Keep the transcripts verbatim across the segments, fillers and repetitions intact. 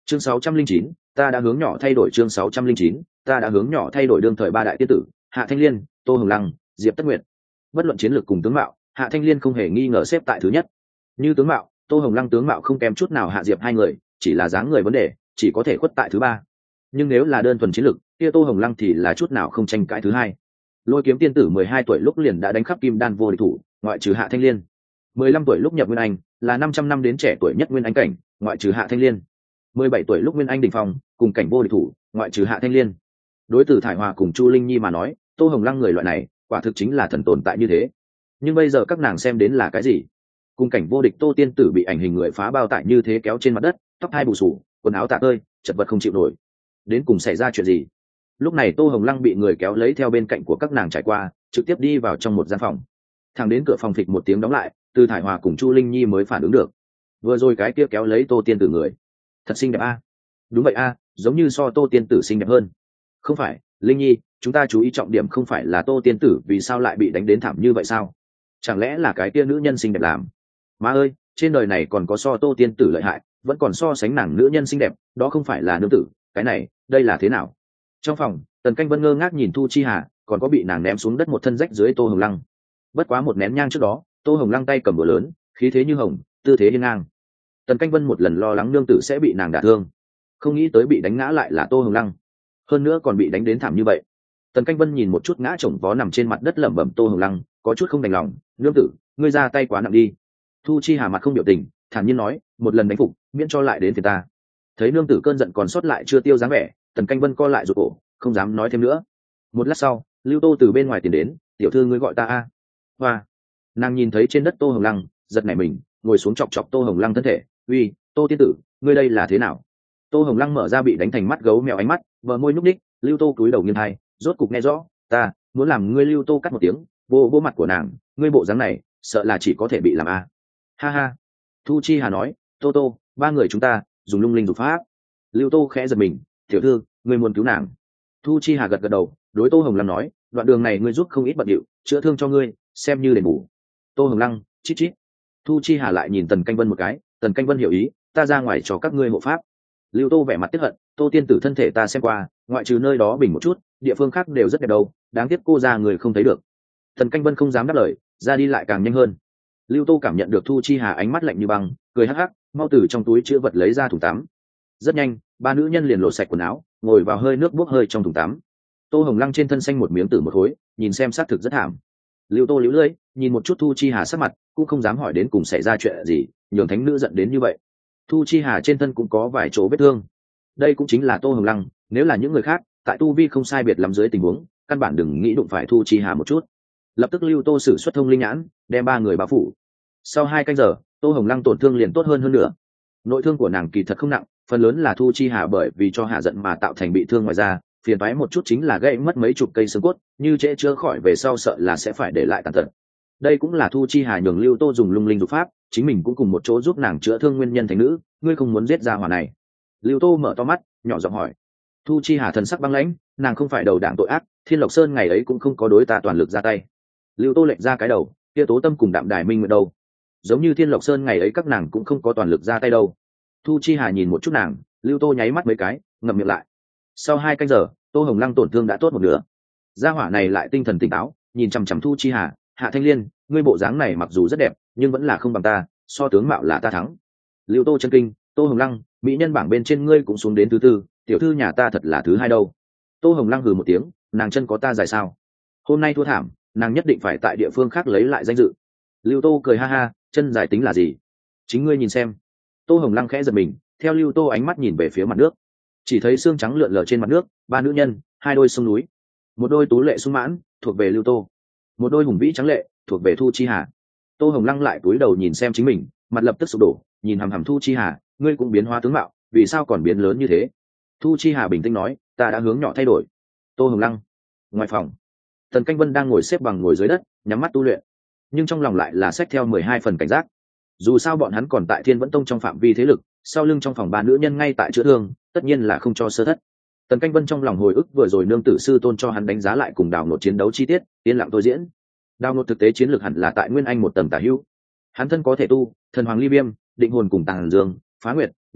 chương sáu trăm linh chín, ta đã hướng nhỏ thay đổi chương sáu trăm linh chín, ta đã hướng nhỏ thay đổi đương thời ba đại tiên tử Hạ Thanh Liên, Tô Hồng Lăng, Diệp Tất Nguyệt. Bất luận chiến lược cùng tướng mạo, Hạ Thanh Liên không hề nghi ngờ xếp tại thứ nhất. Như tướng mạo, Tô Hồng Lăng tướng mạo không kém chút nào Hạ Diệp hai người, chỉ là dáng người vấn đề, chỉ có thể khuất tại thứ ba. Nhưng nếu là đơn thuần chiến lược, kia Tô Hồng Lăng thì là chút nào không tranh cãi thứ hai. Lôi Kiếm tiên tử mười hai tuổi lúc liền đã đánh khắp kim đan vô địch thủ, ngoại trừ Hạ Thanh Liên. mười lăm tuổi lúc nhập Nguyên Anh, là năm trăm năm đến trẻ tuổi nhất Nguyên Anh cảnh, ngoại trừ Hạ Thanh Liên. mười bảy tuổi lúc Nguyên Anh đỉnh phong, cùng cảnh vô địch thủ, ngoại trừ Hạ Thanh Liên. Đối từ Thải Hòa cùng Chu Linh Nhi mà nói, Tô Hồng Lăng người loại này, quả thực chính là thần tồn tại như thế. Nhưng bây giờ các nàng xem đến là cái gì? Cùng cảnh vô địch Tô tiên tử bị ảnh hình người phá bao tải như thế kéo trên mặt đất, tóc hai bù sù, quần áo tả tơi, chật vật không chịu nổi. Đến cùng xảy ra chuyện gì? Lúc này Tô Hồng Lăng bị người kéo lấy theo bên cạnh của các nàng trải qua, trực tiếp đi vào trong một gian phòng. Thẳng đến cửa phòng phịch một tiếng đóng lại, từ Thải Hòa cùng Chu Linh Nhi mới phản ứng được. Vừa rồi cái kia kéo lấy Tô tiên tử người, thật xinh đẹp a. Đúng vậy a, giống như so Tô tiên tử xinh đẹp hơn. Không phải, Linh Nhi, chúng ta chú ý trọng điểm không phải là Tô tiên tử vì sao lại bị đánh đến thảm như vậy sao? Chẳng lẽ là cái kia nữ nhân xinh đẹp làm? Má ơi, trên đời này còn có so Tô tiên tử lợi hại, vẫn còn so sánh nàng nữ nhân xinh đẹp, đó không phải là nữ tử, cái này, đây là thế nào? Trong phòng, Tần Canh Vân ngơ ngác nhìn Thu Chi Hà, còn có bị nàng ném xuống đất một thân rách dưới Tô Hồng Lăng. Bất quá một nén nhang trước đó, Tô Hồng Lăng tay cầm búa lớn, khí thế như hồng, tư thế hiên ngang. Tần Canh Vân một lần lo lắng nương tử sẽ bị nàng đả thương, không nghĩ tới bị đánh ngã lại là Tô Hồng Lăng, hơn nữa còn bị đánh đến thảm như vậy. Tần Canh Vân nhìn một chút ngã chồng vó nằm trên mặt đất lẩm bẩm Tô Hồng Lăng, có chút không đành lòng, nương tử, ngươi ra tay quá nặng đi. Thu Chi Hà mặt không biểu tình, thản nhiên nói, một lần đánh phục, miễn cho lại đến phiền ta. Thấy nương tử cơn giận còn sót lại chưa tiêu dáng vẻ, Tần Canh Vân co lại rụt cổ, không dám nói thêm nữa. Một lát sau, Lưu Tô từ bên ngoài tiến đến, tiểu thư ngươi gọi ta a. Hoa. Nàng nhìn thấy trên đất Tô Hồng Lăng, giật nảy mình, ngồi xuống chọc chọc Tô Hồng Lăng thân thể, uy, Tô tiên tử, ngươi đây là thế nào? Tô Hồng Lăng mở ra bị đánh thành mắt gấu mèo ánh mắt, bờ môi nhúc ních. Lưu Tô cúi đầu nghiêng hai, rốt cục nghe rõ, ta muốn làm ngươi. Lưu Tô cắt một tiếng, vô vô mặt của nàng, ngươi bộ dáng này, sợ là chỉ có thể bị làm a. Ha ha. Thu Chi Hà nói, Tô Tô, ba người chúng ta dùng lung linh dục pháp. Lưu Tô khẽ giật mình, tiểu thư, ngươi muốn cứu nàng? Thu Chi Hà gật gật đầu, đối Tô Hồng Lăng nói, đoạn đường này ngươi giúp không ít bận điệu, chữa thương cho ngươi, xem như đền bù. Tô Hồng Lăng, chít chít. Thu Chi Hà lại nhìn Tần Canh Vân một cái, Tần Canh Vân hiểu ý, ta ra ngoài cho các ngươi hộ pháp. Lưu Tô vẻ mặt tiếc hận, Tô tiên tử thân thể ta xem qua, ngoại trừ nơi đó bình một chút, địa phương khác đều rất đẹp đâu, đáng tiếc cô ra người không thấy được. Tần Canh Vân không dám đáp lời, ra đi lại càng nhanh hơn. Lưu Tô cảm nhận được Thu Chi Hà ánh mắt lạnh như băng, cười hắc hắc, mau từ trong túi chứa vật lấy ra thùng tắm. Rất nhanh, ba nữ nhân liền lột sạch quần áo, ngồi vào hơi nước bốc hơi trong thùng tắm. Tô Hồng Lăng trên thân xanh một miếng tử một khối, nhìn xem xác thực rất thảm. Lưu Tô liễu lưỡi, nhìn một chút Thu Chi Hà sắc mặt, cũng không dám hỏi đến cùng xảy ra chuyện gì, nhường thánh nữ giận đến như vậy. Thu Chi Hà trên thân cũng có vài chỗ vết thương. Đây cũng chính là Tô Hồng Lăng, nếu là những người khác, tại tu vi không sai biệt lắm dưới tình huống, căn bản đừng nghĩ đụng phải Thu Chi Hà một chút. Lập tức Lưu Tô sử xuất thông linh nhãn, đem ba người bao phủ. Sau hai canh giờ, Tô Hồng Lăng tổn thương liền tốt hơn hơn nữa. Nội thương của nàng kỳ thật không nặng, phần lớn là Thu Chi Hà bởi vì cho hạ giận mà tạo thành bị thương ngoài da, phiền toái một chút chính là gãy mất mấy chục cây xương cốt, như trễ chữa khỏi về sau sợ là sẽ phải để lại tàn tật. Đây cũng là Thu Chi Hà nhường Lưu Tô dùng lung linh dục pháp, chính mình cũng cùng một chỗ giúp nàng chữa thương nguyên nhân thành nữ, ngươi không muốn giết ra hỏa này. Lưu Tô mở to mắt, nhỏ giọng hỏi. Thu Chi Hà thần sắc băng lãnh, nàng không phải đầu đảng tội ác, Thiên Lộc Sơn ngày ấy cũng không có đối ta toàn lực ra tay. Lưu Tô lệch ra cái đầu, kia Tố Tâm cùng Đạm Đài Minh nguyện đâu? Giống như Thiên Lộc Sơn ngày ấy các nàng cũng không có toàn lực ra tay đâu. Thu Chi Hà nhìn một chút nàng, Lưu Tô nháy mắt mấy cái, ngậm miệng lại. Sau hai canh giờ, Tô Hồng Lăng tổn thương đã tốt một nửa. Gia hỏa này lại tinh thần tỉnh táo, nhìn chằm chằm Thu Chi Hà, Hạ Thanh Liên, ngươi bộ dáng này mặc dù rất đẹp, nhưng vẫn là không bằng ta, so tướng mạo là ta thắng. Lưu Tô chân kinh, Tô Hồng Lăng, mỹ nhân bảng bên trên ngươi cũng xuống đến thứ tư, tiểu thư nhà ta thật là thứ hai đâu. Tô Hồng Lăng hừ một tiếng, nàng chân có ta dài sao? Hôm nay thua thảm, nàng nhất định phải tại địa phương khác lấy lại danh dự. Lưu Tô cười ha ha, chân dài tính là gì? Chính ngươi nhìn xem. Tô Hồng Lăng khẽ giật mình, theo Lưu Tô ánh mắt nhìn về phía mặt nước, chỉ thấy xương trắng lượn lờ trên mặt nước, ba nữ nhân, hai đôi sông núi, một đôi tú lệ sung mãn, thuộc về Lưu Tô, một đôi hùng vĩ trắng lệ, thuộc về Thu Chi Hà. Tô Hồng Lăng lại cúi đầu nhìn xem chính mình, mặt lập tức sụp đổ, nhìn hằm hằm Thu Chi Hà, ngươi cũng biến hóa tướng mạo, vì sao còn biến lớn như thế? Thu Chi Hà bình tĩnh nói, ta đã hướng nhỏ thay đổi. Tô Hồng Lăng. Ngoài phòng, Tần Canh Vân đang ngồi xếp bằng ngồi dưới đất, nhắm mắt tu luyện, nhưng trong lòng lại là xách theo mười hai phần cảnh giác. Dù sao bọn hắn còn tại Thiên Vẫn Tông trong phạm vi thế lực, sau lưng trong phòng ba nữ nhân ngay tại chữa thương, tất nhiên là không cho sơ thất. Tần Canh Vân trong lòng hồi ức vừa rồi nương tử sư tôn cho hắn đánh giá lại cùng Đào Nột chiến đấu chi tiết, yên lặng tôi diễn. Đào Nột thực tế chiến lược hẳn là tại Nguyên Anh một tầng tả hữu. Hắn thân có thể tu, thần hoàng ly viêm, định hồn cùng tàng dương, phá nguyệt,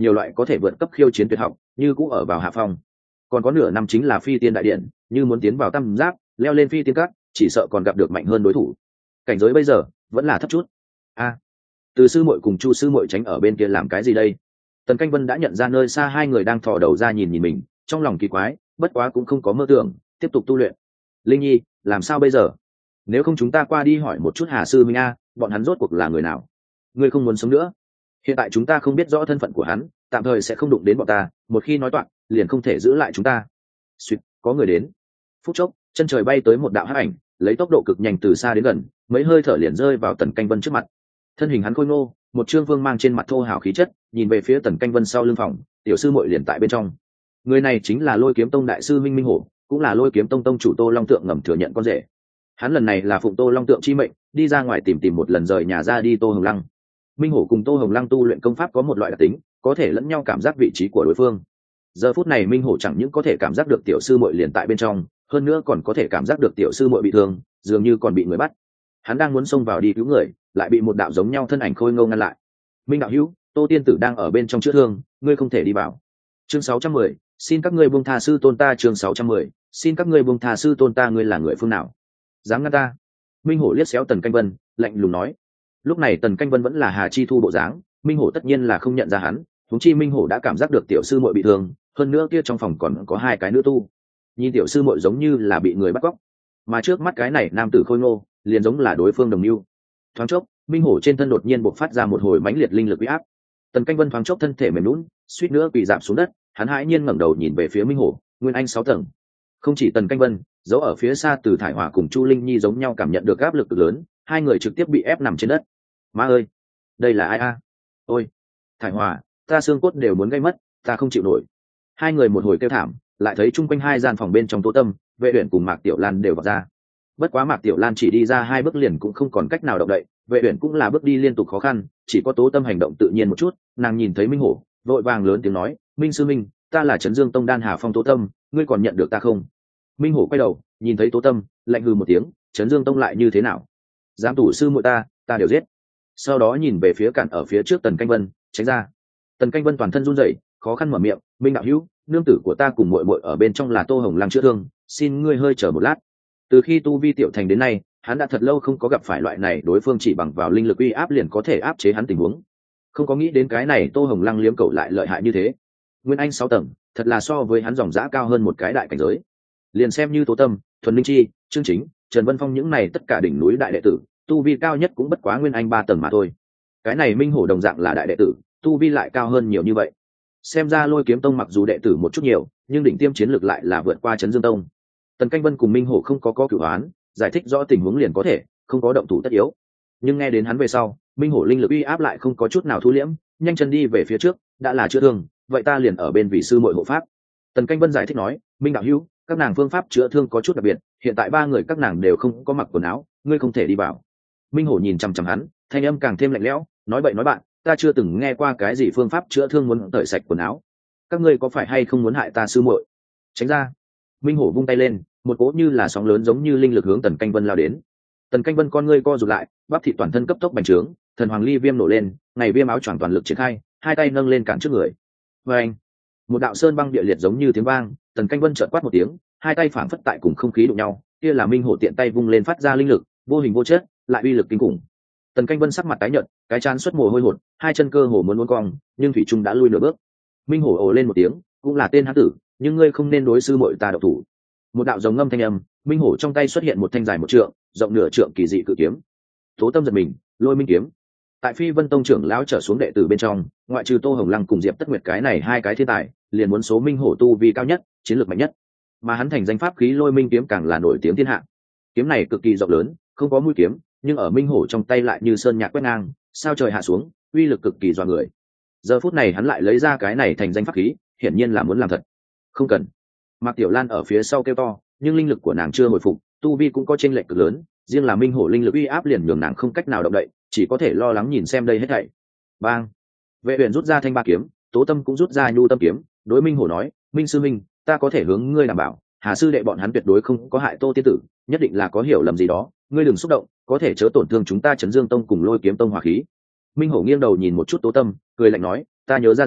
nhiều loại có thể vượt cấp khiêu chiến tuyệt học như cũng ở vào hạ phong. Còn có nửa năm chính là phi tiên đại điện, như muốn tiến vào tam giác, leo lên phi tiên các, chỉ sợ còn gặp được mạnh hơn đối thủ. Cảnh giới bây giờ vẫn là thấp chút. A, từ sư muội cùng Chu sư muội tránh ở bên kia làm cái gì đây? Tần Canh Vân đã nhận ra nơi xa hai người đang thò đầu ra nhìn nhìn mình, trong lòng kỳ quái, bất quá cũng không có mơ tưởng, tiếp tục tu luyện. Linh Nhi, làm sao bây giờ? Nếu không chúng ta qua đi hỏi một chút Hà sư minh a, bọn hắn rốt cuộc là người nào? Ngươi không muốn sống nữa? Hiện tại chúng ta không biết rõ thân phận của hắn, tạm thời sẽ không đụng đến bọn ta, một khi nói toạc, liền không thể giữ lại chúng ta. Suýt, có người đến. Phút chốc, chân trời bay tới một đạo hắc ảnh, lấy tốc độ cực nhanh từ xa đến gần, mấy hơi thở liền rơi vào Tần Canh Vân trước mặt. Thân hình hắn khôi ngô, một trương vương mang trên mặt thô hào khí chất, nhìn về phía Tần Canh Vân sau lưng phòng, tiểu sư muội liền tại bên trong. Người này chính là Lôi Kiếm Tông đại sư Minh Minh Hổ, cũng là Lôi Kiếm Tông tông chủ Tô Long Tượng ngầm thừa nhận con rể. Hắn lần này là phụng Tô Long Tượng chi mệnh, đi ra ngoài tìm tìm một lần rời nhà ra đi Tô Hồng Lăng. Minh Hổ cùng Tô Hồng Lăng tu luyện công pháp có một loại đặc tính, có thể lẫn nhau cảm giác vị trí của đối phương. Giờ phút này Minh Hổ chẳng những có thể cảm giác được tiểu sư muội liền tại bên trong, hơn nữa còn có thể cảm giác được tiểu sư muội bị thương, dường như còn bị người bắt. Hắn đang muốn xông vào đi cứu người, lại bị một đạo giống nhau thân ảnh khôi ngô ngăn lại. Minh đạo hữu, Tô tiên tử đang ở bên trong chữa thương, ngươi không thể đi vào. Chương sáu trăm mười, xin các ngươi buông tha sư tôn ta. Chương sáu trăm mười, xin các ngươi buông tha sư tôn ta. Ngươi là người phương nào, dám ngăn ta? Minh Hổ liếc xéo Tần Canh Vân, lạnh lùng nói. Lúc này Tần Canh Vân vẫn là Hà Chi Thu bộ dáng, Minh Hổ tất nhiên là không nhận ra hắn, huống chi Minh Hổ đã cảm giác được tiểu sư muội bị thương, hơn nữa kia trong phòng còn có hai cái nữ tu, nhìn tiểu sư muội giống như là bị người bắt cóc, mà trước mắt cái này nam tử khôi ngô liền giống là đối phương đồng mưu. Thoáng chốc, Minh Hổ trên thân đột nhiên bộc phát ra một hồi mãnh liệt linh lực uy áp. Tần Canh Vân thoáng chốc thân thể mềm nhũn, suýt nữa quỳ rạp xuống đất, hắn hãi nhiên ngẩng đầu nhìn về phía Minh Hổ, nguyên anh sáu tầng. Không chỉ Tần Canh Vân, giấu ở phía xa Từ Thải Hỏa cùng Chu Linh Nhi giống nhau cảm nhận được áp lực cực lớn, hai người trực tiếp bị ép nằm trên đất. Má ơi, đây là ai a? Ôi, Thải Hỏa, ta xương cốt đều muốn gây mất, ta không chịu nổi. Hai người một hồi kêu thảm, lại thấy chung quanh hai gian phòng bên trong Tố Tâm, Vệ Uyển cùng Mạc Tiểu Lan đều vào ra. Bất quá Mạc Tiểu Lan chỉ đi ra hai bước liền cũng không còn cách nào động đậy, Vệ Uyển cũng là bước đi liên tục khó khăn, chỉ có Tố Tâm hành động tự nhiên một chút, nàng nhìn thấy Minh Hổ, vội vàng lớn tiếng nói, Minh sư minh, ta là Trấn Dương Tông Đan Hà Phong Tố Tâm, ngươi còn nhận được ta không? Minh Hổ quay đầu, nhìn thấy Tố Tâm, lạnh hừ một tiếng, Trấn Dương Tông lại như thế nào? Dám tủ sư muội ta, ta đều giết. Sau đó nhìn về phía cản ở phía trước Tần Canh Vân, tránh ra. Tần Canh Vân toàn thân run rẩy, khó khăn mở miệng, Minh đạo hữu, nương tử của ta cùng muội muội ở bên trong là Tô Hồng Lăng chữa thương, xin ngươi hơi chờ một lát. Từ khi tu vi tiểu thành đến nay, hắn đã thật lâu không có gặp phải loại này đối phương chỉ bằng vào linh lực uy áp liền có thể áp chế hắn tình huống. Không có nghĩ đến cái này Tô Hồng Lăng liếm cậu lại lợi hại như thế. Nguyên anh sáu tầng, thật là so với hắn dòng dã cao hơn một cái đại cảnh giới. Liền xem như Tố Tâm, Thuần Linh Chi, Trương Chính, Trần Vân Phong những này tất cả đỉnh núi đại đệ tử, tu vi cao nhất cũng bất quá nguyên anh ba tầng mà thôi. Cái này Minh Hổ đồng dạng là đại đệ tử, tu vi lại cao hơn nhiều như vậy. Xem ra Lôi Kiếm Tông mặc dù đệ tử một chút nhiều, nhưng đỉnh tiêm chiến lược lại là vượt qua Trấn Dương Tông. Tần Canh Vân cùng Minh Hổ không có có cửu oán, giải thích rõ tình huống liền có thể, không có động thủ tất yếu. Nhưng nghe đến hắn về sau, Minh Hổ linh lực uy áp lại không có chút nào thu liễm, nhanh chân đi về phía trước, đã là chữa thương, vậy ta liền ở bên vị sư muội hộ pháp. Tần Canh Vân giải thích nói, Minh đạo hữu, các nàng phương pháp chữa thương có chút đặc biệt, hiện tại ba người các nàng đều không có mặc quần áo, ngươi không thể đi vào. Minh Hổ nhìn chằm chằm hắn, thanh âm càng thêm lạnh lẽo, nói bậy nói bạn, ta chưa từng nghe qua cái gì phương pháp chữa thương muốn tẩy sạch quần áo. Các ngươi có phải hay không muốn hại ta sư muội? Tránh ra. Minh Hổ vung tay lên, một cỗ như là sóng lớn giống như linh lực hướng Tần Canh Vân lao đến. Tần Canh Vân con ngươi co rụt lại, bắp thịt toàn thân cấp tốc bành trướng, thần hoàng ly viêm nổ lên, ngày viêm áo choàng toàn lực triển khai, hai tay nâng lên cản trước người. Và anh, một đạo sơn băng địa liệt giống như tiếng vang, Tần Canh Vân chợt quát một tiếng, hai tay phảng phất tại cùng không khí đụng nhau, kia là Minh Hổ tiện tay vung lên phát ra linh lực, vô hình vô chất, lại uy lực kinh khủng. Tần Canh Vân sắc mặt tái nhợt, cái trán xuất mồ hôi hột, hai chân cơ hồ muốn uốn cong, nhưng thủy trung đã lui nửa bước. Minh Hổ ồ lên một tiếng, cũng là tên hán tử, nhưng ngươi không nên đối sư muội ta độc thủ. Một đạo giống ngâm thanh âm, Minh Hổ trong tay xuất hiện một thanh dài một trượng, rộng nửa trượng kỳ dị cự kiếm. Tố Tâm giật mình, Lôi Minh kiếm. Tại Phi Vân Tông trưởng lão trở xuống đệ tử bên trong, ngoại trừ Tô Hồng Lăng cùng Diệp Tất Nguyệt cái này hai cái thiên tài, liền muốn số Minh Hổ tu vi cao nhất, chiến lược mạnh nhất. Mà hắn thành danh pháp khí Lôi Minh kiếm càng là nổi tiếng thiên hạ. Kiếm này cực kỳ rộng lớn, không có mũi kiếm, nhưng ở Minh Hổ trong tay lại như sơn nhạc quét ngang, sao trời hạ xuống, uy lực cực kỳ dọa người. Giờ phút này hắn lại lấy ra cái này thành danh pháp khí, hiển nhiên là muốn làm thật. Không cần. Mạc Tiểu Lan ở phía sau kêu to, nhưng linh lực của nàng chưa hồi phục, tu vi cũng có chênh lệch cực lớn, riêng là Minh Hổ linh lực uy áp liền nhường nàng không cách nào động đậy, chỉ có thể lo lắng nhìn xem đây hết thảy. Bang! Vệ Uyển rút ra thanh ba kiếm, Tố Tâm cũng rút ra nhu tâm kiếm, đối Minh Hổ nói, Minh sư minh, ta có thể hướng ngươi đảm bảo, Hà sư đệ bọn hắn tuyệt đối không có hại Tô tiên tử, nhất định là có hiểu lầm gì đó, ngươi đừng xúc động, có thể chớ tổn thương chúng ta Trấn Dương Tông cùng Lôi Kiếm Tông hòa khí. Minh Hổ nghiêng đầu nhìn một chút Tố Tâm, cười lạnh nói, ta nhớ ra rồi,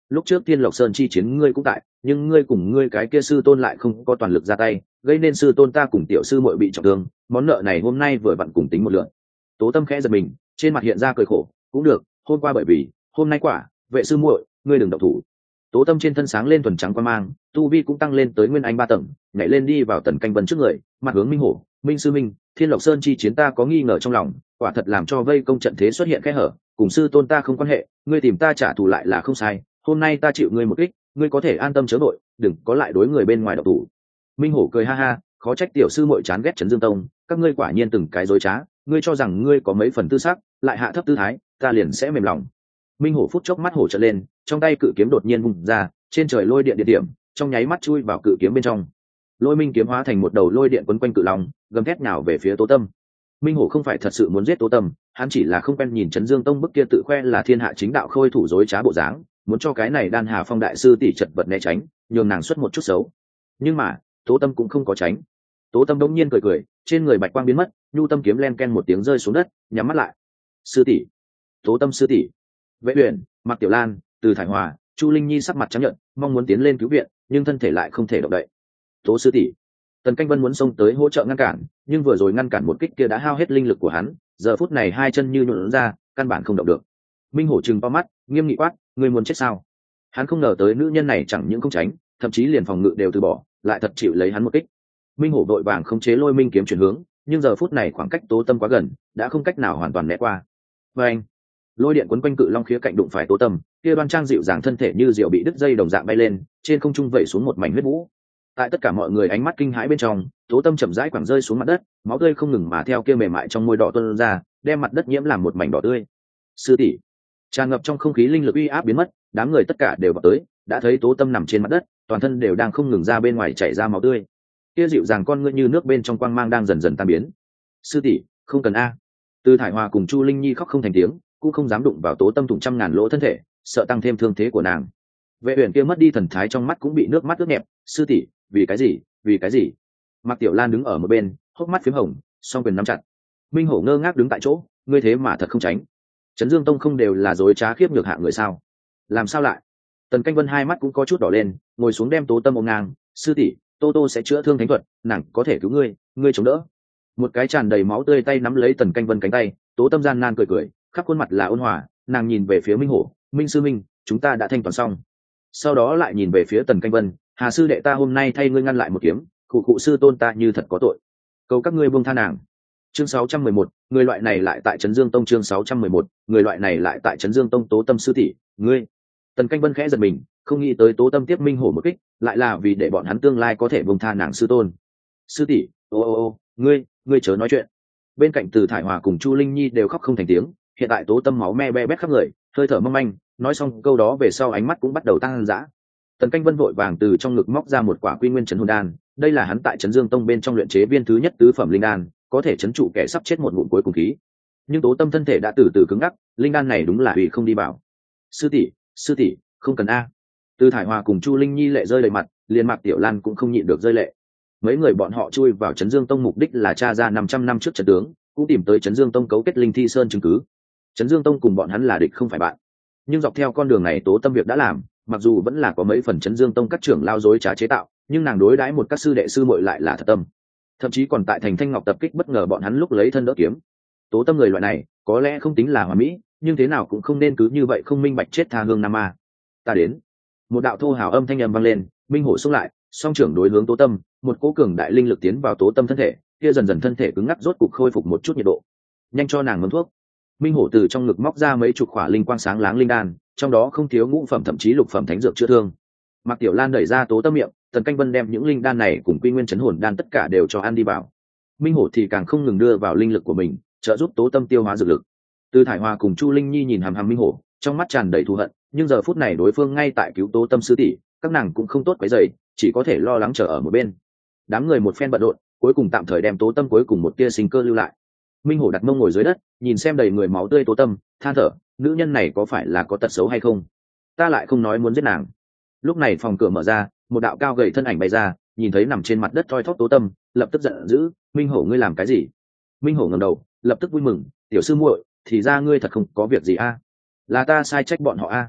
lúc trước thiên lộc sơn chi chiến ngươi cũng tại, nhưng ngươi cùng ngươi cái kia sư tôn lại không có toàn lực ra tay, gây nên sư tôn ta cùng tiểu sư muội bị trọng thương, món nợ này hôm nay vừa vặn cùng tính một lượt. Tố Tâm khẽ giật mình, trên mặt hiện ra cười khổ, cũng được, hôm qua bởi vì hôm nay quả vệ sư muội, ngươi đừng động thủ. Tố Tâm trên thân sáng lên thuần trắng quan mang, tu vi cũng tăng lên tới nguyên anh ba tầng, nhảy lên đi vào Tần Canh Vân trước người, mặt hướng Minh Hổ, Minh sư minh, thiên lộc sơn chi chiến ta có nghi ngờ trong lòng, quả thật làm cho vây công trận thế xuất hiện kẽ hở, cùng sư tôn ta không quan hệ, ngươi tìm ta trả thù lại là không sai, hôm nay ta chịu ngươi một kích, ngươi có thể an tâm chớ đội, đừng có lại đối người bên ngoài độc thủ. Minh Hổ cười ha ha, khó trách tiểu sư muội chán ghét Trấn Dương Tông, các ngươi quả nhiên từng cái dối trá, ngươi cho rằng ngươi có mấy phần tư sắc, lại hạ thấp tư thái, ta liền sẽ mềm lòng. Minh Hổ phút chốc mắt hổ trợn lên, trong tay cự kiếm đột nhiên vung ra, trên trời lôi điện địa điểm, trong nháy mắt chui vào cự kiếm bên trong. Lôi minh kiếm hóa thành một đầu lôi điện quấn quanh cự long, gầm thét nhào về phía Tố Tâm. Minh Hổ không phải thật sự muốn giết Tố Tâm, hắn chỉ là không quen nhìn Trấn Dương Tông bức kia tự khoe là thiên hạ chính đạo khôi thủ dối trá bộ dáng, muốn cho cái này Đan Hà Phong đại sư tỷ chật vật né tránh, nhường nàng xuất một chút xấu. Nhưng mà Tố Tâm cũng không có tránh. Tố Tâm đống nhiên cười cười, trên người bạch quang biến mất, nhu tâm kiếm len ken một tiếng rơi xuống đất, nhắm mắt lại. Sư tỷ, Tố Tâm sư tỷ. Vệ Uyển, Mạc Tiểu Lan, Từ Thải Hòa, Chu Linh Nhi sắc mặt trắng nhợt, mong muốn tiến lên cứu viện, nhưng thân thể lại không thể động đậy. Tố sư tỷ. Tần Canh Vân muốn xông tới hỗ trợ ngăn cản, nhưng vừa rồi ngăn cản một kích kia đã hao hết linh lực của hắn, giờ phút này hai chân như nhũn ra, căn bản không động được. Minh Hổ trừng to mắt, nghiêm nghị quát, ngươi muốn chết sao? Hắn không ngờ tới nữ nhân này chẳng những không tránh, thậm chí liền phòng ngự đều từ bỏ, lại thật chịu lấy hắn một kích. Minh Hổ đội vàng khống chế lôi minh kiếm chuyển hướng, nhưng giờ phút này khoảng cách Tố Tâm quá gần, đã không cách nào hoàn toàn né qua. Và anh, lôi điện quấn quanh cự long khía cạnh đụng phải Tố Tâm, kia đoan trang dịu dàng thân thể như diều bị đứt dây đồng dạng bay lên, trên không trung vẩy xuống một mảnh huyết vũ. Tại tất cả mọi người ánh mắt kinh hãi bên trong, Tố Tâm chậm rãi quẳng rơi xuống mặt đất, máu tươi không ngừng mà theo kia mềm mại trong môi đỏ tuôn ra, đem mặt đất nhiễm làm một mảnh đỏ tươi. Sư tỷ. Tràn ngập trong không khí linh lực uy áp biến mất, đám người tất cả đều vào tới, đã thấy Tố Tâm nằm trên mặt đất, toàn thân đều đang không ngừng ra bên ngoài chảy ra máu tươi. Kia dịu dàng con ngươi như nước bên trong quang mang đang dần dần tan biến. Sư tỷ, không cần a. Từ Thải Hòa cùng Chu Linh Nhi khóc không thành tiếng, cũng không dám đụng vào Tố Tâm thủng trăm ngàn lỗ thân thể, sợ tăng thêm thương thế của nàng. Vệ Uyển kia mất đi thần thái trong mắt cũng bị nước mắt ướt nhẹp, sư tỷ, vì cái gì, vì cái gì? Mạc Tiểu Lan đứng ở một bên, hốc mắt phím hồng, song quyền nắm chặt. Minh Hổ ngơ ngác đứng tại chỗ, ngươi thế mà thật không tránh. Trấn Dương Tông không đều là dối trá khiếp nhược hạng người sao? Làm sao lại? Tần Canh Vân hai mắt cũng có chút đỏ lên, ngồi xuống đem Tố Tâm ôm ngang, sư tỷ, Tô Tô sẽ chữa thương thánh thuật, nàng có thể cứu ngươi, ngươi chống đỡ. Một cái tràn đầy máu tươi tay nắm lấy Tần Canh Vân cánh tay, Tố Tâm gian nan cười cười, khắp khuôn mặt là ôn hòa, nàng nhìn về phía Minh Hổ, Minh sư minh, chúng ta đã thanh toán xong. Sau đó lại nhìn về phía Tần Canh Vân, Hà sư đệ ta hôm nay thay ngươi ngăn lại một kiếm, cụ cụ sư tôn ta như thật có tội, cầu các ngươi buông tha nàng. Chương sáu trăm mười một, người loại này lại tại Trấn Dương Tông. Chương sáu trăm mười một, người loại này lại tại Trấn Dương Tông. Tố Tâm sư tỷ, ngươi. Tần Canh Vân khẽ giật mình, không nghĩ tới Tố Tâm tiếp Minh Hổ một kích, lại là vì để bọn hắn tương lai có thể buông tha nàng sư tôn. Sư tỷ, ô ô ô, ngươi, ngươi chớ nói chuyện. Bên cạnh Từ Thải Hòa cùng Chu Linh Nhi đều khóc không thành tiếng, hiện tại Tố Tâm máu me be bét khắp người, hơi thở mong manh, nói xong câu đó về sau ánh mắt cũng bắt đầu tăng dã. Tần Canh Vân vội vàng từ trong ngực móc ra một quả Quy Nguyên Trấn Hồn Đan, đây là hắn tại Trấn Dương Tông bên trong luyện chế viên thứ nhất tứ phẩm linh đan, có thể trấn trụ kẻ sắp chết một ngụm cuối cùng khí. Nhưng Tố Tâm thân thể đã từ từ cứng ngắc, linh đan này đúng là hủy không đi vào. Sư tỷ, sư tỷ, không cần a. Từ Thải Hòa cùng Chu Linh Nhi lệ rơi đầy mặt, liền Mạc Tiểu Lan cũng không nhịn được rơi lệ. Mấy người bọn họ chui vào Trấn Dương Tông mục đích là tra ra năm trăm năm trước trận tướng, cũng tìm tới Trấn Dương Tông cấu kết Linh Thi Sơn chứng cứ. Trấn Dương Tông cùng bọn hắn là địch không phải bạn. Nhưng dọc theo con đường này Tố Tâm việc đã làm, mặc dù vẫn là có mấy phần Trấn Dương Tông các trưởng lao dối trá chế tạo, nhưng nàng đối đãi một các sư đệ sư muội lại là thật tâm. Thậm chí còn tại Thành Thanh Ngọc tập kích bất ngờ bọn hắn lúc lấy thân đỡ kiếm. Tố Tâm người loại này, có lẽ không tính là hoàn mỹ, nhưng thế nào cũng không nên cứ như vậy không minh bạch chết tha hương nam ma. Ta đến. Một đạo thô hào âm thanh ầm vang lên, Minh Hổ xông lại, song trưởng đối hướng Tố Tâm, một cỗ cường đại linh lực tiến vào Tố Tâm thân thể, kia dần dần thân thể cứng ngắc rốt cục khôi phục một chút nhiệt độ. Nhanh cho nàng ngâm thuốc. Minh Hổ từ trong ngực móc ra mấy chục khỏa linh quang sáng láng linh đan, trong đó không thiếu ngũ phẩm thậm chí lục phẩm thánh dược chữa thương. Mạc Tiểu Lan đẩy ra Tố Tâm miệng, Tần Canh Vân đem những linh đan này cùng Quy Nguyên Trấn Hồn Đan tất cả đều cho ăn đi vào. Minh Hổ thì càng không ngừng đưa vào linh lực của mình, trợ giúp Tố Tâm tiêu hóa dược lực. Từ Thải Hòa cùng Chu Linh Nhi nhìn hàm hàm Minh Hổ, trong mắt tràn đầy thù hận, nhưng giờ phút này đối phương ngay tại cứu Tố Tâm sư tỷ, các nàng cũng không tốt quấy rầy, chỉ có thể lo lắng chờ ở một bên. Đám người một phen bận rộn, cuối cùng tạm thời đem Tố Tâm cuối cùng một tia sinh cơ lưu lại. Minh Hổ đặt mông ngồi dưới đất, nhìn xem đầy người máu tươi Tố Tâm, than thở, nữ nhân này có phải là có tật xấu hay không? Ta lại không nói muốn giết nàng. Lúc này phòng cửa mở ra, một đạo cao gầy thân ảnh bay ra, nhìn thấy nằm trên mặt đất thoi thóp Tố Tâm, lập tức giận dữ, Minh Hổ ngươi làm cái gì? Minh Hổ ngẩng đầu, lập tức vui mừng, tiểu sư muội, thì ra ngươi thật không có việc gì a? Là ta sai trách bọn họ a.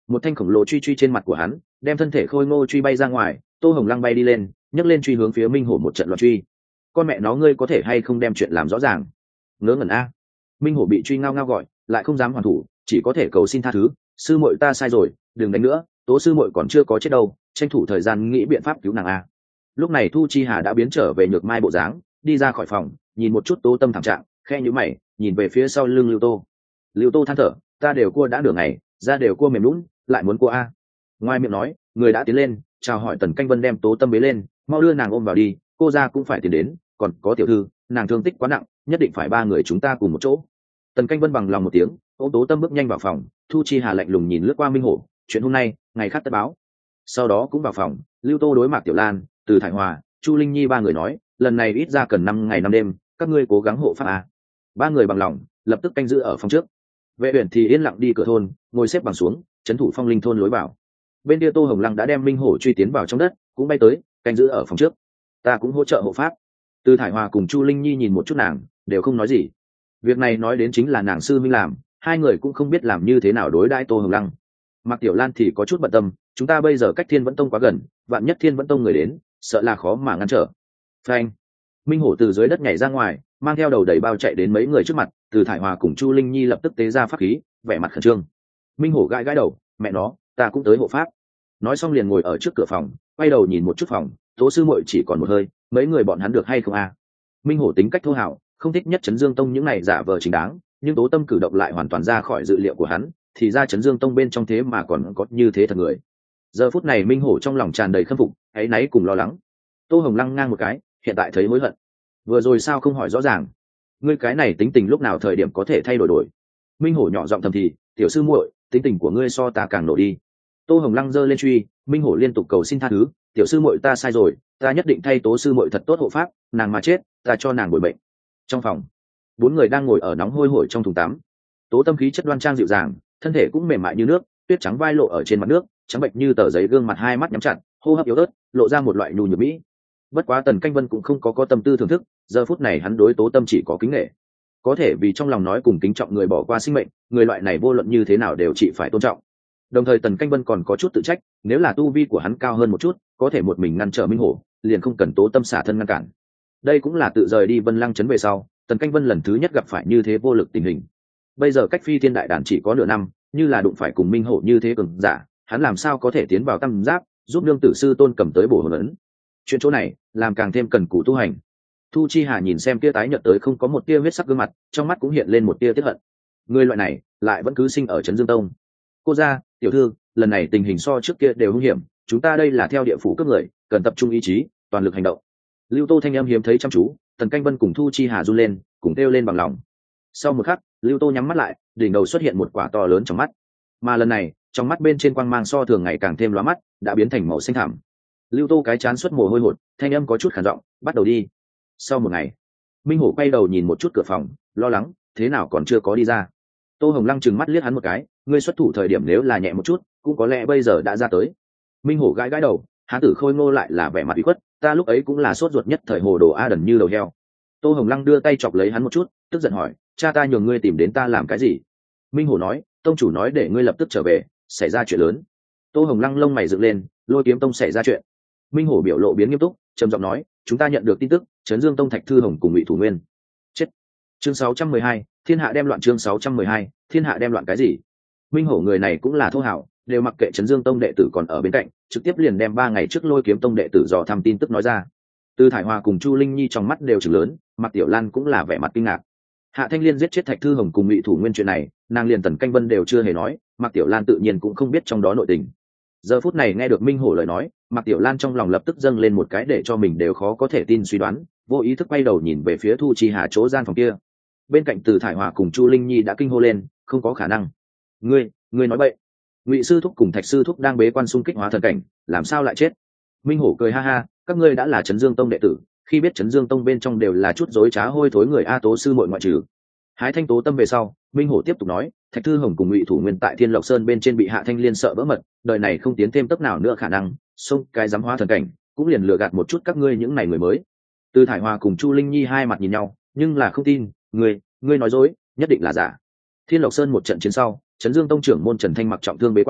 một thanh khổng lồ truy truy trên mặt của hắn, đem thân thể khôi ngô truy bay ra ngoài. Tô Hồng Lăng bay đi lên, nhấc lên truy hướng phía Minh Hổ một trận loạn truy. Con mẹ nó, ngươi có thể hay không đem chuyện làm rõ ràng? Ngớ ngẩn a. Minh Hổ bị truy ngao ngao gọi, lại không dám hoàn thủ, chỉ có thể cầu xin tha thứ. Sư muội ta sai rồi, đừng đánh nữa, Tố sư muội còn chưa có chết đâu, tranh thủ thời gian nghĩ biện pháp cứu nàng a. Lúc này Thu Chi Hà đã biến trở về nhược mai bộ dáng, đi ra khỏi phòng, nhìn một chút Tố Tâm thảm trạng, khe nhíu mày, nhìn về phía sau lưng Lưu Tô. Lưu Tô than thở, ta đều cua đã nửa ngày, ra đều cua mềm lún, lại muốn cua a. Ngoài miệng nói, người đã tiến lên, chào hỏi Tần Canh Vân đem Tố Tâm bế lên, mau đưa nàng ôm vào đi, cô ra cũng phải tiến đến, còn có tiểu thư, nàng thương tích quá nặng, nhất định phải ba người chúng ta cùng một chỗ. Tần Canh Vân bằng lòng một tiếng, ôm Tố Tâm bước nhanh vào phòng. Thu Chi Hà lạnh lùng nhìn lướt qua Minh Hổ, chuyện hôm nay, ngày khác tất báo. Sau đó cũng vào phòng, Lưu Tô đối Mạc Tiểu Lan, Từ Thải Hòa, Chu Linh Nhi ba người nói, lần này ít ra cần năm ngày năm đêm, các ngươi cố gắng hộ pháp a. Ba người bằng lòng, lập tức canh giữ ở phòng trước. Vệ Uyển thì yên lặng đi cửa thôn, ngồi xếp bằng xuống, trấn thủ Phong Linh thôn lối vào. Bên kia Tô Hồng Lăng đã đem Minh Hổ truy tiến vào trong đất, cũng bay tới, canh giữ ở phòng trước. Ta cũng hỗ trợ hộ pháp. Từ Thải Hòa cùng Chu Linh Nhi nhìn một chút nàng, đều không nói gì. Việc này nói đến chính là nàng sư minh làm, hai người cũng không biết làm như thế nào đối đãi Tô Hồng Lăng. Mạc Tiểu Lan thì có chút bận tâm, chúng ta bây giờ cách Thiên Vẫn Tông quá gần, vạn nhất Thiên Vẫn Tông người đến, sợ là khó mà ngăn trở. Phanh! Minh Hổ từ dưới đất nhảy ra ngoài, mang theo đầu đầy bao chạy đến mấy người trước mặt. Từ Thải Hòa cùng Chu Linh Nhi lập tức tế ra pháp khí, vẻ mặt khẩn trương. Minh Hổ gãi gãi đầu, mẹ nó, ta cũng tới hộ pháp. Nói xong liền ngồi ở trước cửa phòng, quay đầu nhìn một chút phòng. Tố sư muội chỉ còn một hơi, mấy người bọn hắn được hay không a? À? Minh Hổ tính cách thô hào, không thích nhất Trấn Dương Tông những này giả vờ chính đáng, nhưng Tố Tâm cử động lại hoàn toàn ra khỏi dự liệu của hắn, thì ra Trấn Dương Tông bên trong thế mà còn có như thế thật người. Giờ phút này Minh Hổ trong lòng tràn đầy khâm phục, áy náy cùng lo lắng. Tô Hồng Lăng ngang một cái, hiện tại thấy hối hận. Vừa rồi sao không hỏi rõ ràng? Ngươi cái này tính tình lúc nào thời điểm có thể thay đổi đổi? Minh Hổ nhỏ giọng thầm thì, tiểu sư muội, tính tình của ngươi so ta càng nổi đi. Tô Hồng Lăng giơ lên truy, Minh Hổ liên tục cầu xin tha thứ, tiểu sư muội ta sai rồi, ta nhất định thay Tố sư muội thật tốt hộ pháp, nàng mà chết, ta cho nàng bồi bệnh. Trong phòng, bốn người đang ngồi ở nóng hôi hổi trong thùng tắm. Tố Tâm khí chất đoan trang dịu dàng, thân thể cũng mềm mại như nước, tuyết trắng vai lộ ở trên mặt nước, trắng bệnh như tờ giấy, gương mặt hai mắt nhắm chặt, hô hấp yếu ớt, lộ ra một loại nhu nhược mỹ. Bất quá Tần Canh Vân cũng không có có tâm tư thưởng thức, giờ phút này hắn đối Tố Tâm chỉ có kính nể. Có thể vì trong lòng nói cùng kính trọng người bỏ qua sinh mệnh, người loại này vô luận như thế nào đều chỉ phải tôn trọng. Đồng thời Tần Canh Vân còn có chút tự trách, nếu là tu vi của hắn cao hơn một chút, có thể một mình ngăn trở Minh Hổ, liền không cần Tố Tâm xả thân ngăn cản. Đây cũng là tự rời đi Vân Lăng trấn về sau, Tần Canh Vân lần thứ nhất gặp phải như thế vô lực tình hình. Bây giờ cách Phi Thiên Đại Đàn chỉ có nửa năm, như là đụng phải cùng Minh Hổ như thế cường giả, hắn làm sao có thể tiến vào tam giác, giúp nương tử sư tôn cầm tới bổ hồn ấn. Chuyện chỗ này, làm càng thêm cần cù tu hành. Thu Chi Hà nhìn xem tia tái nhợt tới không có một tia huyết sắc gương mặt, trong mắt cũng hiện lên một tia tiếc hận. Người loại này lại vẫn cứ sinh ở Trấn Dương Tông. Cô gia, tiểu thư, lần này tình hình so trước kia đều hung hiểm, chúng ta đây là theo địa phủ cướp người, cần tập trung ý chí, toàn lực hành động. Lưu Tô thanh âm hiếm thấy chăm chú, Tần Canh Vân cùng Thu Chi Hà run lên, cùng kêu lên bằng lòng. Sau một khắc, Lưu Tô nhắm mắt lại, đỉnh đầu xuất hiện một quả to lớn trong mắt, mà lần này, trong mắt bên trên quang mang so thường ngày càng thêm lóa mắt, đã biến thành màu xanh thẳm. Lưu Tô cái chán xuất mồ hôi hột, thanh âm có chút khàn giọng, bắt đầu đi. Sau một ngày, Minh Hổ quay đầu nhìn một chút cửa phòng, lo lắng, thế nào còn chưa có đi ra. Tô Hồng Lăng trừng mắt liếc hắn một cái, ngươi xuất thủ thời điểm nếu là nhẹ một chút, cũng có lẽ bây giờ đã ra tới. Minh Hổ gãi gãi đầu, hán tử Khôi Ngô lại là vẻ mặt ủy khuất, ta lúc ấy cũng là sốt ruột nhất thời hồ đồ a đần như đầu heo. Tô Hồng Lăng đưa tay chọc lấy hắn một chút, tức giận hỏi, cha ta nhường ngươi tìm đến ta làm cái gì? Minh Hổ nói, tông chủ nói để ngươi lập tức trở về, xảy ra chuyện lớn. Tô Hồng Lăng lông mày dựng lên, Lôi Kiếm Tông xảy ra chuyện. Minh Hổ biểu lộ biến nghiêm túc, trầm giọng nói, chúng ta nhận được tin tức, Trấn Dương Tông Thạch Thư Hồng cùng Ngụy Thủ Nguyên chết. Chương sáu trăm mười hai, thiên hạ đem loạn. Chương sáu trăm mười hai, thiên hạ đem loạn cái gì? Minh Hổ người này cũng là thô hảo, đều mặc kệ Trấn Dương Tông đệ tử còn ở bên cạnh, trực tiếp liền đem ba ngày trước Lôi Kiếm Tông đệ tử dò thăm tin tức nói ra. Từ Thải Hòa cùng Chu Linh Nhi trong mắt đều trừng lớn, Mạc Tiểu Lan cũng là vẻ mặt kinh ngạc. Hạ Thanh Liên giết chết Thạch Thư Hồng cùng Ngụy Thủ Nguyên chuyện này, nàng liền Tần Canh Vân đều chưa hề nói, Mạc Tiểu Lan tự nhiên cũng không biết trong đó nội tình. Giờ phút này nghe được Minh Hổ lời nói, Mạc Tiểu Lan trong lòng lập tức dâng lên một cái để cho mình đều khó có thể tin suy đoán, vô ý thức quay đầu nhìn về phía Thu Chi Hà chỗ gian phòng kia. Bên cạnh Từ Thải Hòa cùng Chu Linh Nhi đã kinh hô lên, không có khả năng. Ngươi, ngươi nói bậy. Ngụy sư thúc cùng Thạch sư thúc đang bế quan xung kích hóa thần cảnh, làm sao lại chết? Minh Hổ cười ha ha, các ngươi đã là Trấn Dương Tông đệ tử, khi biết Trấn Dương Tông bên trong đều là chút dối trá hôi thối người a Tố sư muội ngoại trừ. Hái Thanh Tố tâm về sau, Minh Hổ tiếp tục nói, Thạch Thư Hồng cùng Ngụy Thủ Nguyên tại Thiên Lộc Sơn bên trên bị Hạ Thanh Liên sợ vỡ mật, đời này không tiến thêm tốc nào nữa khả năng, xông cái dám hóa thần cảnh, cũng liền lừa gạt một chút các ngươi những này người mới. Từ Thải Hòa cùng Chu Linh Nhi hai mặt nhìn nhau, nhưng là không tin, ngươi, ngươi nói dối, nhất định là giả. Thiên Lộc Sơn một trận chiến sau, Trấn Dương Tông trưởng môn Trần Thanh mặc trọng thương bế quan,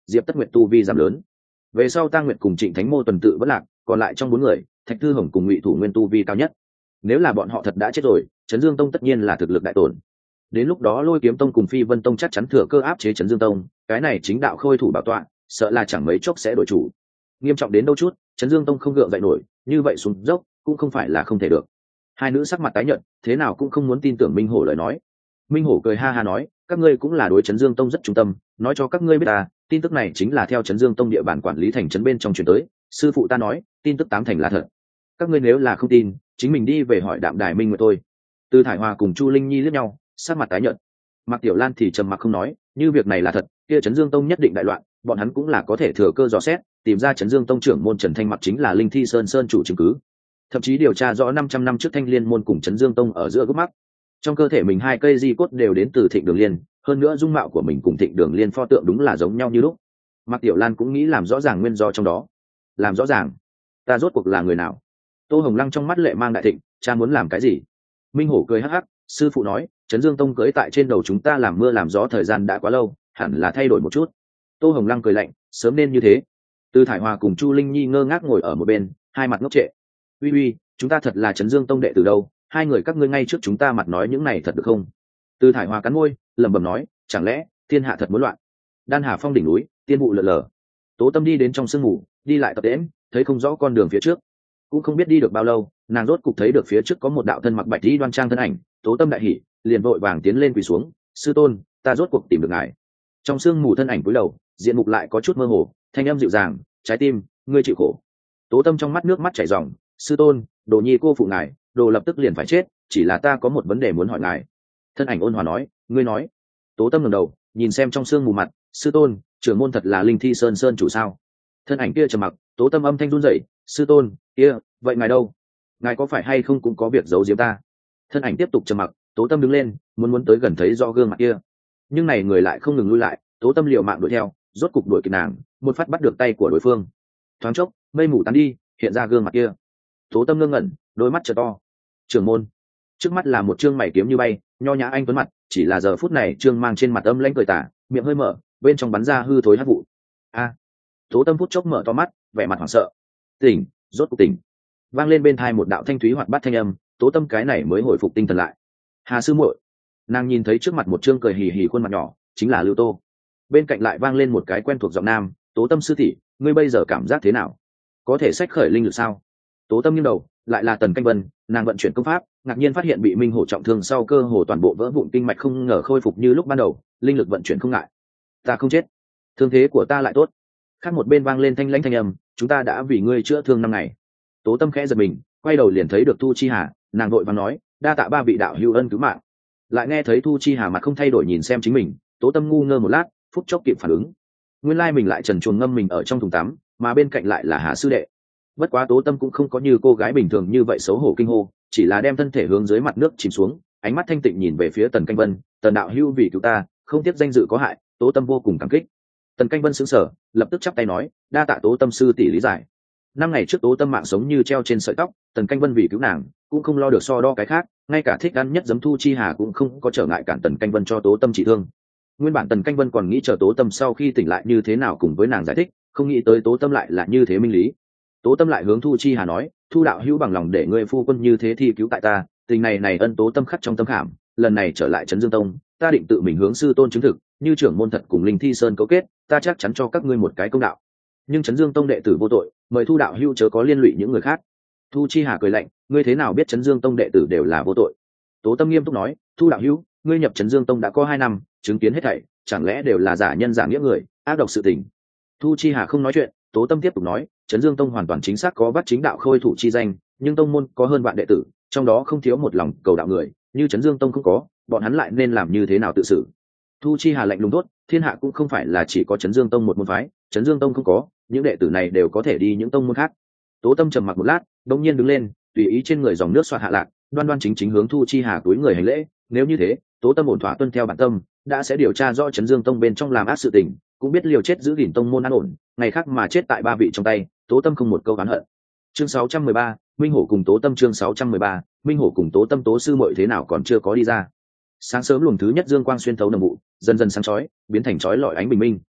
diệp tất nguyệt tu vi giảm lớn. Về sau Tang Nguyệt cùng Trịnh Thánh Mô tuần tự vẫn lạc, còn lại trong bốn người, Thạch Thư Hồng cùng Ngụy Thủ Nguyên tu vi cao nhất. Nếu là bọn họ thật đã chết rồi, Trấn Dương Tông tất nhiên là thực lực đại tổn. Đến lúc đó Lôi Kiếm Tông cùng Phi Vân Tông chắc chắn thừa cơ áp chế Trấn Dương Tông, cái này chính đạo khôi thủ bảo tọa, sợ là chẳng mấy chốc sẽ đổi chủ. Nghiêm trọng đến đâu chút, Trấn Dương Tông không gượng dậy nổi, như vậy xuống dốc cũng không phải là không thể được. Hai nữ sắc mặt tái nhợt, thế nào cũng không muốn tin tưởng Minh Hổ lời nói. Minh Hổ cười ha ha nói, các ngươi cũng là đối Trấn Dương Tông rất trung tâm, nói cho các ngươi biết ta, tin tức này chính là theo Trấn Dương Tông địa bàn quản lý thành trấn bên trong truyền tới, sư phụ ta nói, tin tức tám thành là thật. Các ngươi nếu là không tin, chính mình đi về hỏi Đạm Đài Minh Nguyệt thôi. Từ Thải Hòa cùng Chu Linh Nhi liếc nhau, sắc mặt tái nhợt. Mạc Tiểu Lan thì trầm mặc không nói, như việc này là thật, kia Trấn Dương Tông nhất định đại loạn, bọn hắn cũng là có thể thừa cơ dò xét, tìm ra Trấn Dương Tông trưởng môn Trần Thanh Mặc chính là Linh Thi Sơn Sơn chủ chứng cứ. Thậm chí điều tra rõ năm trăm năm trước Thanh Liên môn cùng Trấn Dương Tông ở giữa gốc mắc. Trong cơ thể mình hai cây di cốt đều đến từ Thịnh Đường Liên, hơn nữa dung mạo của mình cùng Thịnh Đường Liên pho tượng đúng là giống nhau như lúc. Mạc Tiểu Lan cũng nghĩ làm rõ ràng nguyên do trong đó. Làm rõ ràng, ta rốt cuộc là người nào? Tô Hồng Lăng trong mắt lệ mang đại thịnh, cha muốn làm cái gì? Minh Hổ cười hắc hắc, sư phụ nói, Trấn Dương Tông cưỡi tại trên đầu chúng ta làm mưa làm gió thời gian đã quá lâu, hẳn là thay đổi một chút. Tô Hồng Lăng cười lạnh, sớm nên như thế. Từ Thải Hòa cùng Chu Linh Nhi ngơ ngác ngồi ở một bên, hai mặt ngốc trệ. Uy uy, chúng ta thật là Trấn Dương Tông đệ tử đâu, hai người các ngươi ngay trước chúng ta mặt nói những này thật được không? Từ Thải Hòa cắn môi, lẩm bẩm nói, chẳng lẽ thiên hạ thật muốn loạn? Đan Hà Phong đỉnh núi, tiên vụ lờ lờ. Tố Tâm đi đến trong sương mù, đi lại tập tễnh, thấy không rõ con đường phía trước, cũng không biết đi được bao lâu, nàng rốt cục thấy được phía trước có một đạo thân mặc bạch y đoan trang thân ảnh. Tố Tâm đại hỉ, liền vội vàng tiến lên quỳ xuống, sư tôn, ta rốt cuộc tìm được ngài. Trong sương mù thân ảnh cúi đầu, diện mục lại có chút mơ hồ, thanh âm dịu dàng, trái tim, ngươi chịu khổ. Tố Tâm trong mắt nước mắt chảy ròng, sư tôn, đồ nhi cô phụ ngài, đồ lập tức liền phải chết, chỉ là ta có một vấn đề muốn hỏi ngài. Thân ảnh ôn hòa nói, ngươi nói. Tố Tâm ngẩng đầu, nhìn xem trong sương mù mặt, sư tôn, trưởng môn thật là Linh Thi Sơn Sơn chủ sao? Thân ảnh kia trầm mặc. Tố Tâm âm thanh run rẩy, sư tôn, kia, vậy ngài đâu? Ngài có phải hay không cũng có việc giấu giếm ta? Thân ảnh tiếp tục trầm mặc. Tố Tâm đứng lên, muốn muốn tới gần thấy do gương mặt kia, nhưng này người lại không ngừng lui lại. Tố Tâm liều mạng đuổi theo, rốt cục đuổi kịp nàng, một phát bắt được tay của đối phương. Thoáng chốc, mây mù tán đi, hiện ra gương mặt kia. Tố Tâm ngơ ngẩn, đôi mắt trợ to. Trưởng môn. Trước mắt là một trương mày kiếm như bay, nho nhã anh tuấn mặt, chỉ là giờ phút này trương mang trên mặt âm lãnh cười tả, miệng hơi mở, bên trong bắn ra hư thối hắc vụ. A. Tố Tâm phút chốc mở to mắt, vẻ mặt hoảng sợ. Tỉnh, rốt cuộc tỉnh. Vang lên bên tai một đạo thanh thúy hoạt bát thanh âm, Tố Tâm cái này mới hồi phục tinh thần lại. Hà sư muội. Nàng nhìn thấy trước mặt một trương cười hì hì khuôn mặt nhỏ, chính là Lưu Tô. Bên cạnh lại vang lên một cái quen thuộc giọng nam, Tố Tâm sư tỷ, ngươi bây giờ cảm giác thế nào? Có thể xách khởi linh lực sao? Tố Tâm nghiêng đầu, lại là Tần Canh Vân, nàng vận chuyển công pháp, ngạc nhiên phát hiện bị Minh Hổ trọng thương sau cơ hồ toàn bộ vỡ vụn kinh mạch không ngờ khôi phục như lúc ban đầu, linh lực vận chuyển không ngại. Ta không chết, thương thế của ta lại tốt. Khác một bên vang lên thanh lãnh thanh âm, chúng ta đã vì ngươi chữa thương năm ngày. Tố Tâm khẽ giật mình, quay đầu liền thấy được Thu Chi Hà, nàng vội vàng nói, đa tạ ba vị đạo hữu ân cứu mạng. Lại nghe thấy Thu Chi Hà mặt không thay đổi nhìn xem chính mình, Tố Tâm ngu ngơ một lát, phút chốc kịp phản ứng. Nguyên lai mình lại trần truồng ngâm mình ở trong thùng tắm, mà bên cạnh lại là Hà sư đệ. Bất quá Tố Tâm cũng không có như cô gái bình thường như vậy xấu hổ kinh hô, chỉ là đem thân thể hướng dưới mặt nước chìm xuống, ánh mắt thanh tịnh nhìn về phía Tần Canh Vân, Tần đạo hữu vì cứu ta, không tiếc danh dự có hại, Tố Tâm vô cùng cảm kích. Tần Canh Vân sững sờ, lập tức chắp tay nói, đa tạ Tố Tâm sư tỷ lý giải. Năm ngày trước Tố Tâm mạng sống như treo trên sợi tóc, Tần Canh Vân vì cứu nàng, cũng không lo được so đo cái khác, ngay cả thích ăn nhất giấm Thu Chi Hà cũng không có trở ngại cản Tần Canh Vân cho Tố Tâm trị thương. Nguyên bản Tần Canh Vân còn nghĩ chờ Tố Tâm sau khi tỉnh lại như thế nào cùng với nàng giải thích, không nghĩ tới Tố Tâm lại là như thế minh lý. Tố Tâm lại hướng Thu Chi Hà nói, Thu đạo hữu bằng lòng để ngươi phu quân như thế thi cứu tại ta, tình này này ân Tố Tâm khắc trong tâm khảm, lần này trở lại Trấn Dương Tông, ta định tự mình hướng sư tôn chứng thực, như trưởng môn thật cùng Linh Thi Sơn cấu kết, ta chắc chắn cho các ngươi một cái công đạo. Nhưng Trấn Dương Tông đệ tử vô tội, mời Thu đạo hữu chớ có liên lụy những người khác. Thu Chi Hà cười lạnh, ngươi thế nào biết Trấn Dương Tông đệ tử đều là vô tội? Tố Tâm nghiêm túc nói, Thu đạo hữu, ngươi nhập Trấn Dương Tông đã có hai năm, chứng kiến hết thảy, chẳng lẽ đều là giả nhân giả nghĩa người, ác độc sự tình. Thu Chi Hà không nói chuyện, Tố Tâm tiếp tục nói, Trấn Dương Tông hoàn toàn chính xác có bắt chính đạo khôi thủ chi danh, nhưng tông môn có hơn vạn đệ tử, trong đó không thiếu một lòng cầu đạo người, như Trấn Dương Tông không có, bọn hắn lại nên làm như thế nào tự xử? Thu Chi Hà lạnh lùng tốt, thiên hạ cũng không phải là chỉ có Trấn Dương Tông một môn phái, Trấn Dương Tông không có, những đệ tử này đều có thể đi những tông môn khác. Tố Tâm trầm mặc một lát, đột nhiên đứng lên, tùy ý trên người dòng nước xoạt hạ lạc, đoan đoan chính chính hướng Thu Chi Hà túi người hành lễ. Nếu như thế, Tố Tâm ổn thỏa tuân theo bản tâm, đã sẽ điều tra rõ Trấn Dương Tông bên trong làm ác sự tình, cũng biết liều chết giữ gìn tông môn an ổn, ngày khác mà chết tại ba vị trong tay, Tố Tâm không một câu oán hận. Chương sáu trăm mười ba, Minh Hổ cùng Tố Tâm. Chương sáu trăm mười ba, Minh Hổ cùng Tố Tâm. Tố sư muội thế nào còn chưa có đi ra? Sáng sớm luồng thứ nhất dương quang xuyên thấu nồng vụ, dần dần sáng chói, biến thành chói lọi ánh bình minh.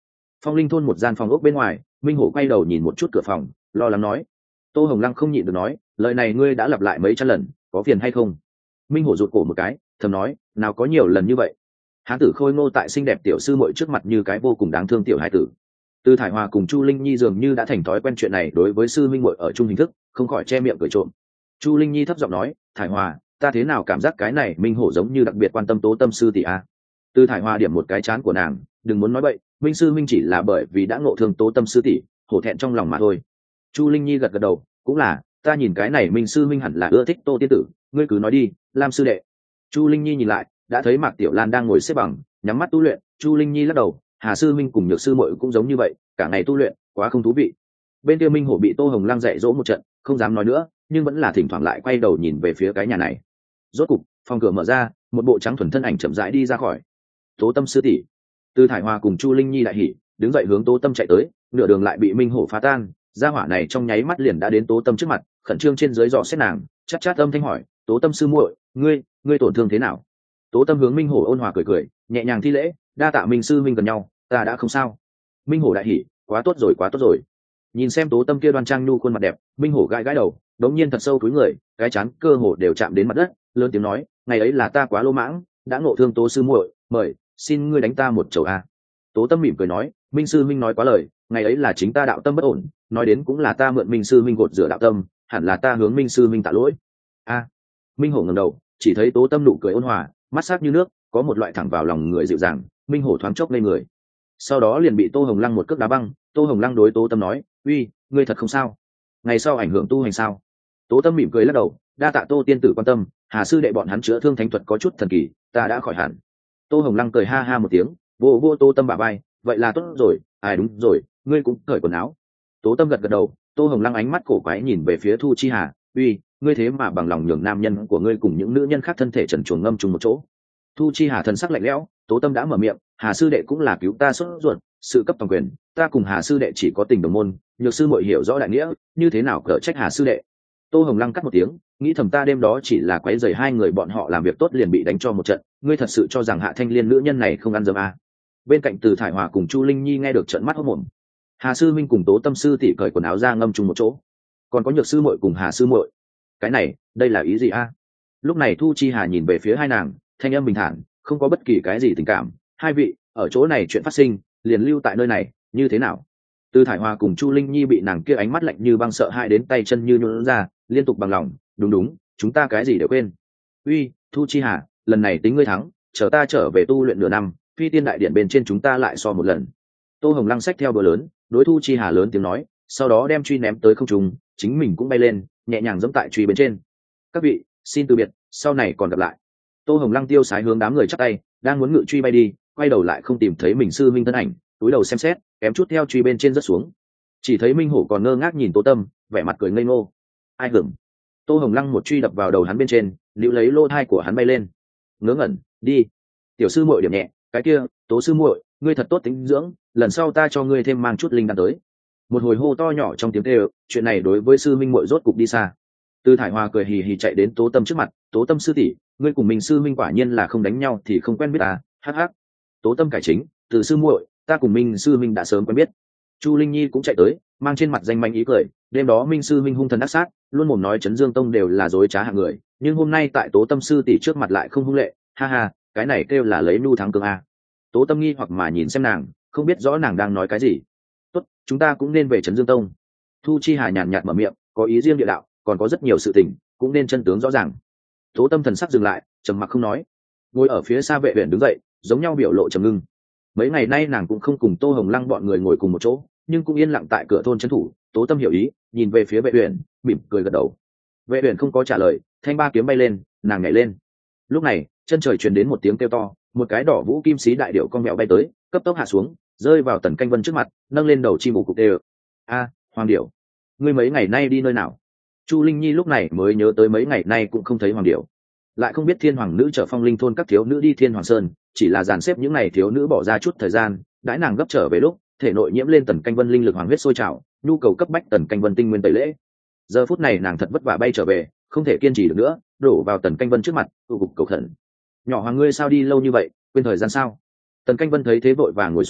Phong linh thôn một gian phòng ốc bên ngoài, Minh Hổ quay đầu nhìn một chút cửa phòng, lo lắng nói. Tô Hồng Lăng không nhịn được nói, lời này ngươi đã lặp lại mấy trăm lần, có phiền hay không? Minh Hổ rụt cổ một cái, thầm nói, nào có nhiều lần như vậy. Hán tử khôi ngô tại xinh đẹp tiểu sư muội trước mặt như cái vô cùng đáng thương tiểu hải tử. Từ Thải Hòa cùng Chu Linh Nhi dường như đã thành thói quen chuyện này đối với sư minh muội ở chung hình thức, không khỏi che miệng cười trộm. Chu Linh Nhi thấp giọng nói, Thải Hòa, ta thế nào cảm giác cái này Minh Hổ giống như đặc biệt quan tâm Tố Tâm sư tỷ a. Từ Thải Hòa điểm một cái chán của nàng, đừng muốn nói bậy, Minh sư minh chỉ là bởi vì đã ngộ thương Tố Tâm sư tỷ, hổ thẹn trong lòng mà thôi. Chu Linh Nhi gật gật đầu, cũng là, ta nhìn cái này Minh sư minh hẳn là ưa thích Tô tiên tử, ngươi cứ nói đi, Lam sư đệ. Chu Linh Nhi nhìn lại, đã thấy Mạc Tiểu Lan đang ngồi xếp bằng, nhắm mắt tu luyện. Chu Linh Nhi lắc đầu, Hà sư minh cùng Nhược sư muội cũng giống như vậy, cả ngày tu luyện, quá không thú vị. Bên kia Minh Hổ bị Tô Hồng Lăng dạy dỗ một trận, không dám nói nữa, nhưng vẫn là thỉnh thoảng lại quay đầu nhìn về phía cái nhà này. Rốt cục, phòng cửa mở ra, một bộ trắng thuần thân ảnh chậm rãi đi ra khỏi. Tố Tâm sư tỷ. Từ Thải Hoa cùng Chu Linh Nhi đại hỉ, đứng dậy hướng Tố Tâm chạy tới, nửa đường lại bị Minh Hổ phá tan, gia hỏa này trong nháy mắt liền đã đến Tố Tâm trước mặt, khẩn trương trên dưới dò xét nàng, chát chát âm thanh hỏi, Tố Tâm sư muội, ngươi, ngươi tổn thương thế nào? Tố Tâm hướng Minh Hổ ôn hòa cười cười, nhẹ nhàng thi lễ, đa tạ Minh sư minh gần nhau, ta đã không sao. Minh Hổ đại hỉ, quá tốt rồi quá tốt rồi. Nhìn xem Tố Tâm kia đoan trang nhu khuôn mặt đẹp, Minh Hổ gãi gãi đầu, đống nhiên thật sâu cúi người, cái chán cơ hồ đều chạm đến mặt đất, lớn tiếng nói, ngày ấy là ta quá lô mãng, đã ngộ thương Tố sư muội, mời, xin ngươi đánh ta một chầu a. Tố Tâm mỉm cười nói, Minh sư minh nói quá lời, ngày ấy là chính ta đạo tâm bất ổn, nói đến cũng là ta mượn Minh sư minh gột rửa đạo tâm, hẳn là ta hướng Minh sư minh tạ lỗi. A. Minh Hổ ngẩng đầu, chỉ thấy Tố Tâm nụ cười ôn hòa, mắt sắc như nước, có một loại thẳng vào lòng người dịu dàng. Minh Hổ thoáng chốc lên người, sau đó liền bị Tô Hồng Lăng một cước đá băng. Tô Hồng Lăng đối Tố Tâm nói, uy, ngươi thật không sao? Ngày sau ảnh hưởng tu hành sao? Tố Tâm mỉm cười lắc đầu, đa tạ Tô tiên tử quan tâm, Hà sư đệ bọn hắn chữa thương thánh thuật có chút thần kỳ, ta đã khỏi hẳn. Tô Hồng Lăng cười ha ha một tiếng, vô vô Tô Tâm bả vai, vậy là tốt rồi, ai đúng rồi, ngươi cũng cởi quần áo. Tố Tâm gật gật đầu. Tô Hồng Lăng ánh mắt cổ quái nhìn về phía Thu Chi Hà, uy, ngươi thế mà bằng lòng nhường nam nhân của ngươi cùng những nữ nhân khác thân thể trần truồng ngâm chung một chỗ. Thu Chi Hà thần sắc lạnh lẽo, Tố Tâm đã mở miệng, Hà sư đệ cũng là cứu ta sốt ruột, sự cấp toàn quyền, ta cùng Hà sư đệ chỉ có tình đồng môn, Nhược sư muội hiểu rõ đại nghĩa, như thế nào cỡ trách Hà sư đệ. Tô Hồng Lăng cắt một tiếng, nghĩ thầm ta đêm đó chỉ là quấy rầy hai người bọn họ làm việc tốt liền bị đánh cho một trận, ngươi thật sự cho rằng Hạ Thanh Liên nữ nhân này không ăn dấm à? Bên cạnh Từ Thải Hòa cùng Chu Linh Nhi nghe được trợn mắt hốt mồm. Hà sư minh cùng Tố Tâm sư tỷ cởi quần áo ra ngâm chung một chỗ, còn có Nhược sư muội cùng Hà sư muội, cái này, đây là ý gì a? À? Lúc này Thu Chi Hà nhìn về phía hai nàng, thanh âm bình thản, không có bất kỳ cái gì tình cảm, hai vị, ở chỗ này chuyện phát sinh, liền lưu tại nơi này, như thế nào? Từ Thải Hòa cùng Chu Linh Nhi bị nàng kia ánh mắt lạnh như băng sợ hãi đến tay chân như nhũn ra, liên tục bằng lòng, đúng đúng, chúng ta cái gì đều quên. Uy, Thu Chi Hà, lần này tính ngươi thắng, chờ ta trở về tu luyện nửa năm, Phi Tiên đại điện bên trên chúng ta lại so một lần. Tô Hồng Lăng xách theo bờ lớn, đối Thu Chi Hà lớn tiếng nói, sau đó đem truy ném tới không trung, chính mình cũng bay lên, nhẹ nhàng giẫm tại truy bên trên. Các vị, xin từ biệt, sau này còn gặp lại. Tô Hồng Lăng tiêu sái hướng đám người chắp tay, đang muốn ngự truy bay đi, quay đầu lại không tìm thấy mình sư minh thân ảnh, túi đầu xem xét, kém chút theo truy bên trên rớt xuống. Chỉ thấy Minh Hổ còn ngơ ngác nhìn Tố Tâm, vẻ mặt cười ngây ngô. Ai hưởng? Tô Hồng Lăng một truy đập vào đầu hắn bên trên, níu lấy lô thai của hắn bay lên. Ngớ ngẩn, đi. Tiểu sư muội điểm nhẹ, cái kia, Tố sư muội, ngươi thật tốt tính dưỡng, lần sau ta cho ngươi thêm mang chút linh đan tới. Một hồi hô to nhỏ trong tiếng kêu, chuyện này đối với sư minh muội rốt cục đi xa. Từ Thải Hoa cười hì hì chạy đến Tố Tâm trước mặt, Tố Tâm sư tỷ, ngươi cùng mình sư minh quả nhiên là không đánh nhau thì không quen biết à? Hắc hắc. Tố Tâm cải chính, từ sư muội, ta cùng minh sư minh đã sớm quen biết. Chu Linh Nhi cũng chạy tới, mang trên mặt danh manh ý cười, đêm đó minh sư minh hung thần ác sát, luôn mồm nói Trấn Dương Tông đều là dối trá hạng người, nhưng hôm nay tại Tố Tâm sư tỷ trước mặt lại không hung lệ, ha ha, cái này kêu là lấy nu thắng cường a. Tố Tâm nghi hoặc mà nhìn xem nàng, không biết rõ nàng đang nói cái gì. Tốt, chúng ta cũng nên về Trấn Dương Tông. Thu Chi Hà nhàn nhạt mở miệng, có ý riêng địa đạo, còn có rất nhiều sự tình, cũng nên chân tướng rõ ràng. Tố Tâm thần sắc dừng lại, trầm mặc không nói. Ngồi ở phía xa Vệ Uyển đứng dậy, giống nhau biểu lộ trầm ngưng. Mấy ngày nay nàng cũng không cùng Tô Hồng Lăng bọn người ngồi cùng một chỗ, nhưng cũng yên lặng tại cửa thôn trấn thủ. Tố Tâm hiểu ý, nhìn về phía Vệ Uyển, mỉm cười gật đầu. Vệ Uyển không có trả lời, thanh ba kiếm bay lên, nàng nhảy lên. Lúc này, chân trời truyền đến một tiếng kêu to, một cái đỏ vũ kim xí đại điệu con mèo bay tới, cấp tốc hạ xuống, rơi vào Tần Canh Vân trước mặt, nâng lên đầu chim ủ cục đều. A, Hoàng điểu, ngươi mấy ngày nay đi nơi nào? Chu Linh Nhi lúc này mới nhớ tới mấy ngày nay cũng không thấy Hoàng điểu, lại không biết Thiên Hoàng nữ chở Phong Linh thôn các thiếu nữ đi Thiên Hoàng sơn, chỉ là dàn xếp những ngày thiếu nữ bỏ ra chút thời gian, đãi nàng gấp trở về lúc thể nội nhiễm lên Tần Canh Vân linh lực hoàng huyết sôi trào, nhu cầu cấp bách Tần Canh Vân tinh nguyên tẩy lễ. Giờ phút này nàng thật vất vả bay trở về, không thể kiên trì được nữa, đổ vào Tần Canh Vân trước mặt, tụ cục cầu khẩn. Nhỏ Hoàng ngươi sao đi lâu như vậy, quên thời gian sao? Tần Canh Vân thấy thế vội vàng ngồi xuống,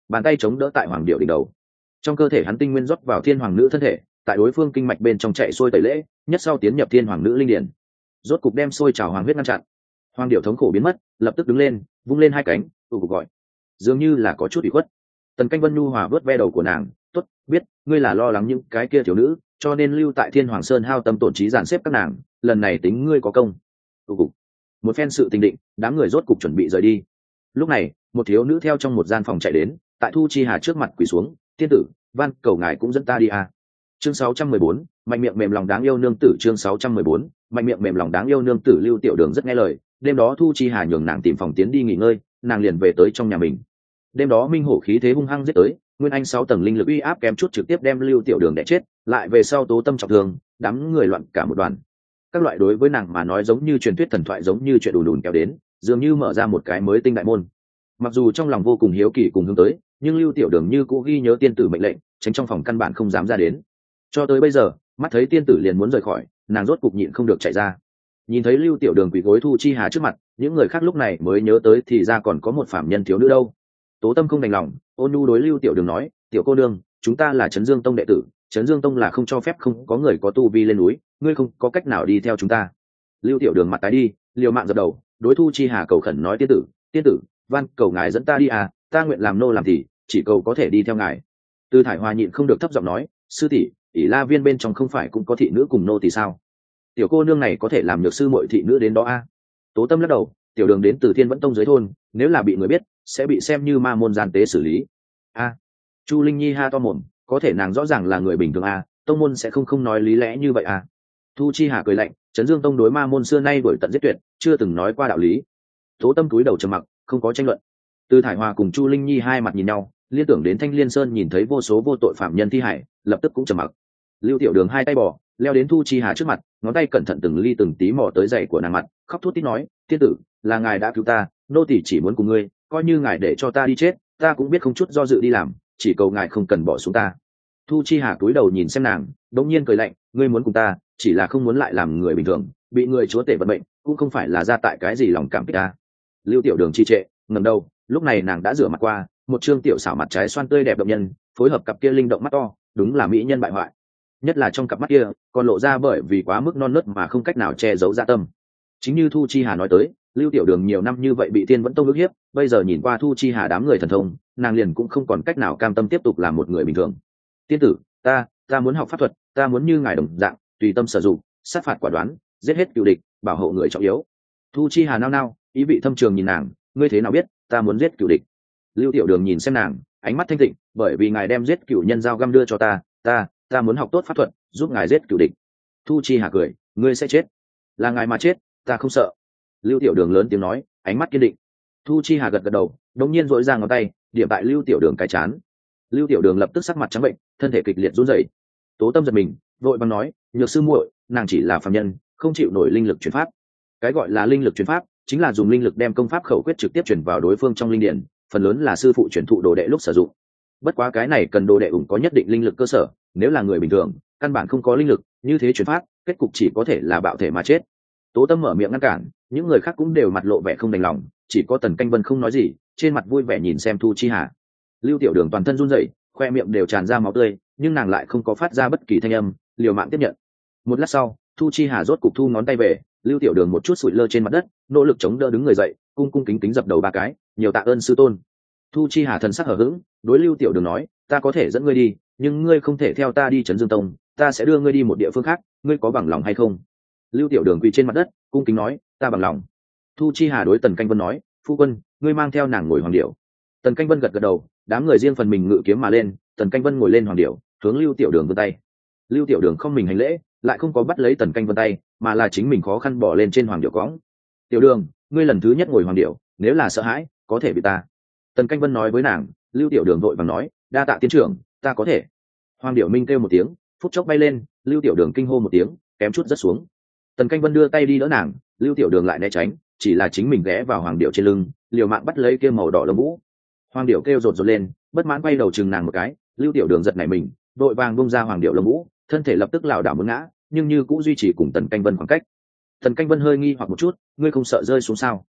bàn tay chống đỡ tại hoàng điệu đỉnh đầu. Trong cơ thể hắn tinh nguyên rót vào thiên hoàng nữ thân thể, tại đối phương kinh mạch bên trong chạy xuôi tẩy lễ, nhất sau tiến nhập thiên hoàng nữ linh điển, rốt cục đem sôi trào hoàng huyết ngăn chặn. Hoàng điệu thống khổ biến mất, lập tức đứng lên, vung lên hai cánh, tụ cục gọi, dường như là có chút ủy khuất. Tần Canh Vân nhu hòa vớt ve đầu của nàng, tốt, biết ngươi là lo lắng những cái kia thiếu nữ, cho nên lưu tại thiên hoàng sơn hao tâm tổn trí dàn xếp các nàng, lần này tính ngươi có công. Tụ cục. Một phen sự tình định, đám người rốt cục chuẩn bị rời đi. Lúc này, một thiếu nữ theo trong một gian phòng chạy đến, tại Thu Chi Hà trước mặt quỳ xuống, tiên tử, van cầu ngài cũng dẫn ta đi à. Chương sáu trăm mười bốn, mạnh miệng mềm lòng đáng yêu nương tử. Chương sáu trăm mười bốn, mạnh miệng mềm lòng đáng yêu nương tử. Lưu Tiểu Đường rất nghe lời, đêm đó Thu Chi Hà nhường nàng tìm phòng tiến đi nghỉ ngơi, nàng liền về tới trong nhà mình. Đêm đó minh hổ khí thế hung hăng giết tới, nguyên anh sáu tầng linh lực uy áp kém chút trực tiếp đem Lưu Tiểu Đường đè chết, lại về sau tố tâm trọng thương, đám người loạn cả một đoàn. Các loại đối với nàng mà nói giống như truyền thuyết thần thoại, giống như chuyện đùn đùn kéo đến, dường như mở ra một cái mới tinh đại môn. Mặc dù trong lòng vô cùng hiếu kỳ cùng hướng tới, nhưng Lưu Tiểu Đường như cũ ghi nhớ tiên tử mệnh lệnh, tránh trong phòng căn bản không dám ra đến. Cho tới bây giờ, mắt thấy tiên tử liền muốn rời khỏi, nàng rốt cục nhịn không được chạy ra. Nhìn thấy Lưu Tiểu Đường quỳ gối Thu Chi Hà trước mặt, những người khác lúc này mới nhớ tới thì ra còn có một phạm nhân thiếu nữ đâu. Tố Tâm không đành lòng, ôn nhu đối Lưu Tiểu Đường nói, tiểu cô nương, chúng ta là Trấn Dương Tông đệ tử, Trấn Dương Tông là không cho phép không có người có tu vi lên núi, ngươi không có cách nào đi theo chúng ta. Lưu Tiểu Đường mặt tái đi, liều mạng dập đầu, đối Thu Chi Hà cầu khẩn nói, tiên tử, tiên tử, van cầu ngài dẫn ta đi à, ta nguyện làm nô làm thì, chỉ cầu có thể đi theo ngài. Từ Thải Hoa nhịn không được thấp giọng nói, sư tỷ, ỷ La Viên bên trong không phải cũng có thị nữ cùng nô thì sao? Tiểu cô nương này có thể làm nhược sư muội thị nữ đến đó a? À? Tố Tâm lắc đầu, Tiểu Đường đến từ Thiên Vẫn Tông dưới thôn, nếu là bị người biết, sẽ bị xem như ma môn gian tế xử lý. A, à, Chu Linh Nhi ha to mồm, có thể nàng rõ ràng là người bình thường a, à, tông môn sẽ không không nói lý lẽ như vậy à? Thu Chi Hà cười lạnh, Trấn Dương Tông đối ma môn xưa nay đuổi tận giết tuyệt, chưa từng nói qua đạo lý. Tố Tâm cúi đầu trầm mặc, không có tranh luận. Từ Thải Hoa cùng Chu Linh Nhi hai mặt nhìn nhau, liên tưởng đến Thanh Liên Sơn nhìn thấy vô số vô tội phạm nhân thi hải, lập tức cũng trầm mặc. Lưu Tiểu Đường hai tay bỏ, leo đến Thu Chi Hà trước mặt, ngón tay cẩn thận từng ly từng tí mò tới giày của nàng mặt, khóc thút thít nói, tiên tử, là ngài đã cứu ta, nô tỳ chỉ muốn cùng ngươi, coi như ngài để cho ta đi chết, ta cũng biết không chút do dự đi làm, chỉ cầu ngài không cần bỏ xuống ta. Thu Chi Hà cúi đầu nhìn xem nàng, đống nhiên cười lạnh, ngươi muốn cùng ta, chỉ là không muốn lại làm người bình thường, bị người chúa tể vận mệnh, cũng không phải là ra tại cái gì lòng cảm kích ta. Lưu Tiểu Đường trì trệ, ngẩng đầu, lúc này nàng đã rửa mặt qua, một trương tiểu xảo mặt trái xoan tươi đẹp động nhân, phối hợp cặp kia linh động mắt to, đúng là mỹ nhân bại hoại. Nhất là trong cặp mắt kia, còn lộ ra bởi vì quá mức non nớt mà không cách nào che giấu dạ tâm. Chính như Thu Chi Hà nói tới, Lưu Tiểu Đường nhiều năm như vậy bị Tiên Vẫn Tông ức hiếp, bây giờ nhìn qua Thu Chi Hà đám người thần thông, nàng liền cũng không còn cách nào cam tâm tiếp tục làm một người bình thường. Tiên tử, ta, ta muốn học pháp thuật, ta muốn như ngài đồng dạng, tùy tâm sử dụng, sát phạt quả đoán, giết hết cựu địch, bảo hộ người trọng yếu. Thu Chi Hà nao nao, ý vị thâm trường nhìn nàng, ngươi thế nào biết ta muốn giết cựu địch? Lưu Tiểu Đường nhìn xem nàng, ánh mắt thanh tịnh, bởi vì ngài đem giết cựu nhân giao găm đưa cho ta, ta, ta muốn học tốt pháp thuật, giúp ngài giết cựu địch. Thu Chi Hà cười, ngươi sẽ chết, là ngài mà chết, ta không sợ. Lưu Tiểu Đường lớn tiếng nói, ánh mắt kiên định. Thu Chi Hà gật gật đầu, đống nhiên dội ra ngón tay, điểm tại Lưu Tiểu Đường cái chán. Lưu Tiểu Đường lập tức sắc mặt trắng bệnh, thân thể kịch liệt run rẩy. Tố Tâm giật mình, vội vàng nói, nhược sư muội, nàng chỉ là phàm nhân, không chịu nổi linh lực truyền pháp. Cái gọi là linh lực truyền pháp, chính là dùng linh lực đem công pháp khẩu quyết trực tiếp truyền vào đối phương trong linh điển, phần lớn là sư phụ truyền thụ đồ đệ lúc sử dụng. Bất quá cái này cần đồ đệ ủng có nhất định linh lực cơ sở, nếu là người bình thường, căn bản không có linh lực, như thế truyền pháp, kết cục chỉ có thể là bạo thể mà chết. Tố Tâm mở miệng ngăn cản, những người khác cũng đều mặt lộ vẻ không đành lòng, chỉ có Tần Canh Vân không nói gì, trên mặt vui vẻ nhìn xem Thu Chi Hà. Lưu Tiểu Đường toàn thân run rẩy, khoe miệng đều tràn ra máu tươi, nhưng nàng lại không có phát ra bất kỳ thanh âm, liều mạng tiếp nhận. Một lát sau, Thu Chi Hà rốt cục thu ngón tay về, Lưu Tiểu Đường một chút sụi lơ trên mặt đất, nỗ lực chống đỡ đứng người dậy, cung cung kính kính dập đầu ba cái, nhiều tạ ơn sư tôn. Thu Chi Hà thần sắc hờ hững, đối Lưu Tiểu Đường nói, ta có thể dẫn ngươi đi, nhưng ngươi không thể theo ta đi Trấn Dương Tông, ta sẽ đưa ngươi đi một địa phương khác, ngươi có bằng lòng hay không? Lưu Tiểu Đường quỳ trên mặt đất, cung kính nói, ta bằng lòng. Thu Chi Hà đối Tần Canh Vân nói, phu quân, ngươi mang theo nàng ngồi hoàng điểu. Tần Canh Vân gật gật đầu, đám người riêng phần mình ngự kiếm mà lên, Tần Canh Vân ngồi lên hoàng điểu, hướng Lưu Tiểu Đường vươn tay. Lưu Tiểu Đường không mình hành lễ, lại không có bắt lấy Tần Canh Vân tay, mà là chính mình khó khăn bỏ lên trên hoàng điểu cõng. Tiểu Đường, ngươi lần thứ nhất ngồi hoàng điểu, nếu là sợ hãi, có thể bị ta. Tần Canh Vân nói với nàng. Lưu Tiểu Đường vội vàng nói, đa tạ tiến trưởng, ta có thể. Hoàng điểu minh kêu một tiếng, phút chốc bay lên, Lưu Tiểu Đường kinh hô một tiếng, kém chút rớt xuống. Tần Canh Vân đưa tay đi đỡ nàng, Lưu Tiểu Đường lại né tránh, chỉ là chính mình ghé vào hoàng điểu trên lưng, liều mạng bắt lấy kia màu đỏ lông vũ. Hoàng điểu kêu rột rột lên, bất mãn quay đầu chừng nàng một cái, Lưu Tiểu Đường giật nảy mình, vội vàng bung ra hoàng điểu lông vũ, thân thể lập tức lảo đảo muốn ngã, nhưng như cũng duy trì cùng Tần Canh Vân khoảng cách. Tần Canh Vân hơi nghi hoặc một chút, ngươi không sợ rơi xuống sao?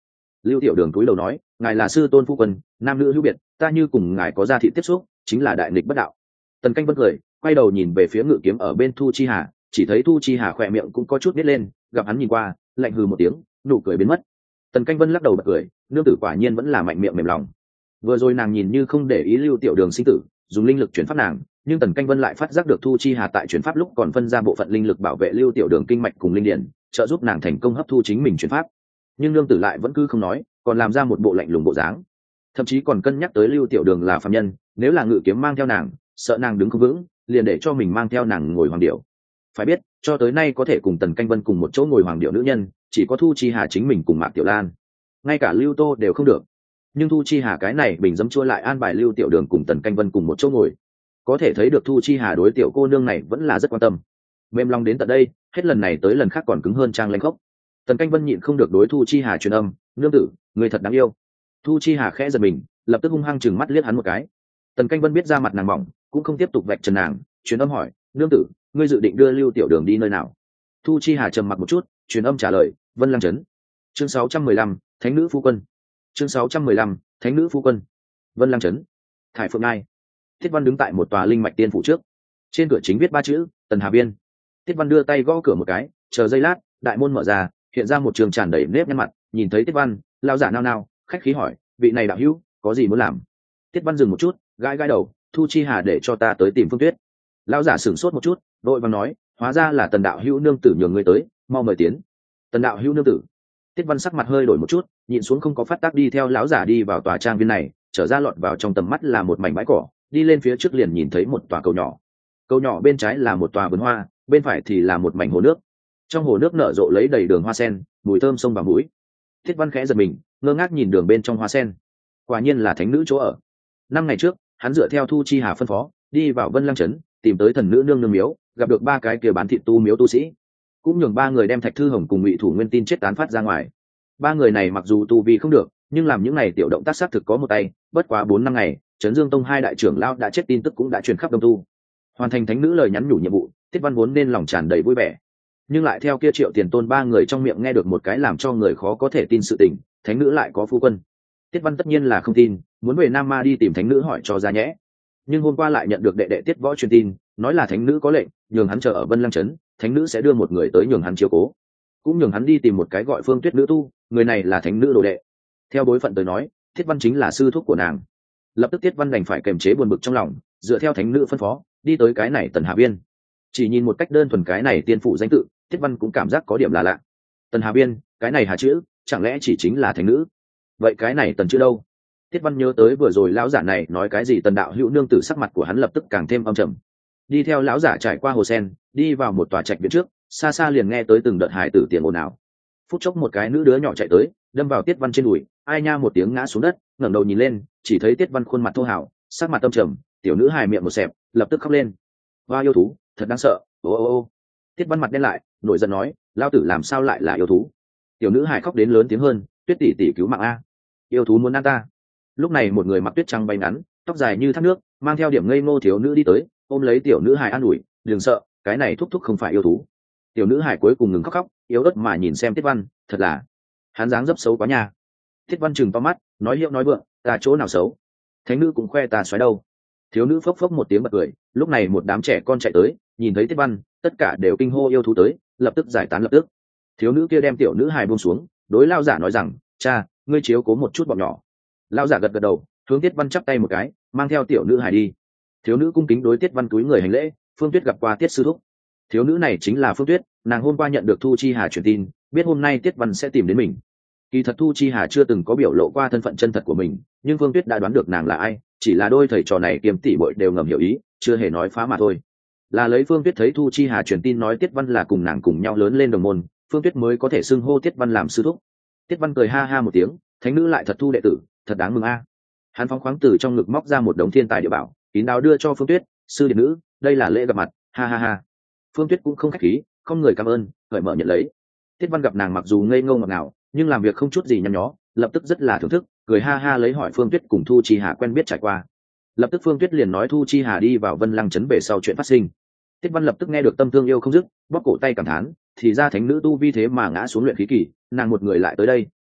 Lưu Tiểu Đường cúi đầu nói, ngài là sư tôn phu quân, nam nữ hữu biệt, ta như cùng ngài có gia thị tiếp xúc, chính là đại nghịch bất đạo. Tần Canh Vân cười, quay đầu nhìn về phía ngự kiếm ở bên Thu Chi Hà, chỉ thấy Thu Chi Hà khỏe miệng cũng có chút nít lên, gặp hắn nhìn qua, lạnh hừ một tiếng, nụ cười biến mất. Tần Canh Vân lắc đầu bật cười, nương tử quả nhiên vẫn là mạnh miệng mềm lòng. Vừa rồi nàng nhìn như không để ý Lưu Tiểu Đường sinh tử, dùng linh lực chuyển pháp nàng, nhưng Tần Canh Vân lại phát giác được Thu Chi Hà tại chuyển pháp lúc còn phân ra bộ phận linh lực bảo vệ Lưu Tiểu Đường kinh mạch cùng linh điển, trợ giúp nàng thành công hấp thu chính mình chuyển pháp. Nhưng nương tử lại vẫn cứ không nói, còn làm ra một bộ lạnh lùng bộ dáng, thậm chí còn cân nhắc tới Lưu Tiểu Đường là phàm nhân, nếu là ngự kiếm mang theo nàng, sợ nàng đứng không vững, liền để cho mình mang theo nàng ngồi hoàng điệu. Phải biết, cho tới nay có thể cùng Tần Canh Vân cùng một chỗ ngồi hoàng điệu nữ nhân, chỉ có Thu Chi Hà chính mình cùng Mạc Tiểu Lan, ngay cả Lưu Tô đều không được. Nhưng Thu Chi Hà cái này bình dấm chua lại an bài Lưu Tiểu Đường cùng Tần Canh Vân cùng một chỗ ngồi, có thể thấy được Thu Chi Hà đối tiểu cô nương này vẫn là rất quan tâm. Mềm lòng đến tận đây, hết lần này tới lần khác còn cứng hơn trang lanh khốc. Tần Canh Vân nhịn không được đối Thu Chi Hà truyền âm, nương tử, người thật đáng yêu. Thu Chi Hà khẽ giật mình, lập tức hung hăng chừng mắt liếc hắn một cái. Tần Canh Vân biết ra mặt nàng mỏng, cũng không tiếp tục vạch trần nàng, truyền âm hỏi, nương tử, ngươi dự định đưa Lưu Tiểu Đường đi nơi nào? Thu Chi Hà trầm mặc một chút, truyền âm trả lời, Vân Lăng Trấn. Chương sáu trăm mười lăm, Thánh nữ phu quân. Chương sáu trăm mười lăm, Thánh nữ phu quân. Vân Lăng Trấn. Thải Phượng Ngai. Tiết Văn đứng tại một tòa linh mạch tiên phủ trước, trên cửa chính viết ba chữ, Tần Hà Biên. Tiết Văn đưa tay gõ cửa một cái, chờ giây lát, đại môn mở ra, hiện ra một trường tràn đầy nếp nhăn mặt, nhìn thấy Tiết Văn, lao giả nao nao, khách khí hỏi, vị này đạo hữu, có gì muốn làm? Tiết Văn dừng một chút, gãi gãi đầu, Thu Chi Hà để cho ta tới tìm Phương Tuyết. Lão giả sửng sốt một chút, đội vàng nói, hóa ra là Tần đạo hữu nương tử nhường ngươi tới, mau mời tiến. Tần đạo hữu nương tử. Tiết Văn sắc mặt hơi đổi một chút, nhịn xuống không có phát tác đi theo lão giả đi vào tòa trang viên này, trở ra lọt vào trong tầm mắt là một mảnh bãi cỏ, đi lên phía trước liền nhìn thấy một tòa cầu nhỏ. Cầu nhỏ bên trái là một tòa vườn hoa, bên phải thì là một mảnh hồ nước. Trong hồ nước nở rộ lấy đầy đường hoa sen, mùi thơm sông vào mũi. Tiết Văn khẽ giật mình, ngơ ngác nhìn đường bên trong hoa sen. Quả nhiên là thánh nữ chỗ ở. Năm ngày trước, hắn dựa theo Thu Chi Hà phân phó, đi vào Vân Lăng Trấn, tìm tới thần nữ nương nương miếu, gặp được ba cái kia bán thịt tu miếu tu sĩ, cũng nhường ba người đem Thạch Thư Hồng cùng Ngụy Thủ Nguyên tin chết tán phát ra ngoài. Ba người này mặc dù tu vi không được, nhưng làm những này tiểu động tác xác thực có một tay, bất quá bốn năm ngày, Trấn Dương Tông hai đại trưởng lão đã chết tin tức cũng đã truyền khắp Đông Tu. Hoàn thành thánh nữ lời nhắn nhủ nhiệm vụ, Tiết Văn vốn nên lòng tràn đầy vui vẻ, nhưng lại theo kia Triệu Tiền Tôn ba người trong miệng nghe được một cái làm cho người khó có thể tin sự tình, thánh nữ lại có phu quân. Tiết Văn tất nhiên là không tin, muốn về Nam Ma đi tìm thánh nữ hỏi cho ra nhẽ. Nhưng hôm qua lại nhận được đệ đệ Tiết Võ truyền tin, nói là thánh nữ có lệnh, nhường hắn chờ ở Vân Lăng Trấn, thánh nữ sẽ đưa một người tới nhường hắn chiếu cố, cũng nhường hắn đi tìm một cái gọi Phương Tuyết nữ tu, người này là thánh nữ đồ đệ. Theo bối phận tới nói, Tiết Văn chính là sư thúc của nàng. Lập tức Tiết Văn đành phải kềm chế buồn bực trong lòng, dựa theo thánh nữ phân phó, đi tới cái này Tần Hà Biên. Chỉ nhìn một cách đơn thuần cái này tiên phụ danh tự, Tiết Văn cũng cảm giác có điểm là lạ. Tần Hà Biên, cái này hà chữ, chẳng lẽ chỉ chính là thánh nữ? Vậy cái này tần chữ đâu? Tiết Văn nhớ tới vừa rồi lão giả này nói cái gì Tần đạo hữu nương tử, sắc mặt của hắn lập tức càng thêm âm trầm. Đi theo lão giả trải qua hồ sen, đi vào một tòa trạch viện trước, xa xa liền nghe tới từng đợt hài tử tiền ồn ào. Phút chốc một cái nữ đứa nhỏ chạy tới, đâm vào Tiết Văn trên đùi, ai nha một tiếng ngã xuống đất, ngẩng đầu nhìn lên, chỉ thấy Tiết Văn khuôn mặt thô hào, sắc mặt âm trầm, tiểu nữ hài miệng một xẹp, lập tức khóc lên. Hoa yêu thú, thật đáng sợ. Ô ô ô. Tiết Văn mặt đen lại, nổi giận nói, lao tử làm sao lại là yêu thú? Tiểu nữ hài khóc đến lớn tiếng hơn, Tuyết tỷ tỷ cứu mạng a, yêu thú muốn ăn ta. Lúc này một người mặc tuyết trắng bay ngắn, tóc dài như thác nước, mang theo điểm ngây ngô thiếu nữ đi tới, ôm lấy tiểu nữ hài an ủi, đừng sợ, cái này thúc thúc không phải yêu thú. Tiểu nữ hài cuối cùng ngừng khóc khóc, yếu ớt mà nhìn xem Tiết Văn, thật là hắn dáng dấp xấu quá nha. Tiết Văn chừng to mắt, nói hiệu nói vượng, ta chỗ nào xấu? Thánh nữ cũng khoe ta xoáy đâu. Thiếu nữ phốc phốc một tiếng bật cười. Lúc này một đám trẻ con chạy tới, nhìn thấy Tiết Văn, tất cả đều kinh hô yêu thú tới, lập tức giải tán lập tức. Thiếu nữ kia đem tiểu nữ hài buông xuống, đối lao giả nói rằng, cha, ngươi chiếu cố một chút bọn nhỏ. Lao giả gật gật đầu, hướng Tiết Văn chắp tay một cái, mang theo tiểu nữ hài đi. Thiếu nữ cung kính đối Tiết Văn cúi người hành lễ, Phương Tuyết gặp qua Tiết sư thúc. Thiếu nữ này chính là Phương Tuyết, nàng hôm qua nhận được Thu Chi Hà truyền tin, biết hôm nay Tiết Văn sẽ tìm đến mình. Kỳ thật Thu Chi Hà chưa từng có biểu lộ qua thân phận chân thật của mình, nhưng Phương Tuyết đã đoán được nàng là ai, chỉ là đôi thầy trò này kiềm tỉ bội đều ngầm hiểu ý, chưa hề nói phá mà thôi. Là lấy Phương Tuyết thấy Thu Chi Hà truyền tin nói Tiết Văn là cùng nàng cùng nhau lớn lên đồng môn, Phương Tuyết mới có thể xưng hô Tiết Văn làm sư thúc. Tiết Văn cười ha ha một tiếng, thánh nữ lại thật thu đệ tử, thật đáng mừng a. Hắn phóng khoáng từ trong ngực móc ra một đống thiên tài địa bảo, kín đáo đưa cho Phương Tuyết, sư điện nữ, đây là lễ gặp mặt, ha ha ha. Phương Tuyết cũng không khách khí, không người cảm ơn, cởi mở nhận lấy. Tiết Văn gặp nàng mặc dù ngây ngô ngọt ngào, nhưng làm việc không chút gì nhăn nhó, lập tức rất là thưởng thức, cười ha ha lấy hỏi Phương Tuyết cùng Thu Chi Hà quen biết trải qua. Lập tức Phương Tuyết liền nói Thu Chi Hà đi vào Vân Lăng Trấn về sau chuyện phát sinh. Tiết Văn lập tức nghe được tâm thương yêu không dứt, bóp cổ tay cảm thán, thì ra thánh nữ tu vi thế mà ngã xuống luyện khí kỳ, nàng một người lại tới đây,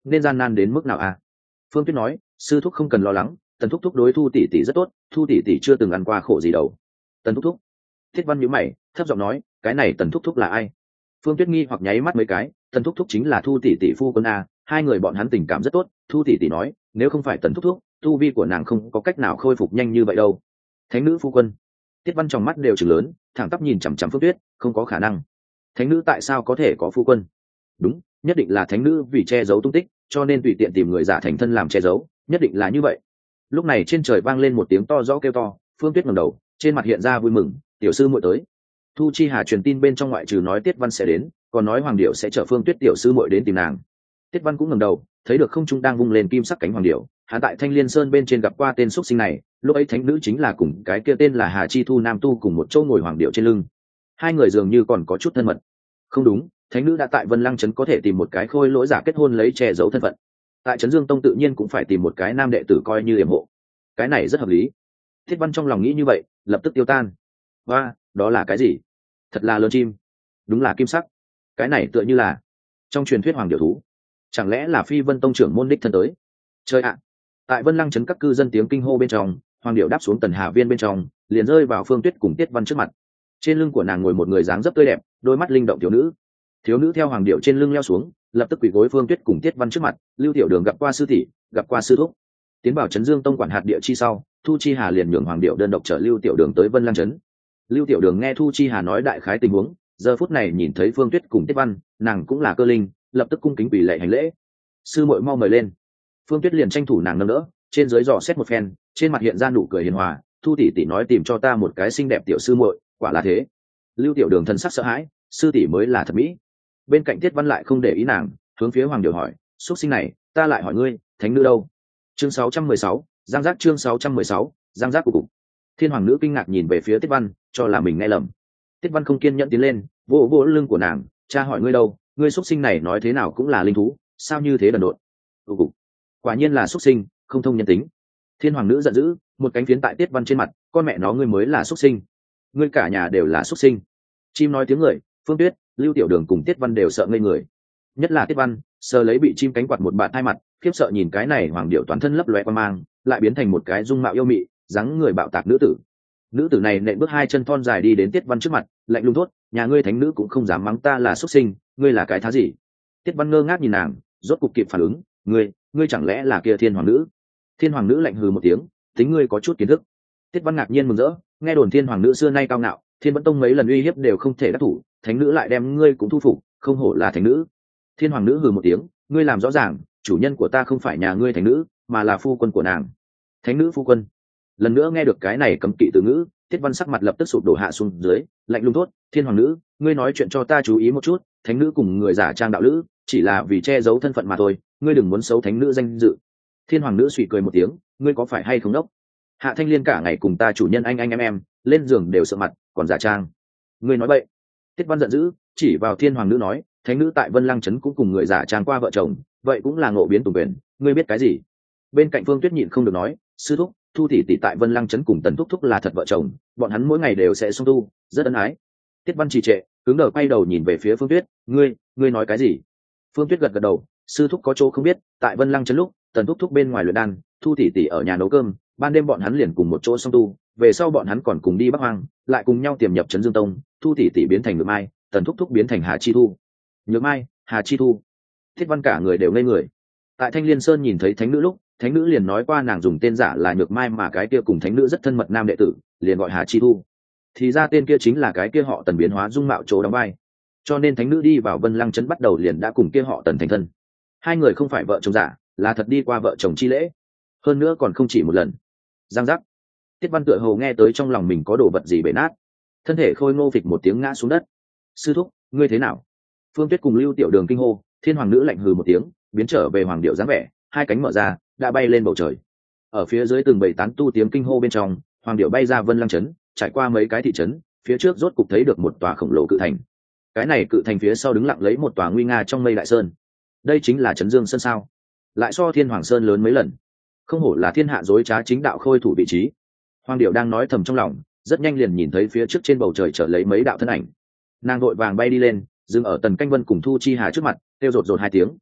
nên gian nan đến mức nào à? Phương Tuyết nói, sư thúc không cần lo lắng, Tần thúc thúc đối Thu tỷ tỷ rất tốt, Thu tỷ tỷ chưa từng ăn qua khổ gì đâu. Tần thúc thúc. Thiết Văn nhíu mày, thấp giọng nói, cái này Tần thúc thúc là ai? Phương Tuyết nghi hoặc nháy mắt mấy cái, Tần thúc thúc chính là Thu tỷ tỷ phu quân a, hai người bọn hắn tình cảm rất tốt. Thu tỷ tỷ nói, nếu không phải Tần thúc thúc, tu vi của nàng không có cách nào khôi phục nhanh như vậy đâu. Thánh nữ phu quân. Tiết Văn trong mắt đều trừng lớn, thẳng tắp nhìn chằm chằm Phương Tuyết, không có khả năng. Thánh nữ tại sao có thể có phu quân? Đúng, nhất định là thánh nữ vì che giấu tung tích, cho nên tùy tiện tìm người giả thành thân làm che giấu, nhất định là như vậy. Lúc này trên trời vang lên một tiếng to rõ kêu to, Phương Tuyết ngẩng đầu, trên mặt hiện ra vui mừng, tiểu sư muội tới. Thu Chi Hà truyền tin bên trong ngoại trừ nói Tiết Văn sẽ đến, còn nói Hoàng Điểu sẽ chở Phương Tuyết tiểu sư muội đến tìm nàng. Tiết Văn cũng ngẩng đầu, thấy được không trung đang vung lên kim sắc cánh Hoàng Điểu, hắn tại Thanh Liên Sơn bên trên gặp qua tên xuất sinh này, lúc ấy thánh nữ chính là cùng cái kia tên là Hà Chi Thu nam tu cùng một chỗ ngồi Hoàng Điểu trên lưng. Hai người dường như còn có chút thân mật. Không đúng, thánh nữ đã tại Vân Lăng trấn có thể tìm một cái khôi lỗi giả kết hôn lấy che giấu thân phận, tại trấn Dương Tông tự nhiên cũng phải tìm một cái nam đệ tử coi như yểm hộ, cái này rất hợp lý. Thiết Văn trong lòng nghĩ như vậy, lập tức tiêu tan. Và đó là cái gì? Thật là lớn chim, đúng là kim sắc. Cái này tựa như là trong truyền thuyết Hoàng Điểu thú, chẳng lẽ là Phi Vân Tông trưởng môn đích thân tới? Chơi ạ! Tại Vân Lăng trấn các cư dân tiếng kinh hô bên trong, Hoàng Điểu đáp xuống Tần Hà Viên bên trong, liền rơi vào Phương Tuyết cùng Tiết Văn trước mặt. Trên lưng của nàng ngồi một người dáng dấp tươi đẹp, đôi mắt linh động thiếu nữ. Thiếu nữ theo Hoàng Điểu trên lưng leo xuống, lập tức quỳ gối Phương Tuyết cùng Tiết Văn trước mặt. Lưu Tiểu Đường gặp qua sư tỷ, gặp qua sư thúc. Tiến vào trấn Dương Tông quản hạt địa chi sau, Thu Chi Hà liền nhường Hoàng Điểu đơn độc chở Lưu Tiểu Đường tới Vân Lăng trấn. Lưu Tiểu Đường nghe Thu Chi Hà nói đại khái tình huống, giờ phút này nhìn thấy Phương Tuyết cùng Tiết Văn, nàng cũng là cơ linh, lập tức cung kính quỳ lạy hành lễ. Sư muội mau mời lên. Phương Tuyết liền tranh thủ nàng nâng đỡ, trên dưới dò xét một phen, trên mặt hiện ra nụ cười hiền hòa. Thu tỷ tỷ nói tìm cho ta một cái xinh đẹp tiểu sư muội, quả là thế. Lưu Tiểu Đường thần sắc sợ hãi, sư tỷ mới là thật mỹ. Bên cạnh Tiết Văn lại không để ý nàng, hướng phía Hoàng Điểu hỏi, xuất sinh này, ta lại hỏi ngươi, thánh nữ đâu? Chương sáu trăm mười sáu, Giang Giác chương sáu trăm mười sáu, Giang Giác của cục. Thiên Hoàng nữ kinh ngạc nhìn về phía Tiết Văn, cho là mình nghe lầm. Tiết Văn không kiên nhẫn tiến lên, vỗ vỗ lưng của nàng, cha hỏi ngươi đâu, ngươi xuất sinh này nói thế nào cũng là linh thú, sao như thế đần độn? Của cục. Quả nhiên là xuất sinh, không thông nhân tính. Thiên Hoàng nữ giận dữ, một cánh phiến tại Tiết Văn trên mặt, con mẹ nó ngươi mới là xuất sinh, ngươi cả nhà đều là xuất sinh. Chim nói tiếng người, Phương Tuyết, Lưu Tiểu Đường cùng Tiết Văn đều sợ ngây người, nhất là Tiết Văn, sờ lấy bị chim cánh quạt một bạn hai mặt, khiếp sợ nhìn cái này Hoàng Điểu toàn thân lấp loe quan mang, lại biến thành một cái dung mạo yêu mị, dáng người bạo tạc nữ tử. Nữ tử này nện bước hai chân thon dài đi đến Tiết Văn trước mặt, lạnh lùng thốt, nhà ngươi thánh nữ cũng không dám mắng ta là xuất sinh, ngươi là cái thá gì? Tiết Văn ngơ ngác nhìn nàng, rốt cục kịp phản ứng, ngươi, ngươi chẳng lẽ là kia Thiên Hoàng nữ? Thiên Hoàng nữ lạnh hừ một tiếng, tính ngươi có chút kiến thức. Tiết Văn ngạc nhiên mừng rỡ, nghe đồn Thiên Hoàng nữ xưa nay cao ngạo, Thiên Vẫn Tông mấy lần uy hiếp đều không thể đắc thủ, thánh nữ lại đem ngươi cũng thu phục, không hổ là thánh nữ. Thiên Hoàng nữ hừ một tiếng, ngươi làm rõ ràng, chủ nhân của ta không phải nhà ngươi thánh nữ, mà là phu quân của nàng. Thánh nữ phu quân. Lần nữa nghe được cái này cấm kỵ từ ngữ, Tiết Văn sắc mặt lập tức sụp đổ hạ xuống dưới, lạnh lùng thốt, Thiên Hoàng nữ, ngươi nói chuyện cho ta chú ý một chút, thánh nữ cùng người giả trang đạo lữ, chỉ là vì che giấu thân phận mà thôi, ngươi đừng muốn xấu thánh nữ danh dự. Thiên Hoàng nữ suy cười một tiếng, ngươi có phải hay không đốc? Hạ Thanh Liên cả ngày cùng ta chủ nhân anh anh em em, lên giường đều sợ mặt, còn giả trang. Ngươi nói bậy. Tiết Văn giận dữ, chỉ vào Thiên Hoàng nữ nói, thánh nữ tại Vân Lăng trấn cũng cùng người giả trang qua vợ chồng, vậy cũng là ngộ biến tùng quyền, ngươi biết cái gì? Bên cạnh Phương Tuyết nhịn không được nói, sư thúc, Thu tỷ tỷ tại Vân Lăng trấn cùng Tần thúc thúc là thật vợ chồng, bọn hắn mỗi ngày đều sẽ xung tu, rất ân ái. Tiết Văn trì trệ, cứng đờ quay đầu nhìn về phía Phương Tuyết, ngươi, ngươi nói cái gì? Phương Tuyết gật gật đầu, sư thúc có chỗ không biết, tại Vân Lăng trấn lúc, Tần thúc thúc bên ngoài luyện đan, Thu tỷ tỷ ở nhà nấu cơm, ban đêm bọn hắn liền cùng một chỗ song tu, về sau bọn hắn còn cùng đi Bắc Hoang, lại cùng nhau tiềm nhập trấn Dương Tông, Thu tỷ tỷ biến thành Nhược Mai, Tần thúc thúc biến thành Hà Chi Thu. Nhược Mai, Hà Chi Thu. Thiết Văn cả người đều ngây người. Tại Thanh Liên Sơn nhìn thấy thánh nữ lúc, thánh nữ liền nói qua nàng dùng tên giả là Nhược Mai, mà cái kia cùng thánh nữ rất thân mật nam đệ tử, liền gọi Hà Chi Thu. Thì ra tên kia chính là cái kia họ Tần biến hóa dung mạo chỗ đóng vai. Cho nên thánh nữ đi vào Vân Lăng trấn bắt đầu liền đã cùng kia họ Tần thành thân. Hai người không phải vợ chồng giả, là thật đi qua vợ chồng chi lễ. Hơn nữa còn không chỉ một lần. Giang giác. Tiết Văn tựa hồ nghe tới trong lòng mình có đồ vật gì bể nát, thân thể khôi ngô phịch một tiếng ngã xuống đất. Sư thúc, ngươi thế nào? Phương Tuyết cùng Lưu Tiểu Đường kinh hô. Thiên Hoàng nữ lạnh hừ một tiếng, biến trở về hoàng điệu dáng vẻ, hai cánh mở ra, đã bay lên bầu trời. Ở phía dưới từng bầy tán tu tiếng kinh hô bên trong, hoàng điệu bay ra Vân Lăng trấn, trải qua mấy cái thị trấn, phía trước rốt cục thấy được một tòa khổng lồ cự thành. Cái này cự thành phía sau đứng lặng lấy một tòa nguy nga trong mây đại sơn. Đây chính là trấn Dương Sơn sao? Lại so Thiên Hoàng Sơn lớn mấy lần. Không hổ là thiên hạ dối trá chính đạo khôi thủ vị trí. Hoàng điệu đang nói thầm trong lòng, rất nhanh liền nhìn thấy phía trước trên bầu trời trở lấy mấy đạo thân ảnh. Nàng đội vàng bay đi lên, dừng ở Tần Canh Vân cùng Thu Chi Hà trước mặt, kêu rột rột hai tiếng.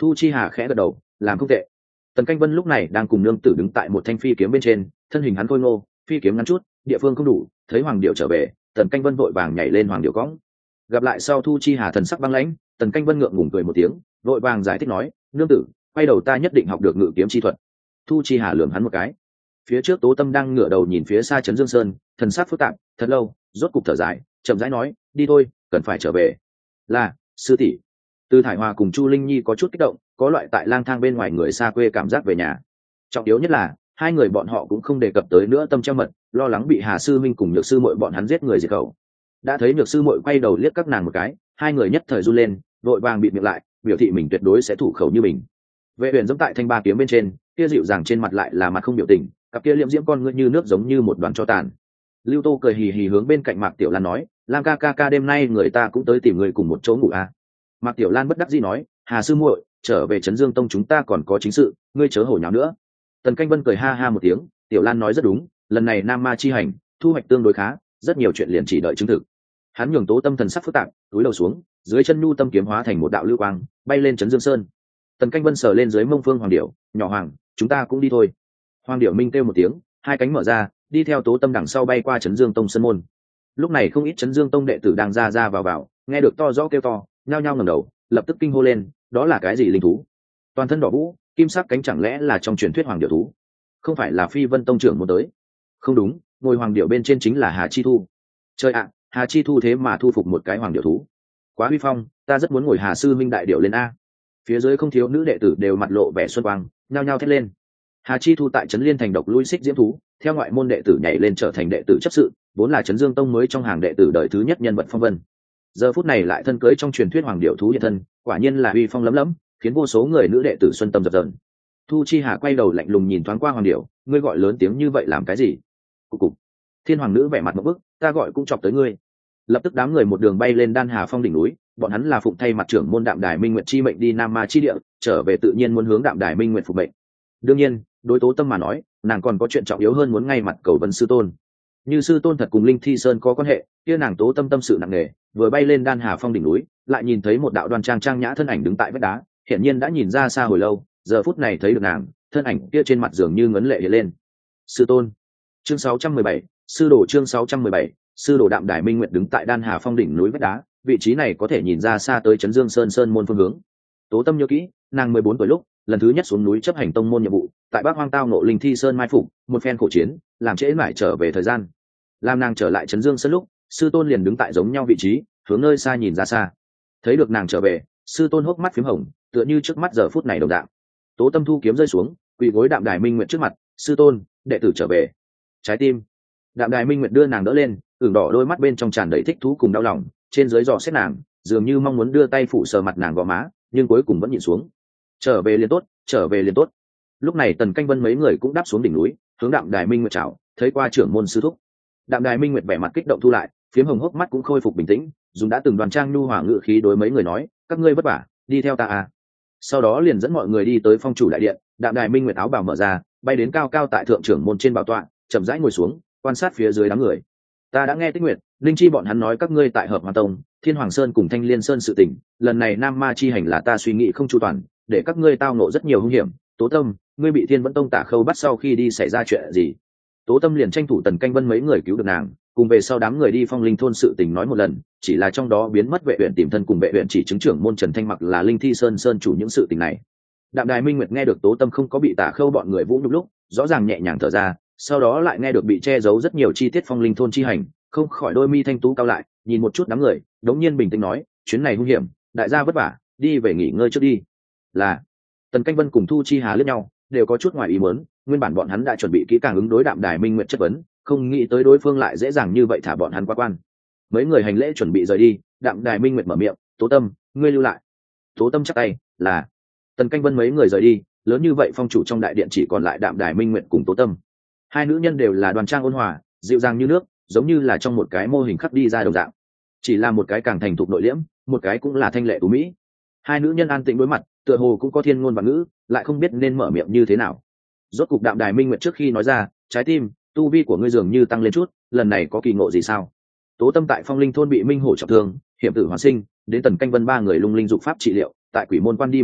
Thu chi hà khẽ gật đầu, làm không tệ. Tần Canh Vân lúc này đang cùng nương tử đứng tại một thanh phi kiếm bên trên, thân hình hắn khôi ngô, phi kiếm ngắn chút, địa phương không đủ, thấy Hoàng Điệu trở về, Tần Canh Vân vội vàng nhảy lên Hoàng Điệu cõng. Gặp lại sau Thu chi hà thần sắc băng lãnh, Tần Canh Vân ngượng ngùng cười một tiếng, vội vàng giải thích nói, nương tử, quay đầu ta nhất định học được ngự kiếm chi thuật. Thu chi hà lườm hắn một cái. Phía trước Tố Tâm đang ngửa đầu nhìn phía xa trấn Dương Sơn, thần sắc phức tạp, thật lâu, rốt cục thở dài, chậm rãi nói, đi thôi, cần phải trở về. Là, sư tỷ. Từ Thải Hòa cùng Chu Linh Nhi có chút kích động, có loại tại lang thang bên ngoài người xa quê cảm giác về nhà. Trọng yếu nhất là hai người bọn họ cũng không đề cập tới nữa tâm treo mật, lo lắng bị Hà sư minh cùng Nhược sư muội bọn hắn giết người diệt khẩu. Đã thấy Nhược sư muội quay đầu liếc các nàng một cái, hai người nhất thời run lên, vội vàng bịt miệng lại, biểu thị mình tuyệt đối sẽ thủ khẩu như mình. Vệ Uyển giống tại thanh ba kiếm bên trên, kia dịu dàng trên mặt lại là mặt không biểu tình, cặp kia liễm diễm con ngươi như nước giống như một đoàn tro tàn. Lưu Tô cười hì hì hướng bên cạnh Mạc Tiểu Lan nói, Lam ca ca ca đêm nay người ta cũng tới tìm người cùng một chỗ ngủ à. Mạc Tiểu Lan bất đắc dĩ nói, Hà sư muội, trở về Trấn Dương Tông chúng ta còn có chính sự, ngươi chớ hổ nháo nữa. Tần Canh Vân cười ha ha một tiếng, Tiểu Lan nói rất đúng, lần này Nam Ma chi hành, thu hoạch tương đối khá, rất nhiều chuyện liền chỉ đợi chứng thực. Hắn nhường Tố Tâm thần sắc phức tạp, túi đầu xuống, dưới chân nhu tâm kiếm hóa thành một đạo lưu quang, bay lên Trấn Dương Sơn. Tần Canh Vân sờ lên dưới mông Phương Hoàng Điểu, nhỏ Hoàng, chúng ta cũng đi thôi. Hoàng Điểu minh kêu một tiếng, hai cánh mở ra, đi theo Tố Tâm đằng sau bay qua Trấn Dương Tông sân môn. Lúc này không ít Trấn Dương Tông đệ tử đang ra ra vào vào, nghe được to rõ kêu to, nhao nhao ngẩng đầu, lập tức kinh hô lên, đó là cái gì linh thú? Toàn thân đỏ vũ, kim sắc cánh chẳng lẽ là trong truyền thuyết Hoàng Điểu thú? Không phải là Phi Vân Tông trưởng muốn tới? Không đúng, ngồi Hoàng Điểu bên trên chính là Hà Chi Thu. Trời ạ, Hà Chi Thu thế mà thu phục một cái Hoàng Điểu thú, quá huy phong, ta rất muốn ngồi Hà sư minh đại điểu lên a. Phía dưới không thiếu nữ đệ tử đều mặt lộ vẻ xuân quang, nhao nhao thét lên. Hà Chi Thu tại Trấn Liên thành độc lui xích diễm thú, theo ngoại môn đệ tử nhảy lên trở thành đệ tử chấp sự, vốn là Trấn Dương Tông mới trong hàng đệ tử đời thứ nhất nhân vật phong vân. Giờ phút này lại thân cưới trong truyền thuyết Hoàng Điểu thú hiện thân, quả nhiên là uy phong lấm lấm, khiến vô số người nữ đệ tử xuân tâm dập dờn. Thu Chi Hà quay đầu lạnh lùng nhìn thoáng qua Hoàng Điểu, ngươi gọi lớn tiếng như vậy làm cái gì? Cục cục. Thiên Hoàng nữ vẻ mặt ngộp bức, ta gọi cũng chọc tới ngươi. Lập tức đám người một đường bay lên Đan Hà Phong đỉnh núi, bọn hắn là phụng thay mặt trưởng môn Đạm Đài Minh Nguyệt chi mệnh đi Nam Ma chi địa, trở về tự nhiên muốn hướng Đạm Đài Minh Nguyệt phục mệnh. Đương nhiên, đối Tố Tâm mà nói, nàng còn có chuyện trọng yếu hơn muốn ngay mặt cầu vấn sư tôn. Như sư tôn thật cùng Linh Thi Sơn có quan hệ, kia nàng Tố Tâm tâm sự nặng nề, vừa bay lên Đan Hà Phong đỉnh núi, lại nhìn thấy một đạo đoan trang trang nhã thân ảnh đứng tại vách đá, hiển nhiên đã nhìn ra xa hồi lâu, giờ phút này thấy được nàng, thân ảnh kia trên mặt dường như ngấn lệ hiện lên. Sư tôn. Chương sáu trăm mười bảy, sư đồ chương sáu trăm mười bảy, sư đồ Đạm Đài Minh Nguyệt đứng tại Đan Hà Phong đỉnh núi vách đá, vị trí này có thể nhìn ra xa tới Trấn Dương Sơn sơn môn phương hướng. Tố Tâm nhớ kỹ, nàng mười bốn tuổi lúc, lần thứ nhất xuống núi chấp hành tông môn nhiệm vụ, tại Bắc Hoang tao nộ Linh Thi Sơn mai phục, một phen khổ chiến, làm trễ mãi trở về thời gian. Làm nàng trở lại Trấn Dương Sơn lúc, sư tôn liền đứng tại giống nhau vị trí, hướng nơi xa nhìn ra xa. Thấy được nàng trở về, sư tôn hốc mắt phím hồng, tựa như trước mắt giờ phút này đồng dạng. Tố Tâm thu kiếm rơi xuống, quỳ gối Đạm Đài Minh Nguyệt trước mặt, sư tôn, đệ tử trở về. Trái tim. Đạm Đài Minh Nguyệt đưa nàng đỡ lên, ửng đỏ đôi mắt bên trong tràn đầy thích thú cùng đau lòng, trên dưới dò xét nàng, dường như mong muốn đưa tay phủ sờ mặt nàng gò má, nhưng cuối cùng vẫn nhịn xuống. Trở về liền tốt, trở về liền tốt. Lúc này Tần Canh Vân mấy người cũng đáp xuống đỉnh núi, hướng Đạm Đài Minh Nguyệt chào, thấy qua trưởng môn sư thúc. Đạm Đài Minh Nguyệt vẻ mặt kích động thu lại, phiếm hồng hốc mắt cũng khôi phục bình tĩnh, dùng đã từng đoàn trang nhu hòa ngự khí đối mấy người nói, các ngươi vất vả, đi theo ta à. Sau đó liền dẫn mọi người đi tới phong chủ đại điện, Đạm Đài Minh Nguyệt áo bào mở ra, bay đến cao cao tại thượng trưởng môn trên bảo tọa, chậm rãi ngồi xuống, quan sát phía dưới đám người. Ta đã nghe Tích Nguyệt, Linh Chi bọn hắn nói các ngươi tại Hợp Hoa Tông, Thiên Hoàng Sơn cùng Thanh Liên Sơn sự tình, lần này Nam Ma chi hành là ta suy nghĩ không chu toàn, để các ngươi tao ngộ rất nhiều hung hiểm. Tố Tâm, ngươi bị Thiên Vẫn Tông Tả Khâu bắt sau khi đi xảy ra chuyện gì? Tố Tâm liền tranh thủ Tần Canh Vân mấy người cứu được nàng, cùng về sau đám người đi Phong Linh thôn sự tình nói một lần, chỉ là trong đó biến mất vệ huyện tìm thân cùng vệ huyện chỉ chứng trưởng môn Trần Thanh Mặc là Linh Thi Sơn sơn chủ những sự tình này. Đạm Đài Minh Nguyệt nghe được Tố Tâm không có bị Tả Khâu bọn người vũ nhục lúc, rõ ràng nhẹ nhàng thở ra, sau đó lại nghe được bị che giấu rất nhiều chi tiết Phong Linh thôn chi hành, không khỏi đôi mi thanh tú cao lại, nhìn một chút đám người, đống nhiên bình tĩnh nói, chuyến này hung hiểm, đại gia vất vả, đi về nghỉ ngơi trước đi. Là. Tần Canh Vân cùng Thu Chi Hà liếc nhau, đều có chút ngoài ý muốn, nguyên bản bọn hắn đã chuẩn bị kỹ càng ứng đối Đạm Đài Minh Nguyệt chất vấn, không nghĩ tới đối phương lại dễ dàng như vậy thả bọn hắn qua quan. Mấy người hành lễ chuẩn bị rời đi, Đạm Đài Minh Nguyệt mở miệng, Tố Tâm, ngươi lưu lại. Tố Tâm chắp tay, là. Tần Canh Vân mấy người rời đi, lớn như vậy phong chủ trong đại điện chỉ còn lại Đạm Đài Minh Nguyệt cùng Tố Tâm. Hai nữ nhân đều là đoan trang ôn hòa, dịu dàng như nước, giống như là trong một cái mô hình khắc đi ra đồng dạng. Chỉ là một cái càng thành thục nội liễm, một cái cũng là thanh lệ tú mỹ. Hai nữ nhân an tĩnh đối mặt, tựa hồ cũng có thiên ngôn và ngữ, lại không biết nên mở miệng như thế nào. Rốt cục Đạm Đài Minh Nguyệt trước khi nói ra, trái tim, tu vi của ngươi dường như tăng lên chút, lần này có kỳ ngộ gì sao? Tố Tâm tại Phong Linh thôn bị Minh Hổ trọng thương, hiểm tử hoàn sinh, đến Tần Canh Vân ba người lung linh dục pháp trị liệu, tại Quỷ Môn quan đi một lượt,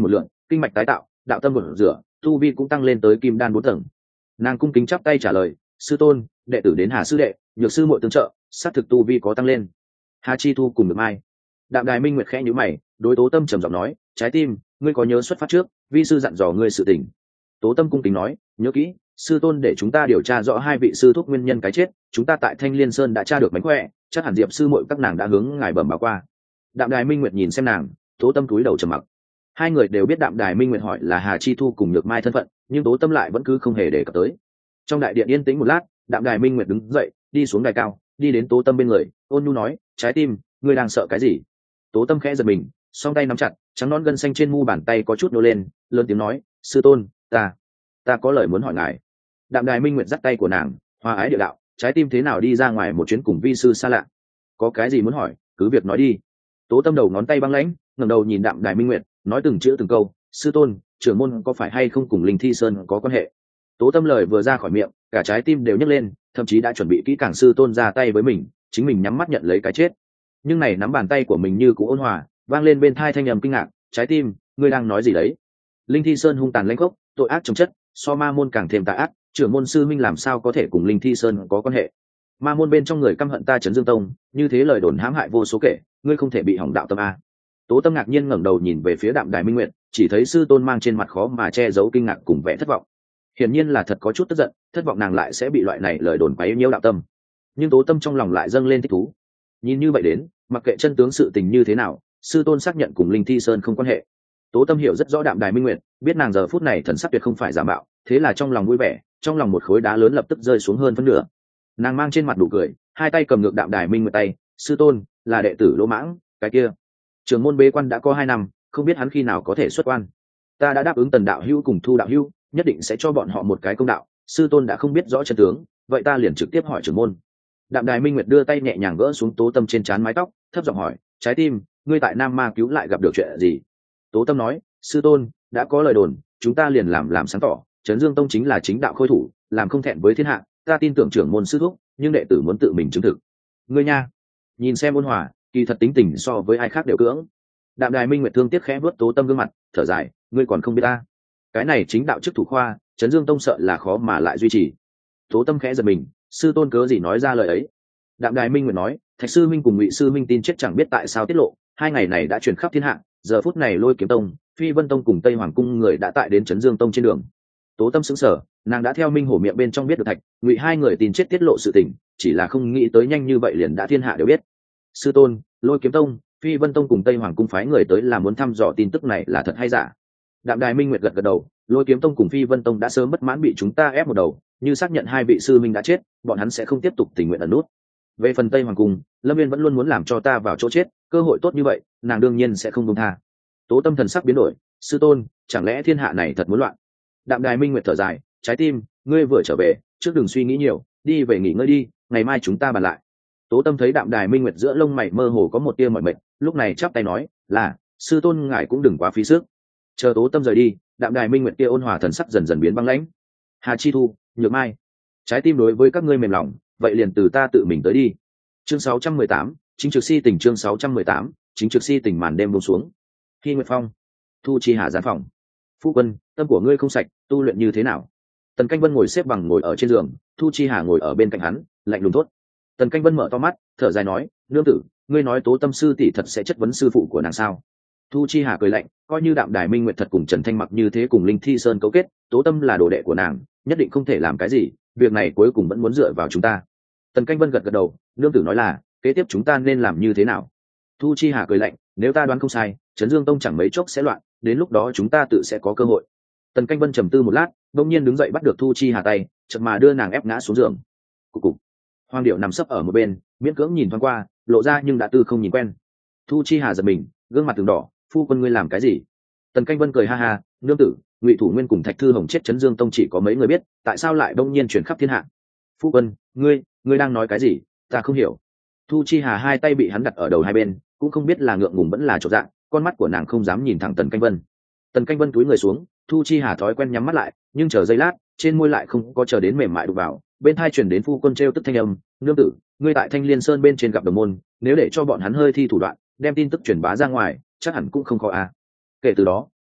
kinh mạch tái tạo, đạo tâm một rửa, tu vi cũng tăng lên tới kim đan bốn tầng. Nàng cung kính chắp tay trả lời, sư tôn, đệ tử đến Hà sư đệ, nhược sư muội tương trợ, sát thực tu vi có tăng lên. Hà Chi Thu cùng được mai. Đạm Đài Minh Nguyệt khẽ nhíu mày, đối Tố Tâm trầm giọng nói, trái tim, ngươi có nhớ xuất phát trước, vi sư dặn dò ngươi sự tình. Tố Tâm cung kính nói, nhớ kỹ, sư tôn để chúng ta điều tra rõ hai vị sư thúc nguyên nhân cái chết, chúng ta tại Thanh Liên Sơn đã tra được mánh khỏe, chắc hẳn Diệp sư muội các nàng đã hướng ngài bẩm báo qua. Đạm Đài Minh Nguyệt nhìn xem nàng, Tố Tâm cúi đầu trầm mặc. Hai người đều biết Đạm Đài Minh Nguyệt hỏi là Hà Chi Thu cùng Nhược Mai thân phận, nhưng Tố Tâm lại vẫn cứ không hề đề cập tới. Trong đại điện yên tĩnh một lát, Đạm Đài Minh Nguyệt đứng dậy, đi xuống đài cao, đi đến Tố Tâm bên người, ôn nhu nói, trái tim, ngươi đang sợ cái gì? Tố Tâm khẽ giật mình, song tay nắm chặt, trắng non gân xanh trên mu bàn tay có chút nô lên, lớn tiếng nói, sư tôn, ta, ta có lời muốn hỏi ngài. Đạm Đài Minh Nguyệt dắt tay của nàng, hòa ái địa đạo, trái tim thế nào đi ra ngoài một chuyến cùng vi sư xa lạ? Có cái gì muốn hỏi, cứ việc nói đi. Tố Tâm đầu ngón tay băng lãnh, ngẩng đầu nhìn Đạm Đài Minh Nguyệt, nói từng chữ từng câu, sư tôn, trưởng môn có phải hay không cùng Linh Thi Sơn có quan hệ? Tố Tâm lời vừa ra khỏi miệng, cả trái tim đều nhấc lên, thậm chí đã chuẩn bị kỹ càng sư tôn ra tay với mình, chính mình nhắm mắt nhận lấy cái chết. Nhưng này nắm bàn tay của mình như cũ ôn hòa, vang lên bên thai thanh âm kinh ngạc, trái tim, ngươi đang nói gì đấy? Linh Thi Sơn hung tàn lãnh khốc, tội ác chồng chất, so ma môn càng thêm tà ác, trưởng môn sư minh làm sao có thể cùng Linh Thi Sơn có quan hệ? Ma môn bên trong người căm hận ta Trấn Dương Tông, như thế lời đồn hãm hại vô số kể, ngươi không thể bị hỏng đạo tâm a. Tố Tâm ngạc nhiên ngẩng đầu nhìn về phía Đạm Đài Minh Nguyệt, chỉ thấy sư tôn mang trên mặt khó mà che giấu kinh ngạc cùng vẻ thất vọng. Hiển nhiên là thật có chút tức giận, thất vọng nàng lại sẽ bị loại này lời đồn quấy nhiễu đạo tâm. Nhưng Tố Tâm trong lòng lại dâng lên thích thú. Nhìn như vậy đến, mặc kệ chân tướng sự tình như thế nào, sư tôn xác nhận cùng Linh Thi Sơn không quan hệ. Tố Tâm hiểu rất rõ Đạm Đài Minh Nguyệt, biết nàng giờ phút này thần sắc tuyệt không phải giả mạo, thế là trong lòng vui vẻ, trong lòng một khối đá lớn lập tức rơi xuống hơn phân nửa. Nàng mang trên mặt nụ cười, hai tay cầm ngược Đạm Đài Minh Nguyệt tay, sư tôn, là đệ tử Lỗ Mãng, cái kia. Trưởng môn bế quan đã có hai năm, không biết hắn khi nào có thể xuất quan. Ta đã đáp ứng Tần đạo hữu cùng Thu đạo hữu, nhất định sẽ cho bọn họ một cái công đạo. Sư tôn đã không biết rõ chân tướng, vậy ta liền trực tiếp hỏi trưởng môn. Đạm Đài Minh Nguyệt đưa tay nhẹ nhàng gỡ xuống Tố Tâm trên trán mái tóc, thấp giọng hỏi, trái tim, ngươi tại Nam Ma cứu lại gặp được chuyện gì? Tố Tâm nói, sư tôn, đã có lời đồn, chúng ta liền làm làm sáng tỏ, Trấn Dương Tông chính là chính đạo khôi thủ, làm không thẹn với thiên hạ, ta tin tưởng trưởng môn sư thúc, nhưng đệ tử muốn tự mình chứng thực. Ngươi nha, nhìn xem ôn hòa, kỳ thật tính tình so với ai khác đều cưỡng. Đạm Đài Minh Nguyệt thương tiếc khẽ vuốt Tố Tâm gương mặt, thở dài, ngươi còn không biết ta. Cái này chính đạo chức thủ khoa, Trấn Dương Tông sợ là khó mà lại duy trì. Tố Tâm khẽ giật mình, sư tôn cớ gì nói ra lời ấy? Đạm Đài Minh Nguyệt nói, Thạch sư minh cùng Ngụy sư minh tin chết chẳng biết tại sao tiết lộ, hai ngày này đã truyền khắp thiên hạ, giờ phút này Lôi Kiếm Tông, Phi Vân Tông cùng Tây Hoàng cung người đã tại đến Trấn Dương Tông trên đường. Tố Tâm sững sờ, nàng đã theo Minh Hổ miệng bên trong biết được Thạch, Ngụy hai người tin chết tiết lộ sự tình, chỉ là không nghĩ tới nhanh như vậy liền đã thiên hạ đều biết. Sư tôn, Lôi Kiếm Tông, Phi Vân Tông cùng Tây Hoàng cung phái người tới là muốn thăm dò tin tức này là thật hay giả. Đạm Đài Minh Nguyệt gật gật đầu, Lôi Kiếm Tông cùng Phi Vân Tông đã sớm bất mãn bị chúng ta ép một đầu, như xác nhận hai vị sư minh đã chết, bọn hắn sẽ không tiếp tục tình nguyện ẩn nút. Về phần Tây Hoàng cung, Lâm Viên vẫn luôn muốn làm cho ta vào chỗ chết, cơ hội tốt như vậy, nàng đương nhiên sẽ không buông tha. Tố Tâm thần sắc biến đổi, sư tôn, chẳng lẽ thiên hạ này thật muốn loạn? Đạm Đài Minh Nguyệt thở dài, trái tim, ngươi vừa trở về, trước đừng suy nghĩ nhiều, đi về nghỉ ngơi đi, ngày mai chúng ta bàn lại. Tố Tâm thấy Đạm Đài Minh Nguyệt giữa lông mày mơ hồ có một tia mỏi mệt, lúc này chắp tay nói, là, sư tôn ngài cũng đừng quá phí sức. Chờ Tố Tâm rời đi, Đạm Đài Minh Nguyệt kia ôn hòa thần sắc dần dần biến băng lãnh. Hà Chi Thu, Nhược Mai, trái tim đối với các ngươi mềm lòng, vậy liền từ ta tự mình tới đi. Chương sáu trăm mười tám, chính trực si tình chương sáu trăm mười tám, chính trực si tình màn đêm buông xuống. Khi Nguyệt Phong, Thu Chi Hà gián phòng. Phu quân, tâm của ngươi không sạch, tu luyện như thế nào? Tần Canh Vân ngồi xếp bằng ngồi ở trên giường, Thu Chi Hà ngồi ở bên cạnh hắn, lạnh lùng thốt. Tần Canh Vân mở to mắt, thở dài nói, nương tử, ngươi nói Tố Tâm sư tỷ thật sẽ chất vấn sư phụ của nàng sao? Thu Chi Hà cười lạnh, coi như Đạm Đài Minh Nguyệt thật cùng Trần Thanh Mặc như thế cùng Linh Thi Sơn cấu kết, Tố Tâm là đồ đệ của nàng, nhất định không thể làm cái gì, việc này cuối cùng vẫn muốn dựa vào chúng ta. Tần Canh Vân gật gật đầu, nương tử nói là, kế tiếp chúng ta nên làm như thế nào? Thu Chi Hà cười lạnh, nếu ta đoán không sai, Trấn Dương Tông chẳng mấy chốc sẽ loạn, đến lúc đó chúng ta tự sẽ có cơ hội. Tần Canh Vân trầm tư một lát, đột nhiên đứng dậy bắt được Thu Chi Hà tay, chợt mà đưa nàng ép ngã xuống giường. Cục cục. Hoàng Điệu nằm sấp ở một bên, miễn cưỡng nhìn thoáng qua, lộ ra nhưng đã tư không nhìn quen. Thu Chi Hà giật mình, gương mặt từng đỏ, phu quân ngươi làm cái gì? Tần Canh Vân cười ha ha, nương tử, Ngụy Thủ Nguyên cùng Thạch Thư Hồng chết Trấn Dương Tông chỉ có mấy người biết, tại sao lại đông nhiên truyền khắp thiên hạ? Phu quân, ngươi, ngươi đang nói cái gì? Ta không hiểu. Thu Chi Hà hai tay bị hắn đặt ở đầu hai bên, cũng không biết là ngượng ngùng vẫn là chột dạ, con mắt của nàng không dám nhìn thẳng Tần Canh Vân. Tần Canh Vân cúi người xuống, Thu Chi Hà thói quen nhắm mắt lại, nhưng chờ giây lát, trên môi lại không có chờ đến mềm mại đụng vào, bên tai truyền đến phu quân trêu tức thanh âm, nương tử, ngươi tại Thanh Liên Sơn bên trên gặp đồng môn, nếu để cho bọn hắn hơi thi thủ đoạn, đem tin tức truyền bá ra ngoài, chắc hẳn cũng không khó à. Kể từ đó,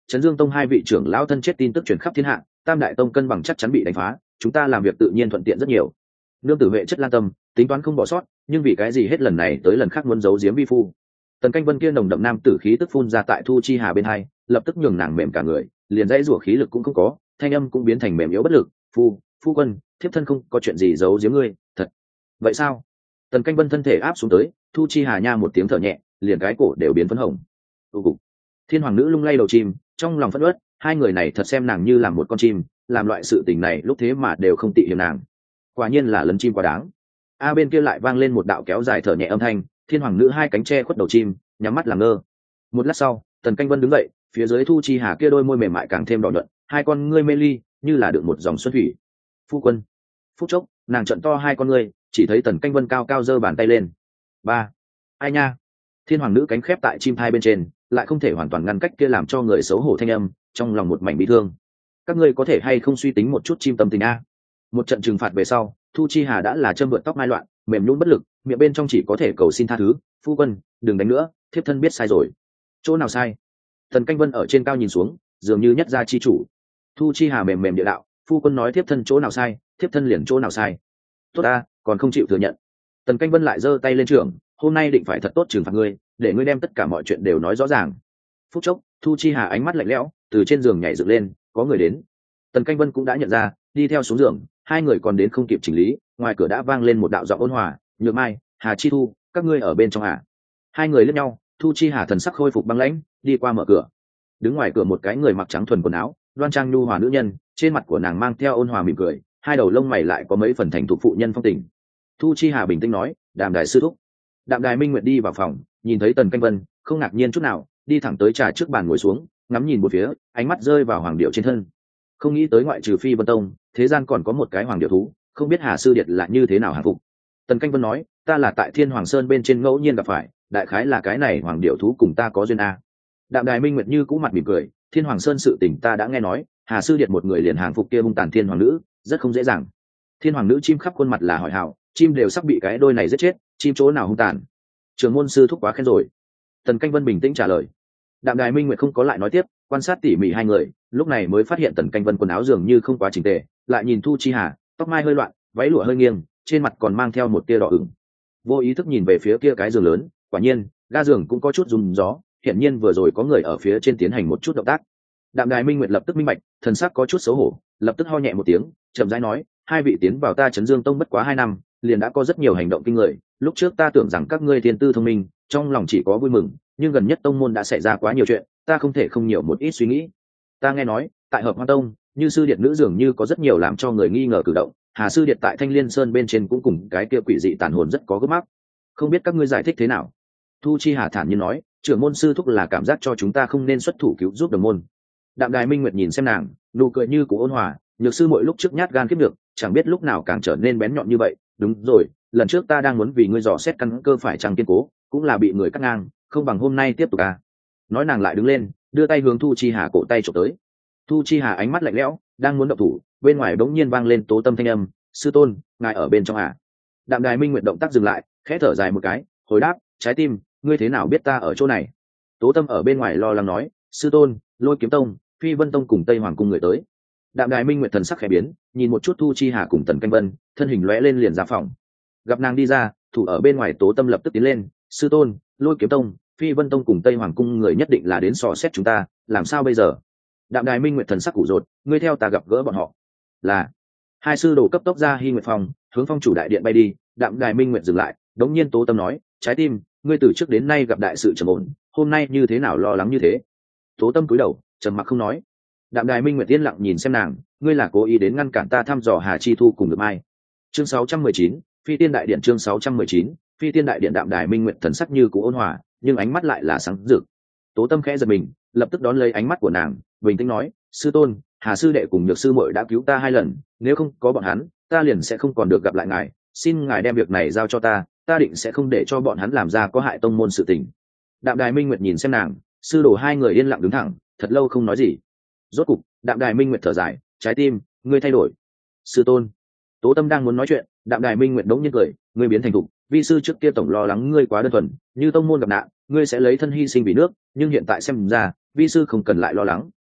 Trấn Dương Tông hai vị trưởng lão thân chết tin tức truyền khắp thiên hạ, Tam Đại Tông cân bằng chắc chắn bị đánh phá, chúng ta làm việc tự nhiên thuận tiện rất nhiều. Nương tử Huệ chất lan tâm, tính toán không bỏ sót, nhưng vì cái gì hết lần này tới lần khác muốn giấu giếm vi phu. Tần Canh Vân kia nồng đậm nam tử khí tức phun ra tại Thu Chi Hà bên hai, lập tức nhường nàng mềm cả người, liền dãy rủa khí lực cũng không có, thanh âm cũng biến thành mềm yếu bất lực. Phu, phu quân, thiếp thân không có chuyện gì giấu giếm ngươi, thật. Vậy sao? Tần Canh Vân thân thể áp xuống tới, Thu Chi Hà nha một tiếng thở nhẹ, liền cái cổ đều biến phấn hồng. Tu cục. Thiên Hoàng nữ lung lay đầu chim, trong lòng phẫn uất, hai người này thật xem nàng như làm một con chim, làm loại sự tình này lúc thế mà đều không tị hiểm nàng. Quả nhiên là lấn chim quá đáng. A bên kia lại vang lên một đạo kéo dài thở nhẹ âm thanh, Thiên Hoàng nữ hai cánh che khuất đầu chim, nhắm mắt làm ngơ. Một lát sau, Tần Canh Vân đứng dậy, phía dưới Thu Chi Hà kia đôi môi mềm mại càng thêm đỏ nhuận, hai con ngươi mê ly, như là được một dòng xuân thủy. Phu quân. Phút chốc, nàng trợn to hai con ngươi, chỉ thấy Tần Canh Vân cao cao giơ bàn tay lên. Ba. Ai nha. Thiên Hoàng nữ cánh khép tại chim thai bên trên, lại không thể hoàn toàn ngăn cách kia làm cho người xấu hổ thanh âm, trong lòng một mảnh bị thương. Các ngươi có thể hay không suy tính một chút chim tâm tình a? Một trận trừng phạt về sau, Thu Chi Hà đã là châm vượt tóc mai loạn, mềm nhũn bất lực, miệng bên trong chỉ có thể cầu xin tha thứ. Phu quân, đừng đánh nữa, thiếp thân biết sai rồi. Chỗ nào sai? Thần Canh Vân ở trên cao nhìn xuống, dường như nhất gia chi chủ. Thu Chi Hà mềm mềm địa đạo, phu quân nói thiếp thân chỗ nào sai, thiếp thân liền chỗ nào sai. Tốt ta, còn không chịu thừa nhận. Tần Canh Vân lại giơ tay lên trưởng, hôm nay định phải thật tốt trừng phạt ngươi, để ngươi đem tất cả mọi chuyện đều nói rõ ràng. Phút chốc, Thu Chi Hà ánh mắt lạnh lẽo, từ trên giường nhảy dựng lên, có người đến. Tần Canh Vân cũng đã nhận ra, đi theo xuống giường, hai người còn đến không kịp chỉnh lý, ngoài cửa đã vang lên một đạo giọng ôn hòa, Nhược Mai, Hà Chi Thu, các ngươi ở bên trong à? Hai người liếc nhau, Thu Chi Hà thần sắc khôi phục băng lãnh, đi qua mở cửa. Đứng ngoài cửa một cái người mặc trắng thuần quần áo, đoan trang nhu hòa nữ nhân, trên mặt của nàng mang theo ôn hòa mỉm cười, hai đầu lông mày lại có mấy phần thành thục phụ nhân phong tình. Thu Chi Hà bình tĩnh nói, Đàm Đài sư thúc. Đạm Đài Minh Nguyệt đi vào phòng, nhìn thấy Tần Canh Vân, không ngạc nhiên chút nào, đi thẳng tới trà trước bàn ngồi xuống, ngắm nhìn một phía, ánh mắt rơi vào hoàng điệu trên thân. Không nghĩ tới ngoại trừ Phi Vân Tông, thế gian còn có một cái hoàng điệu thú, không biết Hà sư điệt là như thế nào hàng phục. Tần Canh Vân nói, ta là tại Thiên Hoàng Sơn bên trên ngẫu nhiên gặp phải, đại khái là cái này hoàng điệu thú cùng ta có duyên a. Đạm Đài Minh Nguyệt như cũ mặt mỉm cười, Thiên Hoàng Sơn sự tình ta đã nghe nói, Hà sư điệt một người liền hàng phục kia hung tàn thiên hoàng nữ, rất không dễ dàng. Thiên hoàng nữ chim khắp khuôn mặt là hỏi hảo, chim đều sắp bị cái đôi này giết chết, chim chỗ nào hung tàn. Trường môn sư thúc quá khen rồi. Tần Canh Vân bình tĩnh trả lời. Đạm Đài Minh Nguyệt không có lại nói tiếp, quan sát tỉ mỉ hai người, lúc này mới phát hiện Tần Canh Vân quần áo dường như không quá chỉnh tề, lại nhìn Thu Chi Hà, tóc mai hơi loạn, váy lụa hơi nghiêng, trên mặt còn mang theo một tia đỏ ửng. Vô ý thức nhìn về phía kia cái giường lớn, quả nhiên, ga giường cũng có chút rung gió, hiển nhiên vừa rồi có người ở phía trên tiến hành một chút động tác. Đạm Đài Minh Nguyệt lập tức minh bạch, thần sắc có chút xấu hổ, lập tức ho nhẹ một tiếng, chậm rãi nói, hai vị tiến vào ta Trấn Dương Tông bất quá hai năm, liền đã có rất nhiều hành động kinh người, lúc trước ta tưởng rằng các ngươi thiên tư thông minh, trong lòng chỉ có vui mừng, nhưng gần nhất tông môn đã xảy ra quá nhiều chuyện, ta không thể không nhiều một ít suy nghĩ. Ta nghe nói, tại Hợp Hoa Tông, Như sư điệt nữ dường như có rất nhiều làm cho người nghi ngờ cử động, Hà sư điệt tại Thanh Liên Sơn bên trên cũng cùng cái kia quỷ dị tàn hồn rất có gấp mắc. Không biết các ngươi giải thích thế nào? Thu Chi Hà thản nhiên nói, trưởng môn sư thúc là cảm giác cho chúng ta không nên xuất thủ cứu giúp đồng môn. Đạm Đài Minh Nguyệt nhìn xem nàng, nụ cười như của ôn hòa, nhược sư mỗi lúc trước nhát gan kiếp được, chẳng biết lúc nào càng trở nên bén nhọn như vậy. Đúng rồi, lần trước ta đang muốn vì ngươi dò xét căn cơ phải chăng kiên cố, cũng là bị người cắt ngang, không bằng hôm nay tiếp tục à. Nói nàng lại đứng lên, đưa tay hướng Thu Chi Hà cổ tay chụp tới. Thu Chi Hà ánh mắt lạnh lẽo, đang muốn động thủ, bên ngoài bỗng nhiên vang lên tố tâm thanh âm, sư tôn, ngài ở bên trong à. Đạm Đài Minh Nguyệt động tác dừng lại, khẽ thở dài một cái, hồi đáp, trái tim, ngươi thế nào biết ta ở chỗ này? Tố tâm ở bên ngoài lo lắng nói, sư tôn, Lôi Kiếm Tông, Phi Vân Tông cùng Tây Hoàng cung người tới. Đạm Đài Minh Nguyệt thần sắc khẽ biến, nhìn một chút Thu Chi Hà cùng Tần Canh Vân, thân hình lóe lên liền ra phòng. Gặp nàng đi ra, thủ ở bên ngoài Tố tâm lập tức tiến lên, sư tôn, Lôi Kiếm Tông, Phi Vân Tông cùng Tây Hoàng cung người nhất định là đến dò xét chúng ta, làm sao bây giờ? Đạm Đài Minh Nguyệt thần sắc củ rột, ngươi theo ta gặp gỡ bọn họ. Là. Hai sư đồ cấp tốc ra Hy Nguyệt phòng, hướng phong chủ đại điện bay đi. Đạm Đài Minh Nguyệt dừng lại, đống nhiên Tố tâm nói, trái tim, ngươi từ trước đến nay gặp đại sự trầm ổn, hôm nay như thế nào lo lắng như thế? Tố tâm cúi đầu, trầm mặc không nói. Đạm Đài Minh Nguyệt yên lặng nhìn xem nàng, ngươi là cố ý đến ngăn cản ta thăm dò Hà Chi Thu cùng Nhược Mai. Chương sáu trăm mười chín, Phi Tiên Đại Điện. Chương sáu trăm mười chín, Phi Tiên Đại Điện. Đạm Đài Minh Nguyệt thần sắc như cũ ôn hòa, nhưng ánh mắt lại là sáng rực. Tố tâm khẽ giật mình, lập tức đón lấy ánh mắt của nàng, bình tĩnh nói, sư tôn, Hà sư đệ cùng Nhược sư muội đã cứu ta hai lần, nếu không có bọn hắn, ta liền sẽ không còn được gặp lại ngài, xin ngài đem việc này giao cho ta, ta định sẽ không để cho bọn hắn làm ra có hại tông môn sự tình. Đạm Đài Minh Nguyệt nhìn xem nàng, sư đồ hai người yên lặng đứng thẳng, thật lâu không nói gì. Rốt cục, Đạm Đài Minh Nguyệt thở dài, trái tim, ngươi thay đổi. Sư tôn. Tố tâm đang muốn nói chuyện, Đạm Đài Minh Nguyệt đống nhiên cười, ngươi biến thành thục, vi sư trước kia tổng lo lắng ngươi quá đơn thuần, như tông môn gặp nạn, ngươi sẽ lấy thân hy sinh vì nước, nhưng hiện tại xem ra, vi sư không cần lại lo lắng,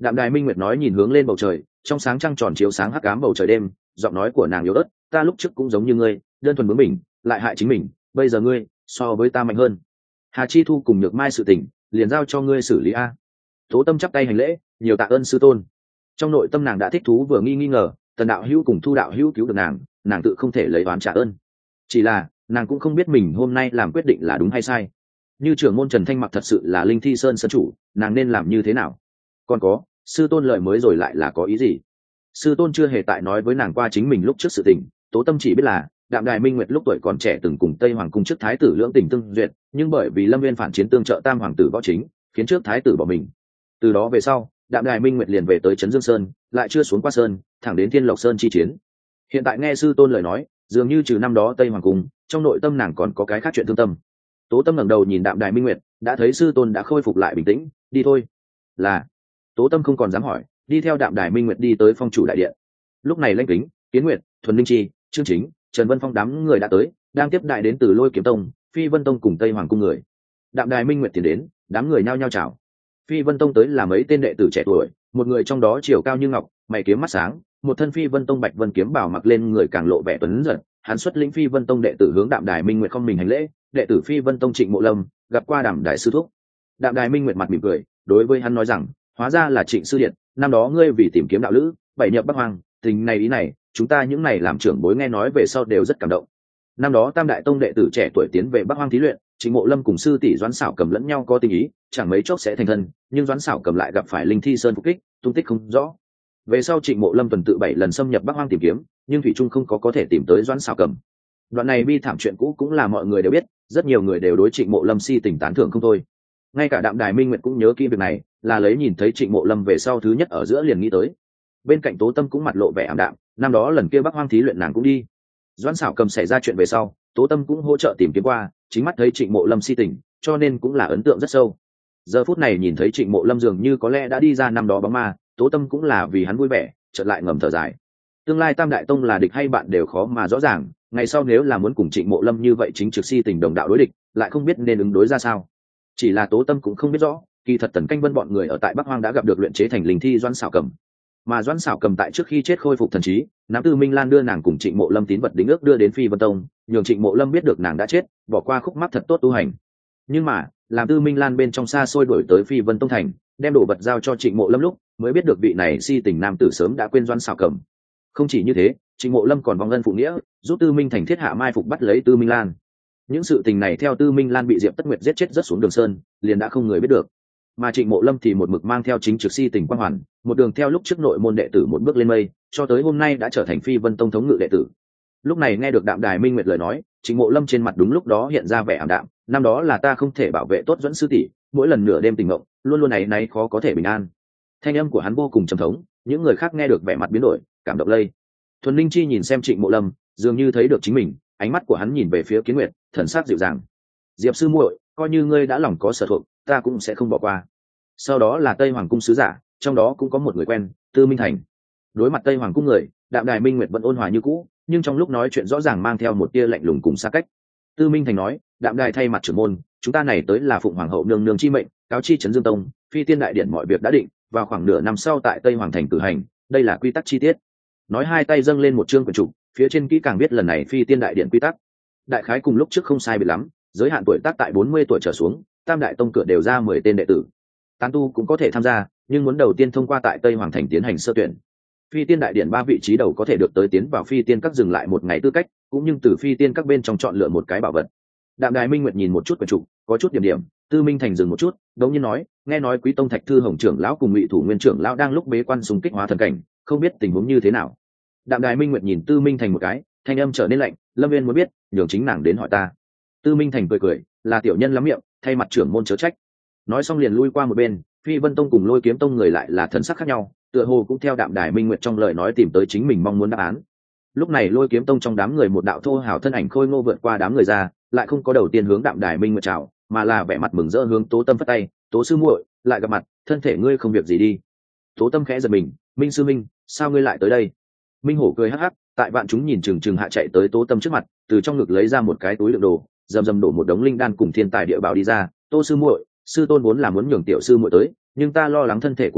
Đạm Đài Minh Nguyệt nói, nhìn hướng lên bầu trời, trong sáng trăng tròn chiếu sáng hắc ám bầu trời đêm, giọng nói của nàng yếu ớt, ta lúc trước cũng giống như ngươi, đơn thuần bướng bỉnh, lại hại chính mình, bây giờ ngươi so với ta mạnh hơn. Hà Chi Thu cùng Nhược Mai sự tình liền giao cho ngươi xử lý a. Tố Tâm chắp tay hành lễ, nhiều tạ ơn sư tôn. Trong nội tâm nàng đã thích thú vừa nghi nghi ngờ, Tần đạo hữu cùng Thu đạo hữu cứu được nàng, nàng tự không thể lấy oán trả ơn. Chỉ là nàng cũng không biết mình hôm nay làm quyết định là đúng hay sai. Như trưởng môn Trần Thanh Mặc thật sự là Linh Thi Sơn sơn chủ, nàng nên làm như thế nào? Còn có, sư tôn lời mới rồi lại là có ý gì? Sư tôn chưa hề tại nói với nàng qua chính mình lúc trước sự tình. Tố Tâm chỉ biết là Đạm Đài Minh Nguyệt lúc tuổi còn trẻ từng cùng Tây Hoàng cung trước thái tử lưỡng tình tương duyệt, nhưng bởi vì Lâm Viên phản chiến tương trợ Tam hoàng tử võ chính, khiến trước thái tử bỏ mình. Từ đó về sau, Đạm Đài Minh Nguyệt liền về tới Trấn Dương Sơn, lại chưa xuống qua sơn, thẳng đến Thiên Lộc Sơn chi chiến. Hiện tại nghe sư tôn lời nói, dường như trừ năm đó Tây Hoàng cung, trong nội tâm nàng còn có cái khác chuyện thương tâm. Tố Tâm ngẩng đầu nhìn Đạm Đài Minh Nguyệt, đã thấy sư tôn đã khôi phục lại bình tĩnh, đi thôi. Là. Tố Tâm không còn dám hỏi, đi theo Đạm Đài Minh Nguyệt đi tới phong chủ đại điện. Lúc này Lãnh Kính, Kiến Nguyệt, Thuần Linh Chi, Trương Chính, Trần Vân Phong đám người đã tới, đang tiếp đại đến từ Lôi Kiếm Tông, Phi Vân Tông cùng Tây Hoàng cung người. Đạm Đài Minh Nguyệt tiến đến, đám người nhao nhao chào. Phi Vân Tông tới là mấy tên đệ tử trẻ tuổi, một người trong đó chiều cao như ngọc, mày kiếm mắt sáng, một thân Phi Vân Tông bạch vân kiếm bảo mặc lên người càng lộ vẻ tuấn giật. Hắn xuất lĩnh Phi Vân Tông đệ tử hướng Đạm Đài Minh Nguyệt không mình hành lễ, đệ tử Phi Vân Tông Trịnh Mộ Lâm gặp qua Đạm Đài sư thúc. Đạm Đài Minh Nguyệt mặt mỉm cười, đối với hắn nói rằng, hóa ra là Trịnh sư điện, năm đó ngươi vì tìm kiếm đạo lữ, bảy nhập Bắc Hoang, tình này ý này, chúng ta những này làm trưởng bối nghe nói về sau đều rất cảm động. Năm đó Tam Đại Tông đệ tử trẻ tuổi tiến về Bắc Hoang thí luyện, Trịnh Mộ Lâm cùng sư tỷ Doãn Sảo Cầm lẫn nhau có tình ý, chẳng mấy chốc sẽ thành thân, nhưng Doãn Sảo Cầm lại gặp phải Linh Thi Sơn phục kích, tung tích không rõ. Về sau Trịnh Mộ Lâm tuần tự bảy lần xâm nhập Bắc Hoang tìm kiếm, nhưng thủy trung không có có thể tìm tới Doãn Sảo Cầm. Đoạn này bi thảm chuyện cũ cũng là mọi người đều biết, rất nhiều người đều đối Trịnh Mộ Lâm si tình tán thưởng không thôi. Ngay cả Đạm Đài Minh Nguyệt cũng nhớ kỹ việc này, là lấy nhìn thấy Trịnh Mộ Lâm về sau thứ nhất ở giữa liền nghĩ tới. Bên cạnh Tố Tâm cũng mặt lộ vẻ ảm đạm, năm đó lần kia Bắc Hoang thí luyện nàng cũng đi. Doãn Sảo Cầm xảy ra chuyện về sau, Tố Tâm cũng hỗ trợ tìm kiếm qua, chính mắt thấy Trịnh Mộ Lâm si tình, cho nên cũng là ấn tượng rất sâu. Giờ phút này nhìn thấy Trịnh Mộ Lâm dường như có lẽ đã đi ra năm đó bóng ma, Tố Tâm cũng là vì hắn vui vẻ, chợt lại ngầm thở dài. Tương lai Tam Đại Tông là địch hay bạn đều khó mà rõ ràng, ngày sau nếu là muốn cùng Trịnh Mộ Lâm như vậy chính trực si tình đồng đạo đối địch, lại không biết nên ứng đối ra sao. Chỉ là Tố Tâm cũng không biết rõ, kỳ thật Tần Canh Vân bọn người ở tại Bắc Hoang đã gặp được luyện chế thành linh thi Doãn Sảo Cầm. Mà Doãn Sảo Cầm tại trước khi chết khôi phục thần trí, nắm Tư Minh Lan đưa nàng cùng Trịnh Mộ Lâm tín vật đính ước đưa đến Phi Vân Tông, nhường Trịnh Mộ Lâm biết được nàng đã chết, bỏ qua khúc mắc thật tốt tu hành. Nhưng mà, làm Tư Minh Lan bên trong xa xôi đuổi tới Phi Vân Tông thành, đem đồ vật giao cho Trịnh Mộ Lâm lúc, mới biết được vị này si tình nam tử sớm đã quên Doãn Sảo Cầm. Không chỉ như thế, Trịnh Mộ Lâm còn vong ân phụ nghĩa, giúp Tư Minh thành thiết hạ mai phục bắt lấy Tư Minh Lan. Những sự tình này theo Tư Minh Lan bị Diệp Tất Nguyệt giết chết rất xuống đường sơn, liền đã không người biết được. Mà Trịnh Mộ Lâm thì một mực mang theo chính trực si tình quang hoàn, một đường theo lúc trước nội môn đệ tử một bước lên mây, cho tới hôm nay đã trở thành Phi Vân Tông thống ngự đệ tử. Lúc này nghe được Đạm Đài Minh Nguyệt lời nói, Trịnh Mộ Lâm trên mặt đúng lúc đó hiện ra vẻ ảm đạm, năm đó là ta không thể bảo vệ tốt Doãn sư tỷ, mỗi lần nửa đêm tỉnh mộng, luôn luôn này này khó có thể bình an. Thanh âm của hắn vô cùng trầm thống, những người khác nghe được vẻ mặt biến đổi, cảm động lây. Thuần Linh Chi nhìn xem Trịnh Mộ Lâm, dường như thấy được chính mình, ánh mắt của hắn nhìn về phía Kiến Nguyệt, thần sắc dịu dàng. Diệp sư muội, coi như ngươi đã lòng có sở thuộc, ta cũng sẽ không bỏ qua. Sau đó là Tây Hoàng cung sứ giả, trong đó cũng có một người quen, Tư Minh Thành. Đối mặt Tây Hoàng cung người, Đạm Đài Minh Nguyệt vẫn ôn hòa như cũ, nhưng trong lúc nói chuyện rõ ràng mang theo một tia lạnh lùng cùng xa cách. Tư Minh Thành nói, Đạm Đài thay mặt trưởng môn, chúng ta này tới là phụng hoàng hậu nương nương chi mệnh, cáo chi trấn Dương Tông, Phi Tiên đại điện mọi việc đã định, vào khoảng nửa năm sau tại Tây Hoàng thành cử hành, đây là quy tắc chi tiết. Nói hai tay dâng lên một chương quyển trục, phía trên kỹ càng biết lần này Phi Tiên đại điện quy tắc. Đại khái cùng lúc trước không sai biệt lắm, giới hạn tuổi tác tại bốn mươi tuổi trở xuống, Tam Đại Tông cửa đều ra mười tên đệ tử. Tán tu cũng có thể tham gia, nhưng muốn đầu tiên thông qua tại Tây Hoàng thành tiến hành sơ tuyển. Phi Tiên đại điện ba vị trí đầu có thể được tới tiến vào Phi Tiên các dừng lại một ngày tư cách, cũng nhưng từ Phi Tiên các bên trong chọn lựa một cái bảo vật. Đạm Đài Minh Nguyệt nhìn một chút quyển trục, có chút điểm điểm, Tư Minh Thành dừng một chút, đống nhiên nói, nghe nói Quý Tông Thạch Thư Hồng trưởng lão cùng Ngụy Thủ Nguyên trưởng lão đang lúc bế quan xung kích hóa thần cảnh, không biết tình huống như thế nào. Đạm Đài Minh Nguyệt nhìn Tư Minh Thành một cái, thanh âm trở nên lạnh, Lâm Viên muốn biết, nhường chính nàng đến hỏi ta. Tư Minh Thành cười cười, là tiểu nhân lắm miệng, thay mặt trưởng môn chớ trách. Nói xong liền lui qua một bên. Phi Vân Tông cùng Lôi Kiếm Tông người lại là thần sắc khác nhau, tựa hồ cũng theo Đạm Đài Minh Nguyệt trong lời nói tìm tới chính mình mong muốn đáp án. Lúc này Lôi Kiếm Tông trong đám người một đạo thô hào thân ảnh khôi ngô vượt qua đám người ra, lại không có đầu tiên hướng Đạm Đài Minh Nguyệt chào, mà là vẻ mặt mừng rỡ hướng Tố Tâm phất tay, "Tố sư muội, lại gặp mặt, thân thể ngươi không việc gì đi?" Tố Tâm khẽ giật mình, "Minh sư minh, sao ngươi lại tới đây?" Minh Hổ cười hắc hắc, tại vạn chúng nhìn chừng chừng hạ chạy tới Tố Tâm trước mặt, từ trong ngực lấy ra một cái túi đựng đồ, rầm rầm đổ một đống linh đan cùng thiên tài địa bảo đi ra, "Tô sư muội, sư tôn vốn là muốn nhường tiểu sư muội tới, nhưng ta lo lắng thân thể của ngươi,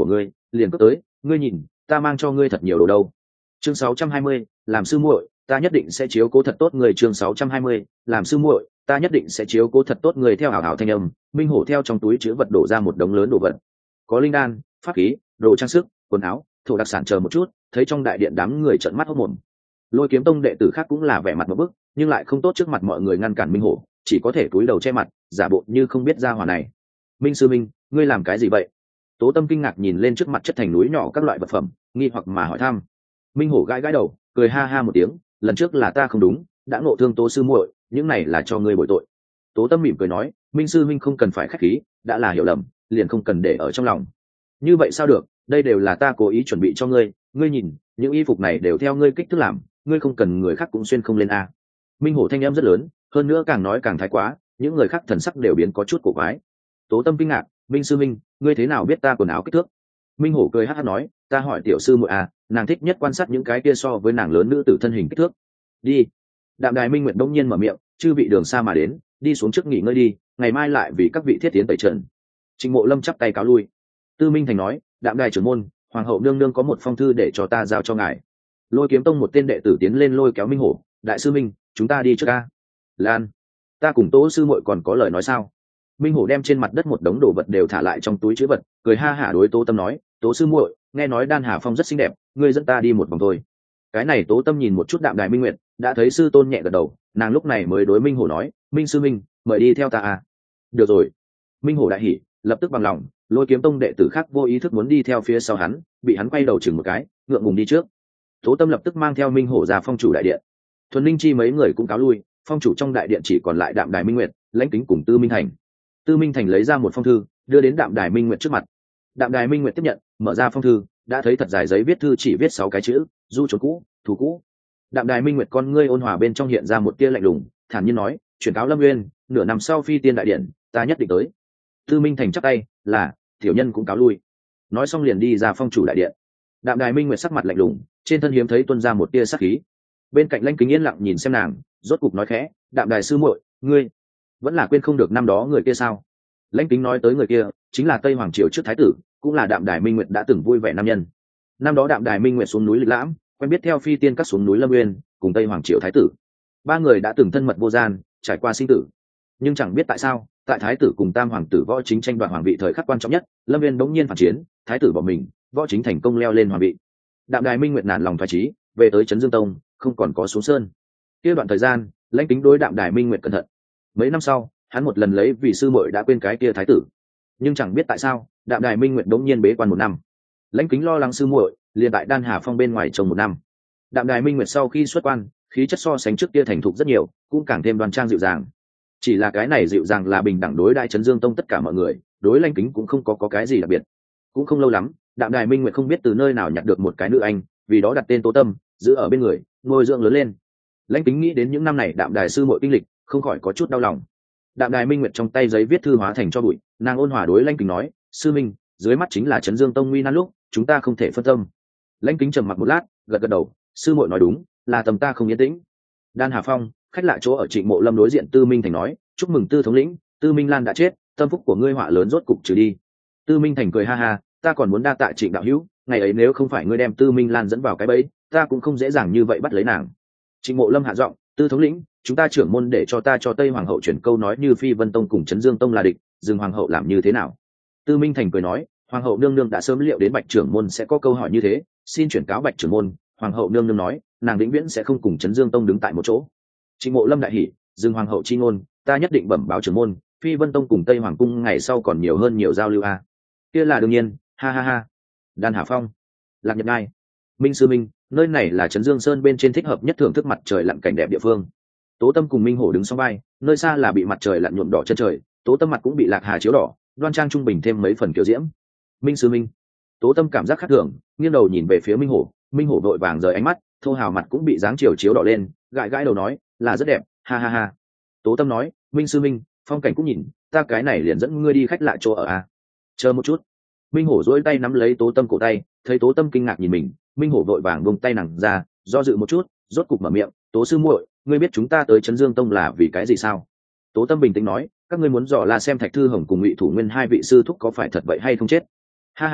liền cướp tới, ngươi nhìn ta mang cho ngươi thật nhiều đồ đâu. Chương sáu trăm hai mươi, làm sư muội ta nhất định sẽ chiếu cố thật tốt người. Chương sáu trăm hai mươi, làm sư muội ta nhất định sẽ chiếu cố thật tốt người. Theo hào hào thanh âm, minh hổ theo trong túi chứa vật đổ ra một đống lớn đồ vật, có linh đan, pháp khí, đồ trang sức, quần áo, thổ đặc sản, chờ một chút thấy trong đại điện đám người trợn mắt hốt mồm. Lôi Kiếm Tông đệ tử khác cũng là vẻ mặt một bức, nhưng lại không tốt trước mặt mọi người ngăn cản minh hổ, chỉ có thể cúi đầu che mặt, giả bộ như không biết ra hỏa này. Minh sư minh, ngươi làm cái gì vậy? Tố Tâm kinh ngạc nhìn lên trước mặt chất thành núi nhỏ các loại vật phẩm, nghi hoặc mà hỏi thăm. Minh hổ gãi gãi đầu, cười ha ha một tiếng, lần trước là ta không đúng, đã ngộ thương Tố sư muội, những này là cho ngươi bồi tội. Tố Tâm mỉm cười nói, Minh sư minh không cần phải khách khí, đã là hiểu lầm, liền không cần để ở trong lòng. Như vậy sao được, đây đều là ta cố ý chuẩn bị cho ngươi, ngươi nhìn, những y phục này đều theo ngươi kích thước làm, ngươi không cần người khác cũng xuyên không lên a. Minh hổ thanh âm rất lớn, hơn nữa càng nói càng thái quá, những người khác thần sắc đều biến có chút cổ quái. Tố Tâm kinh ngạc, Minh sư minh, ngươi thế nào biết ta quần áo kích thước? Minh hổ cười hát hát nói, ta hỏi tiểu sư muội à, nàng thích nhất quan sát những cái kia so với nàng lớn nữ tử thân hình kích thước. Đi. Đạm Đài Minh Nguyệt đông nhiên mở miệng, chư vị đường xa mà đến, đi xuống trước nghỉ ngơi đi, ngày mai lại vì các vị thiết tiến tẩy trận. Trịnh Mộ Lâm chắp tay cáo lui. Tư Minh Thành nói, Đạm Đài trưởng môn, hoàng hậu nương nương có một phong thư để cho ta giao cho ngài. Lôi Kiếm Tông một tên đệ tử tiến lên lôi kéo Minh hổ, đại sư Minh, chúng ta đi trước ca. Lan, ta cùng Tố sư muội còn có lời nói sao? Minh hổ đem trên mặt đất một đống đồ vật đều thả lại trong túi chứa vật, cười ha hả đối Tố Tâm nói, Tố sư muội, nghe nói Đan Hà Phong rất xinh đẹp, ngươi dẫn ta đi một vòng thôi. Cái này Tố Tâm nhìn một chút Đạm Đài Minh Nguyệt, đã thấy sư tôn nhẹ gật đầu, nàng lúc này mới đối Minh hổ nói, Minh sư Minh, mời đi theo ta à. Được rồi. Minh hổ đại hỉ, lập tức bằng lòng, Lôi Kiếm Tông đệ tử khác vô ý thức muốn đi theo phía sau hắn, bị hắn quay đầu chừng một cái, ngượng ngùng đi trước. Tố Tâm lập tức mang theo Minh hổ ra phong chủ đại điện. Thuần Linh Chi mấy người cũng cáo lui, phong chủ trong đại điện chỉ còn lại Đạm Đài Minh Nguyệt, Lãnh Kính cùng Tư Minh Thành. Tư Minh Thành lấy ra một phong thư, đưa đến Đạm Đài Minh Nguyệt trước mặt. Đạm Đài Minh Nguyệt tiếp nhận, mở ra phong thư, đã thấy thật dài giấy viết thư chỉ viết sáu cái chữ, du trốn cũ, thù cũ. Đạm Đài Minh Nguyệt con ngươi ôn hòa bên trong hiện ra một tia lạnh lùng, thản nhiên nói, chuyển cáo Lâm Nguyên, nửa năm sau phi tiên đại điện, ta nhất định tới. Tư Minh Thành chắp tay, là, tiểu nhân cũng cáo lui. Nói xong liền đi ra phong chủ đại điện. Đạm Đài Minh Nguyệt sắc mặt lạnh lùng, trên thân hiếm thấy tuôn ra một tia sát khí. Bên cạnh Lãnh Kính yên lặng nhìn xem nàng, rốt cục nói khẽ, Đạm Đài sư muội, ngươi vẫn là quên không được năm đó người kia sao? Lãnh Kính nói tới người kia chính là Tây Hoàng triều trước thái tử, cũng là Đạm Đài Minh Nguyệt đã từng vui vẻ nam nhân. Năm đó Đạm Đài Minh Nguyệt xuống núi lịch lãm, quen biết theo phi tiên các xuống núi Lâm Nguyên, cùng Tây Hoàng triều thái tử. Ba người đã từng thân mật vô gian, trải qua sinh tử. Nhưng chẳng biết tại sao, tại thái tử cùng tam hoàng tử võ chính tranh đoạt hoàng vị thời khắc quan trọng nhất, Lâm Nguyên bỗng nhiên phản chiến, thái tử bỏ mình, võ chính thành công leo lên hoàng vị. Đạm Đài Minh Nguyệt nản lòng thoái chí, về tới Trấn Dương Tông, không còn có xuống sơn. Kia đoạn thời gian, Lãnh Kính đối Đạm Đài Minh Nguyệt cẩn thận. Mấy năm sau, hắn một lần lấy vì sư muội đã quên cái kia thái tử. Nhưng chẳng biết tại sao, Đạm Đài Minh Nguyệt đống nhiên bế quan một năm. Lãnh Kính lo lắng sư muội, liền tại Đan Hà Phong bên ngoài trồng một năm. Đạm Đài Minh Nguyệt sau khi xuất quan, khí chất so sánh trước kia thành thục rất nhiều, cũng càng thêm đoan trang dịu dàng. Chỉ là cái này dịu dàng là bình đẳng đối đại Trấn Dương Tông tất cả mọi người, đối Lãnh Kính cũng không có, có cái gì đặc biệt. Cũng không lâu lắm, Đạm Đài Minh Nguyệt không biết từ nơi nào nhặt được một cái nữ anh, vì đó đặt tên Tố Tâm, giữ ở bên người, nuôi dưỡng lớn lên. Lãnh Kính nghĩ đến những năm này Đạm Đài sư muội kinh lịch, không khỏi có chút đau lòng. Đạm Đài Minh Nguyệt trong tay giấy viết thư hóa thành cho bụi, nàng ôn hòa đối Lãnh Kính nói, sư minh, dưới mắt chính là Trấn Dương Tông nguy nan lúc, chúng ta không thể phân tâm. Lãnh Kính trầm mặc một lát, gật gật đầu, sư muội nói đúng, là tầm ta không yên tĩnh. Đan Hà Phong, khách lạ chỗ ở Trịnh Mộ Lâm đối diện Tư Minh Thành nói, chúc mừng Tư thống lĩnh, Tư Minh Lan đã chết, tâm phúc của ngươi họa lớn rốt cục trừ đi. Tư Minh Thành cười ha ha, ta còn muốn đa tạ Trịnh đạo hữu, ngày ấy nếu không phải ngươi đem Tư Minh Lan dẫn vào cái bẫy, ta cũng không dễ dàng như vậy bắt lấy nàng. Trịnh Mộ Lâm hạ giọng, Tư thống lĩnh, chúng ta trưởng môn để cho ta cho Tây Hoàng hậu chuyển câu nói như Phi Vân Tông cùng Trấn Dương Tông là địch, dừng Hoàng hậu làm như thế nào? Tư Minh Thành cười nói, Hoàng hậu nương nương đã sớm liệu đến Bạch trưởng môn sẽ có câu hỏi như thế, xin chuyển cáo Bạch trưởng môn. Hoàng hậu nương nương nói, nàng vĩnh viễn sẽ không cùng Trấn Dương Tông đứng tại một chỗ. Trịnh Mộ Lâm đại hỉ, dừng Hoàng hậu chi ngôn, ta nhất định bẩm báo trưởng môn, Phi Vân Tông cùng Tây Hoàng cung ngày sau còn nhiều hơn nhiều giao lưu a. À. Kia là đương nhiên, ha ha ha. Đan Hà Phong, Lạc Nhật Ngai, Minh sư minh, nơi này là Trấn Dương Sơn bên trên thích hợp nhất thưởng thức mặt trời lặn cảnh đẹp địa phương. Tố Tâm cùng Minh Hổ đứng song vai, nơi xa là bị mặt trời lặn nhuộm đỏ chân trời, Tố Tâm mặt cũng bị Lạc Hà chiếu đỏ, đoan trang trung bình thêm mấy phần kiểu diễm. Minh sư minh, Tố Tâm cảm giác khác thường, nghiêng đầu nhìn về phía Minh Hổ, Minh Hổ vội vàng rời ánh mắt, thô hào mặt cũng bị dáng chiều chiếu đỏ lên, gãi gãi đầu nói, là rất đẹp, ha ha ha. Tố Tâm nói, Minh sư minh, phong cảnh cũng nhìn, ta cái này liền dẫn ngươi đi khách lạ chỗ ở à. Chờ một chút. Minh Hổ duỗi tay nắm lấy Tố Tâm cổ tay, thấy Tố Tâm kinh ngạc nhìn mình, Minh Hổ vội vàng buông tay nàng ra, do dự một chút, rốt cục mở miệng, Tố sư muội, ngươi biết chúng ta tới Trấn Dương Tông là vì cái gì sao? Tố Tâm bình tĩnh nói, các ngươi muốn dò la xem Thạch Thư Hồng cùng Ngụy Thủ Nguyên hai vị sư thúc có phải thật vậy hay không chết. Ha ha,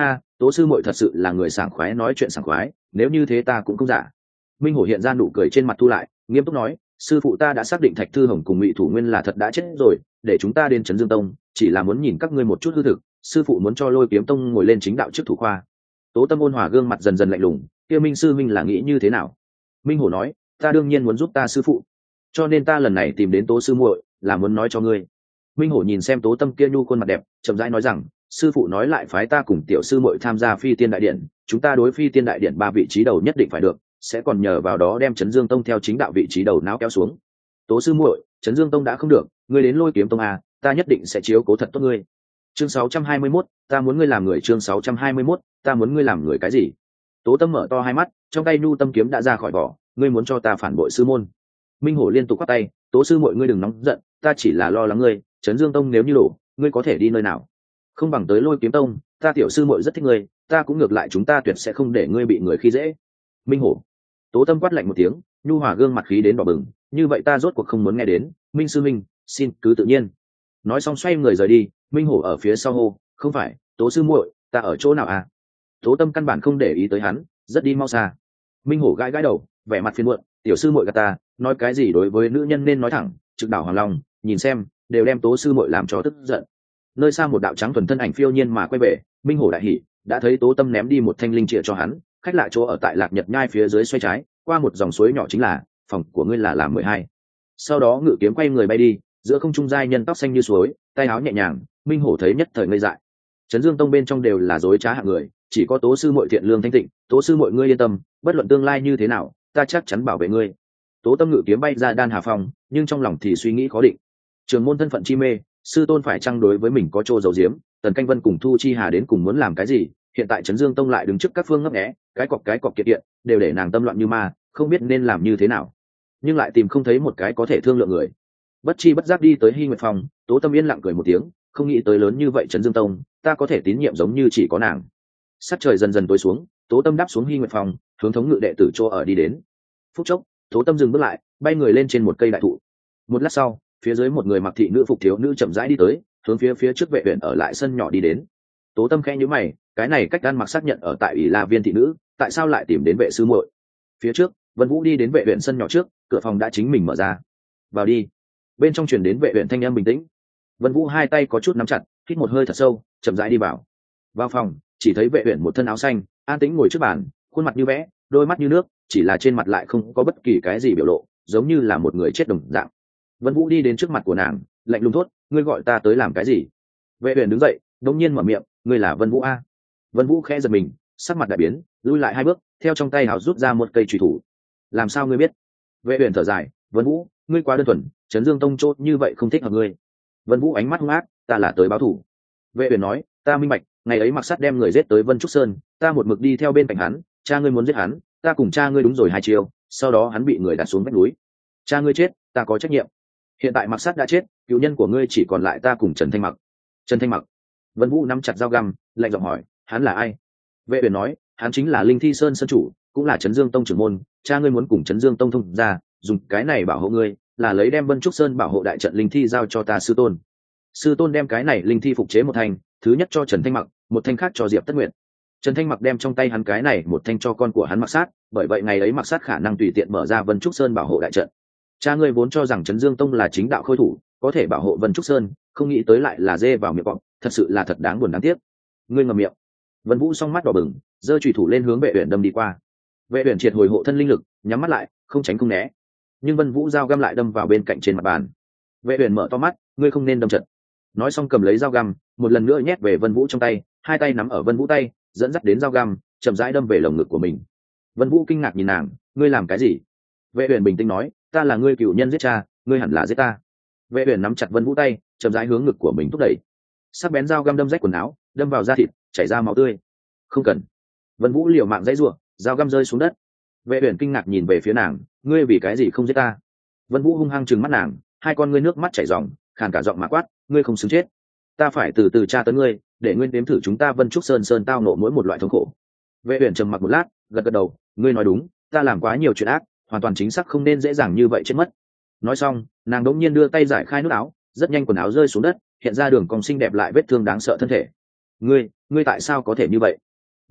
tố sư muội thật sự là người sảng khoái nói chuyện sảng khoái, nếu như thế ta cũng không giả. Minh hổ hiện ra nụ cười trên mặt thu lại, nghiêm túc nói, sư phụ ta đã xác định Thạch Thư Hồng cùng Ngụy Thủ Nguyên là thật đã chết rồi, để chúng ta đến Trấn Dương Tông chỉ là muốn nhìn các ngươi một chút hư thực. Sư phụ muốn cho Lôi Kiếm Tông ngồi lên chính đạo trước thủ khoa. Tố Tâm ôn hòa gương mặt dần dần lạnh lùng, kia Minh sư minh là nghĩ như thế nào? Minh hổ nói, ta đương nhiên muốn giúp ta sư phụ, cho nên ta lần này tìm đến Tố sư muội là muốn nói cho ngươi. Minh hổ nhìn xem Tố Tâm kia nhu khuôn mặt đẹp, chậm rãi nói rằng, sư phụ nói lại phái ta cùng tiểu sư muội tham gia Phi Tiên Đại Điện, chúng ta đối Phi Tiên Đại Điện ba vị trí đầu nhất định phải được, sẽ còn nhờ vào đó đem Trấn Dương Tông theo chính đạo vị trí đầu não kéo xuống. Tố sư muội, Trấn Dương Tông đã không được, ngươi đến Lôi Kiếm Tông à, ta nhất định sẽ chiếu cố thật tốt ngươi. Chương sáu trăm hai mươi mốt, ta muốn ngươi làm người. Chương sáu trăm hai mươi mốt, ta muốn ngươi làm người cái gì? Tố Tâm mở to hai mắt, trong tay nhu tâm kiếm đã ra khỏi vỏ, ngươi muốn cho ta phản bội sư môn? Minh hổ liên tục quát tay, Tố sư muội ngươi đừng nóng giận, ta chỉ là lo lắng ngươi, Trấn Dương Tông nếu như đổ, ngươi có thể đi nơi nào? Không bằng tới Lôi Kiếm Tông, ta tiểu sư muội rất thích ngươi, ta cũng ngược lại chúng ta tuyệt sẽ không để ngươi bị người khi dễ. Minh hổ. Tố Tâm quát lạnh một tiếng, nhu hòa gương mặt khí đến đỏ bừng, như vậy ta rốt cuộc không muốn nghe đến, Minh sư minh, xin cứ tự nhiên. Nói xong xoay người rời đi. Minh hổ ở phía sau hô, không phải, Tố sư muội, ta ở chỗ nào à? Tố Tâm căn bản không để ý tới hắn, rất đi mau xa. Minh hổ gãi gãi đầu, vẻ mặt phiền muộn, tiểu sư muội gạt ta, nói cái gì đối với nữ nhân nên nói thẳng, trực đảo hoàng long, nhìn xem, đều đem Tố sư muội làm cho tức giận. Nơi xa một đạo trắng thuần thân ảnh phiêu nhiên mà quay về, Minh hổ đại hỉ, đã thấy Tố Tâm ném đi một thanh linh chìa cho hắn, khách lạ chỗ ở tại Lạc Nhật Nhai phía dưới xoay trái, qua một dòng suối nhỏ chính là phòng của ngươi là làm mười hai. Sau đó ngự kiếm quay người bay đi, giữa không trung giai nhân tóc xanh như suối, tay áo nhẹ nhàng. Minh hổ thấy nhất thời ngây dại. Trấn Dương Tông bên trong đều là dối trá hạng người, chỉ có Tố sư muội thiện lương thanh tịnh. Tố sư muội ngươi yên tâm, bất luận tương lai như thế nào, ta chắc chắn bảo vệ ngươi. Tố Tâm ngự kiếm bay ra Đan Hà Phong, nhưng trong lòng thì suy nghĩ khó định. Trường môn thân phận chi mê, sư tôn phải chăng đối với mình có chỗ giấu giếm? Tần Canh Vân cùng Thu Chi Hà đến cùng muốn làm cái gì? Hiện tại Trấn Dương Tông lại đứng trước các phương ngấp nghé, cái cọc cái cọc kiện kiện, đều để nàng tâm loạn như ma, không biết nên làm như thế nào, nhưng lại tìm không thấy một cái có thể thương lượng người. Bất chi bất giác đi tới Hy Nguyệt Phòng, Tố Tâm yên lặng cười một tiếng, không nghĩ tới lớn như vậy Trấn Dương Tông, ta có thể tín nhiệm giống như chỉ có nàng. Sắc trời dần dần tối xuống, Tố Tâm đáp xuống Hy Nguyệt Phòng, hướng thống ngự đệ tử chỗ ở đi đến. Phút chốc, Tố Tâm dừng bước lại, bay người lên trên một cây đại thụ. Một lát sau, phía dưới một người mặc thị nữ phục thiếu nữ chậm rãi đi tới, hướng phía phía trước vệ viện ở lại sân nhỏ đi đến. Tố Tâm khẽ nhíu mày, cái này cách ăn mặc xác nhận ở tại ủy La Viên thị nữ, tại sao lại tìm đến vệ sư muội? Phía trước, Vân Vũ đi đến vệ viện sân nhỏ trước, cửa phòng đã chính mình mở ra. Vào đi. Bên trong truyền đến vệ viện thanh âm bình tĩnh. Vân Vũ hai tay có chút nắm chặt, hít một hơi thật sâu, chậm rãi đi vào. Vào phòng, chỉ thấy vệ viện một thân áo xanh, an tĩnh ngồi trước bàn, khuôn mặt như vẽ, đôi mắt như nước, chỉ là trên mặt lại không có bất kỳ cái gì biểu lộ, giống như là một người chết đồng dạng. Vân Vũ đi đến trước mặt của nàng, lạnh lùng thốt, ngươi gọi ta tới làm cái gì? Vệ viện đứng dậy, đột nhiên mở miệng, ngươi là Vân Vũ a? Vân Vũ khẽ giật mình, sắc mặt đại biến, lùi lại hai bước, theo trong tay hào rút ra một cây chùy thủ. Làm sao ngươi biết? Vệ uyển thở dài, Vân Vũ, ngươi quá đơn thuần, Trấn Dương Tông chốt như vậy không thích hợp ngươi. Vân Vũ ánh mắt hung ác, ta là tới báo thù. Vệ uyển nói, ta minh bạch, ngày ấy Mặc Sắt đem người giết tới Vân Trúc Sơn, ta một mực đi theo bên cạnh hắn, cha ngươi muốn giết hắn, ta cùng cha ngươi đúng rồi hai chiều, sau đó hắn bị người đặt xuống vách núi. Cha ngươi chết, ta có trách nhiệm. Hiện tại Mặc Sắt đã chết, cựu nhân của ngươi chỉ còn lại ta cùng Trần Thanh Mặc. Trần Thanh Mặc. Vân Vũ nắm chặt dao găm, lạnh giọng hỏi, hắn là ai? Vệ uyển nói, hắn chính là Linh Thi Sơn sơn chủ, cũng là Trấn Dương Tông trưởng môn, cha ngươi muốn cùng Trấn Dương Tông thông ra, dùng cái này bảo hộ ngươi, là lấy đem Vân Trúc Sơn bảo hộ đại trận linh thi giao cho ta sư tôn. Sư tôn đem cái này linh thi phục chế một thành, thứ nhất cho Trần Thanh Mặc, một thanh khác cho Diệp Tất Nguyệt. Trần Thanh Mặc đem trong tay hắn cái này một thanh cho con của hắn Mặc Sát, bởi vậy ngày ấy Mặc Sát khả năng tùy tiện mở ra Vân Trúc Sơn bảo hộ đại trận. Cha ngươi vốn cho rằng Trấn Dương Tông là chính đạo khôi thủ, có thể bảo hộ Vân Trúc Sơn, không nghĩ tới lại là dê vào miệng cọp, thật sự là thật đáng buồn đáng tiếc. Ngươi ngậm miệng. Vân Vũ song mắt đỏ bừng, giơ chùy thủ lên hướng Vệ Uyển đâm đi qua. Vệ Uyển triệt hồi hộ thân linh lực, nhắm mắt lại, không tránh không né. Nhưng Vân Vũ dao găm lại đâm vào bên cạnh trên mặt bàn. Vệ Uyển mở to mắt, ngươi không nên đâm trận. Nói xong cầm lấy dao găm, một lần nữa nhét về Vân Vũ trong tay, hai tay nắm ở Vân Vũ tay, dẫn dắt đến dao găm, chậm rãi đâm về lồng ngực của mình. Vân Vũ kinh ngạc nhìn nàng, ngươi làm cái gì? Vệ Uyển bình tĩnh nói, ta là ngươi cựu nhân giết cha, ngươi hẳn là giết ta. Vệ Uyển nắm chặt Vân Vũ tay, chậm rãi hướng ngực của mình thúc đẩy. Sắc bén dao găm đâm rách quần áo, đâm vào da thịt, chảy ra máu tươi. Không cần. Vân Vũ liều mạng dãy rủa, dao găm rơi xuống đất. Vệ Uyển kinh ngạc nhìn về phía nàng, ngươi vì cái gì không giết ta? Vân Vũ hung hăng trừng mắt nàng, hai con ngươi nước mắt chảy ròng, khàn cả giọng mà quát, ngươi không xứng chết. Ta phải từ từ tra tấn ngươi, để ngươi nếm thử chúng ta Vân Trúc Sơn Sơn tao nộ mỗi một loại thống khổ. Vệ Uyển trầm mặc một lát, gật gật đầu, ngươi nói đúng, ta làm quá nhiều chuyện ác, hoàn toàn chính xác không nên dễ dàng như vậy chết mất. Nói xong, nàng đống nhiên đưa tay giải khai nút áo, rất nhanh quần áo rơi xuống đất, hiện ra đường cong xinh đẹp lại vết thương đáng sợ thân thể. Ngươi, ngươi tại sao có thể như vậy?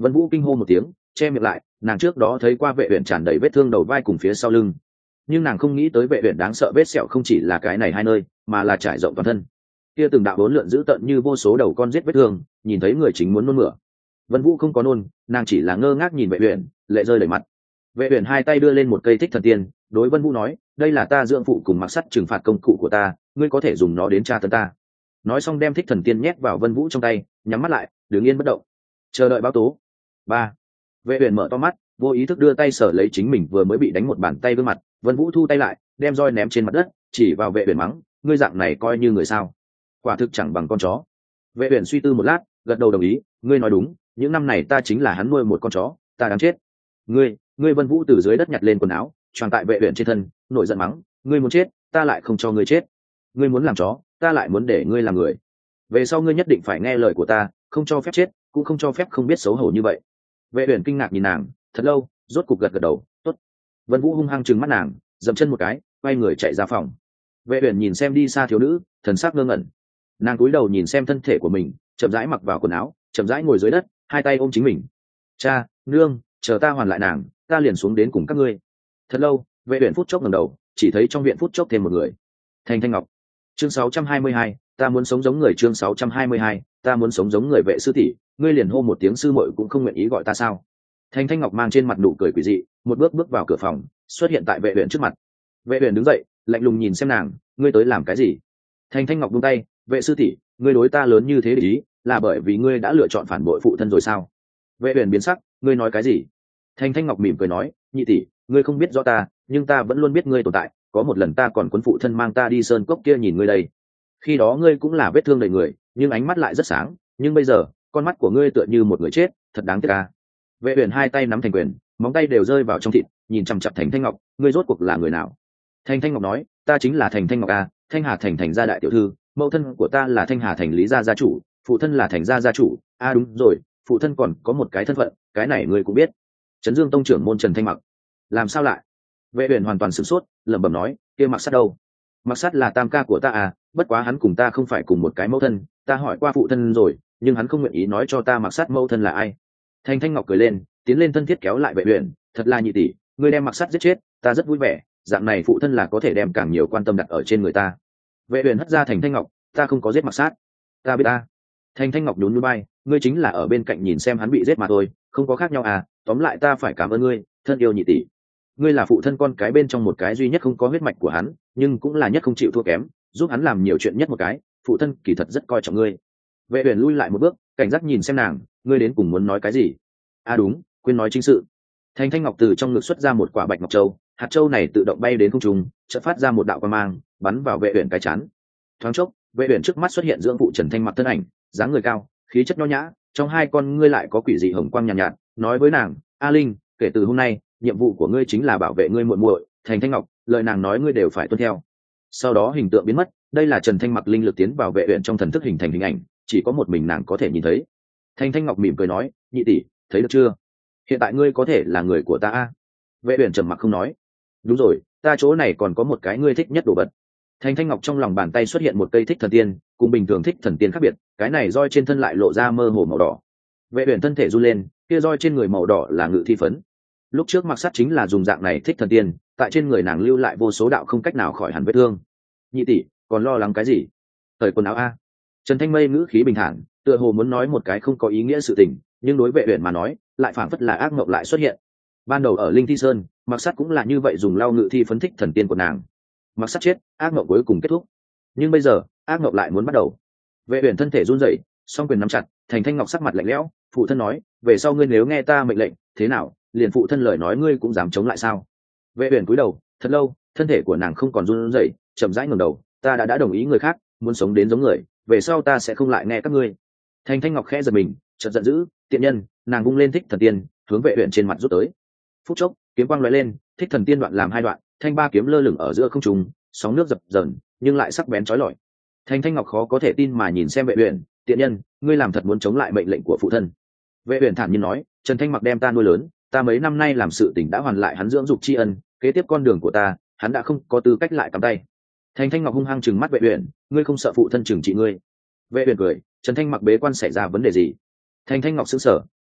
Vân Vũ kinh hô một tiếng, che miệng lại. Nàng trước đó thấy qua Vệ Uyển tràn đầy vết thương đầu vai cùng phía sau lưng, nhưng nàng không nghĩ tới Vệ Uyển đáng sợ vết sẹo không chỉ là cái này hai nơi, mà là trải rộng toàn thân. Kia từng đạo bốn lượn dữ tợn như vô số đầu con giết vết thương, nhìn thấy người chính muốn nôn mửa. Vân Vũ không có nôn, nàng chỉ là ngơ ngác nhìn Vệ Uyển, lệ rơi đầy mặt. Vệ Uyển hai tay đưa lên một cây thích thần tiên, đối Vân Vũ nói, đây là ta dưỡng phụ cùng mặc sắt trừng phạt công cụ của ta, ngươi có thể dùng nó đến tra tấn ta. Nói xong đem thích thần tiên nhét vào Vân Vũ trong tay, nhắm mắt lại, đứng yên bất động, chờ đợi báo tố. Ba. Vệ Uyển mở to mắt, vô ý thức đưa tay sờ lấy chính mình vừa mới bị đánh một bàn tay gương mặt. Vân Vũ thu tay lại, đem roi ném trên mặt đất, chỉ vào Vệ Uyển mắng, ngươi dạng này coi như người sao? Quả thực chẳng bằng con chó. Vệ Uyển suy tư một lát, gật đầu đồng ý, ngươi nói đúng, những năm này ta chính là hắn nuôi một con chó, ta đáng chết. Ngươi, ngươi Vân Vũ từ dưới đất nhặt lên quần áo, choàng tại Vệ Uyển trên thân, nổi giận mắng, ngươi muốn chết, ta lại không cho ngươi chết. Ngươi muốn làm chó, ta lại muốn để ngươi làm người. Về sau ngươi nhất định phải nghe lời của ta, không cho phép chết, cũng không cho phép không biết xấu hổ như vậy. Vệ Uyển kinh ngạc nhìn nàng, thật lâu, rốt cục gật gật đầu, tốt. Vân Vũ hung hăng trừng mắt nàng, dậm chân một cái, quay người chạy ra phòng. Vệ Uyển nhìn xem đi xa thiếu nữ, thần sắc ngơ ngẩn. Nàng cúi đầu nhìn xem thân thể của mình, chậm rãi mặc vào quần áo, chậm rãi ngồi dưới đất, hai tay ôm chính mình. Cha, nương, chờ ta hoàn lại nàng, ta liền xuống đến cùng các ngươi. Thật lâu, Vệ Uyển phút chốc ngẩng đầu, chỉ thấy trong viện phút chốc thêm một người. Thành Thanh Ngọc. Chương sáu trăm hai mươi hai, ta muốn sống giống người. Chương sáu trăm hai mươi hai, ta muốn sống giống người. Vệ sư tỷ, ngươi liền hô một tiếng sư muội cũng không nguyện ý gọi ta sao? Thành Thanh Ngọc mang trên mặt nụ cười quỷ dị, một bước bước vào cửa phòng, xuất hiện tại Vệ Uyển trước mặt. Vệ Uyển đứng dậy, lạnh lùng nhìn xem nàng, ngươi tới làm cái gì? Thành Thanh Ngọc buông tay, vệ sư tỷ, ngươi đối ta lớn như thế để ý, là bởi vì ngươi đã lựa chọn phản bội phụ thân rồi sao? Vệ Uyển biến sắc, ngươi nói cái gì? Thành Thanh Ngọc mỉm cười nói, nhị tỷ, ngươi không biết rõ ta, nhưng ta vẫn luôn biết ngươi tồn tại. Có một lần ta còn cuốn phụ thân mang ta đi sơn cốc kia nhìn ngươi đây. Khi đó ngươi cũng là vết thương đầy người, nhưng ánh mắt lại rất sáng. Nhưng bây giờ, con mắt của ngươi tựa như một người chết, thật đáng tiếc ca. Vệ Uyển hai tay nắm thành quyền, móng tay đều rơi vào trong thịt, nhìn chằm chằm Thành Thanh Ngọc, ngươi rốt cuộc là người nào? Thành Thanh Ngọc nói, ta chính là Thành Thanh Ngọc a, Thanh Hà Thành Thành gia đại tiểu thư, mẫu thân của ta là Thanh Hà Thành Lý gia gia chủ, phụ thân là Thành gia gia chủ. A à đúng rồi, phụ thân còn có một cái thân phận, cái này ngươi cũng biết. Trấn Dương tông trưởng môn Trần Thanh Mặc. Làm sao lại? Vệ Uyển hoàn toàn sửng sốt, lẩm bẩm nói, kia Mặc Sắt đâu? Mặc Sắt là tam ca của ta à, bất quá hắn cùng ta không phải cùng một cái mẫu thân, ta hỏi qua phụ thân rồi, nhưng hắn không nguyện ý nói cho ta Mặc Sắt mẫu thân là ai. Thành Thanh Ngọc cười lên, tiến lên thân thiết kéo lại Vệ Uyển, thật là nhị tỷ, ngươi đem Mặc Sắt giết chết, ta rất vui vẻ, dạng này phụ thân là có thể đem càng nhiều quan tâm đặt ở trên người ta. Vệ Uyển hất ra Thành Thanh Ngọc, ta không có giết Mặc Sát. Ta biết ta. Thành Thanh Ngọc nhún nhún vai, ngươi chính là ở bên cạnh nhìn xem hắn bị giết mà thôi, không có khác nhau à, tóm lại ta phải cảm ơn ngươi, thân yêu nhị tỷ. Ngươi là phụ thân con cái bên trong một cái duy nhất không có huyết mạch của hắn, nhưng cũng là nhất không chịu thua kém, giúp hắn làm nhiều chuyện nhất một cái, phụ thân kỳ thật rất coi trọng ngươi. Vệ Uyển lui lại một bước, cảnh giác nhìn xem nàng, ngươi đến cùng muốn nói cái gì? À đúng, quên nói chính sự. Thành Thanh Ngọc từ trong ngực xuất ra một quả bạch ngọc châu, hạt châu này tự động bay đến không trung, chợt phát ra một đạo quang mang, bắn vào Vệ Uyển cái chán. Thoáng chốc, Vệ Uyển trước mắt xuất hiện dưỡng phụ Trần Thanh Mặc thân ảnh, dáng người cao, khí chất nho nhã, trong hai con ngươi lại có quỷ dị hồng quang nhàn nhạt, nhạt, nói với nàng, A Linh, kể từ hôm nay, nhiệm vụ của ngươi chính là bảo vệ ngươi muội muội, Thành Thanh Ngọc, lời nàng nói ngươi đều phải tuân theo. Sau đó hình tượng biến mất, đây là Trần Thanh Mặc linh lực tiến vào Vệ Uyển trong thần thức hình thành hình ảnh, chỉ có một mình nàng có thể nhìn thấy. Thành Thanh Ngọc mỉm cười nói, nhị tỷ, thấy được chưa? Hiện tại ngươi có thể là người của ta a. Vệ Uyển trầm mặc không nói. Đúng rồi, ta chỗ này còn có một cái ngươi thích nhất đồ vật. Thành Thanh Ngọc trong lòng bàn tay xuất hiện một cây thích thần tiên, cùng bình thường thích thần tiên khác biệt, cái này roi trên thân lại lộ ra mơ hồ màu đỏ. Vệ Uyển thân thể run lên, kia roi trên người màu đỏ là ngự thi phấn. Lúc trước Mặc Sát chính là dùng dạng này thích thần tiên, tại trên người nàng lưu lại vô số đạo không cách nào khỏi hẳn vết thương. Nhị tỷ, còn lo lắng cái gì? Thời quần áo a. Trần Thanh Mây ngữ khí bình thản, tựa hồ muốn nói một cái không có ý nghĩa sự tình, nhưng đối Vệ Uyển mà nói, lại phảng phất là ác mộng lại xuất hiện. Ban đầu ở Linh Thi Sơn, Mặc Sát cũng là như vậy dùng lau ngự thi phấn thích thần tiên của nàng. Mặc Sát chết, ác mộng cuối cùng kết thúc. Nhưng bây giờ, ác mộng lại muốn bắt đầu. Vệ Uyển thân thể run rẩy, song quyền nắm chặt, Thành Thanh Ngọc sắc mặt lạnh lẽo, phụ thân nói, về sau ngươi nếu nghe ta mệnh lệnh, thế nào, liền phụ thân lời nói ngươi cũng dám chống lại sao? Vệ Uyển cúi đầu, thật lâu, thân thể của nàng không còn run rẩy, chậm rãi ngẩng đầu, ta đã đã đồng ý người khác, muốn sống đến giống người, về sau ta sẽ không lại nghe các ngươi. Thành Thanh Ngọc khẽ giật mình, chợt giận dữ, tiện nhân, nàng vung lên thích thần tiên, hướng Vệ Uyển trên mặt rút tới. Phút chốc, kiếm quang lóe lên, thích thần tiên đoạn làm hai đoạn, thanh ba kiếm lơ lửng ở giữa không trung, sóng nước dập dờn, nhưng lại sắc bén chói lọi. Thành Thanh Ngọc khó có thể tin mà nhìn xem Vệ Uyển, tiện nhân, ngươi làm thật muốn chống lại mệnh lệnh của phụ thân. Vệ Uyển thản nhiên nói, Trần Thanh Mặc đem ta nuôi lớn, ta mấy năm nay làm sự tình đã hoàn lại hắn dưỡng dục tri ân, kế tiếp con đường của ta, hắn đã không có tư cách lại cắm tay. Thành Thanh Ngọc hung hăng trừng mắt Vệ Uyển, ngươi không sợ phụ thân trừng trị ngươi? Vệ Uyển cười, Trần Thanh Mặc bế quan xảy ra vấn đề gì? Thành Thanh Ngọc sững sờ,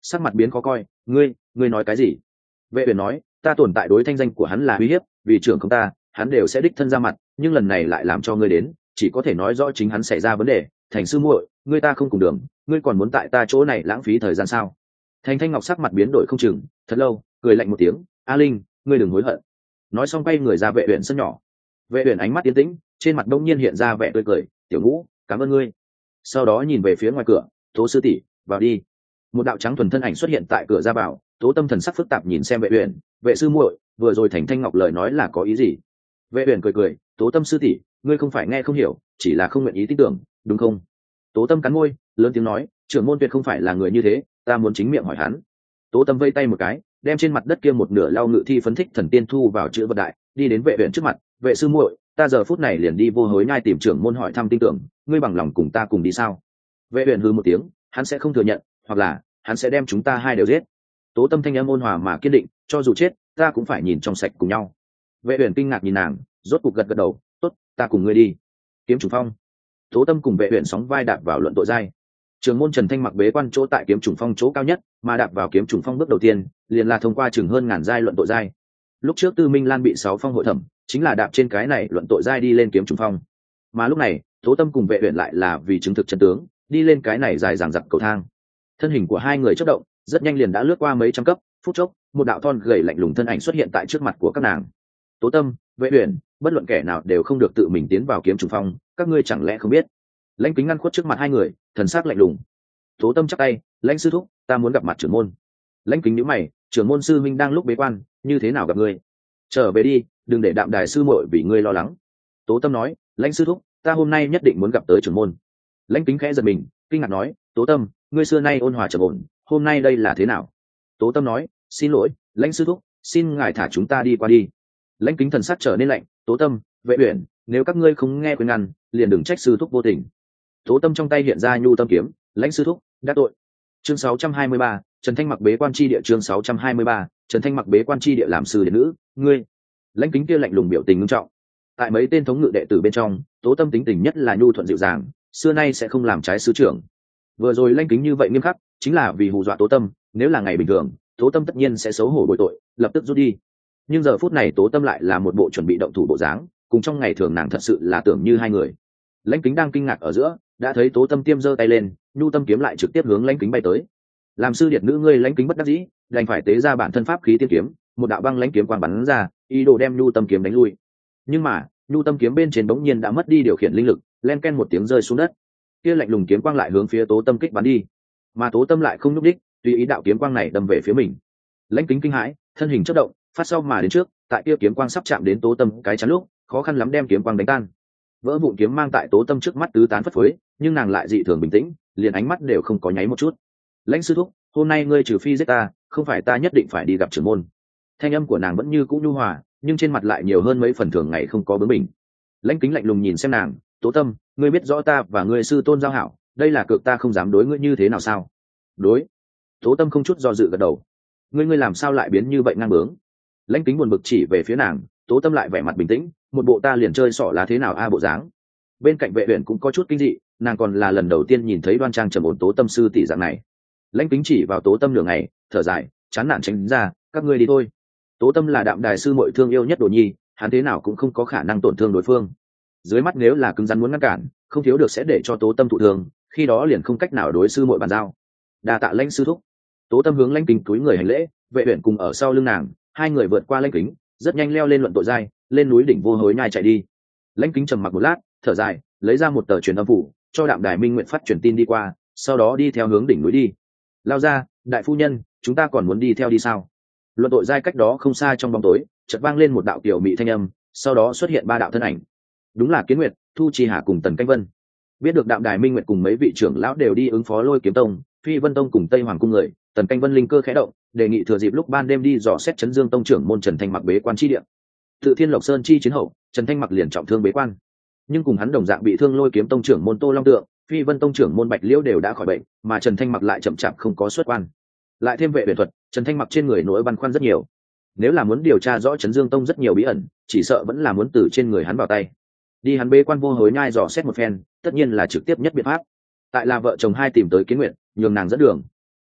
sắc mặt biến khó coi. Ngươi, ngươi nói cái gì? Vệ uyển nói, ta tồn tại đối thanh danh của hắn là uy hiếp, vì trưởng không ta, hắn đều sẽ đích thân ra mặt, nhưng lần này lại làm cho ngươi đến, chỉ có thể nói rõ chính hắn xảy ra vấn đề. Thành sư muội, ngươi ta không cùng đường, ngươi còn muốn tại ta chỗ này lãng phí thời gian sao? Thành Thanh Ngọc sắc mặt biến đổi không chừng, thật lâu, cười lạnh một tiếng, A Linh, ngươi đừng hối hận. Nói xong bay người ra vệ uyển sân nhỏ. Vệ uyển ánh mắt tiến tĩnh, trên mặt đông nhiên hiện ra vẻ tươi cười, tiểu Ngũ, cảm ơn ngươi. Sau đó nhìn về phía ngoài cửa, Tố sư tỷ, vào đi. Một đạo trắng thuần thân ảnh xuất hiện tại cửa ra vào. Tố Tâm thần sắc phức tạp nhìn xem vệ uyển, vệ sư muội, vừa rồi Thành Thanh Ngọc lời nói là có ý gì? Vệ uyển cười cười, Tố Tâm sư tỷ, ngươi không phải nghe không hiểu, chỉ là không nguyện ý tin tưởng, đúng không? Tố Tâm cắn môi, lớn tiếng nói, trưởng môn tuyệt không phải là người như thế, ta muốn chính miệng hỏi hắn. Tố Tâm vây tay một cái, đem trên mặt đất kia một nửa lao ngự thi phấn thích thần tiên thu vào chữ vật đại, đi đến vệ uyển trước mặt, vệ sư muội, ta giờ phút này liền đi vô hối nhai tìm trưởng môn hỏi thăm tin tưởng, ngươi bằng lòng cùng ta cùng đi sao? Vệ uyển hừ một tiếng, hắn sẽ không thừa nhận, hoặc là hắn sẽ đem chúng ta hai đều giết. Tố Tâm thanh âm ôn hòa mà kiên định, cho dù chết, ta cũng phải nhìn trong sạch cùng nhau. Vệ uyển kinh ngạc nhìn nàng, rốt cục gật gật đầu, tốt, ta cùng ngươi đi. Kiếm Trùng Phong. Tố Tâm cùng vệ uyển sóng vai đạp vào luận tội giai. Trường môn Trần Thanh Mặc bế quan chỗ tại Kiếm Trùng Phong chỗ cao nhất, mà đạp vào Kiếm Trùng Phong bước đầu tiên, liền là thông qua chừng hơn ngàn giai luận tội giai. Lúc trước Tư Minh Lan bị sáu phong hội thẩm, chính là đạp trên cái này luận tội giai đi lên Kiếm Trùng Phong. Mà lúc này, Tố Tâm cùng vệ uyển lại là vì chứng thực chân tướng, đi lên cái này dài dằng dặc cầu thang. Thân hình của hai người chớp động, rất nhanh liền đã lướt qua mấy trăm cấp, phút chốc, một đạo thon gầy lạnh lùng thân ảnh xuất hiện tại trước mặt của các nàng. Tố Tâm, vệ uyển, bất luận kẻ nào đều không được tự mình tiến vào Kiếm Trùng Phong, các ngươi chẳng lẽ không biết? Lãnh Kính ngăn khuất trước mặt hai người, thần sắc lạnh lùng. Tố Tâm chắp tay, lãnh sư thúc, ta muốn gặp mặt trưởng môn. Lãnh Kính nhíu mày, trưởng môn sư minh đang lúc bế quan, như thế nào gặp ngươi? Trở về đi, đừng để đạm đài sư muội vì ngươi lo lắng. Tố Tâm nói, lãnh sư thúc, ta hôm nay nhất định muốn gặp tới trưởng môn. Lãnh Kính khẽ giật mình, kinh ngạc nói, Tố Tâm, ngươi xưa nay ôn hòa trầm ổn, hôm nay đây là thế nào? Tố Tâm nói, xin lỗi, lãnh sư thúc, xin ngài thả chúng ta đi qua đi. Lãnh Kính thần sắc trở nên lạnh, Tố Tâm, vệ uyển, nếu các ngươi không nghe khuyên ngăn, liền đừng trách sư thúc vô tình. Tố Tâm trong tay hiện ra nhu tâm kiếm, lãnh sư thúc, đã tội. Chương sáu trăm hai mươi ba, Trần Thanh Mặc bế quan chi địa. Chương sáu trăm hai mươi ba, Trần Thanh Mặc bế quan chi địa làm sư đệ nữ, ngươi. Lãnh Kính kia lạnh lùng biểu tình nghiêm trọng. Tại mấy tên thống ngự đệ tử bên trong, Tố Tâm tính tình nhất là nhu thuận dịu dàng, xưa nay sẽ không làm trái sư trưởng. Vừa rồi Lãnh Kính như vậy nghiêm khắc, chính là vì hù dọa Tố Tâm, nếu là ngày bình thường, Tố Tâm tất nhiên sẽ xấu hổ bội tội, lập tức rút đi. Nhưng giờ phút này Tố Tâm lại là một bộ chuẩn bị động thủ bộ dáng, cùng trong ngày thường nàng thật sự là tưởng như hai người. Lãnh Kính đang kinh ngạc ở giữa, đã thấy Tố Tâm tiêm giơ tay lên, nhu tâm kiếm lại trực tiếp hướng Lãnh Kính bay tới. Làm sư điệt nữ ngươi Lãnh Kính bất đắc dĩ, đành phải tế ra bản thân pháp khí tiên kiếm, một đạo băng lãnh kiếm quang bắn ra, ý đồ đem nhu tâm kiếm đánh lui. Nhưng mà, nhu tâm kiếm bên trên bỗng nhiên đã mất đi điều khiển linh lực, len ken một tiếng rơi xuống đất. Kia lạnh lùng kiếm quang lại hướng phía Tố Tâm kích bắn đi, mà Tố Tâm lại không nhúc đích, tùy ý đạo kiếm quang này đâm về phía mình. Lãnh Kính kinh hãi, thân hình chớp động, phát sau mà đến trước, tại kia kiếm quang sắp chạm đến Tố Tâm cái chắn lúc, khó khăn lắm đem kiếm quang đánh tan. Vỡ vụn kiếm mang tại Tố Tâm trước mắt tứ tán phất phới, nhưng nàng lại dị thường bình tĩnh, liền ánh mắt đều không có nháy một chút. Lãnh sư thúc, hôm nay ngươi trừ phi giết ta, không phải ta nhất định phải đi gặp trưởng môn. Thanh âm của nàng vẫn như cũ nhu hòa, nhưng trên mặt lại nhiều hơn mấy phần thường ngày không có bướng bỉnh. Lãnh Kính lạnh lùng nhìn xem nàng, Tố Tâm, ngươi biết rõ ta và ngươi sư tôn giao hảo, đây là cược ta không dám đối ngươi như thế nào sao? Đối. Tố Tâm không chút do dự gật đầu. Ngươi ngươi làm sao lại biến như vậy ngang bướng? Lãnh Kính buồn bực chỉ về phía nàng, Tố Tâm lại vẻ mặt bình tĩnh, một bộ ta liền chơi xỏ lá thế nào a bộ dáng. Bên cạnh vệ uyển cũng có chút kinh dị, nàng còn là lần đầu tiên nhìn thấy đoan trang trầm ổn Tố Tâm sư tỷ dạng này. Lãnh Kính chỉ vào Tố Tâm nửa ngày, thở dài, chán nản tránh ra, các ngươi đi thôi. Tố Tâm là đạm đài sư muội thương yêu nhất đồ nhi, hắn thế nào cũng không có khả năng tổn thương đối phương. Dưới mắt nếu là cứng rắn muốn ngăn cản, không thiếu được sẽ để cho Tố Tâm thụ thương, khi đó liền không cách nào đối sư muội bàn giao. Đa tạ Lãnh sư thúc. Tố Tâm hướng Lãnh Kính cúi người hành lễ, vệ uyển cùng ở sau lưng nàng, hai người vượt qua Lãnh Kính, rất nhanh leo lên luận tội giai, lên núi đỉnh vô hối nhai chạy đi. Lãnh Kính trầm mặc một lát, thở dài, lấy ra một tờ truyền âm phủ, cho đạm đài minh nguyện phát truyền tin đi qua, sau đó đi theo hướng đỉnh núi đi. Lao ra, đại phu nhân, chúng ta còn muốn đi theo đi sao? Luận tội giai cách đó không xa trong bóng tối, chợt vang lên một đạo tiểu mị thanh âm, sau đó xuất hiện ba đạo thân ảnh. Đúng là Kiến Nguyệt, Thu Chi Hà cùng Tần Canh Vân. Biết được đạm đài minh nguyệt cùng mấy vị trưởng lão đều đi ứng phó Lôi Kiếm Tông, Phi Vân Tông cùng Tây Hoàng cung người, Tần Canh Vân linh cơ khẽ động, đề nghị thừa dịp lúc ban đêm đi dò xét Trấn Dương Tông trưởng môn Trần Thanh Mặc bế quan chi địa. Tự Thiên Lộc Sơn chi chiến hậu, Trần Thanh Mặc liền trọng thương bế quan, nhưng cùng hắn đồng dạng bị thương Lôi Kiếm Tông trưởng môn Tô Long Tượng, Phi Vân Tông trưởng môn Bạch Liễu đều đã khỏi bệnh, mà Trần Thanh Mặc lại chậm chạp không có xuất quan. Lại thêm vệ huyền thuật, Trần Thanh Mặc trên người nỗi băn khoăn rất nhiều. Nếu là muốn điều tra rõ Trấn Dương Tông rất nhiều bí ẩn, chỉ sợ vẫn là muốn từ trên người hắn vào tay. Đi hắn bế quan vô hối nhai dò xét một phen, tất nhiên là trực tiếp nhất biện pháp. Tại là vợ chồng hai tìm tới Kiến Nguyệt, nhường nàng dẫn đường.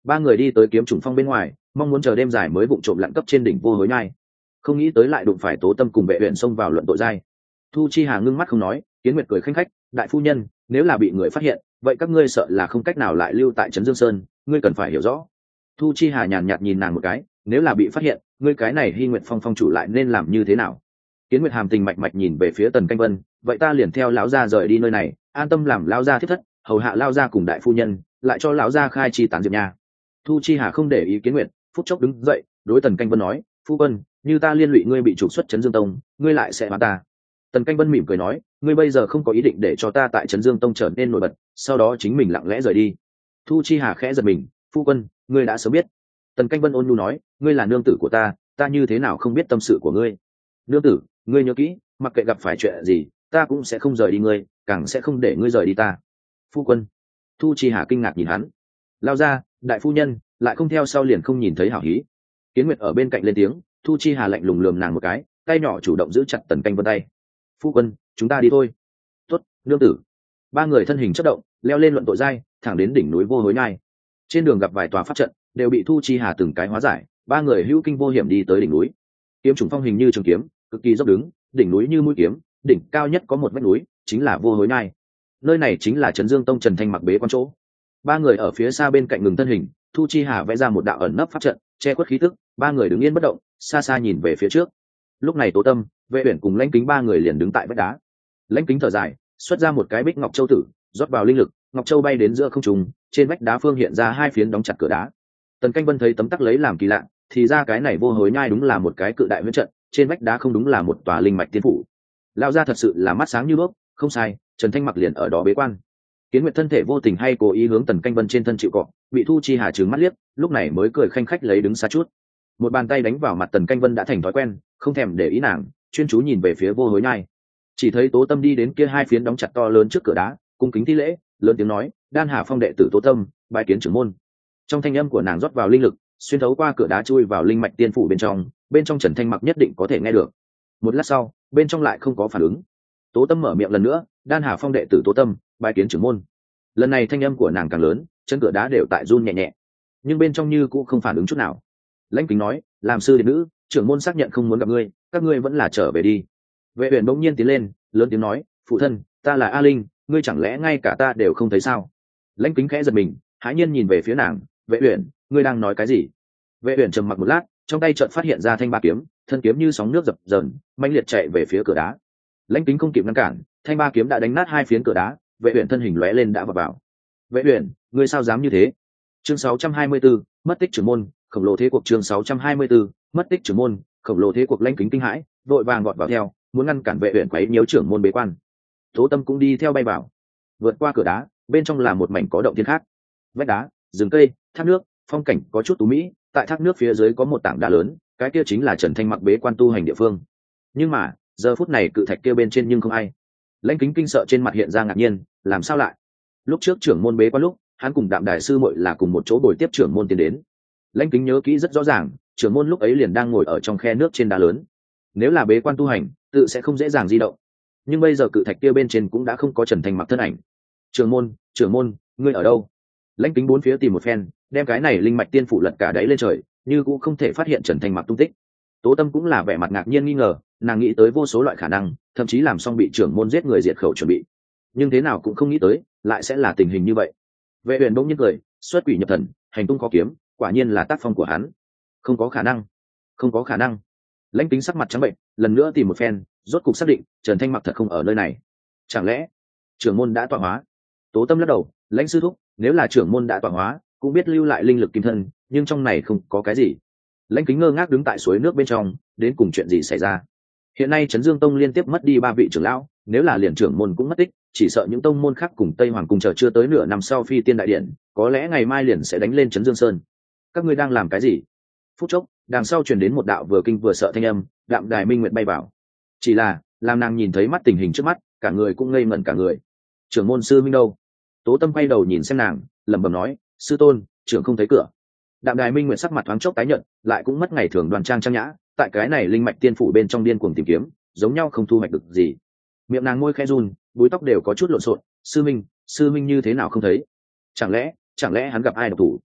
ba người đi tới kiếm trùng phong bên ngoài, mong muốn chờ đêm dài mới vụng trộm lặn cấp trên đỉnh vô hối nhai, không nghĩ tới lại đụng phải Tố Tâm cùng Vệ Uyển xông vào luận tội giai. Thu Chi Hà ngưng mắt không nói, Kiến Nguyệt cười khanh khách, đại phu nhân, nếu là bị người phát hiện, vậy các ngươi sợ là không cách nào lại lưu tại trấn Dương Sơn, ngươi cần phải hiểu rõ. Thu Chi Hà nhàn nhạt nhìn nàng một cái, nếu là bị phát hiện, ngươi cái này Hy Nguyệt Phong phong chủ lại nên làm như thế nào? Kiến Nguyệt hàm tình mạch mạch nhìn về phía Tần Canh Vân, vậy ta liền theo lão gia rời đi nơi này, an tâm làm lão gia thiết thất, hầu hạ lão gia cùng đại phu nhân, lại cho lão gia khai chi tán diệp nha. Thu Chi Hà không để ý Kiến Nguyệt, phút chốc đứng dậy, đối Tần Canh Vân nói, phu quân, như ta liên lụy ngươi bị trục xuất trấn Dương Tông, ngươi lại sẽ hóa ta. Tần Canh Vân mỉm cười nói, ngươi bây giờ không có ý định để cho ta tại trấn Dương Tông trở nên nổi bật, sau đó chính mình lặng lẽ rời đi. Thu Chi Hà khẽ giật mình, phu quân, ngươi đã sớm biết. Tần Canh Vân ôn nhu nói, ngươi là nương tử của ta, ta như thế nào không biết tâm sự của ngươi. Nương tử, ngươi nhớ kỹ, mặc kệ gặp phải chuyện gì, ta cũng sẽ không rời đi ngươi, càng sẽ không để ngươi rời đi ta. Phu quân. Thu Chi Hà kinh ngạc nhìn hắn, lao ra, đại phu nhân, lại không theo sau liền không nhìn thấy hảo hí. Kiến Nguyệt ở bên cạnh lên tiếng, Thu Chi Hà lạnh lùng lườm nàng một cái, tay nhỏ chủ động giữ chặt Tần Canh Vân tay. Phu quân, chúng ta đi thôi. Tốt, nương tử. Ba người thân hình chất động, leo lên luận tội giai, thẳng đến đỉnh núi vô hối nhai. Trên đường gặp vài tòa pháp trận, đều bị Thu Chi Hà từng cái hóa giải, ba người hữu kinh vô hiểm đi tới đỉnh núi. Kiếm trùng phong hình như trường kiếm, cực kỳ dốc đứng, đỉnh núi như mũi kiếm, đỉnh cao nhất có một vách núi, chính là vô hối nhai. Nơi này chính là Trấn Dương Tông Trần Thanh mặc bế quan chỗ. Ba người ở phía xa bên cạnh ngừng thân hình, Thu Chi Hà vẽ ra một đạo ẩn nấp pháp trận, che khuất khí tức, ba người đứng yên bất động, xa xa nhìn về phía trước. Lúc này Tố Tâm, Vệ Uyển cùng Lãnh Kính ba người liền đứng tại vách đá. Lãnh Kính thở dài, xuất ra một cái bích ngọc châu tử, rót vào linh lực, ngọc châu bay đến giữa không trung, trên vách đá phương hiện ra hai phiến đóng chặt cửa đá. Tần Canh Vân thấy tấm tắc lấy làm kỳ lạ, thì ra cái này vô hối nhai đúng là một cái cự đại huyễn trận, trên vách đá không đúng là một tòa linh mạch tiên phủ. Lão gia thật sự là mắt sáng như đuốc, không sai, Trần Thanh mặc liền ở đó bế quan. Kiến Nguyệt thân thể vô tình hay cố ý hướng Tần Canh Vân trên thân chịu cọ, bị Thu Chi Hà trừng mắt liếc, lúc này mới cười khanh khách lấy đứng xa chút. Một bàn tay đánh vào mặt Tần Canh Vân đã thành thói quen, không thèm để ý nàng, chuyên chú nhìn về phía vô hối nhai. Chỉ thấy Tố Tâm đi đến kia hai phiến đóng chặt to lớn trước cửa đá, cung kính thi lễ, lớn tiếng nói, Đan Hà Phong đệ tử Tố Tâm, bái kiến trưởng môn. Trong thanh âm của nàng rót vào linh lực, xuyên thấu qua cửa đá chui vào linh mạch tiên phủ bên trong, bên trong Trần Thanh mặc nhất định có thể nghe được. Một lát sau, bên trong lại không có phản ứng. Tố Tâm mở miệng lần nữa, Đan Hà Phong đệ tử Tố Tâm, bái kiến trưởng môn. Lần này thanh âm của nàng càng lớn, chân cửa đá đều tại run nhẹ nhẹ, nhưng bên trong như cũng không phản ứng chút nào. Lãnh Kính nói, làm sư đệ nữ, trưởng môn xác nhận không muốn gặp ngươi, các ngươi vẫn là trở về đi. Vệ Uyển bỗng nhiên tiến lên, lớn tiếng nói, phụ thân, ta là A Linh, ngươi chẳng lẽ ngay cả ta đều không thấy sao? Lãnh Kính khẽ giật mình, hãi nhiên nhìn về phía nàng, Vệ Uyển, ngươi đang nói cái gì? Vệ Uyển trầm mặc một lát, trong tay chợt phát hiện ra thanh ba kiếm, thân kiếm như sóng nước dập dờn, mãnh liệt chạy về phía cửa đá. Lãnh Kính không kịp ngăn cản, thanh ba kiếm đã đánh nát hai phiến cửa đá, Vệ Uyển thân hình lóe lên đã vào vào. Vệ Uyển, ngươi sao dám như thế? Chương sáu trăm hai mươi tư, mất tích trưởng môn, khổng lồ thế cuộc. Chương sáu trăm hai mươi tư, mất tích trưởng môn, khổng lồ thế cuộc. Lãnh Kính kinh hãi, vội vàng gọt vào theo, muốn ngăn cản Vệ Uyển quấy nhiễu trưởng môn bế quan. Tố Tâm cũng đi theo bay vào. Vượt qua cửa đá, bên trong là một mảnh có động thiên khác. Vách đá, rừng cây, thác nước, phong cảnh có chút tú mỹ, tại thác nước phía dưới có một tảng đá lớn, cái kia chính là Trần Thanh mặc bế quan tu hành địa phương. Nhưng mà, giờ phút này cự thạch kia bên trên nhưng không ai. Lãnh Kính kinh sợ trên mặt hiện ra ngạc nhiên, làm sao lại? Lúc trước trưởng môn bế quan lúc, hắn cùng Đạm Đài sư muội là cùng một chỗ bồi tiếp trưởng môn tiến đến. Lãnh Kính nhớ kỹ rất rõ ràng, trưởng môn lúc ấy liền đang ngồi ở trong khe nước trên đá lớn. Nếu là bế quan tu hành, tự sẽ không dễ dàng di động. Nhưng bây giờ cự thạch kia bên trên cũng đã không có Trần Thanh mặc thân ảnh. Trưởng môn, trưởng môn, ngươi ở đâu? Lãnh Kính bốn phía tìm một phen, đem cái này linh mạch tiên phủ lật cả đáy lên trời, nhưng cũng không thể phát hiện Trần Thanh mặc tung tích. Tố Tâm cũng là vẻ mặt ngạc nhiên nghi ngờ, nàng nghĩ tới vô số loại khả năng, thậm chí làm xong bị trưởng môn giết người diệt khẩu chuẩn bị, nhưng thế nào cũng không nghĩ tới lại sẽ là tình hình như vậy. Vệ Uyển bỗng nhiên cười, xuất quỷ nhập thần, hành tung khó kiếm, quả nhiên là tác phong của hắn. Không có khả năng, không có khả năng. Lãnh Kính sắc mặt trắng bệnh, lần nữa tìm một phen, rốt cục xác định Trần Thanh mặc thật không ở nơi này. Chẳng lẽ trưởng môn đã tọa hóa? Tố Tâm lắc đầu, Lãnh sư thúc, nếu là trưởng môn đã tọa hóa, cũng biết lưu lại linh lực kim thân, nhưng trong này không có cái gì. Lãnh Kính ngơ ngác đứng tại suối nước bên trong, đến cùng chuyện gì xảy ra? Hiện nay Trấn Dương Tông liên tiếp mất đi ba vị trưởng lão, nếu là liền trưởng môn cũng mất tích, chỉ sợ những tông môn khác cùng Tây Hoàng cung chờ chưa tới nửa năm sau phi tiên đại điện, có lẽ ngày mai liền sẽ đánh lên Trấn Dương Sơn. Các ngươi đang làm cái gì? Phút chốc, đằng sau truyền đến một đạo vừa kinh vừa sợ thanh âm, Đạm Đài Minh Nguyệt bay vào. Chỉ là, làm nàng nhìn thấy mắt tình hình trước mắt, cả người cũng ngây ngẩn cả người. Trưởng môn sư minh đâu? Tố Tâm quay đầu nhìn xem nàng, lẩm bẩm nói, sư tôn, trưởng không thấy cửa. Đạm Đài Minh Nguyệt sắc mặt thoáng chốc tái nhợt, lại cũng mất ngày thường đoan trang trang nhã, tại cái này linh mạch tiên phủ bên trong điên cuồng tìm kiếm, giống nhau không thu hoạch được gì. Miệng nàng môi khẽ run, búi tóc đều có chút lộn xộn. Sư minh, sư minh như thế nào không thấy? Chẳng lẽ, chẳng lẽ hắn gặp ai độc thủ?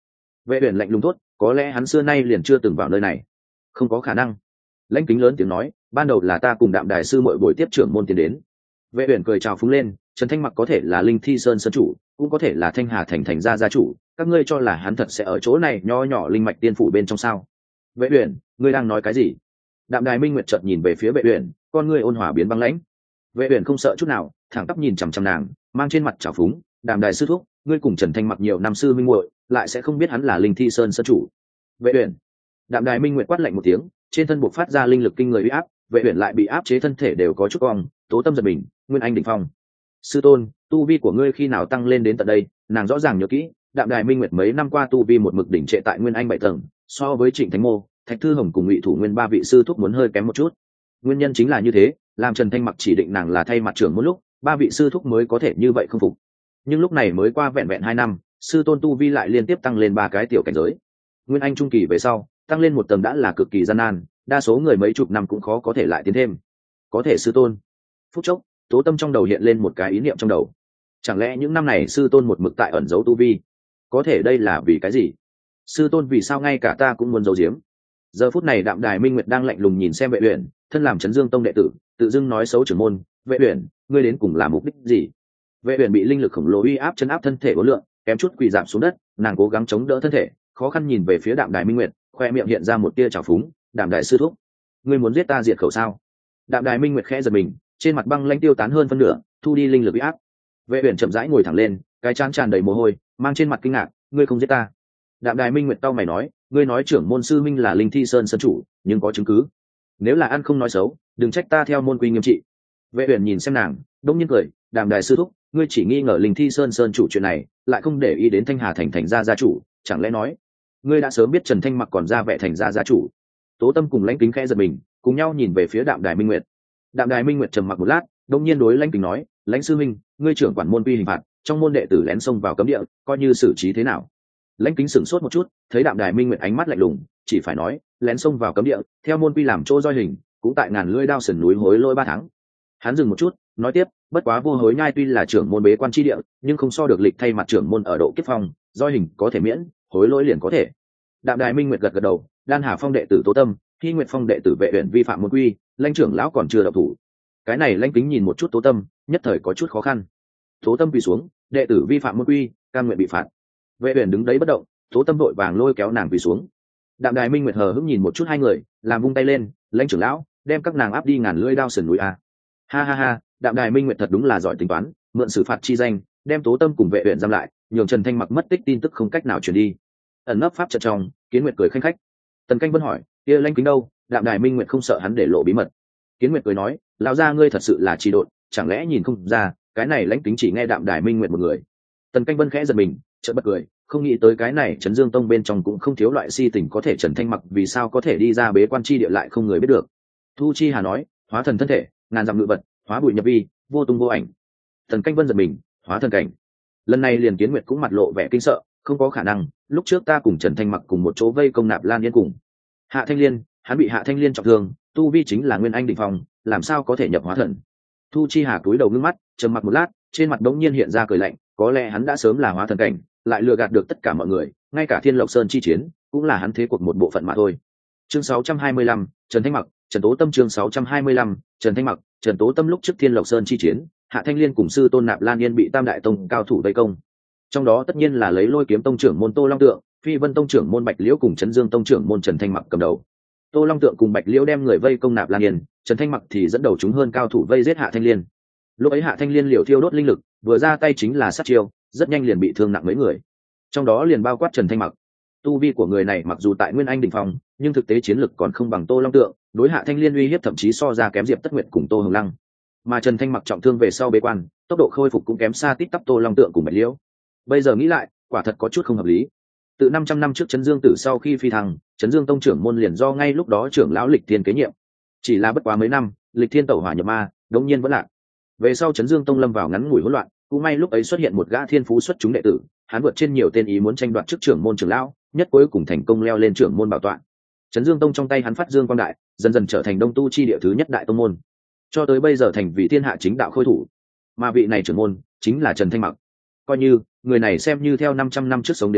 Vệ uyển lạnh lùng thốt, có lẽ hắn xưa nay liền chưa từng vào nơi này. Không có khả năng. Lãnh Kính lớn tiếng nói, ban đầu là ta cùng Đạm Đài sư muội buổi tiếp trưởng môn tiến đến. Vệ uyển cười chào phúng lên, Trần Thanh Mặc có thể là Linh Thi Sơn sơn chủ, cũng có thể là Thanh Hà thành thành gia gia chủ, các ngươi cho là hắn thật sẽ ở chỗ này nho nhỏ linh mạch tiên phủ bên trong sao? Vệ uyển, ngươi đang nói cái gì? Đạm Đài Minh Nguyệt chợt nhìn về phía Vệ uyển, con ngươi ôn hòa biến băng lãnh. Vệ uyển không sợ chút nào, thẳng tắp nhìn chằm chằm nàng, mang trên mặt trào phúng, Đạm Đài sư thúc, ngươi cùng Trần Thanh Mặc nhiều năm sư minh muội, lại sẽ không biết hắn là Linh Thi Sơn sơn chủ. Vệ uyển. Đạm Đài Minh Nguyệt quát lạnh một tiếng, trên thân buộc phát ra linh lực kinh người uy áp, Vệ uyển lại bị áp chế thân thể đều có chút cong, Tố Tâm giật mình, Nguyên Anh đỉnh phong. Sư tôn, tu vi của ngươi khi nào tăng lên đến tận đây? Nàng rõ ràng nhớ kỹ, Đạm Đài Minh Nguyệt mấy năm qua tu vi một mực đỉnh trệ tại Nguyên Anh bảy tầng, so với Trịnh Thánh Mô, Thạch Thư Hồng cùng Ngụy Thủ Nguyên ba vị sư thúc muốn hơi kém một chút. Nguyên nhân chính là như thế, làm Trần Thanh Mặc chỉ định nàng là thay mặt trưởng một lúc, ba vị sư thúc mới có thể như vậy không phục. Nhưng lúc này mới qua vẹn vẹn hai năm, sư tôn tu vi lại liên tiếp tăng lên ba cái tiểu cảnh giới. Nguyên Anh trung kỳ về sau, tăng lên một tầng đã là cực kỳ gian nan, đa số người mấy chục năm cũng khó có thể lại tiến thêm. Có thể sư tôn. Phút chốc, Tố Tâm trong đầu hiện lên một cái ý niệm trong đầu. Chẳng lẽ những năm này sư tôn một mực tại ẩn giấu tu vi? Có thể đây là vì cái gì? Sư tôn vì sao ngay cả ta cũng muốn giấu giếm? Giờ phút này Đạm Đài Minh Nguyệt đang lạnh lùng nhìn xem Vệ uyển, thân làm Trấn Dương tông đệ tử, tự dưng nói xấu trưởng môn. Vệ uyển, ngươi đến cùng là mục đích gì? Vệ uyển bị linh lực khổng lồ uy áp chấn áp thân thể vô lượng, kém chút quỳ rạp xuống đất, nàng cố gắng chống đỡ thân thể, khó khăn nhìn về phía Đạm Đài Minh Nguyệt, khoe miệng hiện ra một tia trào phúng. Đạm Đài sư thúc, ngươi muốn giết ta diệt khẩu sao? Đạm Đài Minh Nguyệt khẽ giật mình, trên mặt băng lãnh tiêu tán hơn phân nửa, thu đi linh lực uy áp. Vệ uyển chậm rãi ngồi thẳng lên, cái trán tràn đầy mồ hôi, mang trên mặt kinh ngạc, ngươi không giết ta? Đạm Đài Minh Nguyệt cau mày nói, ngươi nói trưởng môn sư minh là Linh Thi Sơn sơn chủ, nhưng có chứng cứ. Nếu là ăn không nói xấu, đừng trách ta theo môn quy nghiêm trị. Vệ uyển nhìn xem nàng, đông nhiên cười, Đạm Đài sư thúc, ngươi chỉ nghi ngờ Linh Thi Sơn sơn chủ chuyện này, lại không để ý đến Thanh Hà thành thành gia gia chủ, chẳng lẽ nói ngươi đã sớm biết Trần Thanh Mặc còn ra vẻ thành gia gia chủ? Tố Tâm cùng Lãnh Kính khẽ giật mình, cùng nhau nhìn về phía Đạm Đài Minh Nguyệt. Đạm Đài Minh Nguyệt trầm mặc một lát, đông nhiên đối Lãnh Kính nói, Lãnh sư minh, ngươi trưởng quản môn quy hình phạt, trong môn đệ tử lén xông vào cấm địa, coi như xử trí thế nào? Lãnh Kính sửng sốt một chút, thấy Đạm Đài Minh Nguyệt ánh mắt lạnh lùng, chỉ phải nói, lén xông vào cấm địa, theo môn quy làm chỗ roi hình, cũng tại ngàn lưỡi đao sườn núi hối lỗi ba tháng. Hắn dừng một chút, nói tiếp, bất quá vô hối nhai tuy là trưởng môn bế quan chi địa, nhưng không so được lịch thay mặt trưởng môn ở độ kiếp phong, roi hình có thể miễn, hối lỗi liền có thể. Đạm Đài Minh Nguyệt gật gật đầu, Đan Hà phong đệ tử Tố Tâm, Hy Nguyệt phong đệ tử Vệ uyển vi phạm môn quy, Lãnh trưởng lão còn chưa động thủ. Cái này Lãnh Kính nhìn một chút Tố Tâm, nhất thời có chút khó khăn. Tố Tâm quỳ xuống, đệ tử vi phạm môn quy, cam nguyện bị phạt. Vệ uyển đứng đấy bất động, Tố Tâm vội vàng lôi kéo nàng quỳ xuống. Đạm Đài Minh Nguyệt hờ hững nhìn một chút hai người, làm vung tay lên, Lãnh trưởng lão, đem các nàng áp đi ngàn lưỡi đao sườn núi a. Ha ha ha, Đạm Đài Minh Nguyệt thật đúng là giỏi tính toán, mượn xử phạt chi danh, đem Tố Tâm cùng Vệ uyển giam lại, nhường Trần Thanh Mặc mất tích tin tức không cách nào truyền đi. Ẩn nấp pháp trận trong, Kiến Nguyệt cười khanh khách. Tần Canh Vân hỏi, kia Lãnh Kính đâu? Đạm Đài Minh Nguyệt không sợ hắn để lộ bí mật. Kiến Nguyệt cười nói, lão gia ngươi thật sự là trì độn, chẳng lẽ nhìn không ra, cái này Lãnh Kính chỉ nghe Đạm Đài Minh Nguyệt một người. Tần Canh Vân khẽ giật mình, chợt bật cười, không nghĩ tới cái này Trấn Dương tông bên trong cũng không thiếu loại si tình có thể Trần Thanh Mặc vì sao có thể đi ra bế quan chi địa lại không người biết được. Thu Chi Hà nói, hóa thần thân thể, ngàn dặm ngự vật, hóa bụi nhập vi, vô tung vô ảnh. Tần Canh Vân giật mình, hóa thần cảnh. Lần này liền Kiến Nguyệt cũng mặt lộ vẻ kinh sợ, không có khả năng, lúc trước ta cùng Trần Thanh Mặc cùng một chỗ vây công Nạp Lan Yên cùng Hạ Thanh Liên, hắn bị Hạ Thanh Liên trọng thương, tu vi chính là Nguyên Anh đỉnh phong, làm sao có thể nhập hóa thần? Thu Chi Hà cúi đầu ngước mắt, trầm mặc một lát, trên mặt đống nhiên hiện ra cười lạnh, có lẽ hắn đã sớm là hóa thần cảnh, lại lừa gạt được tất cả mọi người, ngay cả Thiên Lộc Sơn chi chiến, cũng là hắn thế cuộc một bộ phận mà thôi. Chương sáu trăm hai mươi lăm, Trần Thanh Mặc, Trần Tố Tâm chương sáu trăm hai mươi lăm, Trần Thanh Mặc, Trần Tố Tâm lúc trước Thiên Lộc Sơn chi chiến, Hạ Thanh Liên cùng sư tôn Nạp Lan Yên bị Tam đại tông cao thủ vây công. Trong đó tất nhiên là lấy Lôi Kiếm tông trưởng môn Tô Long Tượng, Phi Vân tông trưởng môn Bạch Liễu cùng Trấn Dương tông trưởng môn Trần Thanh Mặc cầm đầu. Tô Long Tượng cùng Bạch Liễu đem người vây công Nạp Lan Yên, Trần Thanh Mặc thì dẫn đầu chúng hơn cao thủ vây giết Hạ Thanh Liên. Lúc ấy Hạ Thanh Liên liều thiêu đốt linh lực, vừa ra tay chính là sát chiêu, rất nhanh liền bị thương nặng mấy người. Trong đó liền bao quát Trần Thanh Mặc. Tu vi của người này mặc dù tại Nguyên Anh đỉnh phong, nhưng thực tế chiến lực còn không bằng Tô Long Tượng, đối Hạ Thanh Liên uy hiếp thậm chí so ra kém Diệp Tất Nguyệt cùng Tô Hồng Lăng. Mà Trần Thanh Mặc trọng thương về sau bế quan, tốc độ khôi phục cũng kém xa tít tắp Tô Long Tượng cùng Bạch Liễu. Bây giờ nghĩ lại, quả thật có chút không hợp lý. Từ năm trăm năm trước Trấn Dương Tử sau khi phi thăng, Trấn Dương tông trưởng môn liền do ngay lúc đó trưởng lão Lịch Thiên kế nhiệm. Chỉ là bất quá mấy năm, Lịch Thiên tẩu hỏa nhập ma, đống nhiên vẫn lạc. Về sau Trấn Dương tông lâm vào ngắn ngủi hỗn loạn, cũng may lúc ấy xuất hiện một gã thiên phú xuất chúng đệ tử, hắn vượt trên nhiều tên ý muốn tranh đoạt chức trưởng môn trưởng lão, nhất cuối cùng thành công leo lên trưởng môn bảo tọa. Trấn Dương tông trong tay hắn phát dương quang đại, dần dần trở thành Đông Tu chi địa thứ nhất đại tông môn, cho tới bây giờ thành vị thiên hạ chính đạo khôi thủ. Mà vị này trưởng môn chính là Trần Thanh Mặc. Coi như người này xem như theo năm trăm năm trước sống đến nay,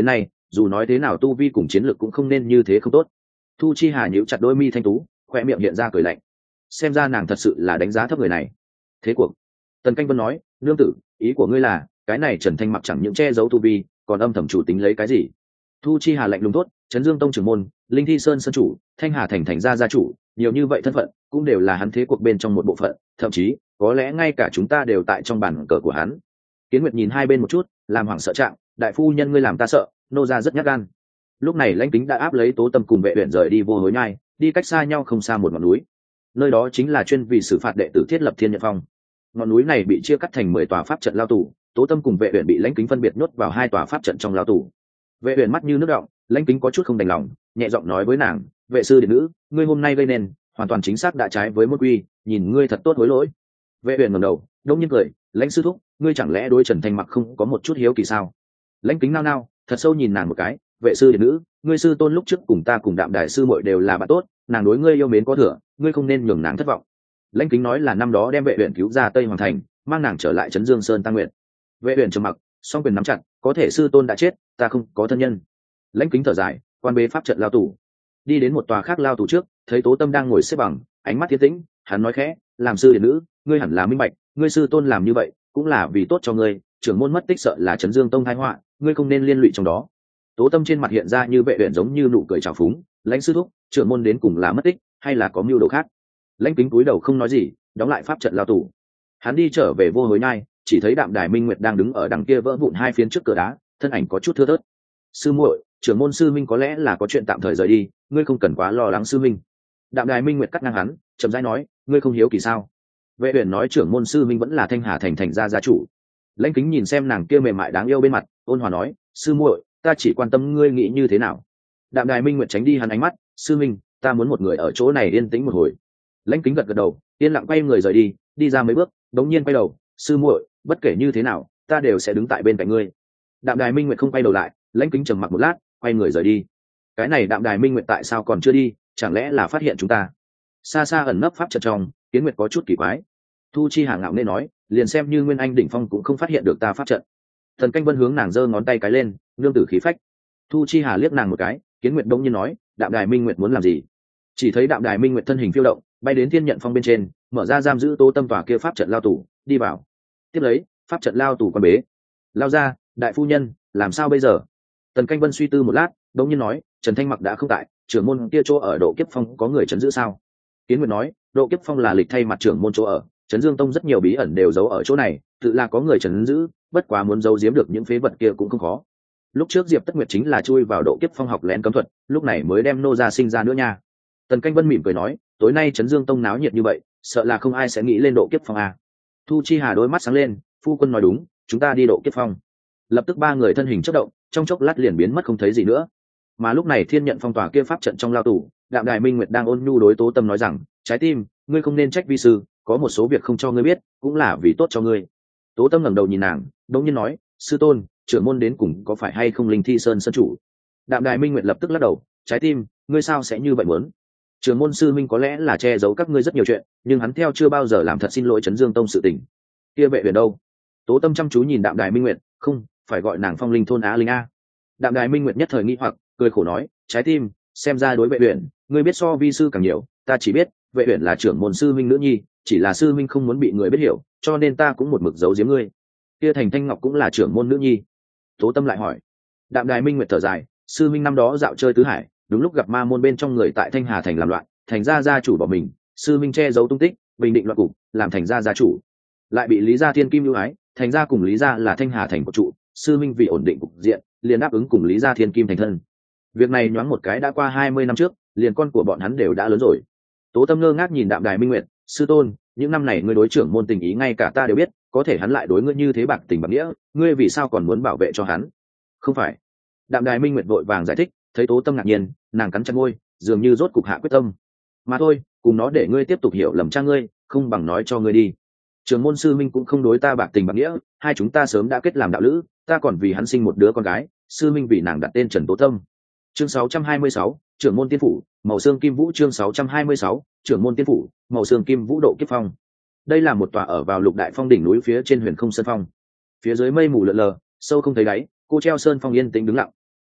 dù nói thế nào tu vi cùng chiến lược cũng không nên như thế không tốt. Thu Chi Hà nhíu chặt đôi mi thanh tú, khoe miệng hiện ra cười lạnh. Xem ra nàng thật sự là đánh giá thấp người này. Thế cuộc. Tần Canh Vân nói, nương tử, ý của ngươi là cái này Trần Thanh mặc chẳng những che giấu tu vi, còn âm thầm chủ tính lấy cái gì? Thu Chi Hà lạnh lùng tốt, Trấn Dương Tông trưởng môn, Linh Thi Sơn sơn chủ, Thanh Hà thành thành gia gia chủ, nhiều như vậy thân phận cũng đều là hắn thế cuộc bên trong một bộ phận, thậm chí có lẽ ngay cả chúng ta đều tại trong bàn cờ của hắn. Kiến Nguyệt nhìn hai bên một chút, làm hoảng sợ trạng, đại phu nhân ngươi làm ta sợ, nô gia rất nhát gan. Lúc này Lãnh Kính đã áp lấy Tố Tâm cùng Vệ Uyển rời đi Vô Hối Nhai, đi cách xa nhau không xa một ngọn núi. Nơi đó chính là chuyên vì xử phạt đệ tử thiết lập Thiên Nhận Phong. Ngọn núi này bị chia cắt thành mười tòa pháp trận lao tù, Tố Tâm cùng Vệ Uyển bị Lãnh Kính phân biệt nhốt vào hai tòa pháp trận trong lao tù. Vệ Uyển mắt như nước động, Lãnh Kính có chút không đành lòng, nhẹ giọng nói với nàng, vệ sư điện nữ, ngươi hôm nay gây nên hoàn toàn chính xác đã trái với môn quy, nhìn ngươi thật tốt hối lỗi. Vệ Uyển ngẩng đầu, đông nhiên cười, Lãnh sư thúc, ngươi chẳng lẽ đối Trần Thanh Mặc không có một chút hiếu kỳ sao? Lãnh Kính nao nao, thật sâu nhìn nàng một cái, vệ sư điện nữ, ngươi sư tôn lúc trước cùng ta cùng Đạm Đài sư muội đều là bạn tốt, nàng đối ngươi yêu mến có thừa, ngươi không nên nhường nàng thất vọng. Lãnh Kính nói là năm đó đem Vệ Uyển cứu ra Tây Hoàng thành, mang nàng trở lại Trấn Dương Sơn tăng nguyện. Vệ Uyển trầm mặc, song quyền nắm chặt, có thể sư tôn đã chết, ta không có thân nhân. Lãnh Kính thở dài, quan bế pháp trận lao tù, đi đến một tòa khác lao tù trước, thấy Tố Tâm đang ngồi xếp bằng, ánh mắt tiến tĩnh, hắn nói khẽ, làm sư điện nữ, ngươi hẳn là minh bạch, ngươi sư tôn làm như vậy cũng là vì tốt cho ngươi, trưởng môn mất tích sợ là Trấn Dương Tông tai họa, ngươi không nên liên lụy trong đó. Tố Tâm trên mặt hiện ra như Vệ Uyển giống như nụ cười trào phúng, Lãnh sư thúc, trưởng môn đến cùng là mất tích hay là có mưu đồ khác? Lãnh Kính cúi đầu không nói gì, đóng lại pháp trận lao tù. Hắn đi trở về Vô Hối Nhai, chỉ thấy Đạm Đài Minh Nguyệt đang đứng ở đằng kia vỡ vụn hai phiến trước cửa đá, thân ảnh có chút thưa thớt. Sư muội, trưởng môn sư minh có lẽ là có chuyện tạm thời rời đi, ngươi không cần quá lo lắng sư minh. Đạm Đài Minh Nguyệt cắt ngang hắn, chậm rãi nói, ngươi không hiếu kỳ sao? Vệ Uyển nói trưởng môn sư minh vẫn là Thanh Hà thành thành gia gia chủ. Lãnh Kính nhìn xem nàng kia mềm mại đáng yêu bên mặt, ôn hòa nói, sư muội, ta chỉ quan tâm ngươi nghĩ như thế nào. Đạm Đài Minh Nguyệt tránh đi hắn ánh mắt, sư minh, ta muốn một người ở chỗ này yên tĩnh một hồi. Lãnh Kính gật gật đầu, yên lặng quay người rời đi, đi ra mấy bước, đống nhiên quay đầu, sư muội, bất kể như thế nào, ta đều sẽ đứng tại bên cạnh ngươi. Đạm Đài Minh Nguyệt không quay đầu lại, Lãnh Kính trầm mặc một lát, quay người rời đi. Cái này Đạm Đài Minh Nguyệt tại sao còn chưa đi, chẳng lẽ là phát hiện chúng ta? Xa xa ẩn nấp pháp trận trong, Kiến Nguyệt có chút kỳ quái. Thu Chi Hà ngạo nghễ nói, liền xem như Nguyên Anh đỉnh phong cũng không phát hiện được ta pháp trận. Thần Canh Vân hướng nàng giơ ngón tay cái lên, nương tử khí phách. Thu Chi Hà liếc nàng một cái, Kiến Nguyệt đông nhiên nói, Đạm Đài Minh Nguyệt muốn làm gì? Chỉ thấy Đạm Đài Minh Nguyệt thân hình phiêu động, bay đến Thiên Nhận Phong bên trên, mở ra giam giữ Tố Tâm tòa kia pháp trận lao tù, đi vào. Tiếp lấy, pháp trận lao tù quan bế. Lao ra, đại phu nhân, làm sao bây giờ? Tần Canh Vân suy tư một lát, đống nhiên nói, Trần Thanh Mặc đã không tại, trưởng môn kia chỗ ở Độ Kiếp Phong có người trấn giữ sao? Kiến Nguyệt nói, Độ Kiếp Phong là lịch thay mặt trưởng môn chỗ ở, Trấn Dương Tông rất nhiều bí ẩn đều giấu ở chỗ này, tự là có người trấn giữ, bất quá muốn giấu giếm được những phế vật kia cũng không khó. Lúc trước Diệp Tất Nguyệt chính là chui vào Độ Kiếp Phong học lén cấm thuật, lúc này mới đem nô gia sinh ra nữa nha. Tần Canh Vân mỉm cười nói, tối nay Trấn Dương Tông náo nhiệt như vậy, sợ là không ai sẽ nghĩ lên Độ Kiếp Phong à? Thu Chi Hà đôi mắt sáng lên, phu quân nói đúng, chúng ta đi Độ Kiếp Phong. Lập tức ba người thân hình chớp động, trong chốc lát liền biến mất không thấy gì nữa. Mà lúc này Thiên Nhận Phong tòa kia pháp trận trong lao tù, Đạm Đài Minh Nguyệt đang ôn nhu đối Tố Tâm nói rằng, trái tim, ngươi không nên trách vi sư, có một số việc không cho ngươi biết, cũng là vì tốt cho ngươi. Tố Tâm ngẩng đầu nhìn nàng, đống nhiên nói, sư tôn, trưởng môn đến cùng có phải hay không Linh Thi Sơn sơn chủ? Đạm Đài Minh Nguyệt lập tức lắc đầu, trái tim, ngươi sao sẽ như vậy muốn? Trưởng môn sư minh có lẽ là che giấu các ngươi rất nhiều chuyện, nhưng hắn theo chưa bao giờ làm thật xin lỗi Trấn Dương Tông sự tình. Kia Vệ Uyển đâu? Tố Tâm chăm chú nhìn Đạm Đài Minh Nguyệt, không, phải gọi nàng Phong Linh thôn Á Linh a. Đạm Đài Minh Nguyệt nhất thời nghi hoặc, cười khổ nói, trái tim, xem ra đối Vệ Uyển, ngươi biết so vi sư càng nhiều, ta chỉ biết, Vệ Uyển là trưởng môn sư minh nữ nhi, chỉ là sư minh không muốn bị người biết hiểu, cho nên ta cũng một mực giấu giếm ngươi. Kia Thành Thanh Ngọc cũng là trưởng môn nữ nhi. Tố Tâm lại hỏi. Đạm Đài Minh Nguyệt thở dài, sư minh năm đó dạo chơi tứ hải, đúng lúc gặp ma môn bên trong người tại Thanh Hà thành làm loạn, thành ra gia chủ bỏ mình, sư minh che giấu tung tích, bình định loạn cục, làm thành ra gia chủ, lại bị Lý Gia Thiên Kim ưu ái, thành ra cùng Lý Gia là Thanh Hà thành của trụ, sư minh vì ổn định cục diện, liền đáp ứng cùng Lý Gia Thiên Kim thành thân. Việc này nhoáng một cái đã qua hai mươi năm trước, liền con của bọn hắn đều đã lớn rồi. Tố Tâm ngơ ngác nhìn Đạm Đài Minh Nguyệt, sư tôn, những năm này ngươi đối trưởng môn tình ý ngay cả ta đều biết, có thể hắn lại đối ngươi như thế bạc tình bạc nghĩa, ngươi vì sao còn muốn bảo vệ cho hắn? Không phải. Đạm Đài Minh Nguyệt vội vàng giải thích, thấy Tố Tâm ngạc nhiên, nàng cắn chặt môi, dường như rốt cục hạ quyết tâm. Mà thôi, cùng nó để ngươi tiếp tục hiểu lầm cha ngươi, không bằng nói cho ngươi đi. Trưởng môn sư minh cũng không đối ta bạc tình bạc nghĩa, hai chúng ta sớm đã kết làm đạo lữ, ta còn vì hắn sinh một đứa con gái, sư minh vì nàng đặt tên Trần Tố Tâm. Chương sáu trăm hai mươi sáu, trưởng môn tiên phủ, màu xương kim vũ. Chương sáu trăm hai mươi sáu, trưởng môn tiên phủ, màu xương kim vũ. Độ Kiếp Phong. Đây là một tòa ở vào Lục Đại Phong đỉnh núi phía trên Huyền Không Sơn Phong. Phía dưới mây mù lượn lờ, sâu không thấy đáy, cô treo sơn phong yên tĩnh đứng lặng.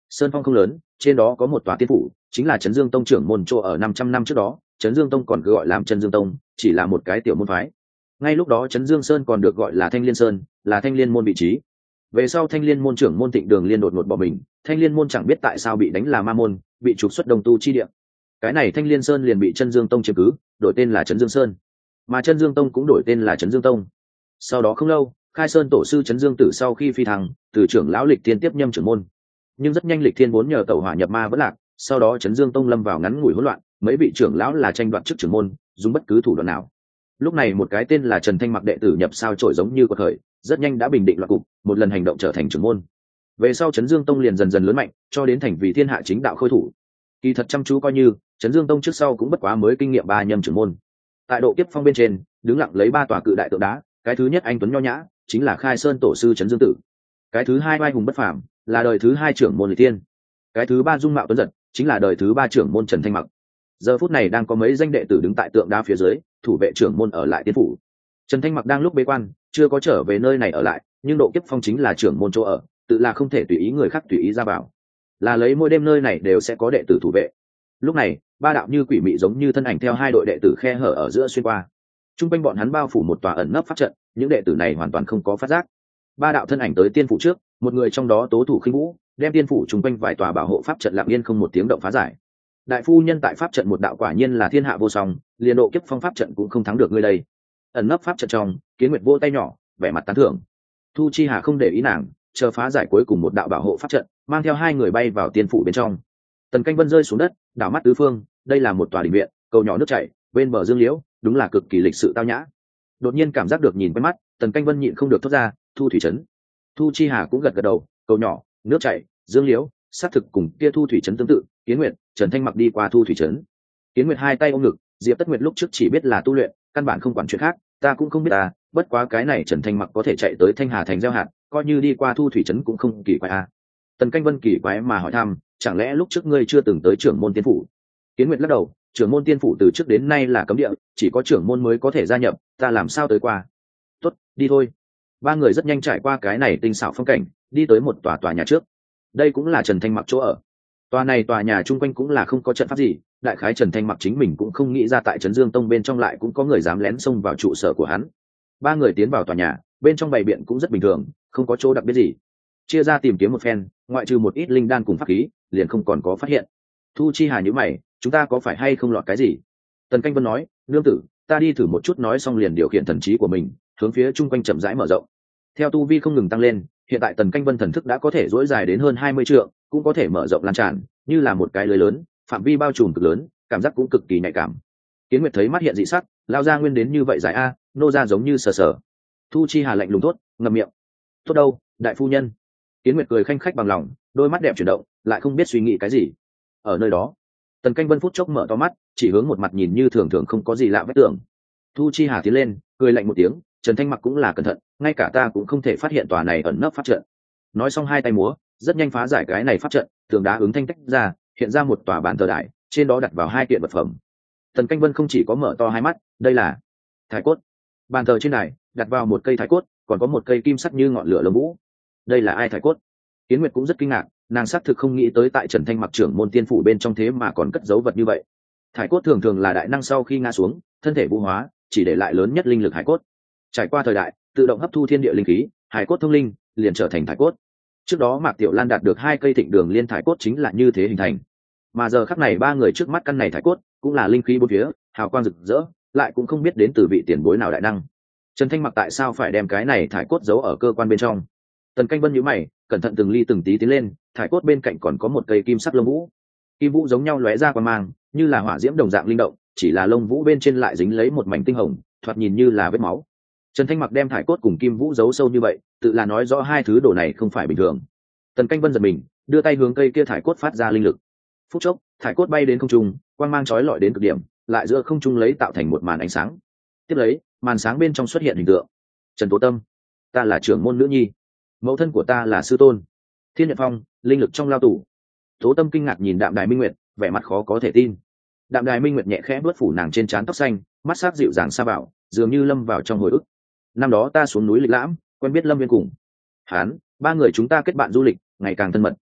Sơn phong không lớn, trên đó có một tòa tiên phủ, chính là Trấn Dương Tông trưởng môn chỗ ở năm trăm năm trước đó. Trấn Dương Tông còn cứ gọi làm Trấn Dương Tông, chỉ là một cái tiểu môn phái. Ngay lúc đó Trấn Dương Sơn còn được gọi là Thanh Liên Sơn, là Thanh Liên môn vị trí. Về sau Thanh Liên môn trưởng môn Tịnh Đường Liên đột ngột bỏ mình, Thanh Liên môn chẳng biết tại sao bị đánh là ma môn, bị trục xuất Đồng Tu chi địa. Cái này Thanh Liên Sơn liền bị Trấn Dương Tông chiếm cứ, đổi tên là Trấn Dương Sơn, mà Trấn Dương Tông cũng đổi tên là Trấn Dương Tông. Sau đó không lâu, Khai Sơn tổ sư Trấn Dương Tử sau khi phi thăng, từ trưởng lão Lịch Thiên tiếp nhâm trưởng môn. Nhưng rất nhanh Lịch Thiên vốn nhờ tẩu hỏa nhập ma vẫn lạc, sau đó Trấn Dương Tông lâm vào ngắn ngủi hỗn loạn, mấy vị trưởng lão là tranh đoạt chức trưởng môn, dùng bất cứ thủ đoạn nào. Lúc này một cái tên là Trần Thanh Mặc đệ tử nhập sao trổi giống như quật khởi, rất nhanh đã bình định loạn cục, một lần hành động trở thành trưởng môn. Về sau Trấn Dương Tông liền dần dần lớn mạnh, cho đến thành vì thiên hạ chính đạo khôi thủ. Kỳ thật chăm chú coi như, Trấn Dương Tông trước sau cũng bất quá mới kinh nghiệm ba nhâm trưởng môn. Tại độ kiếp phong bên trên, đứng lặng lấy ba tòa cự đại tượng đá, cái thứ nhất anh tuấn nho nhã, chính là Khai Sơn tổ sư Trấn Dương Tử. Cái thứ hai oai hùng bất phàm, là đời thứ hai trưởng môn Lịch Thiên. Cái thứ ba dung mạo tuấn giật, chính là đời thứ ba trưởng môn Trần Thanh Mặc. Giờ phút này đang có mấy danh đệ tử đứng tại tượng đá phía dưới, thủ vệ trưởng môn ở lại tiên phủ. Trần Thanh Mặc đang lúc bế quan, chưa có trở về nơi này ở lại, nhưng độ kiếp phong chính là trưởng môn chỗ ở, tự là không thể tùy ý người khác tùy ý ra vào, là lấy mỗi đêm nơi này đều sẽ có đệ tử thủ vệ. Lúc này ba đạo như quỷ mị giống như thân ảnh theo hai đội đệ tử khe hở ở giữa xuyên qua, trung quanh bọn hắn bao phủ một tòa ẩn nấp pháp trận, những đệ tử này hoàn toàn không có phát giác. Ba đạo thân ảnh tới tiên phủ trước, một người trong đó tố thủ khinh vũ, đem tiên phủ trung quanh vài tòa bảo hộ pháp trận lặng yên không một tiếng động phá giải. Đại phu nhân tại pháp trận một đạo quả nhiên là thiên hạ vô song, liền độ kiếp phong pháp trận cũng không thắng được ngươi đây. Ẩn nấp pháp trận trong, Kiến Nguyệt vô tay nhỏ, vẻ mặt tán thưởng. Thu Chi Hà không để ý nàng, chờ phá giải cuối cùng một đạo bảo hộ pháp trận, mang theo hai người bay vào tiên phủ bên trong. Tần Canh Vân rơi xuống đất, đảo mắt tứ phương, đây là một tòa đình viện, cầu nhỏ nước chảy, bên bờ dương liễu, đúng là cực kỳ lịch sự tao nhã. Đột nhiên cảm giác được nhìn quen mắt, Tần Canh Vân nhịn không được thốt ra, Thu thủy trấn. Thu Chi Hà cũng gật gật đầu, cầu nhỏ, nước chảy, dương liễu, xác thực cùng kia Thu thủy trấn tương tự. Kiến Nguyệt, Trần Thanh Mặc đi qua Thu thủy trấn. Kiến Nguyệt hai tay ôm ngực, Diệp Tất Nguyệt lúc trước chỉ biết là tu luyện, căn bản không quản chuyện khác, ta cũng không biết à, bất quá cái này Trần Thanh Mặc có thể chạy tới Thanh Hà thành gieo hạt, coi như đi qua Thu thủy trấn cũng không kỳ quái à. Tần Canh Vân kỳ quái mà hỏi thăm, chẳng lẽ lúc trước ngươi chưa từng tới trưởng môn tiên phủ? Kiến Nguyệt lắc đầu, trưởng môn tiên phủ từ trước đến nay là cấm địa, chỉ có trưởng môn mới có thể gia nhập, ta làm sao tới qua? Tốt, đi thôi. Ba người rất nhanh trải qua cái này tinh xảo phong cảnh, đi tới một tòa tòa nhà trước. Đây cũng là Trần Thanh Mặc chỗ ở. Tòa này tòa nhà chung quanh cũng là không có trận pháp gì, đại khái Trần Thanh Mặc chính mình cũng không nghĩ ra tại Trấn Dương Tông bên trong lại cũng có người dám lén xông vào trụ sở của hắn. Ba người tiến vào tòa nhà, bên trong bày biện cũng rất bình thường, không có chỗ đặc biệt gì. Chia ra tìm kiếm một phen, ngoại trừ một ít linh đan cùng pháp khí, liền không còn có phát hiện. Thu Chi Hà nhíu mày, chúng ta có phải hay không lọt cái gì? Tần Canh Vân nói, nương tử, ta đi thử một chút, nói xong liền điều khiển thần trí của mình, hướng phía chung quanh chậm rãi mở rộng. Theo tu vi không ngừng tăng lên, hiện tại Tần Canh Vân thần thức đã có thể dỗi dài đến hơn hai mươi trượng, cũng có thể mở rộng lan tràn, như là một cái lưới lớn, phạm vi bao trùm cực lớn, cảm giác cũng cực kỳ nhạy cảm. Kiến Nguyệt thấy mắt hiện dị sắc, lao ra nguyên đến như vậy dài a, nô ra giống như sờ sờ. Thu Chi Hà lạnh lùng thốt, ngậm miệng. Tốt đâu, đại phu nhân. Kiến Nguyệt cười khanh khách bằng lòng, đôi mắt đẹp chuyển động, lại không biết suy nghĩ cái gì. Ở nơi đó, Tần Canh Vân phút chốc mở to mắt, chỉ hướng một mặt nhìn như thường thường không có gì lạ vết tường. Thu Chi Hà tiến lên, cười lạnh một tiếng, Trần Thanh Mặc cũng là cẩn thận, ngay cả ta cũng không thể phát hiện tòa này ẩn nấp pháp trận. Nói xong hai tay múa, rất nhanh phá giải cái này pháp trận, tường đá ứng thanh tách ra, hiện ra một tòa bàn thờ đại, trên đó đặt vào hai kiện vật phẩm. Tần Canh Vân không chỉ có mở to hai mắt, đây là thải cốt. Bàn thờ trên đài đặt vào một cây thải cốt, còn có một cây kim sắc như ngọn lửa lông vũ. Đây là ai thải cốt? Kiến Nguyệt cũng rất kinh ngạc, nàng xác thực không nghĩ tới tại Trần Thanh Mặc trưởng môn tiên phủ bên trong thế mà còn cất dấu vật như vậy. Thải cốt thường thường là đại năng sau khi ngã xuống, thân thể vũ hóa, chỉ để lại lớn nhất linh lực hải cốt. Trải qua thời đại, tự động hấp thu thiên địa linh khí, hải cốt thông linh, liền trở thành thải cốt. Trước đó Mạc Tiểu Lan đạt được hai cây thịnh đường liên thải cốt chính là như thế hình thành. Mà giờ khắc này ba người trước mắt căn này thải cốt, cũng là linh khí bốn phía, hào quang rực rỡ, lại cũng không biết đến từ vị tiền bối nào đại năng. Trần Thanh Mặc tại sao phải đem cái này thải cốt giấu ở cơ quan bên trong? Tần Canh Vân nhíu mày, cẩn thận từng ly từng tí tiến lên, thải cốt bên cạnh còn có một cây kim sắc lông vũ. Kim vũ giống nhau lóe ra quang mang, như là hỏa diễm đồng dạng linh động, chỉ là lông vũ bên trên lại dính lấy một mảnh tinh hồng, thoạt nhìn như là vết máu. Trần Thanh Mặc đem thải cốt cùng kim vũ giấu sâu như vậy, tự là nói rõ hai thứ đồ này không phải bình thường. Tần Canh Vân giật mình, đưa tay hướng cây kia thải cốt phát ra linh lực. Phút chốc, thải cốt bay đến không trung, quang mang chói lọi đến cực điểm, lại giữa không trung lấy tạo thành một màn ánh sáng. Tiếp lấy, màn sáng bên trong xuất hiện hình tượng. Trần Tố Tâm, ta là trưởng môn nữ nhi, mẫu thân của ta là sư tôn. Thiên Nhật Phong, linh lực trong lao tủ. Tố Tâm kinh ngạc nhìn Đạm Đài Minh Nguyệt, vẻ mặt khó có thể tin. Đạm Đài Minh Nguyệt nhẹ khẽ vuốt phủ nàng trên trán tóc xanh, mắt sắc dịu dàng xa vào, dường như lâm vào trong hồi ức. Năm đó ta xuống núi lịch lãm, quen biết Lâm Viên cùng hắn, ba người chúng ta kết bạn du lịch, ngày càng thân mật.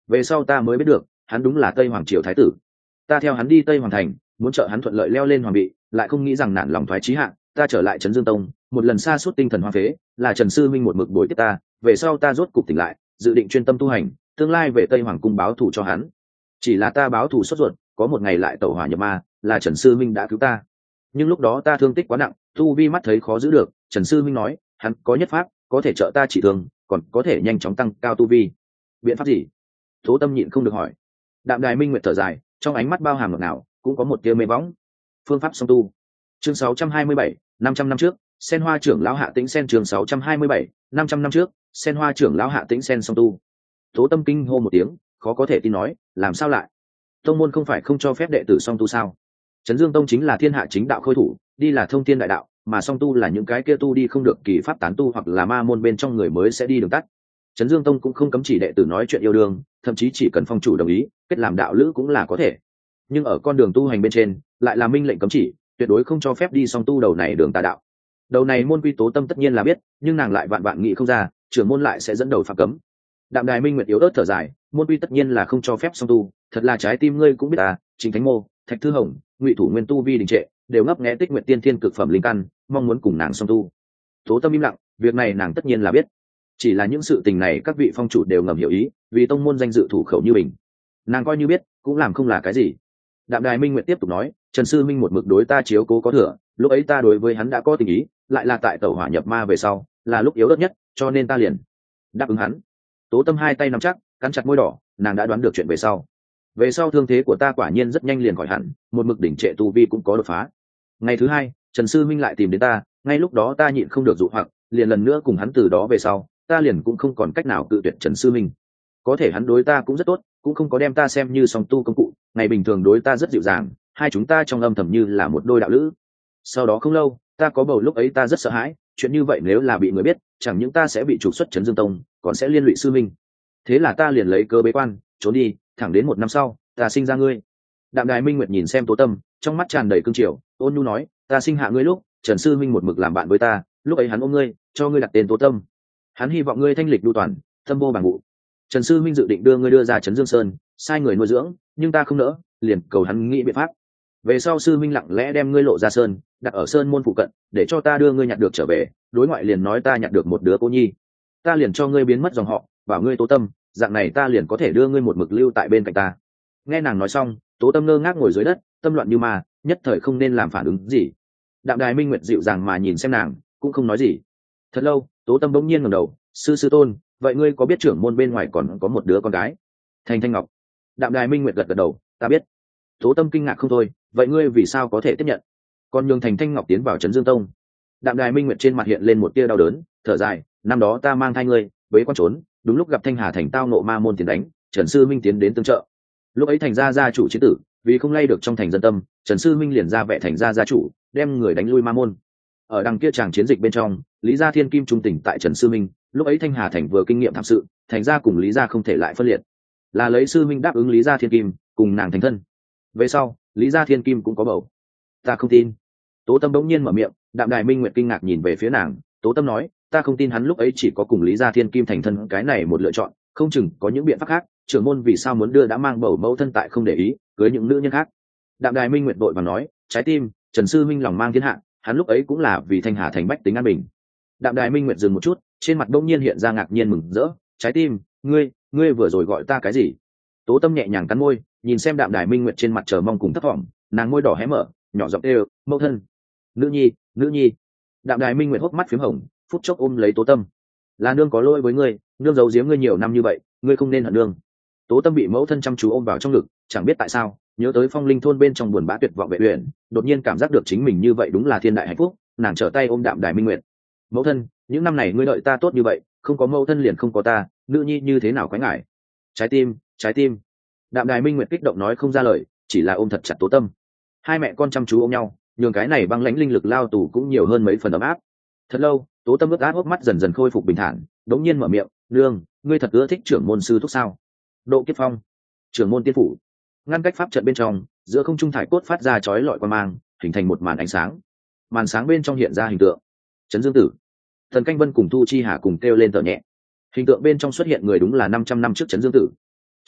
về sau ta mới biết được hắn đúng là tây hoàng triều thái tử. Ta theo hắn đi tây hoàng thành, muốn trợ hắn thuận lợi leo lên hoàng vị, lại không nghĩ rằng nản lòng thoái chí hạ, ta trở lại trấn Dương tông, một lần xa suốt tinh thần hoang phế, là Trần sư minh một mực bồi tiếp ta. Về sau ta rốt cục tỉnh lại, dự định chuyên tâm tu hành, tương lai về tây hoàng cung báo thù cho hắn. Chỉ là ta báo thù sốt ruột, có một ngày lại tẩu hỏa nhập ma, là Trần sư minh đã cứu ta. Nhưng lúc đó ta thương tích quá nặng, tu vi mắt thấy khó giữ được. Trần sư minh nói hắn có nhất pháp có thể trợ ta trị thương, còn có thể nhanh chóng tăng cao tu vi. Biện pháp gì? Tố Tâm nhịn không được hỏi. Đạm Đài Minh Nguyệt thở dài, trong ánh mắt bao hàm ngọt ngào, cũng có một tia mê bóng. Phương pháp song tu. Chương sáu trăm hai mươi bảy, năm trăm năm trước, Sen Hoa trưởng lão Hạ Tĩnh Sen. Chương sáu trăm hai mươi bảy, năm trăm năm trước, Sen Hoa trưởng lão Hạ Tĩnh Sen song tu. Tố Tâm kinh hô một tiếng, khó có thể tin nói, làm sao lại? Tông môn không phải không cho phép đệ tử song tu sao? Trấn Dương tông chính là thiên hạ chính đạo khôi thủ, đi là thông thiên đại đạo, mà song tu là những cái kia tu đi không được kỳ pháp tán tu hoặc là ma môn bên trong người mới sẽ đi đường tắt. Trấn Dương tông cũng không cấm chỉ đệ tử nói chuyện yêu đương, thậm chí chỉ cần phong chủ đồng ý, kết làm đạo lữ cũng là có thể. Nhưng ở con đường tu hành bên trên, lại là minh lệnh cấm chỉ, tuyệt đối không cho phép đi song tu đầu này đường tà đạo. Đầu này môn quy Tố Tâm tất nhiên là biết, nhưng nàng lại vạn vạn nghĩ không ra, trưởng môn lại sẽ dẫn đầu phạm cấm. Đạm Đài Minh Nguyệt yếu ớt thở dài, môn quy tất nhiên là không cho phép song tu, thật là trái tim ngươi cũng biết à, Trình Thánh Mô, Thạch Thư Hồng, Ngụy Thủ Nguyên tu vi đình trệ, đều ngấp nghé Tích Nguyệt Tiên Thiên cực phẩm linh căn, mong muốn cùng nàng song tu. Tố Tâm im lặng, việc này nàng tất nhiên là biết. Chỉ là những sự tình này các vị phong chủ đều ngầm hiểu ý, vì tông môn danh dự thủ khẩu như mình, nàng coi như biết cũng làm không là cái gì. Đạm Đài Minh Nguyệt tiếp tục nói, Trần sư minh một mực đối ta chiếu cố có thừa, lúc ấy ta đối với hắn đã có tình ý, lại là tại tẩu hỏa nhập ma về sau, là lúc yếu ớt nhất, cho nên ta liền đáp ứng hắn. Tố Tâm hai tay nắm chắc, cắn chặt môi đỏ, nàng đã đoán được chuyện về sau. Về sau thương thế của ta quả nhiên rất nhanh liền khỏi hẳn, một mực đỉnh trệ tu vi cũng có đột phá. Ngày thứ hai, Trần sư minh lại tìm đến ta, ngay lúc đó ta nhịn không được dụ hoặc, liền lần nữa cùng hắn từ đó về sau, ta liền cũng không còn cách nào cự tuyệt Trần sư minh. Có thể hắn đối ta cũng rất tốt, cũng không có đem ta xem như song tu công cụ, ngày bình thường đối ta rất dịu dàng, hai chúng ta trong âm thầm như là một đôi đạo lữ. Sau đó không lâu, ta có bầu, lúc ấy ta rất sợ hãi, chuyện như vậy nếu là bị người biết, chẳng những ta sẽ bị trục xuất Trấn Dương tông, còn sẽ liên lụy sư minh. Thế là ta liền lấy cơ bế quan, trốn đi, thẳng đến một năm sau, ta sinh ra ngươi. Đạm Đài Minh Nguyệt nhìn xem Tố Tâm, trong mắt tràn đầy cương triều, ôn nhu nói, ta sinh hạ ngươi lúc, Trần sư minh một mực làm bạn với ta, lúc ấy hắn ôm ngươi, cho ngươi đặt tên Tố Tâm. Hắn hy vọng ngươi thanh lịch đu toàn, tâm vô bằng vụ. Trần sư minh dự định đưa ngươi đưa ra Trấn Dương Sơn, sai người nuôi dưỡng, nhưng ta không nỡ, liền cầu hắn nghĩ biện pháp. Về sau sư minh lặng lẽ đem ngươi lộ ra sơn, đặt ở sơn môn phụ cận, để cho ta đưa ngươi nhặt được trở về, đối ngoại liền nói ta nhặt được một đứa cô nhi. Ta liền cho ngươi biến mất dòng họ, bảo ngươi Tố Tâm, dạng này ta liền có thể đưa ngươi một mực lưu tại bên cạnh ta. Nghe nàng nói xong, Tố Tâm ngơ ngác ngồi dưới đất, tâm loạn như ma, nhất thời không nên làm phản ứng gì. Đạm Đài Minh Nguyệt dịu dàng mà nhìn xem nàng, cũng không nói gì. Thật lâu, Tố Tâm bỗng nhiên ngẩng đầu, sư sư tôn, vậy ngươi có biết trưởng môn bên ngoài còn có một đứa con gái, Thành Thanh Ngọc? Đạm Đài Minh Nguyệt gật gật đầu, ta biết. Tố Tâm kinh ngạc không thôi, vậy ngươi vì sao có thể tiếp nhận, còn nhường Thành Thanh Ngọc tiến vào Trấn Dương tông? Đạm Đài Minh Nguyệt trên mặt hiện lên một tia đau đớn, thở dài, năm đó ta mang thai ngươi, bế quan trốn, đúng lúc gặp Thanh Hà thành tao nộ ma môn tiền đánh, Trần sư minh tiến đến tương trợ. Lúc ấy thành gia gia chủ chiến tử, vì không lay được trong thành dân tâm, Trần sư minh liền ra vẻ thành gia gia chủ, đem người đánh lui ma môn. Ở đằng kia tràng chiến dịch bên trong, Lý Gia Thiên Kim trung tình tại Trần sư minh, lúc ấy Thanh Hà thành vừa kinh nghiệm thảm sự, thành gia cùng Lý Gia không thể lại phân liệt, là lấy sư minh đáp ứng Lý Gia Thiên Kim, cùng nàng thành thân. Về sau, Lý Gia Thiên Kim cũng có bầu. Ta không tin. Tố Tâm bỗng nhiên mở miệng. Đạm Đài Minh Nguyệt kinh ngạc nhìn về phía nàng. Tố Tâm nói, ta không tin hắn lúc ấy chỉ có cùng Lý Gia Thiên Kim thành thân cái này một lựa chọn, không chừng có những biện pháp khác. Trưởng môn vì sao muốn đưa đã mang bầu mẫu thân tại không để ý cưới những nữ nhân khác? Đạm Đài Minh Nguyệt vội vàng nói, trái tim, Trần sư minh lòng mang thiên hạ, hắn lúc ấy cũng là vì Thanh Hà thành bách tính an bình. Đạm Đài Minh Nguyệt dừng một chút, trên mặt bỗng nhiên hiện ra ngạc nhiên mừng rỡ. Trái tim, ngươi, ngươi vừa rồi gọi ta cái gì? Tố Tâm nhẹ nhàng cắn môi, nhìn xem Đạm Đài Minh Nguyệt trên mặt chờ mong cùng thất vọng, nàng môi đỏ hé mở, nhỏ giọng kêu, mẫu thân, nữ nhi, nữ nhi. Đạm Đài Minh Nguyệt hốc mắt phím hồng, phút chốc ôm lấy Tố Tâm. Là nương có lỗi với ngươi, nương giấu giếm ngươi nhiều năm như vậy, ngươi không nên hận nương. Tố Tâm bị mẫu thân chăm chú ôm vào trong ngực, chẳng biết tại sao, nhớ tới Phong Linh thôn bên trong buồn bã tuyệt vọng Vệ Uyển, đột nhiên cảm giác được chính mình như vậy đúng là thiên đại hạnh phúc, nàng trở tay ôm Đạm Đài Minh Nguyệt. Mẫu thân, những năm này ngươi đợi ta tốt như vậy, không có mẫu thân liền không có ta, nữ nhi như thế nào quái ngại. Trái tim, trái tim. Đạm Đài Minh Nguyệt kích động nói không ra lời, chỉ là ôm thật chặt Tố Tâm. Hai mẹ con chăm chú ôm nhau, nhường cái này băng lãnh linh lực lao tù cũng nhiều hơn mấy phần ấm áp. Thật lâu, Tố Tâm ướt át hốc mắt dần dần khôi phục bình thản, đống nhiên mở miệng, nương, ngươi thật ưa thích trưởng môn sư thúc sao? Độ Kiếp Phong, trưởng môn tiên phủ, ngăn cách pháp trận bên trong, giữa không trung thải cốt phát ra chói lọi quang mang, hình thành một màn ánh sáng. Màn sáng bên trong hiện ra hình tượng Trấn Dương Tử, Thần Canh Vân cùng Thu Chi Hà cùng kêu lên thở nhẹ. Hình tượng bên trong xuất hiện người đúng là năm trăm năm trước Trấn Dương Tử.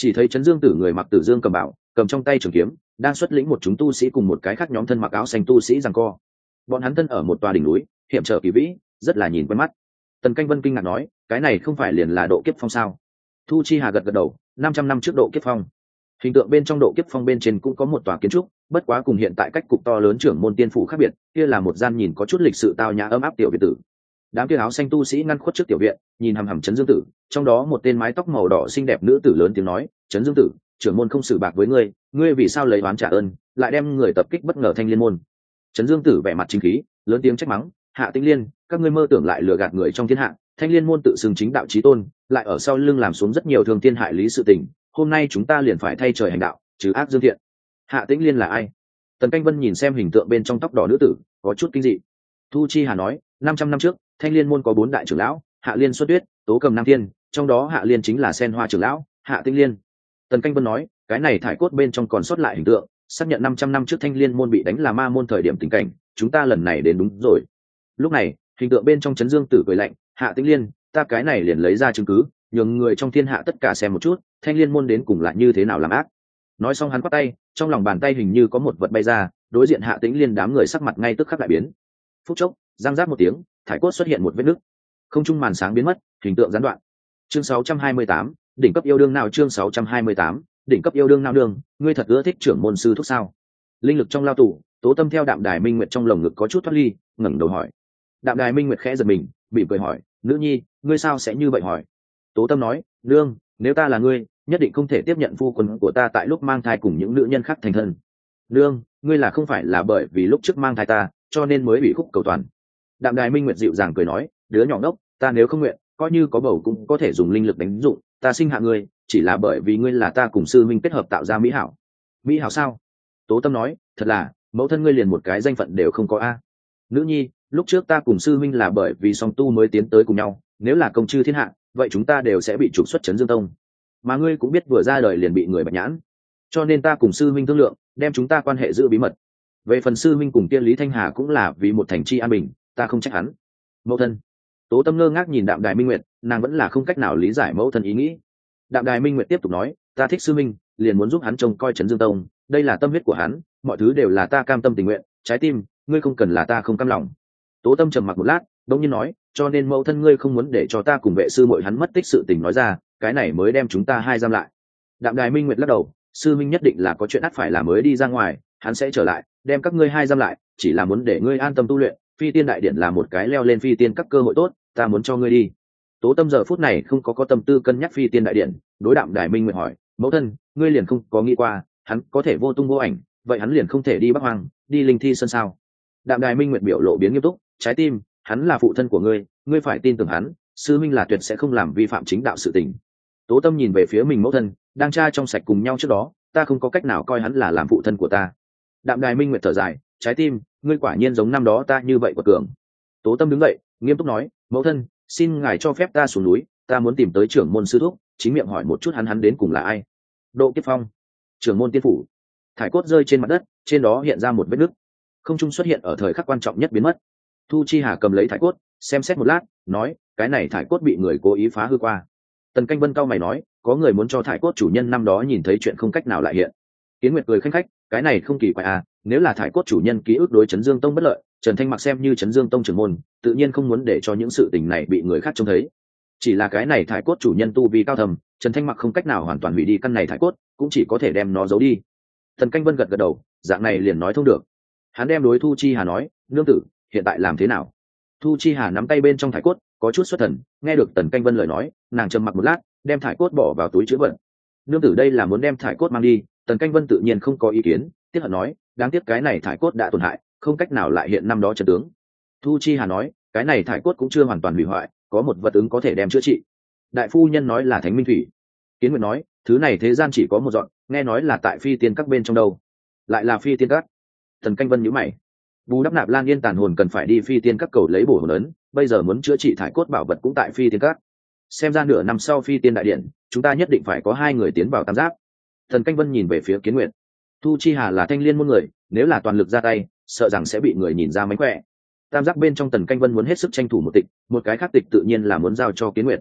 Chỉ thấy Trấn Dương Tử người mặc tử dương cầm bảo, cầm trong tay trường kiếm, đang xuất lĩnh một chúng tu sĩ cùng một cái khác nhóm thân mặc áo xanh tu sĩ giằng co. Bọn hắn thân ở một tòa đỉnh núi, hiểm trở kỳ vĩ, rất là nhìn quen mắt. Tần Canh Vân kinh ngạc nói, cái này không phải liền là Độ Kiếp Phong sao? Thu Chi Hà gật gật đầu, năm trăm năm trước Độ Kiếp Phong. Hình tượng bên trong Độ Kiếp Phong bên trên cũng có một tòa kiến trúc, bất quá cùng hiện tại cách cục to lớn trưởng môn tiên phủ khác biệt, kia là một gian nhìn có chút lịch sự tao nhã ấm áp tiểu viện tử. Đám kia áo xanh tu sĩ ngăn khuất trước tiểu viện, nhìn hằm hằm Trấn Dương Tử, trong đó một tên mái tóc màu đỏ xinh đẹp nữ tử lớn tiếng nói, "Trấn Dương Tử, trưởng môn không xử bạc với ngươi, ngươi vì sao lấy oán trả ơn, lại đem người tập kích bất ngờ Thanh Liên môn?" Trấn Dương Tử vẻ mặt chính khí, lớn tiếng trách mắng, "Hạ Tĩnh Liên, các ngươi mơ tưởng lại lừa gạt người trong thiên hạ, Thanh Liên môn tự xưng chính đạo chí tôn, lại ở sau lưng làm xuống rất nhiều thương thiên hại lý sự tình, hôm nay chúng ta liền phải thay trời hành đạo, trừ ác dương thiện." Hạ Tĩnh Liên là ai? Tần Canh Vân nhìn xem hình tượng bên trong tóc đỏ nữ tử, có chút kinh dị. Thu Chi Hà nói, năm trăm năm trước, Thanh Liên môn có bốn đại trưởng lão, Hạ Liên Xuất Tuyết, Tố Cầm Nam Thiên, trong đó Hạ Liên chính là Sen Hoa trưởng lão, Hạ Tĩnh Liên. Tần Canh Vân nói, cái này thải cốt bên trong còn sót lại hình tượng, xác nhận năm trăm năm trước Thanh Liên môn bị đánh là ma môn thời điểm tình cảnh, chúng ta lần này đến đúng rồi. Lúc này, hình tượng bên trong Trấn Dương Tử cười lạnh, Hạ Tĩnh Liên, ta cái này liền lấy ra chứng cứ, nhường người trong thiên hạ tất cả xem một chút, Thanh Liên môn đến cùng là như thế nào làm ác. Nói xong hắn quát tay, trong lòng bàn tay hình như có một vật bay ra, đối diện Hạ Tĩnh Liên đám người sắc mặt ngay tức khắc đại biến. Phút chốc, răng rác một tiếng, thải cốt xuất hiện một vết nứt, không trung màn sáng biến mất, hình tượng gián đoạn. Chương sáu trăm hai mươi tám, đỉnh cấp yêu đương nào? Chương sáu trăm hai mươi tám, đỉnh cấp yêu đương nào đường, ngươi thật ưa thích trưởng môn sư thúc sao? Linh lực trong lao tù, Tố Tâm theo Đạm Đài Minh Nguyệt trong lồng ngực có chút thoát ly, ngẩng đầu hỏi. Đạm Đài Minh Nguyệt khẽ giật mình, bị cười hỏi, nữ nhi, ngươi sao sẽ như vậy hỏi? Tố Tâm nói, nương, nếu ta là ngươi, nhất định không thể tiếp nhận phu quân của ta tại lúc mang thai cùng những nữ nhân khác thành thân. Nương, ngươi là không phải là bởi vì lúc trước mang thai ta, cho nên mới bị khúc cầu toàn. Đạm Đài Minh Nguyệt dịu dàng cười nói, đứa nhỏ ngốc, ta nếu không nguyện, coi như có bầu cũng có thể dùng linh lực đánh dụng, ta sinh hạ ngươi, chỉ là bởi vì ngươi là ta cùng sư minh kết hợp tạo ra mỹ hảo. Mỹ hảo sao? Tố Tâm nói, thật là, mẫu thân ngươi liền một cái danh phận đều không có a. Nữ nhi, lúc trước ta cùng sư minh là bởi vì song tu mới tiến tới cùng nhau, nếu là công chư thiên hạ, vậy chúng ta đều sẽ bị trục xuất Trấn Dương Tông. Mà ngươi cũng biết vừa ra đời liền bị người bạch nhãn, cho nên ta cùng sư minh thương lượng, đem chúng ta quan hệ giữ bí mật. Về phần sư minh cùng tiên Lý Thanh Hà cũng là vì một thành chi an bình, ta không trách hắn. Mẫu thân. Tố Tâm ngơ ngác nhìn Đạm Đài Minh Nguyệt, nàng vẫn là không cách nào lý giải mẫu thân ý nghĩ. Đạm Đài Minh Nguyệt tiếp tục nói, ta thích sư minh, liền muốn giúp hắn trông coi Trấn Dương Tông, đây là tâm huyết của hắn, mọi thứ đều là ta cam tâm tình nguyện, trái tim, ngươi không cần là ta không cam lòng. Tố Tâm trầm mặc một lát, đống nhiên nói, cho nên mẫu thân ngươi không muốn để cho ta cùng vệ sư muội hắn mất tích sự tình nói ra, cái này mới đem chúng ta hai giam lại. Đạm Đài Minh Nguyệt lắc đầu, sư minh nhất định là có chuyện ắt phải làm mới đi ra ngoài, hắn sẽ trở lại, đem các ngươi hai giam lại, chỉ là muốn để ngươi an tâm tu luyện, phi tiên đại điện là một cái leo lên phi tiên các cơ hội tốt, ta muốn cho ngươi đi. Tố Tâm giờ phút này không có có tâm tư cân nhắc phi tiên đại điện, đối Đạm Đài Minh Nguyệt hỏi, mẫu thân, ngươi liền không có nghĩ qua, hắn có thể vô tung vô ảnh, vậy hắn liền không thể đi Bắc Hoang, đi Linh Thi Sơn sao? Đạm Đài Minh Nguyệt biểu lộ biến nghiêm túc, trái tim, hắn là phụ thân của ngươi, ngươi phải tin tưởng hắn, sư minh là tuyệt sẽ không làm vi phạm chính đạo sự tình. Tố Tâm nhìn về phía mình mẫu thân, đang tra trong sạch cùng nhau trước đó, ta không có cách nào coi hắn là làm phụ thân của ta. Đạm Đài Minh Nguyệt thở dài, trái tim, ngươi quả nhiên giống năm đó ta như vậy của cường. Tố Tâm đứng dậy, nghiêm túc nói, mẫu thân, xin ngài cho phép ta xuống núi, ta muốn tìm tới trưởng môn sư thúc, chính miệng hỏi một chút hắn hắn đến cùng là ai. Độ Kiếp Phong, trưởng môn tiên phủ. Thải cốt rơi trên mặt đất, trên đó hiện ra một vết nứt, không trung xuất hiện ở thời khắc quan trọng nhất biến mất. Thu Chi Hà cầm lấy thải cốt, xem xét một lát, nói, cái này thải cốt bị người cố ý phá hư qua. Tần Canh Vân cao mày nói, có người muốn cho thải cốt chủ nhân năm đó nhìn thấy chuyện không cách nào lại hiện. Kiến Nguyệt cười khanh khách, cái này không kỳ quái à, nếu là thải cốt chủ nhân ký ức đối Trấn Dương Tông bất lợi, Trần Thanh Mặc xem như Trấn Dương Tông trưởng môn, tự nhiên không muốn để cho những sự tình này bị người khác trông thấy. Chỉ là cái này thải cốt chủ nhân tu vi cao thầm, Trần Thanh Mặc không cách nào hoàn toàn hủy đi căn này thải cốt, cũng chỉ có thể đem nó giấu đi. Tần Canh Vân gật gật đầu, dạng này liền nói thông được. Hắn đem đối Thu Chi Hà nói, nương tử, hiện tại làm thế nào? Thu Chi Hà nắm tay bên trong thải cốt, có chút xuất thần, nghe được Tần Canh Vân lời nói, nàng trầm mặc một lát, đem thải cốt bỏ vào túi chứa vật. Nương tử đây là muốn đem thải cốt mang đi, Tần Canh Vân tự nhiên không có ý kiến, tiếc hận nói, đáng tiếc cái này thải cốt đã tổn hại, không cách nào lại hiện năm đó chân tướng. Thu Chi Hà nói, cái này thải cốt cũng chưa hoàn toàn hủy hoại, có một vật ứng có thể đem chữa trị. Đại phu nhân nói là Thánh Minh Thủy. Kiến Nguyệt nói, thứ này thế gian chỉ có một dọn, nghe nói là tại phi tiên các bên trong đâu. Lại là phi tiên các? Tần Canh Vân nhíu mày. Bù đắp Nạp Lan Yên tàn hồn cần phải đi phi tiên các cầu lấy bổ hồn ấn, bây giờ muốn chữa trị thải cốt bảo vật cũng tại phi tiên các. Xem ra nửa năm sau phi tiên đại điện, chúng ta nhất định phải có hai người tiến vào tam giáp. Thần Canh Vân nhìn về phía Kiến Nguyệt. Thu Chi Hà là thanh liên môn người, nếu là toàn lực ra tay, sợ rằng sẽ bị người nhìn ra mánh khỏe. Tam giác bên trong Tần Canh Vân muốn hết sức tranh thủ một tịch, một cái khác tịch tự nhiên là muốn giao cho Kiến Nguyệt.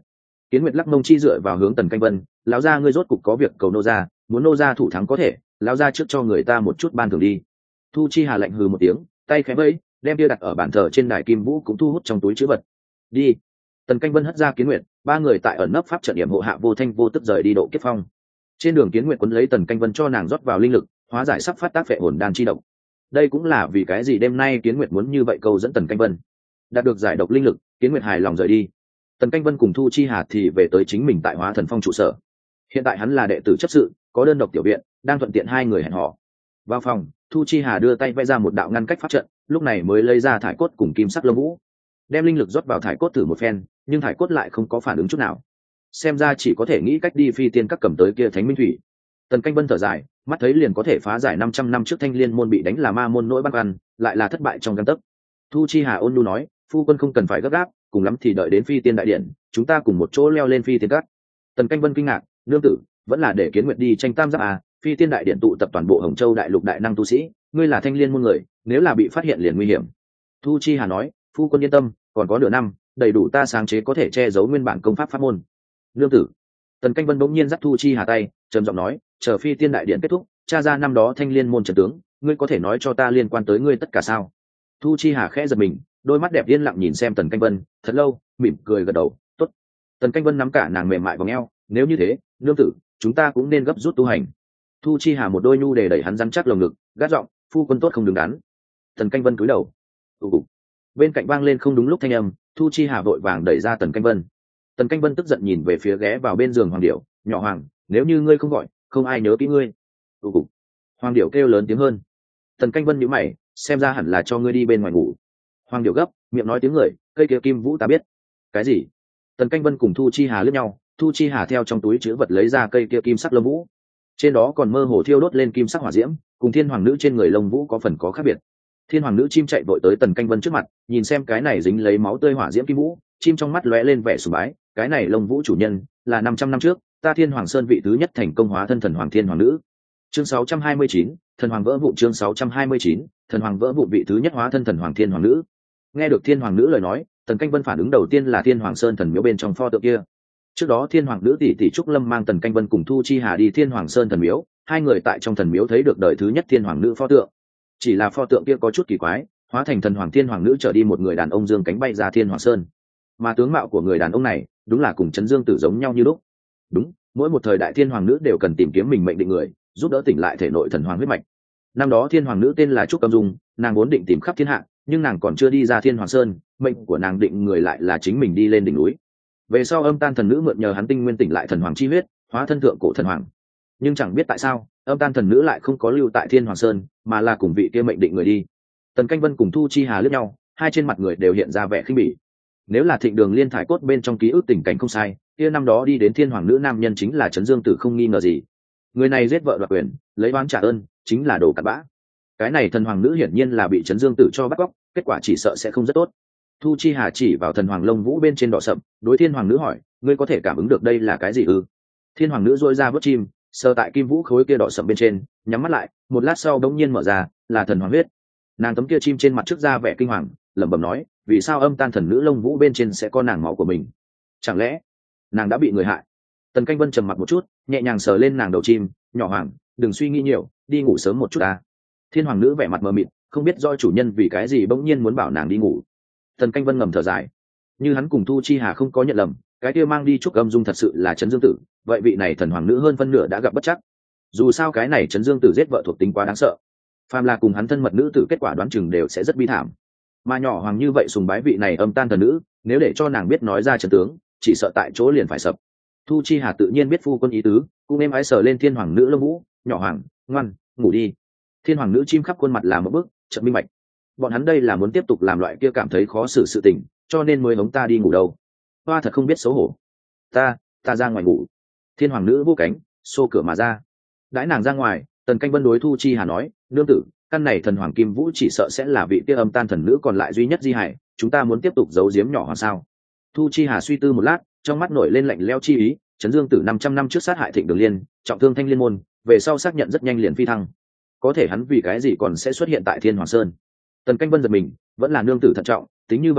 Kiến Nguyệt lắc mông chi dựa vào hướng Tần Canh Vân, lão gia ngươi rốt cục có việc cầu nô gia, muốn nô gia thủ thắng có thể, lão gia trước cho người ta một chút ban thưởng đi. Thu Chi Hà lạnh hừ một tiếng, tay khẽ vẫy, đem bia đặt ở bàn thờ trên đài kim vũ cũng thu hút trong túi trữ vật. Đi. Tần Canh Vân hất ra Kiến Nguyệt, ba người tại ẩn nấp pháp trận điểm hộ hạ vô thanh vô tức rời đi độ kiếp phong. Trên đường Kiến Nguyệt quấn lấy Tần Canh Vân cho nàng rót vào linh lực, hóa giải sắp phát tác phệ hồn đan chi độc. Đây cũng là vì cái gì đêm nay Kiến Nguyệt muốn như vậy câu dẫn Tần Canh Vân. Đạt được giải độc linh lực, Kiến Nguyệt hài lòng rời đi. Tần Canh Vân cùng Thu Chi Hà thì về tới chính mình tại Hóa Thần Phong trụ sở. Hiện tại hắn là đệ tử chấp sự, có đơn độc tiểu viện, đang thuận tiện hai người hẹn hò. Vào phòng, Thu Chi Hà đưa tay vẽ ra một đạo ngăn cách pháp trận, lúc này mới lấy ra thải cốt cùng kim sắc lông vũ, đem linh lực rót vào thải cốt thử một phen, nhưng thải cốt lại không có phản ứng chút nào. Xem ra chỉ có thể nghĩ cách đi phi tiên các cầm tới kia thánh minh thủy. Tần Canh Vân thở dài, mắt thấy liền có thể phá giải năm trăm năm trước Thanh Liên môn bị đánh là ma môn nỗi băn khoăn, lại là thất bại trong gang tấc. Thu Chi Hà ôn nhu nói, phu quân không cần phải gấp gáp, cùng lắm thì đợi đến phi tiên đại điện, chúng ta cùng một chỗ leo lên phi tiên các. Tần Canh Vân kinh ngạc, nương tử, vẫn là để Kiến Nguyệt đi tranh tam giáp à? Phi tiên đại điện tụ tập toàn bộ Hồng Châu đại lục đại năng tu sĩ, ngươi là Thanh Liên môn người, nếu là bị phát hiện liền nguy hiểm. Thu Chi Hà nói, phu quân yên tâm, còn có nửa năm, đầy đủ ta sáng chế có thể che giấu nguyên bản công pháp pháp môn. Nương tử. Tần Canh Vân bỗng nhiên dắt Thu Chi Hà tay, trầm giọng nói, chờ phi tiên đại điện kết thúc, tra ra năm đó Thanh Liên môn trận tướng, ngươi có thể nói cho ta liên quan tới ngươi tất cả sao? Thu Chi Hà khẽ giật mình, đôi mắt đẹp yên lặng nhìn xem Tần Canh Vân thật lâu, mỉm cười gật đầu, tốt. Tần Canh Vân nắm cả nàng mềm mại vào eo, nếu như thế, nương tử, chúng ta cũng nên gấp rút tu hành. Thu Chi Hà một đôi nhu để đẩy hắn rắn chắc lồng ngực, gắt giọng, phu quân tốt không đứng đắn. Tần Canh Vân cúi đầu. Ù. Bên cạnh vang lên không đúng lúc thanh âm, Thu Chi Hà vội vàng đẩy ra Tần Canh Vân. Tần Canh Vân tức giận nhìn về phía ghé vào bên giường Hoàng Điểu, nhỏ Hoàng, nếu như ngươi không gọi, không ai nhớ kỹ ngươi. Ù. Hoàng Điểu kêu lớn tiếng hơn. Tần Canh Vân nhíu mày, xem ra hẳn là cho ngươi đi bên ngoài ngủ. Hoàng Điểu gấp, miệng nói tiếng người, cây kia kim vũ ta biết. Cái gì? Tần Canh Vân cùng Thu Chi Hà liếc nhau, Thu Chi Hà theo trong túi chứa vật lấy ra cây kia kim sắc lông vũ, trên đó còn mơ hồ thiêu đốt lên kim sắc hỏa diễm, cùng Thiên Hoàng nữ trên người lông vũ có phần có khác biệt. Thiên Hoàng nữ chim chạy vội tới Tần Canh Vân trước mặt, nhìn xem cái này dính lấy máu tươi hỏa diễm kim vũ, chim trong mắt lóe lên vẻ sùng bái, cái này lông vũ chủ nhân là năm trăm năm trước, ta Thiên Hoàng Sơn vị thứ nhất thành công hóa thân thần hoàng Thiên Hoàng nữ. Chương sáu trăm hai mươi chín, thần hoàng vỡ vụn. Chương sáu trăm hai mươi chín, thần hoàng vỡ vụn, vị thứ nhất hóa thân thần hoàng Thiên Hoàng nữ. Nghe được Thiên Hoàng nữ lời nói, Tần Canh Vân phản ứng đầu tiên là Thiên Hoàng Sơn thần miếu bên trong pho tượng kia. Trước đó Thiên Hoàng nữ tỷ tỷ Trúc Lâm mang Tần Canh Vân cùng Thu Chi Hà đi Thiên Hoàng Sơn thần miếu, hai người tại trong thần miếu thấy được đời thứ nhất Thiên Hoàng nữ pho tượng. Chỉ là pho tượng kia có chút kỳ quái, hóa thành thần hoàng Thiên Hoàng nữ trở đi một người đàn ông dương cánh bay ra Thiên Hoàng Sơn. Mà tướng mạo của người đàn ông này, đúng là cùng Trấn Dương Tử giống nhau như lúc. Đúng, mỗi một thời đại Thiên Hoàng nữ đều cần tìm kiếm mình mệnh định người, giúp đỡ tỉnh lại thể nội thần hoàng huyết mạch. Năm đó Thiên Hoàng nữ tên là Trúc Âm Dung, nàng vốn định tìm khắp thiên hạ, nhưng nàng còn chưa đi ra Thiên Hoàng Sơn, mệnh của nàng định người lại là chính mình đi lên đỉnh núi. Về sau Âm Tan thần nữ mượn nhờ hắn tinh nguyên tỉnh lại thần hoàng chi huyết, hóa thân thượng cổ thần hoàng. Nhưng chẳng biết tại sao, Âm Tan thần nữ lại không có lưu tại Thiên Hoàng Sơn, mà là cùng vị kia mệnh định người đi. Tần Canh Vân cùng Thu Chi Hà liếc nhau, hai trên mặt người đều hiện ra vẻ khinh bỉ. Nếu là Thịnh Đường Liên thải cốt bên trong ký ức tình cảnh không sai, kia năm đó đi đến Thiên Hoàng nữ nam nhân chính là Trấn Dương Tử không nghi ngờ gì. Người này giết vợ đoạt quyền, lấy oán trả ơn, chính là đồ cặn bã. Cái này thần hoàng nữ hiển nhiên là bị Trấn Dương Tử cho bắt cóc, kết quả chỉ sợ sẽ không rất tốt. Thu Chi Hà chỉ vào thần hoàng lông vũ bên trên đỏ sậm, đối Thiên Hoàng nữ hỏi, ngươi có thể cảm ứng được đây là cái gì ư? Thiên Hoàng nữ duỗi ra vớt chim, sờ tại kim vũ khối kia đỏ sậm bên trên, nhắm mắt lại, một lát sau đống nhiên mở ra, là thần hoàng huyết. Nàng tấm kia chim trên mặt trước ra vẻ kinh hoàng, lẩm bẩm nói, vì sao Âm Tan thần nữ lông vũ bên trên sẽ có nàng máu của mình? Chẳng lẽ nàng đã bị người hại? Tần Canh Vân trầm mặt một chút, nhẹ nhàng sờ lên nàng đầu chim, nhỏ Hoàng, đừng suy nghĩ nhiều, đi ngủ sớm một chút ta. Thiên Hoàng nữ vẻ mặt mờ mịt, không biết do chủ nhân vì cái gì bỗng nhiên muốn bảo nàng đi ngủ. Tần Canh Vân ngầm thở dài, như hắn cùng Thu Chi Hà không có nhận lầm, cái kia mang đi Trúc Âm Dung thật sự là Trấn Dương Tử, vậy vị này thần hoàng nữ hơn phân nửa đã gặp bất chắc. Dù sao cái này Trấn Dương Tử giết vợ thuộc tính quá đáng sợ, phàm là cùng hắn thân mật nữ tử kết quả đoán chừng đều sẽ rất bi thảm. Mà nhỏ Hoàng như vậy sùng bái vị này Âm Tan thần nữ, nếu để cho nàng biết nói ra trận tướng, chỉ sợ tại chỗ liền phải sập. Thu Chi Hà tự nhiên biết phu quân ý tứ, cũng em ái sờ lên Thiên Hoàng nữ lông vũ, nhỏ Hoàng, ngoan, ngủ đi. Thiên Hoàng nữ chim khắp khuôn mặt làm một bước, chợt minh bạch. Bọn hắn đây là muốn tiếp tục làm loại kia cảm thấy khó xử sự tình, cho nên mới hống ta đi ngủ đâu. Hoa thật không biết xấu hổ. Ta, ta ra ngoài ngủ. Thiên Hoàng nữ vô cánh, xô cửa mà ra. Đãi nàng ra ngoài, Tần Canh Vân đối Thu Chi Hà nói, nương tử, căn này thần hoàng kim vũ chỉ sợ sẽ là vị kia Âm Tan thần nữ còn lại duy nhất di hại, chúng ta muốn tiếp tục giấu giếm nhỏ Hoàng sao? Thu Chi Hà suy tư một lát, trong mắt nổi lên lạnh lẽo chi ý. Trấn Dương Tử năm trăm năm trước sát hại Thịnh Đường Liên, trọng thương Thanh Liên môn, về sau xác nhận rất nhanh liền phi thăng. Có thể hắn vì cái gì còn sẽ xuất hiện tại Thiên Hoàng Sơn? Tần Canh Vân giật mình, vẫn là nương tử thận trọng, tính như vậy lên,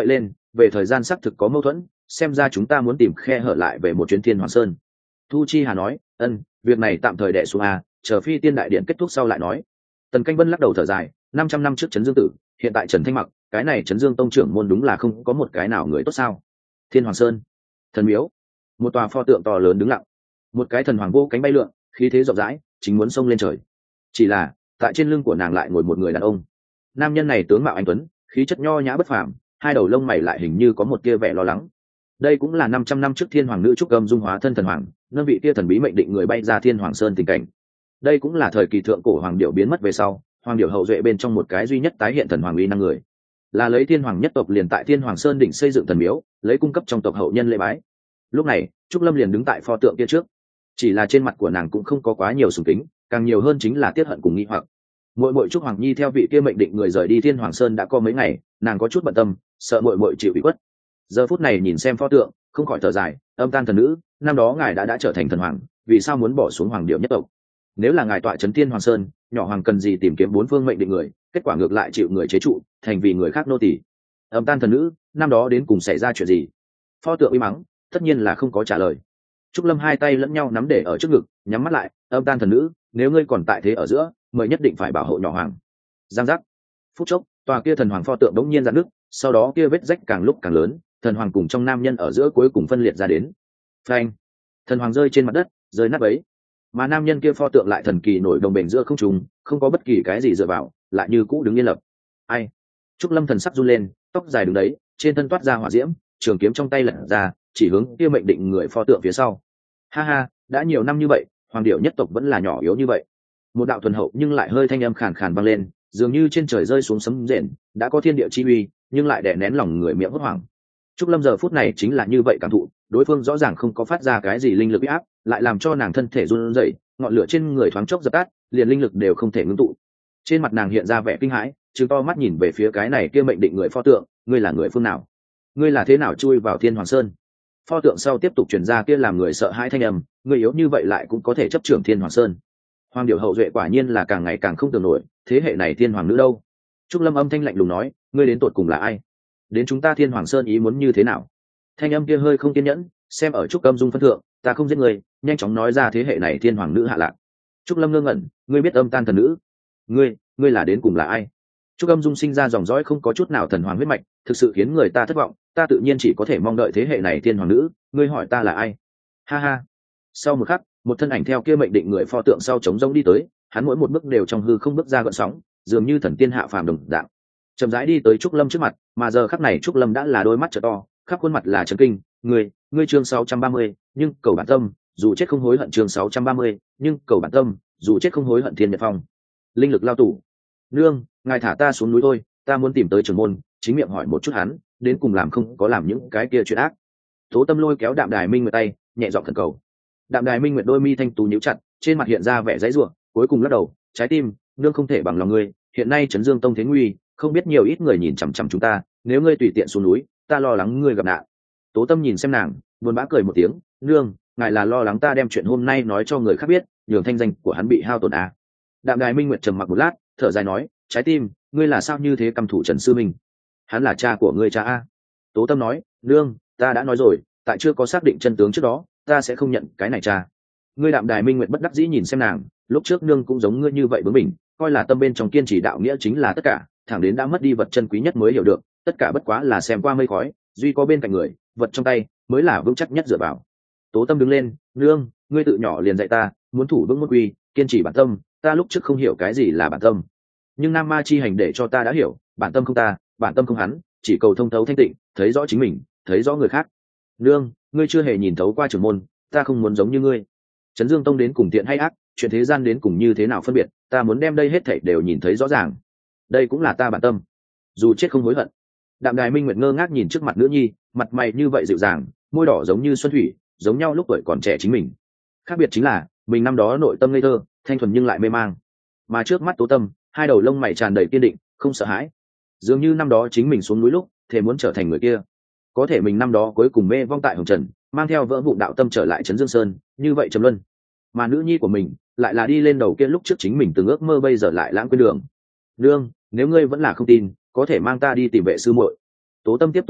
về thời gian xác thực có mâu thuẫn, xem ra chúng ta muốn tìm khe hở lại về một chuyến Thiên Hoàng Sơn. Thu Chi Hà nói, ân, việc này tạm thời đè xuống a, chờ phi tiên đại điện kết thúc sau lại nói. Tần Canh Vân lắc đầu thở dài, năm trăm năm trước Trấn Dương Tử, hiện tại Trần Thanh Mặc, cái này Trấn Dương tông trưởng môn đúng là không có một cái nào người tốt sao? Thiên Hoàng Sơn, thần miếu, một tòa pho tượng to lớn đứng lặng, một cái thần hoàng vô cánh bay lượn, khí thế rộng rãi, chính muốn xông lên trời. Chỉ là, tại trên lưng của nàng lại ngồi một người đàn ông. Nam nhân này tướng mạo anh tuấn, khí chất nho nhã bất phàm, hai đầu lông mày lại hình như có một tia vẻ lo lắng. Đây cũng là năm trăm năm trước Thiên Hoàng nữ trúc âm dung hóa thân thần hoàng, nâng vị tia thần bí mệnh định người bay ra Thiên Hoàng Sơn tình cảnh. Đây cũng là thời kỳ thượng cổ hoàng điểu biến mất về sau, hoàng điểu hậu duệ bên trong một cái duy nhất tái hiện thần hoàng uy năng người, là lấy Thiên Hoàng nhất tộc liền tại Thiên Hoàng Sơn đỉnh xây dựng thần miếu, lấy cung cấp trong tộc hậu nhân lễ bái. Lúc này, Trúc Lâm liền đứng tại pho tượng kia trước, chỉ là trên mặt của nàng cũng không có quá nhiều sùng kính, càng nhiều hơn chính là tiết hận cùng nghi hoặc. Muội muội Trúc Hoàng Nhi theo vị kia mệnh định người rời đi Thiên Hoàng Sơn đã có mấy ngày, nàng có chút bận tâm, sợ muội muội chịu ủy khuất. Giờ phút này nhìn xem pho tượng, không khỏi thở dài, âm tan thần nữ, năm đó ngài đã đã trở thành thần hoàng, vì sao muốn bỏ xuống hoàng điệu nhất tộc? Nếu là ngài tọa trấn Thiên Hoàng Sơn, nhỏ hoàng cần gì tìm kiếm bốn phương mệnh định người, kết quả ngược lại chịu người chế trụ, thành vì người khác nô tỳ. Âm tan thần nữ, năm đó đến cùng xảy ra chuyện gì? Pho tượng uy mắng, tất nhiên là không có trả lời. Trúc Lâm hai tay lẫn nhau nắm để ở trước ngực, nhắm mắt lại, âm tan thần nữ, nếu ngươi còn tại thế ở giữa, mời nhất định phải bảo hộ nhỏ hoàng. Giang giác. Phút chốc, tòa kia thần hoàng pho tượng đống nhiên ra nước, sau đó kia vết rách càng lúc càng lớn, thần hoàng cùng trong nam nhân ở giữa cuối cùng phân liệt ra đến. Phanh. Thần hoàng rơi trên mặt đất, rơi nát bấy. Mà nam nhân kia pho tượng lại thần kỳ nổi đồng bền giữa không trung, không có bất kỳ cái gì dựa vào, lại như cũ đứng yên lập. Ai? Trúc Lâm thần sắc run lên, tóc dài đứng đấy, trên thân toát ra hỏa diễm, trường kiếm trong tay lật ra, chỉ hướng kia mệnh định người pho tượng phía sau. Ha ha, đã nhiều năm như vậy, hoàng điệu nhất tộc vẫn là nhỏ yếu như vậy. Một đạo thuần hậu nhưng lại hơi thanh âm khàn khàn vang lên, dường như trên trời rơi xuống sấm rền, đã có thiên địa chi uy, nhưng lại đè nén lòng người miệng hốt hoảng. Trúc Lâm giờ phút này chính là như vậy cảm thụ, đối phương rõ ràng không có phát ra cái gì linh lực uy áp, lại làm cho nàng thân thể run rẩy, ngọn lửa trên người thoáng chốc dập tắt, liền linh lực đều không thể ngưng tụ. Trên mặt nàng hiện ra vẻ kinh hãi, trừng to mắt nhìn về phía cái này kia mệnh định người pho tượng, ngươi là người phương nào? Ngươi là thế nào chui vào Thiên Hoàng Sơn? Pho tượng sau tiếp tục truyền ra kia làm người sợ hãi thanh âm, ngươi yếu như vậy lại cũng có thể chấp trưởng Thiên Hoàng Sơn. Hoàng điệu hậu duệ quả nhiên là càng ngày càng không tưởng nổi, thế hệ này thiên hoàng nữ đâu? Trúc Lâm âm thanh lạnh lùng nói, ngươi đến tột cùng là ai? Đến chúng ta Thiên Hoàng Sơn ý muốn như thế nào? Thanh âm kia hơi không kiên nhẫn, xem ở Trúc Âm Dung phân thượng, ta không giết ngươi, nhanh chóng nói ra thế hệ này thiên hoàng nữ hạ lạc. Trúc Lâm ngơ ngẩn, ngươi biết âm tan thần nữ? Ngươi, ngươi là đến cùng là ai? Trúc Âm Dung sinh ra dòng dõi không có chút nào thần hoàng huyết mạch, thực sự khiến người ta thất vọng, ta tự nhiên chỉ có thể mong đợi thế hệ này thiên hoàng nữ, ngươi hỏi ta là ai? Ha ha. Sau một khắc, một thân ảnh theo kia mệnh định người pho tượng sau chống rông đi tới, hắn mỗi một bước đều trong hư không bước ra gợn sóng, dường như thần tiên hạ phàm đồng dạng. Chậm rãi đi tới Trúc Lâm trước mặt, mà giờ khắc này Trúc Lâm đã là đôi mắt trợ to, khắp khuôn mặt là trấn kinh, ngươi, ngươi chương sáu trăm ba mươi, nhưng cầu bản tâm, dù chết không hối hận chương sáu trăm ba mươi, nhưng cầu bản tâm, dù chết không hối hận Thiên Nhật Phong. Linh lực lao tủ. Nương, ngài thả ta xuống núi thôi, ta muốn tìm tới trưởng môn, chính miệng hỏi một chút hắn, đến cùng làm không có làm những cái kia chuyện ác. Tố Tâm lôi kéo Đạm Đài Minh Nguyệt tay, nhẹ giọng thần cầu. Đạm Đài Minh Nguyệt đôi mi thanh tú nhíu chặt, trên mặt hiện ra vẻ giãy giụa, cuối cùng lắc đầu, trái tim, nương không thể bằng lòng ngươi, hiện nay Trấn Dương Tông thế nguy, không biết nhiều ít người nhìn chằm chằm chúng ta, nếu ngươi tùy tiện xuống núi, ta lo lắng ngươi gặp nạn. Tố Tâm nhìn xem nàng, buồn bã cười một tiếng, nương, ngài là lo lắng ta đem chuyện hôm nay nói cho người khác biết, nhường thanh danh của hắn bị hao tổn à? Đạm Đài Minh Nguyệt trầm mặc một lát, thở dài nói, trái tim, ngươi là sao như thế căm thủ Trần Sư Minh? Hắn là cha của ngươi cha a. Tố Tâm nói, nương, ta đã nói rồi, tại chưa có xác định chân tướng trước đó, ta sẽ không nhận cái này cha. Ngươi Đạm Đài Minh Nguyệt bất đắc dĩ nhìn xem nàng, lúc trước nương cũng giống ngươi như vậy với mình, coi là tâm bên trong kiên trì đạo nghĩa chính là tất cả, thẳng đến đã mất đi vật chân quý nhất mới hiểu được, tất cả bất quá là xem qua mây khói, duy có bên cạnh người, vật trong tay mới là vững chắc nhất dựa vào. Tố Tâm đứng lên, nương, ngươi tự nhỏ liền dạy ta, muốn thủ vững môn quy, kiên trì bản tâm, ta lúc trước không hiểu cái gì là bản tâm, nhưng Nam Ma chi hành để cho ta đã hiểu, bản tâm không ta, bản tâm không hắn, chỉ cầu thông thấu thanh tịnh, thấy rõ chính mình, thấy rõ người khác. Nương, ngươi chưa hề nhìn thấu qua trưởng môn, ta không muốn giống như ngươi. Trấn Dương Tông đến cùng thiện hay ác, chuyện thế gian đến cùng như thế nào phân biệt, ta muốn đem đây hết thảy đều nhìn thấy rõ ràng. Đây cũng là ta bản tâm, dù chết không hối hận. Đạm Đài Minh Nguyệt ngơ ngác nhìn trước mặt nữ nhi, mặt mày như vậy dịu dàng, môi đỏ giống như xuân thủy, giống nhau lúc tuổi còn trẻ chính mình. Khác biệt chính là, mình năm đó nội tâm ngây thơ, thanh thuần nhưng lại mê mang, mà trước mắt Tố Tâm, hai đầu lông mày tràn đầy kiên định, không sợ hãi. Dường như năm đó chính mình xuống núi lúc, thề muốn trở thành người kia. Có thể mình năm đó cuối cùng mê vong tại hồng trần, mang theo vỡ vụn đạo tâm trở lại Trấn Dương Sơn, như vậy trầm luân. Mà nữ nhi của mình, lại là đi lên đầu kia lúc trước chính mình từng ước mơ bây giờ lại lãng quên đường. Nương, nếu ngươi vẫn là không tin, có thể mang ta đi tìm Vệ sư muội. Tố Tâm tiếp tục nói,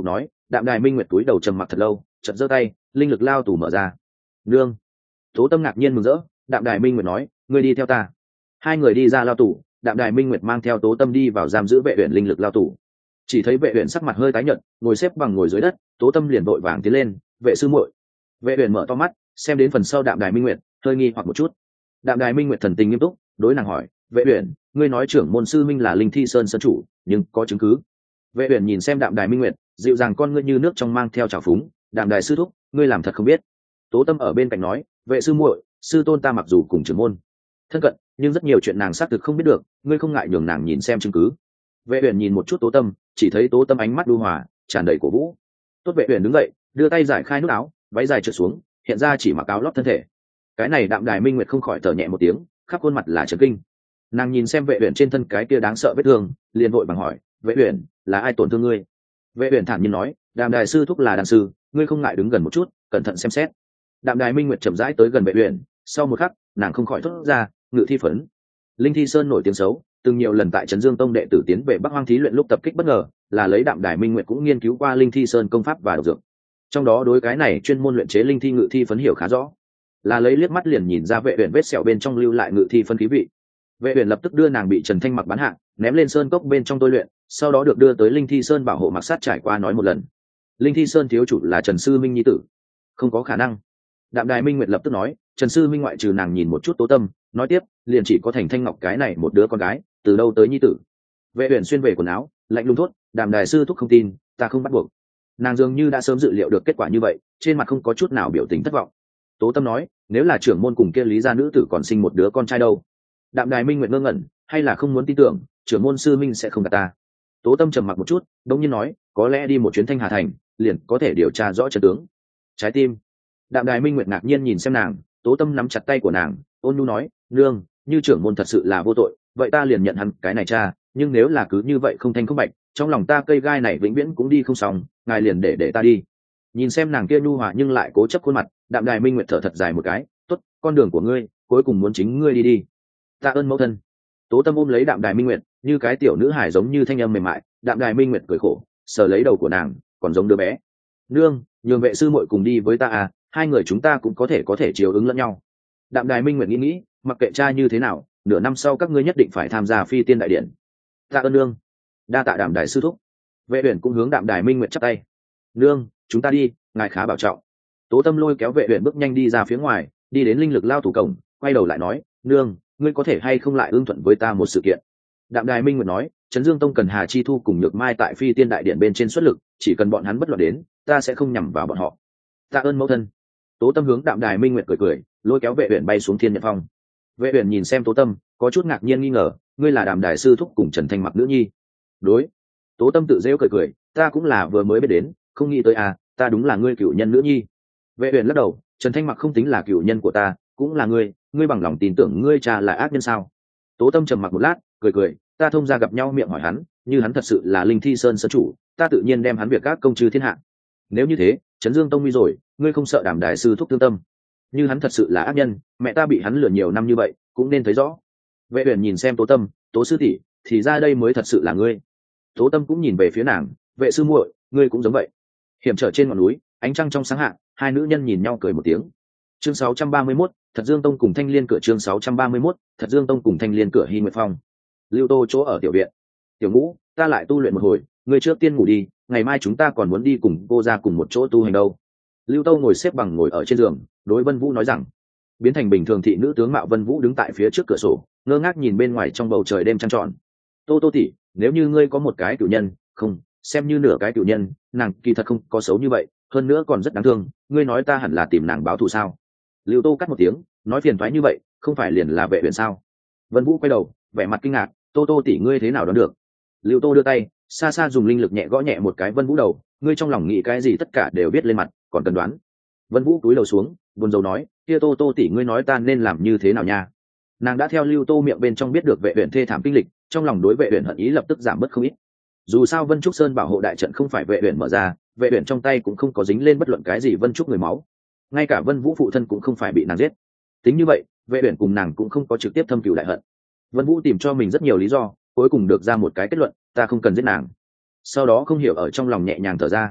đạm đài minh nguyệt túi đầu trầm mặc thật lâu, chợt giơ tay, linh lực lao tù mở ra. Nương. Tố Tâm ngạc nhiên mừng rỡ, đạm đài minh nguyệt nói, ngươi đi theo ta. Hai người đi ra lao tù, đạm đài minh nguyệt mang theo Tố Tâm đi vào giam giữ vệ uyển linh lực lao tù. Chỉ thấy vệ uyển sắc mặt hơi tái nhợt, ngồi xếp bằng ngồi dưới đất, Tố Tâm liền vội vàng tiến lên, vệ sư muội. Vệ uyển mở to mắt, xem đến phần sau đạm đài minh nguyệt, hơi nghi hoặc một chút. Đạm đài minh nguyệt thần tình nghiêm túc, đối nàng hỏi, vệ uyển, ngươi nói trưởng môn sư minh là linh thi sơn sơn chủ, nhưng có chứng cứ? Vệ uyển nhìn xem đạm đài minh nguyệt, dịu dàng con ngươi như nước trong mang theo trào phúng, đạm đài sư thúc, ngươi làm thật không biết. Tố Tâm ở bên cạnh nói, vệ sư muội, sư tôn ta mặc dù cùng trưởng môn thân cận, nhưng rất nhiều chuyện nàng xác thực không biết được, ngươi không ngại nhường nàng nhìn xem chứng cứ. Vệ uyển nhìn một chút Tố Tâm, chỉ thấy Tố Tâm ánh mắt đu hòa, tràn đầy cổ vũ. Tốt. Vệ uyển đứng dậy, đưa tay giải khai nút áo, váy dài trượt xuống, hiện ra chỉ mặc áo lót thân thể. Cái này đạm đài minh nguyệt không khỏi thở nhẹ một tiếng, khắp khuôn mặt là chấn kinh. Nàng nhìn xem vệ uyển trên thân cái kia đáng sợ vết thương, liền vội bằng hỏi, vệ uyển, là ai tổn thương ngươi? Vệ uyển thản nhiên nói, đạm đài sư thúc là đàn sư, ngươi không ngại đứng gần một chút, cẩn thận xem xét. Đạm đài minh nguyệt chậm rãi tới gần vệ uyển, sau một khắc, nàng không khỏi thốt ra, ngự thi phấn. Linh thi sơn nổi tiếng xấu, từng nhiều lần tại trấn Dương tông đệ tử tiến về Bắc Hoang thí luyện lúc tập kích bất ngờ, là lấy đạm đài minh nguyệt cũng nghiên cứu qua linh thi sơn công pháp và độc dược. Trong đó đối cái này chuyên môn luyện chế linh thi ngự thi phấn hiểu khá rõ, là lấy liếc mắt liền nhìn ra vệ uyển vết sẹo bên trong lưu lại ngự thi phân khí vị. Vệ uyển lập tức đưa nàng bị Trần Thanh Mặc bán hạ, ném lên sơn cốc bên trong tôi luyện, sau đó được đưa tới linh thi sơn bảo hộ mặc sát trải qua nói một lần. Linh thi sơn thiếu chủ là Trần sư minh nhi tử, không có khả năng. Đạm đài minh nguyệt lập tức nói, Trần sư minh ngoại trừ nàng nhìn một chút Tố Tâm, nói tiếp, liền chỉ có Thành Thanh Ngọc cái này một đứa con gái, từ đâu tới nhi tử? Vệ uyển xuyên về quần áo, lạnh lùng thốt, đạm đài sư thúc không tin, ta không bắt buộc. Nàng dường như đã sớm dự liệu được kết quả như vậy, trên mặt không có chút nào biểu tình thất vọng. Tố Tâm nói, nếu là trưởng môn cùng kia lý gia nữ tử còn sinh một đứa con trai đâu? Đạm đài minh nguyệt ngơ ngẩn, hay là không muốn tin tưởng, trưởng môn sư minh sẽ không gạt ta. Tố Tâm trầm mặc một chút, đống nhiên nói, có lẽ đi một chuyến Thanh Hà thành, liền có thể điều tra rõ chân tướng. Trái tim. Đạm đài minh nguyệt ngạc nhiên nhìn xem nàng, Tố Tâm nắm chặt tay của nàng, ôn nhu nói, nương, như trưởng môn thật sự là vô tội, vậy ta liền nhận hắn cái này cha, nhưng nếu là cứ như vậy không thanh không bạch, trong lòng ta cây gai này vĩnh viễn cũng đi không xong, ngài liền để để ta đi. Nhìn xem nàng kia nhu hòa nhưng lại cố chấp khuôn mặt, đạm đài minh nguyệt thở thật dài một cái, tốt, con đường của ngươi, cuối cùng muốn chính ngươi đi đi. Tạ ơn mẫu thân. Tố Tâm ôm lấy đạm đài minh nguyệt, như cái tiểu nữ hài giống như thanh âm mềm mại. Đạm đài minh nguyệt cười khổ, sờ lấy đầu của nàng, còn giống đứa bé. Nương, nhường vệ sư muội cùng đi với ta à, hai người chúng ta cũng có thể có thể chiều ứng lẫn nhau. Đạm đài minh nguyệt nghĩ nghĩ, mặc kệ cha như thế nào, nửa năm sau các ngươi nhất định phải tham gia phi tiên đại điện. Tạ ơn nương. Đa tạ đạm đài sư thúc. Vệ uyển cũng hướng đạm đài minh nguyệt chắp tay. Nương, chúng ta đi, ngài khá bảo trọng. Tố Tâm lôi kéo vệ uyển bước nhanh đi ra phía ngoài, đi đến linh lực lao tủ cổng, quay đầu lại nói, nương, ngươi có thể hay không lại ưng thuận với ta một sự kiện? Đạm đài minh nguyệt nói, Trấn Dương tông cần Hà Chi Thu cùng Nhược Mai tại phi tiên đại điện bên trên xuất lực, chỉ cần bọn hắn bất loạn đến, ta sẽ không nhằm vào bọn họ. Tạ ơn mẫu thân. Tố Tâm hướng đạm đài minh nguyệt cười cười, lôi kéo vệ uyển bay xuống thiên nhật phong. Vệ uyển nhìn xem Tố Tâm, có chút ngạc nhiên nghi ngờ, ngươi là đạm đài sư thúc cùng Trần Thanh Mặc nữ nhi? Đối. Tố Tâm tự rêu cười cười, ta cũng là vừa mới biết đến, không nghĩ tới à, ta đúng là ngươi cựu nhân nữ nhi. Vệ uyển lắc đầu, Trần Thanh Mặc không tính là cựu nhân của ta, cũng là ngươi, ngươi bằng lòng tin tưởng ngươi cha là ác nhân sao? Tố Tâm trầm mặc một lát, cười cười, ta thông ra gặp nhau miệng hỏi hắn, như hắn thật sự là linh thi sơn sơn chủ, ta tự nhiên đem hắn việc các công trừ thiên hạ. Nếu như thế, Trấn Dương tông nguy rồi, ngươi không sợ Đàm đại sư thúc thương tâm? Như hắn thật sự là ác nhân, mẹ ta bị hắn lừa nhiều năm như vậy, cũng nên thấy rõ. Vệ uyển nhìn xem Tố Tâm, Tố sư tỷ, thì ra đây mới thật sự là ngươi. Tố Tâm cũng nhìn về phía nàng, vệ sư muội, ngươi cũng giống vậy. Hiểm trở trên ngọn núi, ánh trăng trong sáng hạ, hai nữ nhân nhìn nhau cười một tiếng. Chương sáu trăm ba mươi mốt, Thật Dương tông cùng Thanh Liên cửa. Chương sáu trăm ba mươi mốt, Thật Dương tông cùng Thanh Liên cửa. Hi Nguyệt Phong, Lưu Tô chỗ ở tiểu viện. Tiểu Ngũ, ta lại tu luyện một hồi, ngươi trước tiên ngủ đi, ngày mai chúng ta còn muốn đi cùng cô ra cùng một chỗ tu hành đâu. Lưu Tô ngồi xếp bằng ngồi ở trên giường, đối Vân Vũ nói rằng. Biến thành bình thường thị nữ tướng mạo Vân Vũ đứng tại phía trước cửa sổ, ngơ ngác nhìn bên ngoài trong bầu trời đêm trăng tròn. Tô Tô tỷ, nếu như ngươi có một cái cửu nhân, không, xem như nửa cái cửu nhân, nàng kỳ thật không có xấu như vậy, hơn nữa còn rất đáng thương, ngươi nói ta hẳn là tìm nàng báo thù sao? Lưu Tô cắt một tiếng, nói phiền toái như vậy, không phải liền là vệ uyển sao? Vân Vũ quay đầu, vẻ mặt kinh ngạc, Tô Tô tỷ ngươi thế nào đoán được? Lưu Tô đưa tay, xa xa dùng linh lực nhẹ gõ nhẹ một cái Vân Vũ đầu, ngươi trong lòng nghĩ cái gì tất cả đều biết lên mặt, còn cần đoán? Vân Vũ cúi đầu xuống, buồn rầu nói, kia Tô Tô tỷ ngươi nói ta nên làm như thế nào nha? Nàng đã theo Lưu Tô miệng bên trong biết được vệ uyển thê thảm kinh lịch, trong lòng đối vệ uyển hận ý lập tức giảm bớt không ít. Dù sao Vân Trúc Sơn bảo hộ đại trận không phải vệ uyển mở ra, vệ uyển trong tay cũng không có dính lên bất luận cái gì Vân Trúc người máu, ngay cả Vân Vũ phụ thân cũng không phải bị nàng giết. Tính như vậy, vệ uyển cùng nàng cũng không có trực tiếp thâm cừu đại hận. Vân Vũ tìm cho mình rất nhiều lý do, cuối cùng được ra một cái kết luận, ta không cần giết nàng. Sau đó không hiểu ở trong lòng nhẹ nhàng thở ra.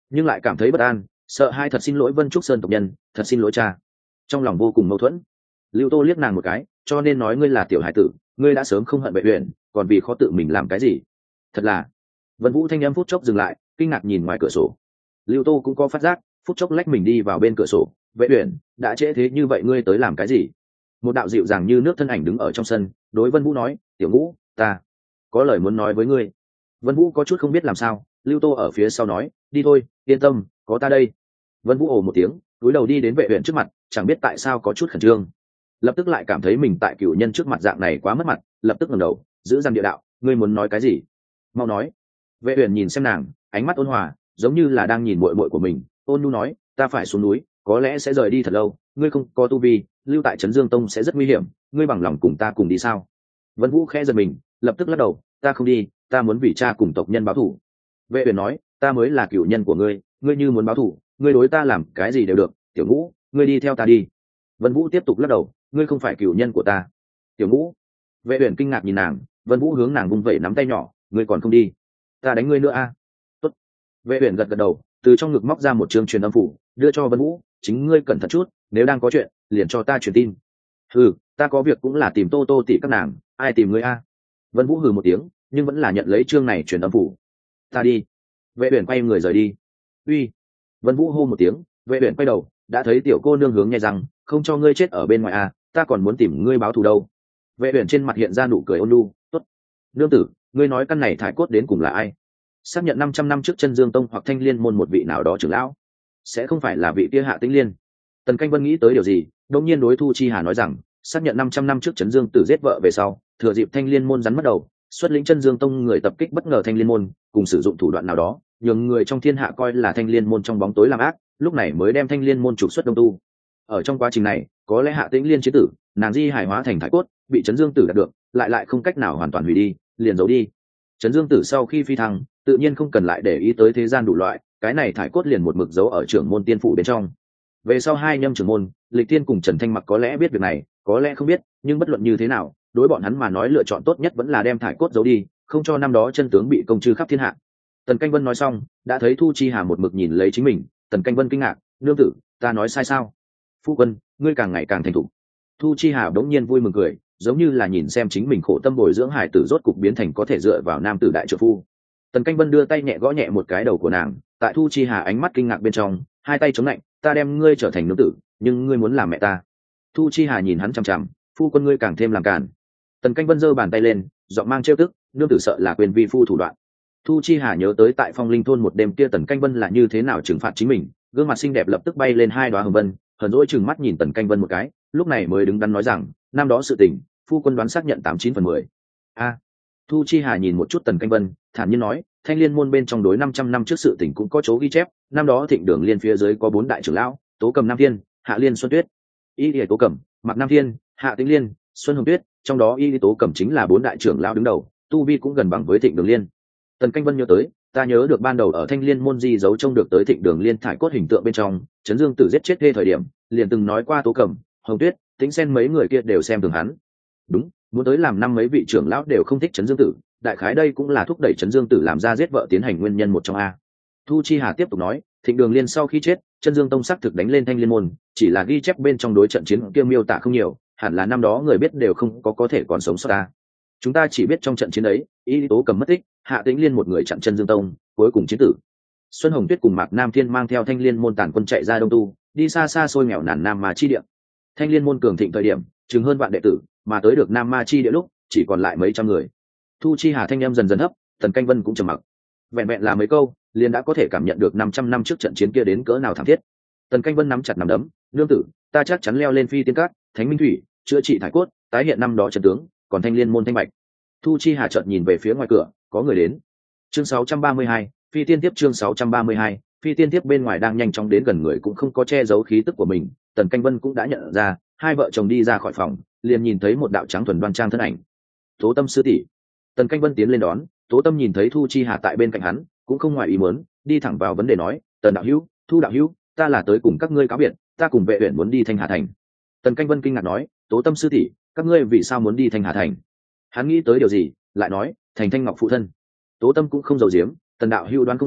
nhưng lại cảm thấy bất an, sợ hai thật xin lỗi Vân Trúc Sơn tộc nhân, thật xin lỗi cha. Trong lòng vô cùng mâu thuẫn. Lưu Tô liếc nàng một cái, cho nên nói ngươi là tiểu hải tử, ngươi đã sớm không hận Vệ Uyển, còn vì khó tự mình làm cái gì? Thật là. Vân Vũ thanh âm phút chốc dừng lại, kinh ngạc nhìn ngoài cửa sổ. Lưu Tô cũng có phát giác, phút chốc lách mình đi vào bên cửa sổ. Vệ Uyển, đã trễ thế như vậy ngươi tới làm cái gì? Một đạo dịu dàng như nước thân ảnh đứng ở trong sân, đối Vân Vũ nói, tiểu Vũ, ta có lời muốn nói với ngươi. Vân Vũ có chút không biết làm sao, Lưu Tô ở phía sau nói, đi thôi, yên tâm, có ta đây. Vân Vũ ồ một tiếng, cúi đầu đi đến Vệ Uyển trước mặt, chẳng biết tại sao có chút khẩn trương, lập tức lại cảm thấy mình tại cựu nhân trước mặt dạng này quá mất mặt, lập tức ngẩng đầu, giữ răng địa đạo, ngươi muốn nói cái gì? Mau nói. Vệ Uyển nhìn xem nàng, ánh mắt ôn hòa, giống như là đang nhìn muội muội của mình, ôn nhu nói, ta phải xuống núi, có lẽ sẽ rời đi thật lâu, ngươi không có tu vi, lưu tại Trấn Dương Tông sẽ rất nguy hiểm, ngươi bằng lòng cùng ta cùng đi sao? Vân Vũ khẽ giật mình, lập tức lắc đầu, ta không đi, ta muốn vì cha cùng tộc nhân báo thù. Vệ Uyển nói, ta mới là cựu nhân của ngươi, ngươi như muốn báo thù, ngươi đối ta làm cái gì đều được, tiểu Ngũ, ngươi đi theo ta đi. Vân Vũ tiếp tục lắc đầu, ngươi không phải cựu nhân của ta. Tiểu Ngũ. Vệ Uyển kinh ngạc nhìn nàng, Vân Vũ hướng nàng vung vẩy nắm tay nhỏ, ngươi còn không đi, ta đánh ngươi nữa a. À? Tốt. Vệ Uyển gật gật đầu, từ trong ngực móc ra một trường truyền âm phủ, đưa cho Vân Vũ, chính ngươi cẩn thận chút, nếu đang có chuyện, liền cho ta truyền tin. Hừ, ta có việc cũng là tìm Tô Tô tỷ các nàng, ai tìm ngươi a? À? Vân Vũ hừ một tiếng, nhưng vẫn là nhận lấy chương này truyền âm phủ. Ta đi. Vệ Uyển quay người rời đi. Uy. Vân Vũ hô một tiếng, Vệ Uyển quay đầu, đã thấy tiểu cô nương hướng nghe rằng, không cho ngươi chết ở bên ngoài à, ta còn muốn tìm ngươi báo thù đâu. Vệ Uyển trên mặt hiện ra nụ cười ôn nhu, tốt. Nương tử, ngươi nói căn này thải cốt đến cùng là ai? Xác nhận năm trăm năm trước Chân Dương Tông hoặc Thanh Liên môn một vị nào đó trưởng lão, sẽ không phải là vị kia Hạ Tĩnh Liên. Tần Canh Vân nghĩ tới điều gì, đột nhiên đối Thu Chi Hà nói rằng, xác nhận năm trăm năm trước Trấn Dương Tử giết vợ về sau, thừa dịp Thanh Liên môn rắn mất đầu, xuất lĩnh Chân Dương Tông người tập kích bất ngờ Thanh Liên môn, cùng sử dụng thủ đoạn nào đó, nhường người trong thiên hạ coi là Thanh Liên môn trong bóng tối làm ác, lúc này mới đem Thanh Liên môn trục xuất Đông Tu. Ở trong quá trình này, có lẽ Hạ Tĩnh Liên chế tử, nàng di hải hóa thành thải cốt, bị Trấn Dương Tử đạt được, lại lại không cách nào hoàn toàn hủy đi, liền giấu đi. Trấn Dương Tử sau khi phi thăng, tự nhiên không cần lại để ý tới thế gian đủ loại, cái này thải cốt liền một mực giấu ở trưởng môn tiên phủ bên trong. Về sau hai nhâm trưởng môn, Lịch Tiên cùng Trần Thanh Mặc có lẽ biết việc này, có lẽ không biết, nhưng bất luận như thế nào, đối bọn hắn mà nói lựa chọn tốt nhất vẫn là đem thải cốt giấu đi, không cho năm đó chân tướng bị công chư khắp thiên hạ. Tần Canh Vân nói xong, đã thấy Thu Chi Hà một mực nhìn lấy chính mình, Tần Canh Vân kinh ngạc, nương tử, ta nói sai sao? Phu quân, ngươi càng ngày càng thành thục. Thu Chi Hà đống nhiên vui mừng cười, giống như là nhìn xem chính mình khổ tâm bồi dưỡng hải tử rốt cục biến thành có thể dựa vào nam tử đại trợ phu. Tần Canh Vân đưa tay nhẹ gõ nhẹ một cái đầu của nàng, tại Thu Chi Hà ánh mắt kinh ngạc bên trong, hai tay chống lạnh, ta đem ngươi trở thành nương tử, nhưng ngươi muốn làm mẹ ta. Thu Chi Hà nhìn hắn chằm chằm, phu quân ngươi càng thêm làm càn. Tần Canh Vân giơ bàn tay lên, giọng mang trêu tức, nương tử sợ là quyền vi phu thủ đoạn. Thu Chi Hà nhớ tới tại Phong Linh thôn một đêm kia Tần Canh Vân là như thế nào trừng phạt chính mình, gương mặt xinh đẹp lập tức bay lên hai đóa hồng vân, hờn dỗi chừng mắt nhìn Tần Canh Vân một cái, lúc này mới đứng đắn nói rằng, năm đó sự tình, phu quân đoán xác nhận tám chín phần mười. A. Thu Chi Hà nhìn một chút Tần Canh Vân, thản nhiên nói, Thanh Liên môn bên trong đối năm trăm năm trước sự tình cũng có chỗ ghi chép, năm đó Thịnh Đường Liên phía dưới có bốn đại trưởng lão, Tố Cầm Nam Thiên, Hạ Liên Xuân Tuyết. Y Liệt Tố Cầm, Mạc Nam Thiên, Hạ Tĩnh Liên, Xuân Hồng Tuyết, trong đó Y Liệt Tố Cầm chính là bốn đại trưởng lão đứng đầu, tu vi cũng gần bằng với Thịnh Đường Liên. Tần Canh Vân nhớ tới, ta nhớ được ban đầu ở Thanh Liên môn di giấu trông được tới Thịnh Đường Liên thải cốt hình tượng bên trong, Trấn Dương Tử giết chết thê thời điểm, liền từng nói qua Tố Cầm, Hồng Tuyết, Tĩnh Sen mấy người kia đều xem thường hắn. Đúng, muốn tới làm năm mấy vị trưởng lão đều không thích Trấn Dương Tử, đại khái đây cũng là thúc đẩy Trấn Dương Tử làm ra giết vợ tiến hành nguyên nhân một trong a. Thu Chi Hà tiếp tục nói, Thịnh Đường Liên sau khi chết, Chân Dương Tông xác thực đánh lên Thanh Liên môn, chỉ là ghi chép bên trong đối trận chiến kia miêu tả không nhiều, hẳn là năm đó người biết đều không có có thể còn sống sót ta. Chúng ta chỉ biết trong trận chiến ấy, Y Tố Cầm mất tích, Hạ Tĩnh Liên một người chặn Chân Dương Tông, cuối cùng chiến tử. Xuân Hồng Tuyết cùng Mạc Nam Thiên mang theo Thanh Liên môn tản quân chạy ra Đông Tu, đi xa xa xôi nghèo nàn Nam Ma chi địa. Thanh Liên môn cường thịnh thời điểm, chừng hơn vạn đệ tử, mà tới được Nam Ma chi địa lúc, chỉ còn lại mấy trăm người. Thu Chi Hà thanh âm dần dần hấp, Tần Canh Vân cũng trầm mặc. Vẹn vẹn là mấy câu, liền đã có thể cảm nhận được năm trăm năm trước trận chiến kia đến cỡ nào thảm thiết. Tần Canh Vân nắm chặt nắm đấm, nương tử, ta chắc chắn leo lên Phi Tiên Các, Thánh Minh Thủy, chữa trị thải cốt, tái hiện năm đó trận tướng, còn Thanh Liên môn thanh bạch. Thu Chi Hà chợt nhìn về phía ngoài cửa, có người đến. Chương sáu trăm ba mươi hai, Phi Tiên tiếp chương sáu trăm ba mươi hai, Phi Tiên tiếp bên ngoài đang nhanh chóng đến gần người cũng không có che giấu khí tức của mình, Tần Canh Vân cũng đã nhận ra, hai vợ chồng đi ra khỏi phòng, liền nhìn thấy một đạo trắng thuần đoan trang thân ảnh. Tố Tâm sư tỷ. Tần Canh Vân tiến lên đón, Tố Tâm nhìn thấy Thu Chi Hà tại bên cạnh hắn, cũng không ngoài ý muốn, đi thẳng vào vấn đề nói, Tần đạo hữu, Thu đạo hữu, ta là tới cùng các ngươi cáo biệt, ta cùng Vệ Uyển muốn đi Thanh Hà thành. Tần Canh Vân kinh ngạc nói, Tố Tâm sư tỷ, các ngươi vì sao muốn đi Thanh Hà thành? Hắn nghĩ tới điều gì, lại nói, thành Thanh Ngọc phụ thân. Tố Tâm cũng không giấu giếm, Tần đạo hữu đoán không sai,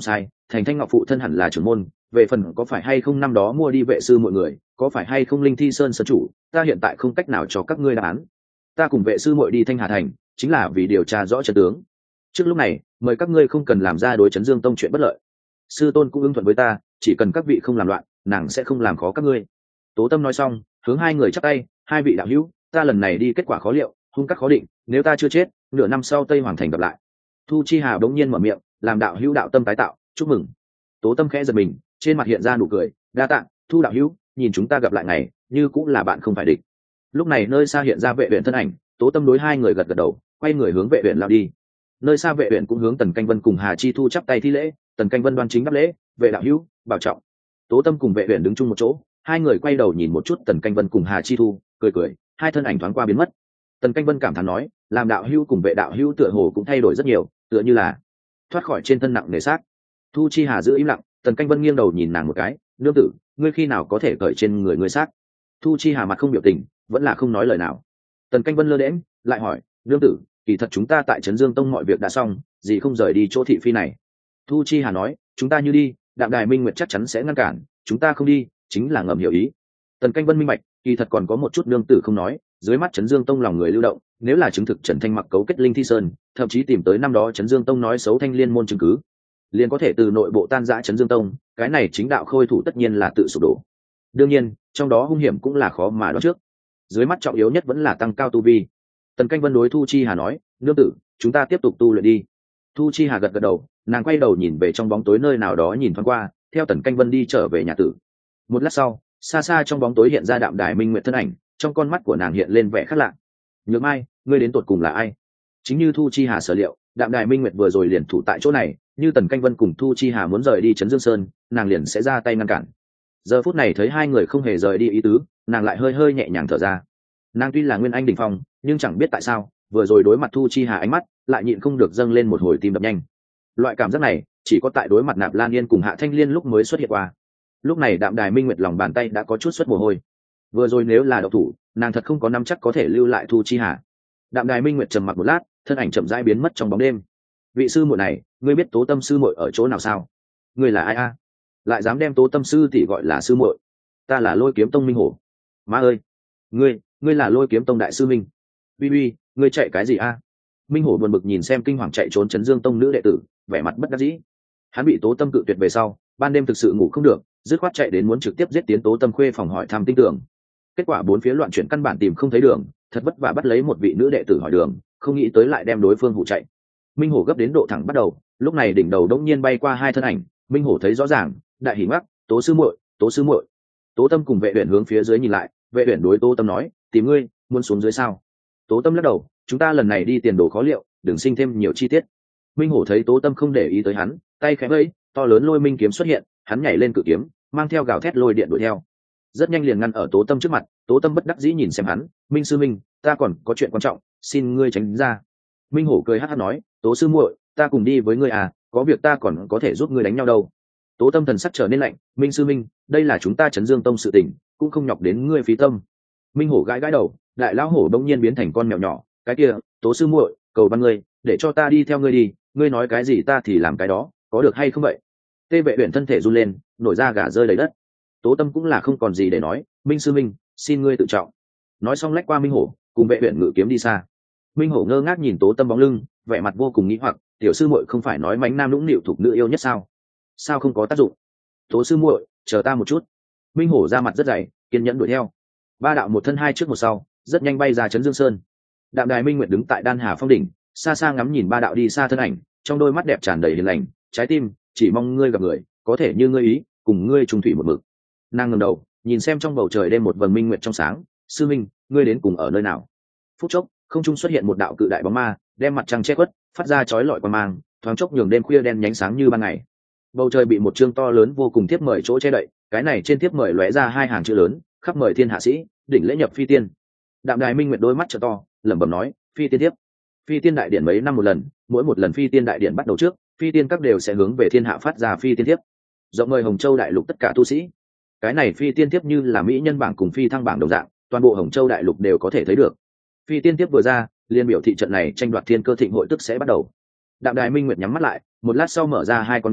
Thành Thanh Ngọc phụ thân hẳn là trưởng môn, về phần có phải hay không năm đó mua đi vệ sư mọi người, có phải hay không Linh Thi Sơn sơn chủ, ta hiện tại không cách nào cho các ngươi đáp án. Ta cùng vệ sư muội đi Thanh Hà thành chính là vì điều tra rõ trận tướng. Trước lúc này mời các ngươi không cần làm ra đối Trấn Dương tông chuyện bất lợi. Sư tôn cũng ưng thuận với ta, chỉ cần các vị không làm loạn, nàng sẽ không làm khó các ngươi. Tố Tâm nói xong hướng hai người chắp tay, hai vị đạo hữu, ta lần này đi kết quả khó liệu, hung cắt khó định, nếu ta chưa chết nửa năm sau Tây Hoàng thành gặp lại. Thu Chi Hà đống nhiên mở miệng, làm đạo hữu đạo tâm tái tạo, chúc mừng. Tố Tâm khẽ giật mình, trên mặt hiện ra nụ cười, đa tạ Thu đạo hữu, nhìn chúng ta gặp lại ngày như cũng là bạn không phải địch. Lúc này nơi xa hiện ra vệ uyển thân ảnh, Tố Tâm đối hai người gật gật đầu, quay người hướng vệ uyển lao đi. Nơi xa vệ uyển cũng hướng Tần Canh Vân cùng Hà Chi Thu chắp tay thi lễ. Tần Canh Vân đoan chính đáp lễ, vệ đạo hữu bảo trọng. Tố Tâm cùng vệ uyển đứng chung một chỗ, hai người quay đầu nhìn một chút Tần Canh Vân cùng Hà Chi Thu, cười cười, hai thân ảnh thoáng qua biến mất. Tần Canh Vân cảm thán nói, làm đạo hữu cùng vệ đạo hữu tựa hồ cũng thay đổi rất nhiều, tựa như là thoát khỏi trên thân nặng nề xác. Thu Chi Hà giữ im lặng, Tần Canh Vân nghiêng đầu nhìn nàng một cái, nương tử, ngươi khi nào có thể cởi trên người ngươi xác? Thu Chi Hà mặt không biểu tình, vẫn là không nói lời nào. Tần Canh Vân lơ đễnh, lại hỏi, nương tử, kỳ thật chúng ta tại Trấn Dương tông mọi việc đã xong, gì không rời đi chỗ thị phi này? Thu Chi Hà nói, chúng ta như đi, Đạm Đài Minh Nguyệt chắc chắn sẽ ngăn cản, chúng ta không đi chính là ngầm hiểu ý. Tần Canh Vân minh bạch, kỳ thật còn có một chút nương tử không nói, dưới mắt Trấn Dương tông lòng người lưu động, nếu là chứng thực Trần Thanh mặc cấu kết Linh Thi Sơn, thậm chí tìm tới năm đó Trấn Dương tông nói xấu Thanh Liên môn chứng cứ, liền có thể từ nội bộ tan rã Trấn Dương tông, cái này chính đạo khôi thủ tất nhiên là tự sụp đổ. Đương nhiên trong đó hung hiểm cũng là khó mà đoán trước, dưới mắt trọng yếu nhất vẫn là tăng cao tu vi. Tần Canh Vân đối Thu Chi Hà nói, nương tử, chúng ta tiếp tục tu luyện đi. Thu Chi Hà gật gật đầu, nàng quay đầu nhìn về trong bóng tối nơi nào đó nhìn thoáng qua, theo Tần Canh Vân đi trở về nhà tử. Một lát sau, xa xa trong bóng tối hiện ra Đạm Đài Minh Nguyệt thân ảnh, trong con mắt của nàng hiện lên vẻ khác lạ. Nhược Mai, ngươi đến tột cùng là ai? Chính như Thu Chi Hà sở liệu, Đạm Đài Minh Nguyệt vừa rồi liền thủ tại chỗ này, như Tần Canh Vân cùng Thu Chi Hà muốn rời đi Trấn Dương Sơn, nàng liền sẽ ra tay ngăn cản. Giờ phút này thấy hai người không hề rời đi ý tứ, nàng lại hơi hơi nhẹ nhàng thở ra. Nàng tuy là nguyên anh đỉnh phong, nhưng chẳng biết tại sao vừa rồi đối mặt Thu Chi Hà ánh mắt lại nhịn không được dâng lên một hồi tim đập nhanh. Loại cảm giác này chỉ có tại đối mặt Nạp Lan Yên cùng Hạ Thanh Liên lúc mới xuất hiện qua. Lúc này Đạm Đài Minh Nguyệt lòng bàn tay đã có chút xuất mồ hôi. Vừa rồi nếu là độc thủ, nàng thật không có nắm chắc có thể lưu lại Thu Chi Hà. Đạm Đài Minh Nguyệt trầm mặc một lát, thân ảnh chậm rãi biến mất trong bóng đêm. Vị sư muội này, ngươi biết Tố Tâm sư muội ở chỗ nào sao? Ngươi là ai a? Lại dám đem Tố Tâm sư tỷ gọi là sư muội? Ta là Lôi Kiếm Tông Minh Hổ. Má ơi, ngươi, ngươi là Lôi Kiếm Tông đại sư Minh. Uy uy, ngươi chạy cái gì a? Minh Hổ buồn bực nhìn xem kinh hoàng chạy trốn Trấn Dương Tông nữ đệ tử, vẻ mặt bất đắc dĩ. Hắn bị Tố Tâm cự tuyệt về sau, ban đêm thực sự ngủ không được, dứt khoát chạy đến muốn trực tiếp giết tiến Tố Tâm khuê phòng hỏi thăm tin tưởng. Kết quả bốn phía loạn chuyển căn bản tìm không thấy đường, thật vất vả bắt lấy một vị nữ đệ tử hỏi đường, không nghĩ tới lại đem đối phương hụ chạy. Minh Hổ gấp đến độ thẳng bắt đầu, lúc này đỉnh đầu đống nhiên bay qua hai thân ảnh, Minh Hổ thấy rõ ràng, đại hỉ mắc, Tố sư muội, Tố sư muội. Tố Tâm cùng Vệ Uyển hướng phía dưới nhìn lại, Vệ Uyển đối Tố Tâm nói, tìm ngươi, muốn xuống dưới sao? Tố Tâm lắc đầu, chúng ta lần này đi tiền đồ khó liệu, đừng sinh thêm nhiều chi tiết. Minh Hổ thấy Tố Tâm không để ý tới hắn, tay khẽ vẫy, to lớn lôi minh kiếm xuất hiện, hắn nhảy lên cự kiếm, mang theo gào thét lôi điện đuổi theo. Rất nhanh liền ngăn ở Tố Tâm trước mặt. Tố Tâm bất đắc dĩ nhìn xem hắn, Minh sư minh, ta còn có chuyện quan trọng, xin ngươi tránh ra. Minh Hổ cười hắt hắt nói, Tố sư muội, ta cùng đi với ngươi à, có việc ta còn có thể giúp ngươi đánh nhau đâu. Tố Tâm thần sắc trở nên lạnh, Minh sư minh, đây là chúng ta Trấn Dương Tông sự tình, cũng không nhọc đến ngươi phí tâm. Minh Hổ gãi gãi đầu, đại lão hổ đông nhiên biến thành con mèo nhỏ, cái kia, Tố sư muội, cầu văn ngươi, để cho ta đi theo ngươi đi, ngươi nói cái gì ta thì làm cái đó, có được hay không vậy? Tê Vệ Uyển thân thể run lên, nổi da gà rơi đầy đất. Tố Tâm cũng là không còn gì để nói, Minh sư minh, xin ngươi tự trọng. Nói xong lách qua Minh Hổ, cùng Vệ Uyển ngự kiếm đi xa. Minh Hổ ngơ ngác nhìn Tố Tâm bóng lưng, vẻ mặt vô cùng nghĩ hoặc, tiểu sư muội không phải nói mánh nam lũng nịu thuộc nữ yêu nhất sao? Sao không có tác dụng? Tố sư muội, chờ ta một chút. Minh Hổ ra mặt rất dày, kiên nhẫn đuổi theo. Ba đạo một thân hai trước một sau, rất nhanh bay ra Trấn Dương Sơn. Đạm Đài Minh Nguyệt đứng tại Đan Hà Phong đỉnh, xa xa ngắm nhìn ba đạo đi xa thân ảnh, trong đôi mắt đẹp tràn đầy hiền lành, trái tim chỉ mong ngươi gặp người, có thể như ngươi ý, cùng ngươi trùng thủy một mực. Nàng ngẩng đầu, nhìn xem trong bầu trời đêm một vầng minh nguyệt trong sáng, sư minh, ngươi đến cùng ở nơi nào? Phút chốc, không trung xuất hiện một đạo cự đại bóng ma, đem mặt trăng che khuất, phát ra chói lọi quang mang, thoáng chốc nhường đêm khuya đen nhánh sáng như ban ngày. Bầu trời bị một chương to lớn vô cùng thiếp mời chỗ che đậy, cái này trên thiếp mời lóe ra hai hàng chữ lớn, khắp mời thiên hạ sĩ, đỉnh lễ nhập phi tiên. Đạm Đài Minh Nguyệt đôi mắt trợ to, lẩm bẩm nói, phi tiên thiếp. Phi tiên đại điện mấy năm một lần, mỗi một lần phi tiên đại điện bắt đầu trước, phi tiên các đều sẽ hướng về thiên hạ phát ra phi tiên thiếp, rộng mời Hồng Châu đại lục tất cả tu sĩ. Cái này phi tiên thiếp như là mỹ nhân bảng cùng phi thăng bảng đồng dạng, toàn bộ Hồng Châu đại lục đều có thể thấy được. Phi tiên thiếp vừa ra, liên biểu thị trận này tranh đoạt thiên cơ thịnh hội tức sẽ bắt đầu. Đạm Đài Minh Nguyệt nhắm mắt lại, một lát sau mở ra hai con người,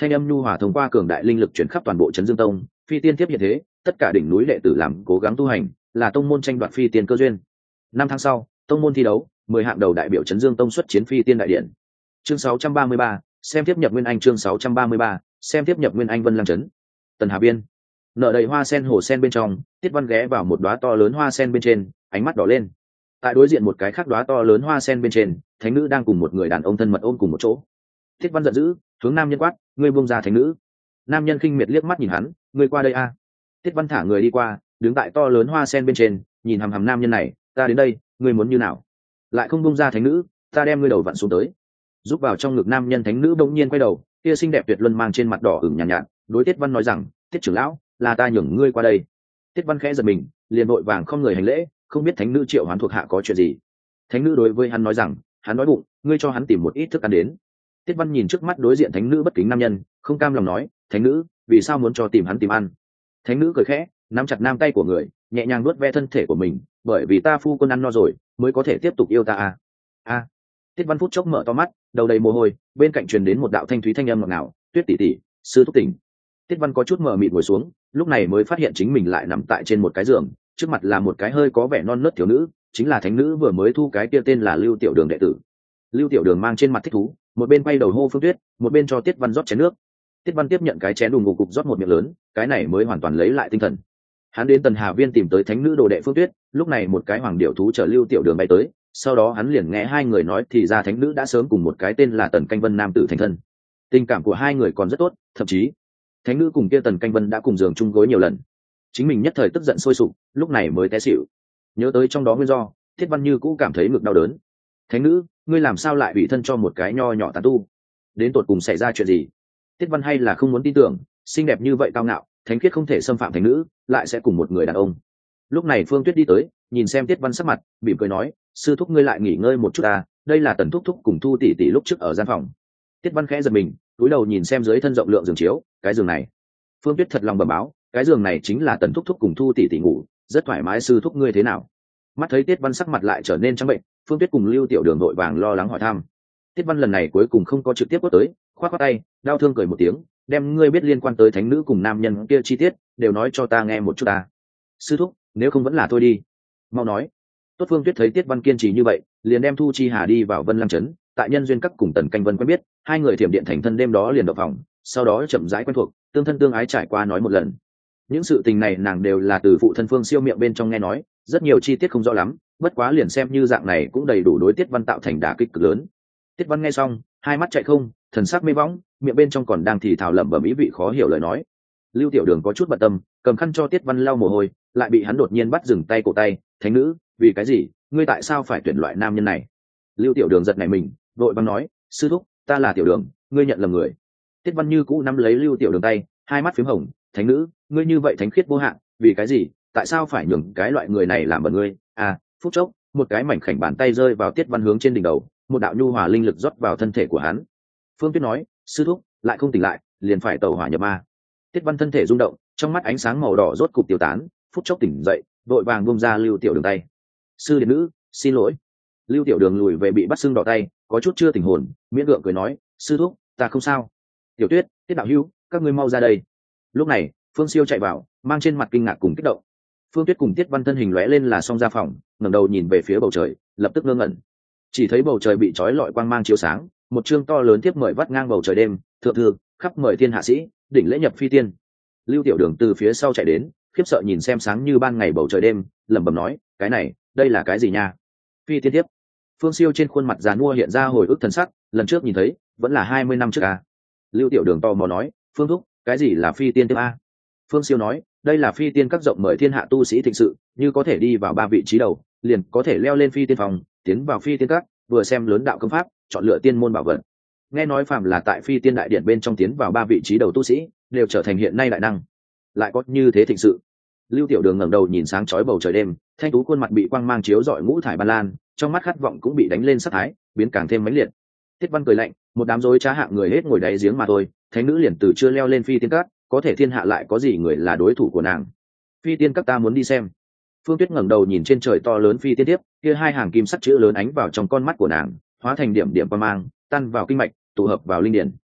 thanh âm nhu hòa thông qua cường đại linh lực chuyển khắp toàn bộ trấn Dương Tông. Phi tiên tiếp hiện thế, tất cả đỉnh núi đệ tử làm cố gắng tu hành, là tông môn tranh đoạt phi tiên cơ duyên. Năm tháng sau, tông môn thi đấu, mười hạng đầu đại biểu trấn Dương Tông xuất chiến phi tiên đại điện. Chương sáu trăm ba mươi ba, xem tiếp nhập nguyên anh. Chương sáu trăm ba mươi ba, xem tiếp nhập nguyên anh. Vân Lăng trấn, Tần Hà Biên, nở đầy hoa sen hồ sen bên trong, Tiết Văn ghé vào một đóa to lớn hoa sen bên trên, ánh mắt đỏ lên. Tại đối diện một cái khác đóa to lớn hoa sen bên trên, thánh nữ đang cùng một người đàn ông thân mật ôm cùng một chỗ. Tiết Văn giận dữ, hướng nam nhân quát, ngươi buông ra thánh nữ. Nam nhân khinh miệt liếc mắt nhìn hắn, ngươi qua đây a. Tiết Văn thả người đi qua, đứng tại to lớn hoa sen bên trên, nhìn hằm hằm nam nhân này, ta đến đây, ngươi muốn như nào? Lại không buông ra thánh nữ, ta đem ngươi đầu vặn xuống tới. Giúp vào trong ngực nam nhân, thánh nữ bỗng nhiên quay đầu, kia xinh đẹp tuyệt luân mang trên mặt đỏ ửng nhàn nhạt, nhạt, đối Tiết Văn nói rằng, Tiết trưởng lão, là ta nhường ngươi qua đây. Tiết Văn khẽ giật mình, liền vội vàng không người hành lễ, không biết thánh nữ triệu hoán thuộc hạ có chuyện gì. Thánh nữ đối với hắn nói rằng, hắn nói bụng, ngươi cho hắn tìm một ít thức ăn đến. Tiết Văn nhìn trước mắt đối diện thánh nữ bất kính nam nhân, không cam lòng nói, thánh nữ, vì sao muốn cho tìm hắn tìm ăn? Thánh nữ cười khẽ, nắm chặt nam tay của người, nhẹ nhàng nuốt ve thân thể của mình, bởi vì ta phu quân ăn no rồi, mới có thể tiếp tục yêu ta à? A. Tiết Văn phút chốc mở to mắt, đầu đầy mồ hôi, bên cạnh truyền đến một đạo thanh thúy thanh âm ngọt ngào, Tuyết tỷ tỷ, sư thúc tỉnh. Tiết Văn có chút mờ mịt ngồi xuống, lúc này mới phát hiện chính mình lại nằm tại trên một cái giường, trước mặt là một cái hơi có vẻ non nớt thiếu nữ, chính là thánh nữ vừa mới thu cái kia tên là Lưu Tiểu Đường đệ tử. Lưu Tiểu Đường mang trên mặt thích thú, một bên quay đầu hô Phương Tuyết, một bên cho Tiết Văn rót chén nước. Tiết Văn tiếp nhận cái chén đùng ngục cục rót một miệng lớn, cái này mới hoàn toàn lấy lại tinh thần. Hắn đến Tần Hà Viên tìm tới thánh nữ đồ đệ Phương Tuyết, lúc này một cái hoàng điểu thú chở Lưu Tiểu Đường bay tới, sau đó hắn liền nghe hai người nói thì ra thánh nữ đã sớm cùng một cái tên là Tần Canh Vân nam tử thành thân. Tình cảm của hai người còn rất tốt, thậm chí thánh nữ cùng kia Tần Canh Vân đã cùng giường chung gối nhiều lần. Chính mình nhất thời tức giận sôi sục, lúc này mới té xỉu. Nhớ tới trong đó nguyên do, Thiết Văn như cũ cảm thấy ngực đau đớn. Thánh nữ, ngươi làm sao lại bị thân cho một cái nho nhỏ tán tu? Đến tột cùng xảy ra chuyện gì? Tiết Văn hay là không muốn tin tưởng, xinh đẹp như vậy cao ngạo, thánh khiết không thể xâm phạm thánh nữ, lại sẽ cùng một người đàn ông. Lúc này Phương Tuyết đi tới, nhìn xem Tiết Văn sắc mặt, mỉm cười nói, sư thúc ngươi lại nghỉ ngơi một chút à, đây là Tần thúc thúc cùng Thu tỷ tỷ lúc trước ở gian phòng. Tiết Văn khẽ giật mình, cúi đầu nhìn xem dưới thân rộng lượng giường chiếu, cái giường này. Phương Tuyết thật lòng bẩm báo, cái giường này chính là Tần thúc thúc cùng Thu tỷ tỷ ngủ, rất thoải mái, sư thúc ngươi thế nào? Mắt thấy Tiết Văn sắc mặt lại trở nên trắng bệnh, Phương Tuyết cùng Lưu Tiểu Đường đội vàng lo lắng hỏi thăm. Tiết Văn lần này cuối cùng không có trực tiếp quát tới, khoát khoát tay, đau thương cười một tiếng, đem ngươi biết liên quan tới thánh nữ cùng nam nhân kia chi tiết đều nói cho ta nghe một chút ta. Sư thúc, nếu không vẫn là thôi đi. Mau nói. Tốt. Phương Tuyết thấy Tiết Văn kiên trì như vậy, liền đem Thu Chi Hà đi vào Vân Lăng trấn, tại nhân duyên các cùng Tần Canh Vân quen biết, hai người thiểm điện thành thân đêm đó liền động phòng, sau đó chậm rãi quen thuộc, tương thân tương ái trải qua nói một lần. Những sự tình này nàng đều là từ phụ thân Phương Siêu miệng bên trong nghe nói, rất nhiều chi tiết không rõ lắm, bất quá liền xem như dạng này cũng đầy đủ đối Tiết Văn tạo thành đả kích cực lớn. Tiết Văn nghe xong, hai mắt chạy không, thần sắc mê võng, miệng bên trong còn đang thì thào lẩm bẩm ý vị khó hiểu lời nói. Lưu Tiểu Đường có chút bận tâm, cầm khăn cho Tiết Văn lau mồ hôi, lại bị hắn đột nhiên bắt dừng tay cổ tay, thánh nữ, vì cái gì, ngươi tại sao phải tuyển loại nam nhân này? Lưu Tiểu Đường giật nảy mình, vội vàng nói, sư thúc, ta là Tiểu Đường, ngươi nhận lầm người. Tiết Văn như cũ nắm lấy Lưu Tiểu Đường tay, hai mắt phím hồng, thánh nữ, ngươi như vậy thánh khiết vô hạn, vì cái gì, tại sao phải nhường cái loại người này làm bẩn ngươi? À, phút chốc, một cái mảnh khảnh bàn tay rơi vào Tiết Văn hướng trên đỉnh đầu, một đạo nhu hòa linh lực rót vào thân thể của hắn. Phương Tuyết nói, sư thúc, lại không tỉnh lại, liền phải tẩu hỏa nhập ma. Tiết Văn thân thể rung động, trong mắt ánh sáng màu đỏ rốt cục tiêu tán, phút chốc tỉnh dậy, vội vàng buông ra Lưu Tiểu Đường tay. Sư điện nữ, xin lỗi. Lưu Tiểu Đường lùi về bị bắt sưng đỏ tay, có chút chưa tỉnh hồn, miễn gượng cười nói, sư thúc, ta không sao. Tiểu Tuyết, Tiết đạo hữu, các ngươi mau ra đây. Lúc này, Phương Siêu chạy vào, mang trên mặt kinh ngạc cùng kích động. Phương Tuyết cùng Tiết Văn thân hình lóe lên là xong ra phòng, ngẩng đầu nhìn về phía bầu trời, lập tức ngơ ngẩn. Chỉ thấy bầu trời bị chói lọi quang mang chiếu sáng, một chương to lớn tiếp mời vắt ngang bầu trời đêm, thượng thư, khắp mời thiên hạ sĩ, đỉnh lễ nhập phi tiên. Lưu Tiểu Đường từ phía sau chạy đến, khiếp sợ nhìn xem sáng như ban ngày bầu trời đêm, lẩm bẩm nói, cái này, đây là cái gì nha? Phi tiên tiếp. Phương Siêu trên khuôn mặt già nua hiện ra hồi ức thần sắc, lần trước nhìn thấy, vẫn là hai mươi năm trước à? Lưu Tiểu Đường tò mò nói, Phương thúc, cái gì là phi tiên tiếp a? Phương Siêu nói, đây là phi tiên các rộng mời thiên hạ tu sĩ thịnh sự, như có thể đi vào ba vị trí đầu, liền có thể leo lên phi tiên phòng, tiến vào phi tiên các, vừa xem lớn đạo công pháp, chọn lựa tiên môn bảo vật. Nghe nói phàm là tại phi tiên đại điện bên trong tiến vào ba vị trí đầu tu sĩ, đều trở thành hiện nay đại năng. Lại có như thế thịnh sự. Lưu Tiểu Đường ngẩng đầu nhìn sáng chói bầu trời đêm, thanh tú khuôn mặt bị quang mang chiếu rọi ngũ thải ban lan, trong mắt khát vọng cũng bị đánh lên sắc thái, biến càng thêm mãnh liệt. Tiết Văn cười lạnh, một đám rối trá hạng người hết ngồi đáy giếng mà thôi, thánh nữ liền từ chưa leo lên phi tiên các, có thể thiên hạ lại có gì người là đối thủ của nàng? Phi tiên các ta muốn đi xem. Phương Tuyết ngẩng đầu nhìn trên trời to lớn phi tiên tiếp, kia hai hàng kim sắc chữ lớn ánh vào trong con mắt của nàng, hóa thành điểm điểm quang mang, tan vào kinh mạch, tụ hợp vào linh điển.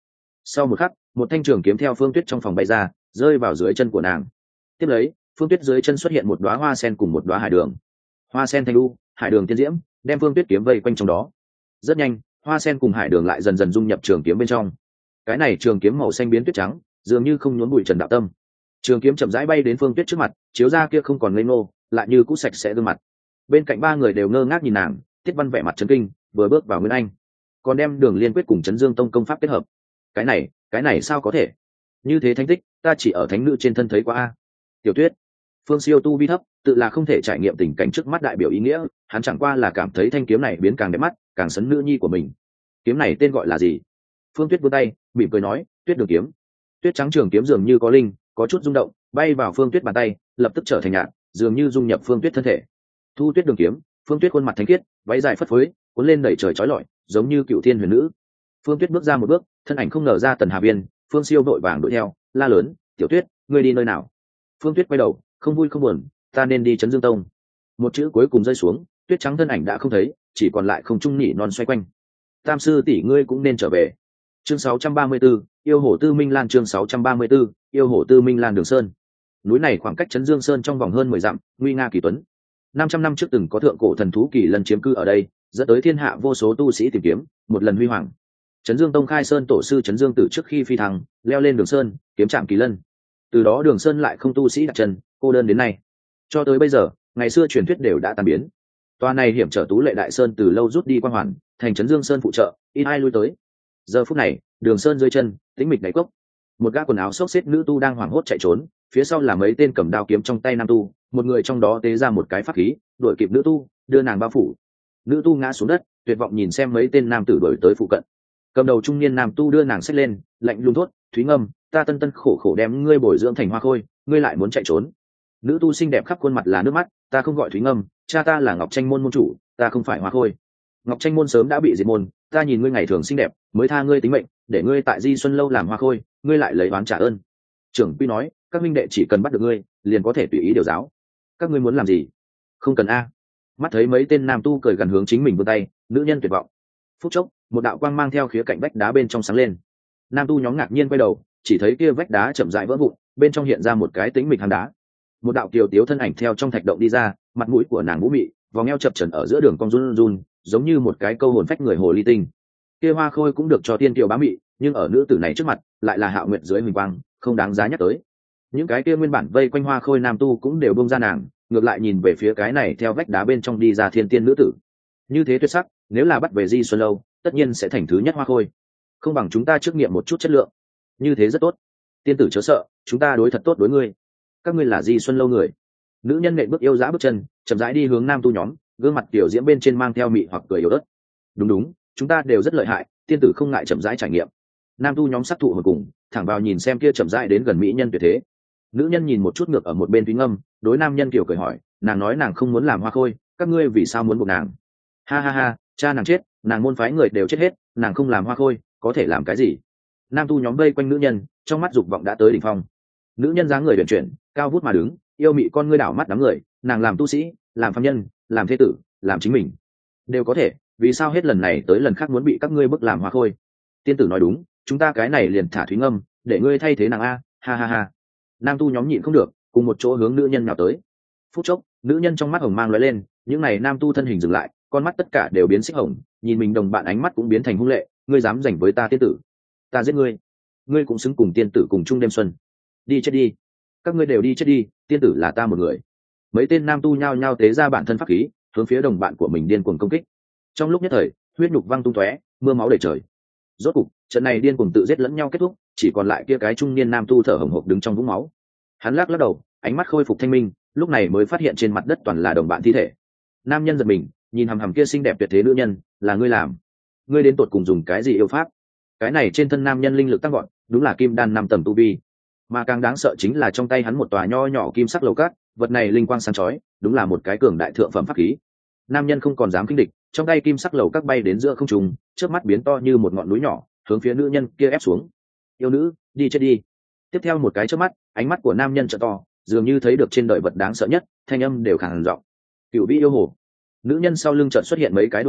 Sau một khắc, một thanh trường kiếm theo Phương Tuyết trong phòng bay ra, rơi vào dưới chân của nàng. Tiếp lấy, Phương Tuyết dưới chân xuất hiện một đóa hoa sen cùng một đóa hải đường. Hoa sen thanh u, hải đường tiên diễm, đem Phương Tuyết kiếm vây quanh trong đó. Rất nhanh, hoa sen cùng hải đường lại dần dần dung nhập trường kiếm bên trong. Cái này trường kiếm màu xanh biến tuyết trắng, dường như không nhốn bụi trần đạo tâm. Trường kiếm chậm rãi bay đến Phương Tuyết trước mặt, chiếu ra kia không còn ngây ngô, lại như cũ sạch sẽ gương mặt. Bên cạnh ba người đều ngơ ngác nhìn nàng, Tiết Văn vẻ mặt chấn kinh, vừa bước vào Nguyên Anh, còn đem Đường Liên quyết cùng Chấn Dương Tông công pháp kết hợp. Cái này, cái này sao có thể? Như thế thánh tích, ta chỉ ở thánh nữ trên thân thấy qua a. Tiểu Tuyết, Phương Siêu tu vi thấp, tự là không thể trải nghiệm tình cảnh trước mắt đại biểu ý nghĩa, hắn chẳng qua là cảm thấy thanh kiếm này biến càng đẹp mắt, càng sấn nữ nhi của mình. Kiếm này tên gọi là gì? Phương Tuyết vươn tay, mỉm cười nói, Tuyết Đường kiếm. Tuyết trắng trường kiếm dường như có linh, có chút rung động, bay vào Phương Tuyết bàn tay, lập tức trở thành nhạt, dường như dung nhập Phương Tuyết thân thể. Thu Tuyết Đường kiếm, Phương Tuyết khuôn mặt thánh khiết, váy dài phất phới, cuốn lên đẩy trời chói lọi, giống như cựu thiên huyền nữ. Phương Tuyết bước ra một bước, thân ảnh không ngờ ra Tần Hà Viên, Phương Siêu vội vàng đuổi theo, la lớn, "Tiểu Tuyết, ngươi đi nơi nào?" Phương Tuyết quay đầu, không vui không buồn, "Ta nên đi Chấn Dương Tông." Một chữ cuối cùng rơi xuống, tuyết trắng thân ảnh đã không thấy, chỉ còn lại không trung nhị non xoay quanh. "Tam sư tỷ ngươi cũng nên trở về." Chương sáu trăm ba mươi 34, yêu hổ Tư Minh Lan chương sáu trăm ba mươi 34, yêu hổ Tư Minh Lan Đường Sơn. Núi này khoảng cách Trấn Dương Sơn trong vòng hơn mười dặm, nguy nga kỳ tuấn. năm trăm năm trước từng có thượng cổ thần thú kỳ lân chiếm cư ở đây, dẫn tới thiên hạ vô số tu sĩ tìm kiếm, một lần huy hoàng. Trấn Dương Tông khai sơn tổ sư Trấn Dương Tử trước khi phi thăng, leo lên Đường Sơn, kiếm trạm kỳ lân. Từ đó Đường Sơn lại không tu sĩ đặt chân, cô đơn đến nay. Cho tới bây giờ, ngày xưa truyền thuyết đều đã tan biến. Tòa này hiểm trở tú lệ đại sơn từ lâu rút đi quang hoàn, thành Trấn Dương Sơn phụ trợ, ít ai lui tới. Giờ phút này, Đường Sơn dưới chân, tĩnh mịch đáy cốc. Một gã quần áo xốc xếp nữ tu đang hoảng hốt chạy trốn, phía sau là mấy tên cầm đao kiếm trong tay nam tu, một người trong đó tế ra một cái pháp khí, đuổi kịp nữ tu, đưa nàng bao phủ. Nữ tu ngã xuống đất, tuyệt vọng nhìn xem mấy tên nam tử đuổi tới phụ cận. Cầm đầu trung niên nam tu đưa nàng xách lên, lạnh lùng thốt, "Thúy Ngâm, ta tân tân khổ khổ đem ngươi bồi dưỡng thành hoa khôi, ngươi lại muốn chạy trốn." Nữ tu xinh đẹp khắp khuôn mặt là nước mắt, "Ta không gọi Thúy Ngâm, cha ta là Ngọc Tranh môn môn chủ, ta không phải hoa khôi. Ngọc Tranh môn sớm đã bị diệt môn, ta nhìn ngươi ngày thường xinh đẹp, mới tha ngươi tính mệnh, để ngươi tại Di Xuân lâu làm hoa khôi, ngươi lại lấy oán trả ơn." Trưởng quy nói, "Các minh đệ chỉ cần bắt được ngươi, liền có thể tùy ý điều giáo. Các ngươi muốn làm gì?" "Không cần a." Mắt thấy mấy tên nam tu cười gần hướng chính mình vươn tay, nữ nhân tuyệt vọng. Phút chốc, một đạo quang mang theo khía cạnh vách đá bên trong sáng lên. Nam tu nhóm ngạc nhiên quay đầu, chỉ thấy kia vách đá chậm rãi vỡ vụn, bên trong hiện ra một cái tĩnh mịch hang đá. Một đạo kiều tiếu thân ảnh theo trong thạch động đi ra, mặt mũi của nàng vũ mị, vòng eo chập chờn ở giữa đường cong run run, giống như một cái câu hồn phách người hồ ly tinh. Kia hoa khôi cũng được cho tiên kiều bá mị, nhưng ở nữ tử này trước mặt, lại là hạo nguyệt dưới huỳnh quang, không đáng giá nhắc tới. Những cái kia nguyên bản vây quanh hoa khôi nam tu cũng đều buông ra nàng, ngược lại nhìn về phía cái này theo vách đá bên trong đi ra thiên tiên nữ tử. Như thế tuyệt sắc, nếu là bắt về Di Xuân lâu, tất nhiên sẽ thành thứ nhất hoa khôi. Không bằng chúng ta trước nghiệm một chút chất lượng. Như thế rất tốt. Tiên tử chớ sợ, chúng ta đối thật tốt đối ngươi. Các ngươi là Di Xuân lâu người. Nữ nhân nện bước yêu dã bước chân, chậm rãi đi hướng nam tu nhóm, gương mặt tiểu diễm bên trên mang theo mị hoặc cười yếu ớt. Đúng đúng, chúng ta đều rất lợi hại, tiên tử không ngại chậm rãi trải nghiệm. Nam tu nhóm sắc thụ hồi cùng, thẳng vào nhìn xem kia chậm rãi đến gần mỹ nhân tuyệt thế. Nữ nhân nhìn một chút ngược ở một bên Thúy Ngâm, đối nam nhân kiểu cười hỏi, nàng nói nàng không muốn làm hoa khôi, các ngươi vì sao muốn buộc nàng? Ha ha ha, cha nàng chết, nàng môn phái người đều chết hết, nàng không làm hoa khôi, có thể làm cái gì? Nam tu nhóm vây quanh nữ nhân, trong mắt dục vọng đã tới đỉnh phong. Nữ nhân dáng người uyển chuyển, cao vút mà đứng, yêu mị con ngươi đảo mắt đám người, nàng làm tu sĩ, làm phàm nhân, làm thế tử, làm chính mình, đều có thể, vì sao hết lần này tới lần khác muốn bị các ngươi bức làm hoa khôi? Tiên tử nói đúng, chúng ta cái này liền thả Thúy Ngâm, để ngươi thay thế nàng a, ha ha ha. Nam tu nhóm nhịn không được, cùng một chỗ hướng nữ nhân nào tới. Phút chốc, nữ nhân trong mắt hồng mang lóe lên, những này nam tu thân hình dừng lại, con mắt tất cả đều biến xích hồng, nhìn mình đồng bạn ánh mắt cũng biến thành hung lệ, ngươi dám giành với ta tiên tử, ta giết ngươi, ngươi cũng xứng cùng tiên tử cùng chung đêm xuân, đi chết đi, các ngươi đều đi chết đi, tiên tử là ta một người. Mấy tên nam tu nhao nhao tế ra bản thân pháp khí, hướng phía đồng bạn của mình điên cuồng công kích. Trong lúc nhất thời, huyết nhục văng tung tóe, mưa máu đầy trời. Rốt cục, trận này điên cuồng tự giết lẫn nhau kết thúc, chỉ còn lại kia cái trung niên nam tu thở hổn hộc đứng trong vũng máu. Hắn lắc lắc đầu, ánh mắt khôi phục thanh minh, lúc này mới phát hiện trên mặt đất toàn là đồng bạn thi thể. Nam nhân giật mình, nhìn hằm hằm kia xinh đẹp tuyệt thế nữ nhân, là ngươi làm? Ngươi đến tột cùng dùng cái gì yêu pháp? Cái này trên thân nam nhân linh lực tăng gọn, đúng là kim đan năm tầng tu vi. Mà càng đáng sợ chính là trong tay hắn một tòa nho nhỏ kim sắc lầu cát, vật này linh quang sáng chói, đúng là một cái cường đại thượng phẩm pháp khí. Nam nhân không còn dám kinh địch, trong tay kim sắc lầu các bay đến giữa không trung, trước mắt biến to như một ngọn núi nhỏ, hướng phía nữ nhân kia ép xuống. Yêu nữ, đi chết đi. Tiếp theo một cái chớp mắt, ánh mắt của nam nhân trợ to, dường như thấy được trên đời vật đáng sợ nhất, thanh âm đều khàn giọng. Cửu vĩ yêu hồ. Nữ nhân sau lưng chợt xuất hiện mấy cái đuôi cáo,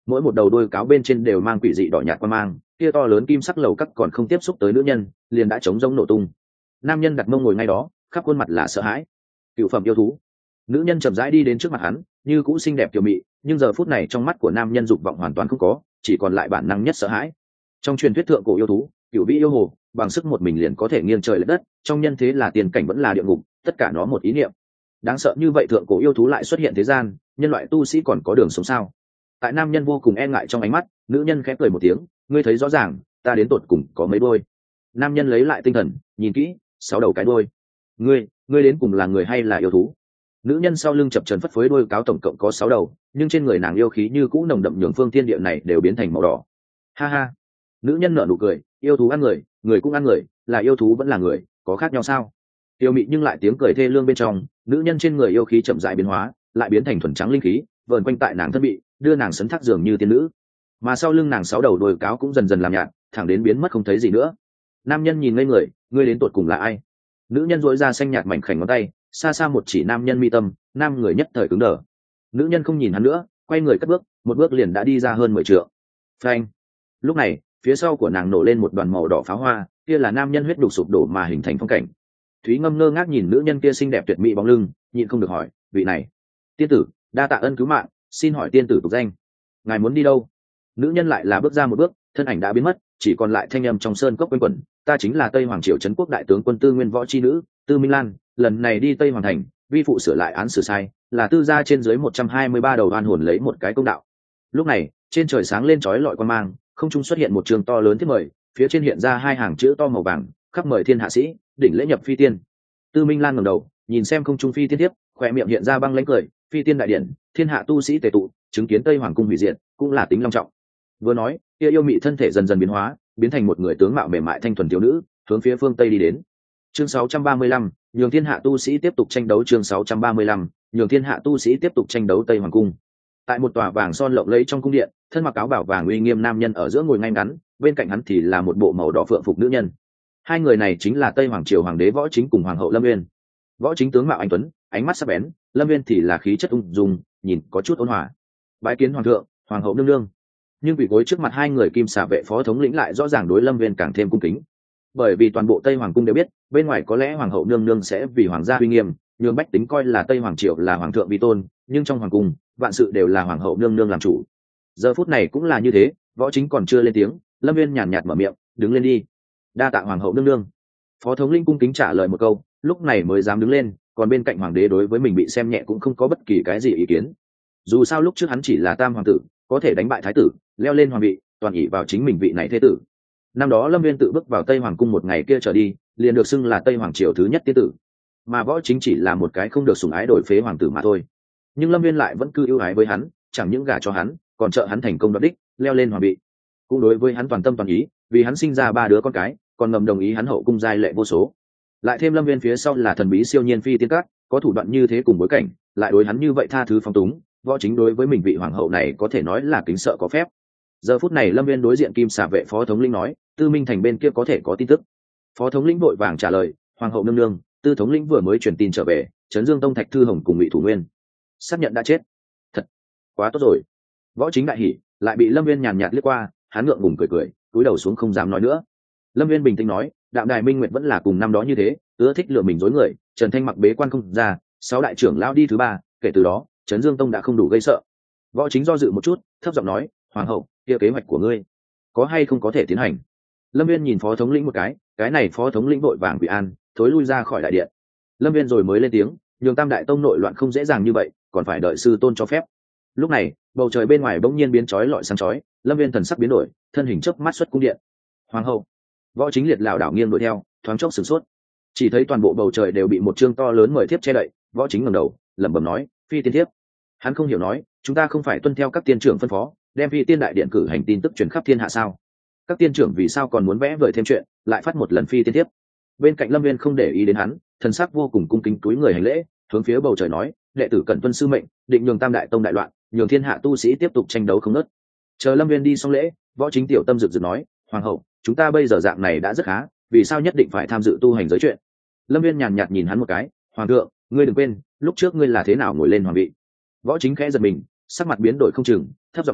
mỗi một đầu đôi cáo bên trên đều mang quỷ dị đỏ nhạt qua mang, kia to lớn kim sắc lầu cắt còn không tiếp xúc tới nữ nhân liền đã trống rỗng nổ tung. Nam nhân đặt mông ngồi ngay đó, khắp khuôn mặt là sợ hãi. Cựu phẩm yêu thú. Nữ nhân chậm rãi đi đến trước mặt hắn, như cũ xinh đẹp kiều mị, nhưng giờ phút này trong mắt của nam nhân dục vọng hoàn toàn không có, chỉ còn lại bản năng nhất sợ hãi. Trong truyền thuyết thượng cổ yêu thú, cựu vĩ yêu hồ, bằng sức một mình liền có thể nghiêng trời lệch đất, trong nhân thế là tiền cảnh vẫn là địa ngục, tất cả nó một ý niệm. Đáng sợ như vậy thượng cổ yêu thú lại xuất hiện thế gian, nhân loại tu sĩ còn có đường sống sao? Tại nam nhân vô cùng e ngại trong ánh mắt, nữ nhân khẽ cười một tiếng, ngươi thấy rõ ràng, ta đến tột cùng có mấy đôi. Nam nhân lấy lại tinh thần, nhìn kỹ, sáu đầu cái đôi. Ngươi, ngươi đến cùng là người hay là yêu thú? Nữ nhân sau lưng chập trần phất phới đôi cáo tổng cộng có sáu đầu, nhưng trên người nàng yêu khí như cũ nồng đậm, nhường phương thiên địa này đều biến thành màu đỏ. Ha ha. Nữ nhân nở nụ cười, yêu thú ăn người, người cũng ăn người, là yêu thú vẫn là người, có khác nhau sao? Tiêu mị nhưng lại tiếng cười thê lương bên trong, nữ nhân trên người yêu khí chậm rãi biến hóa, lại biến thành thuần trắng linh khí, vờn quanh tại nàng thân bị, đưa nàng sấn thác dường như tiên nữ. Mà sau lưng nàng sáu đầu đôi cáo cũng dần dần làm nhạt, thẳng đến biến mất không thấy gì nữa. Nam nhân nhìn ngây người, ngươi đến tột cùng là ai? Nữ nhân duỗi ra xanh nhạt mảnh khảnh ngón tay, xa xa một chỉ nam nhân mi tâm, nam người nhất thời cứng đờ. Nữ nhân không nhìn hắn nữa, quay người cất bước, một bước liền đã đi ra hơn mười trượng. Phanh. Lúc này, phía sau của nàng nổ lên một đoàn màu đỏ pháo hoa, kia là nam nhân huyết đục sụp đổ mà hình thành phong cảnh. Thúy Ngâm ngơ ngác nhìn nữ nhân kia xinh đẹp tuyệt mỹ bóng lưng, nhịn không được hỏi, vị này, tiên tử, đa tạ ân cứu mạng, xin hỏi tiên tử tục danh, ngài muốn đi đâu? Nữ nhân lại là bước ra một bước, thân ảnh đã biến mất, chỉ còn lại thanh âm trong sơn cốc quanh quẩn, ta chính là Tây Hoàng Triều trấn quốc đại tướng quân Tư Nguyên Võ chi nữ, Tư Minh Lan, lần này đi Tây Hoàng thành, vi phụ sửa lại án xử sai, là tư gia trên dưới một trăm hai mươi ba đầu oan hồn lấy một cái công đạo. Lúc này, trên trời sáng lên chói lọi quan mang, không trung xuất hiện một trường to lớn thiết mời, phía trên hiện ra hai hàng chữ to màu vàng, khắc mời thiên hạ sĩ, đỉnh lễ nhập phi tiên. Tư Minh Lan ngẩng đầu, nhìn xem không trung phi tiên tiếp, khóe miệng hiện ra băng lãnh cười, phi tiên đại điện, thiên hạ tu sĩ tề tụ, chứng kiến Tây Hoàng cung hủy diệt, cũng là tính long trọng. Vừa nói, kia yêu mị thân thể dần dần biến hóa, biến thành một người tướng mạo mềm mại thanh thuần thiếu nữ, hướng phía phương tây đi đến. Chương sáu trăm ba mươi lăm, nhường thiên hạ tu sĩ tiếp tục tranh đấu. Chương sáu trăm ba mươi lăm, nhường thiên hạ tu sĩ tiếp tục tranh đấu. Tây Hoàng cung. Tại một tòa vàng son lộng lẫy trong cung điện, thân mặc áo bảo vàng uy nghiêm nam nhân ở giữa ngồi ngay ngắn, bên cạnh hắn thì là một bộ màu đỏ phượng phục nữ nhân. Hai người này chính là Tây Hoàng triều hoàng đế Võ Chính cùng hoàng hậu Lâm Uyên. Võ Chính tướng mạo anh tuấn, ánh mắt sắc bén, Lâm Uyên thì là khí chất ung dung, nhìn có chút ôn hòa. Bái kiến hoàng thượng, hoàng hậu nương nương. Nhưng bị gối trước mặt hai người kim xà vệ phó thống lĩnh lại rõ ràng đối Lâm Uyên càng thêm cung kính. Bởi vì toàn bộ Tây Hoàng cung đều biết, bên ngoài có lẽ hoàng hậu nương nương sẽ vì hoàng gia uy nghiêm, nhường bách tính coi là Tây Hoàng triều là hoàng thượng vi tôn, nhưng trong hoàng cung, vạn sự đều là hoàng hậu nương nương làm chủ. Giờ phút này cũng là như thế, Võ Chính còn chưa lên tiếng, Lâm Uyên nhàn nhạt mở miệng, đứng lên đi. Đa tạ hoàng hậu nương nương. Phó thống lĩnh cung kính trả lời một câu, lúc này mới dám đứng lên, còn bên cạnh hoàng đế đối với mình bị xem nhẹ cũng không có bất kỳ cái gì ý kiến. Dù sao lúc trước hắn chỉ là tam hoàng tử, có thể đánh bại thái tử, leo lên hoàng vị, toàn ỷ vào chính mình vị này thế tử. Năm đó Lâm Viên tự bước vào Tây Hoàng cung một ngày kia trở đi, liền được xưng là Tây Hoàng triều thứ nhất tiên tử, mà Võ Chính chỉ là một cái không được sủng ái đổi phế hoàng tử mà thôi. Nhưng Lâm Viên lại vẫn cứ ưu ái với hắn, chẳng những gả cho hắn, còn trợ hắn thành công đoạt đích, leo lên hoàng vị. Cũng đối với hắn toàn tâm toàn ý, vì hắn sinh ra ba đứa con cái, còn ngầm đồng ý hắn hậu cung giai lệ vô số. Lại thêm Lâm Viên phía sau là thần bí siêu nhiên phi tiên cát, có thủ đoạn như thế cùng bối cảnh, lại đối hắn như vậy tha thứ phong túng, Võ Chính đối với mình vị hoàng hậu này có thể nói là kính sợ có phép. Giờ phút này Lâm Viên đối diện kim xà vệ phó thống lĩnh nói, Tư Minh thành bên kia có thể có tin tức. Phó thống lĩnh vội vàng trả lời, hoàng hậu nương nương, Tư thống lĩnh vừa mới truyền tin trở về, Trấn Dương tông Thạch Thư Hồng cùng Ngụy Thủ Nguyên xác nhận đã chết. Thật quá tốt rồi. Võ Chính đại hỉ, lại bị Lâm Viên nhàn nhạt liếc qua, hắn ngượng ngùng cười cười, cúi đầu xuống không dám nói nữa. Lâm Viên bình tĩnh nói, Đạm Đài Minh Nguyệt vẫn là cùng năm đó như thế, ưa thích lừa mình dối người, Trần Thanh mặc bế quan không ra, sáu đại trưởng lão đi thứ ba, kể từ đó, Trấn Dương tông đã không đủ gây sợ. Võ Chính do dự một chút, thấp giọng nói, hoàng hậu, kia kế hoạch của ngươi có hay không có thể tiến hành? Lâm Viên nhìn phó thống lĩnh một cái, cái này phó thống lĩnh vội vàng bị an, thối lui ra khỏi đại điện. Lâm Viên rồi mới lên tiếng, nhường Tam đại tông nội loạn không dễ dàng như vậy, còn phải đợi sư tôn cho phép. Lúc này, bầu trời bên ngoài bỗng nhiên biến chói lọi sáng chói, Lâm Viên thần sắc biến đổi, thân hình chớp mắt xuất cung điện. Hoàng hậu. Võ Chính liệt lảo đảo nghiêng đuổi theo, thoáng chốc sửng sốt. Chỉ thấy toàn bộ bầu trời đều bị một chương to lớn mời thiếp che đậy, Võ Chính ngẩng đầu, lẩm bẩm nói, phi tiên thiếp. Hắn không hiểu nói, chúng ta không phải tuân theo các tiên trưởng phân phó, đem phi tiên đại điện cử hành tin tức truyền khắp thiên hạ sao? Các tiên trưởng vì sao còn muốn vẽ vời thêm chuyện, lại phát một lần phi tiên thiếp? Bên cạnh Lâm Viên không để ý đến hắn, thần sắc vô cùng cung kính cúi người hành lễ, hướng phía bầu trời nói, đệ tử cẩn tuân sư mệnh, định nhường Tam đại tông đại loạn, nhường thiên hạ tu sĩ tiếp tục tranh đấu không ngớt. Chờ Lâm Viên đi xong lễ, Võ Chính tiểu tâm rực rực nói, hoàng hậu, chúng ta bây giờ dạng này đã rất khá, vì sao nhất định phải tham dự tu hành giới chuyện? Lâm Viên nhàn nhạt nhìn hắn một cái, hoàng thượng, ngươi đừng quên, lúc trước ngươi là thế nào ngồi lên hoàng vị. Võ Chính khẽ giật mình, sắc mặt biến đổi không chừng, thấp giọng nói,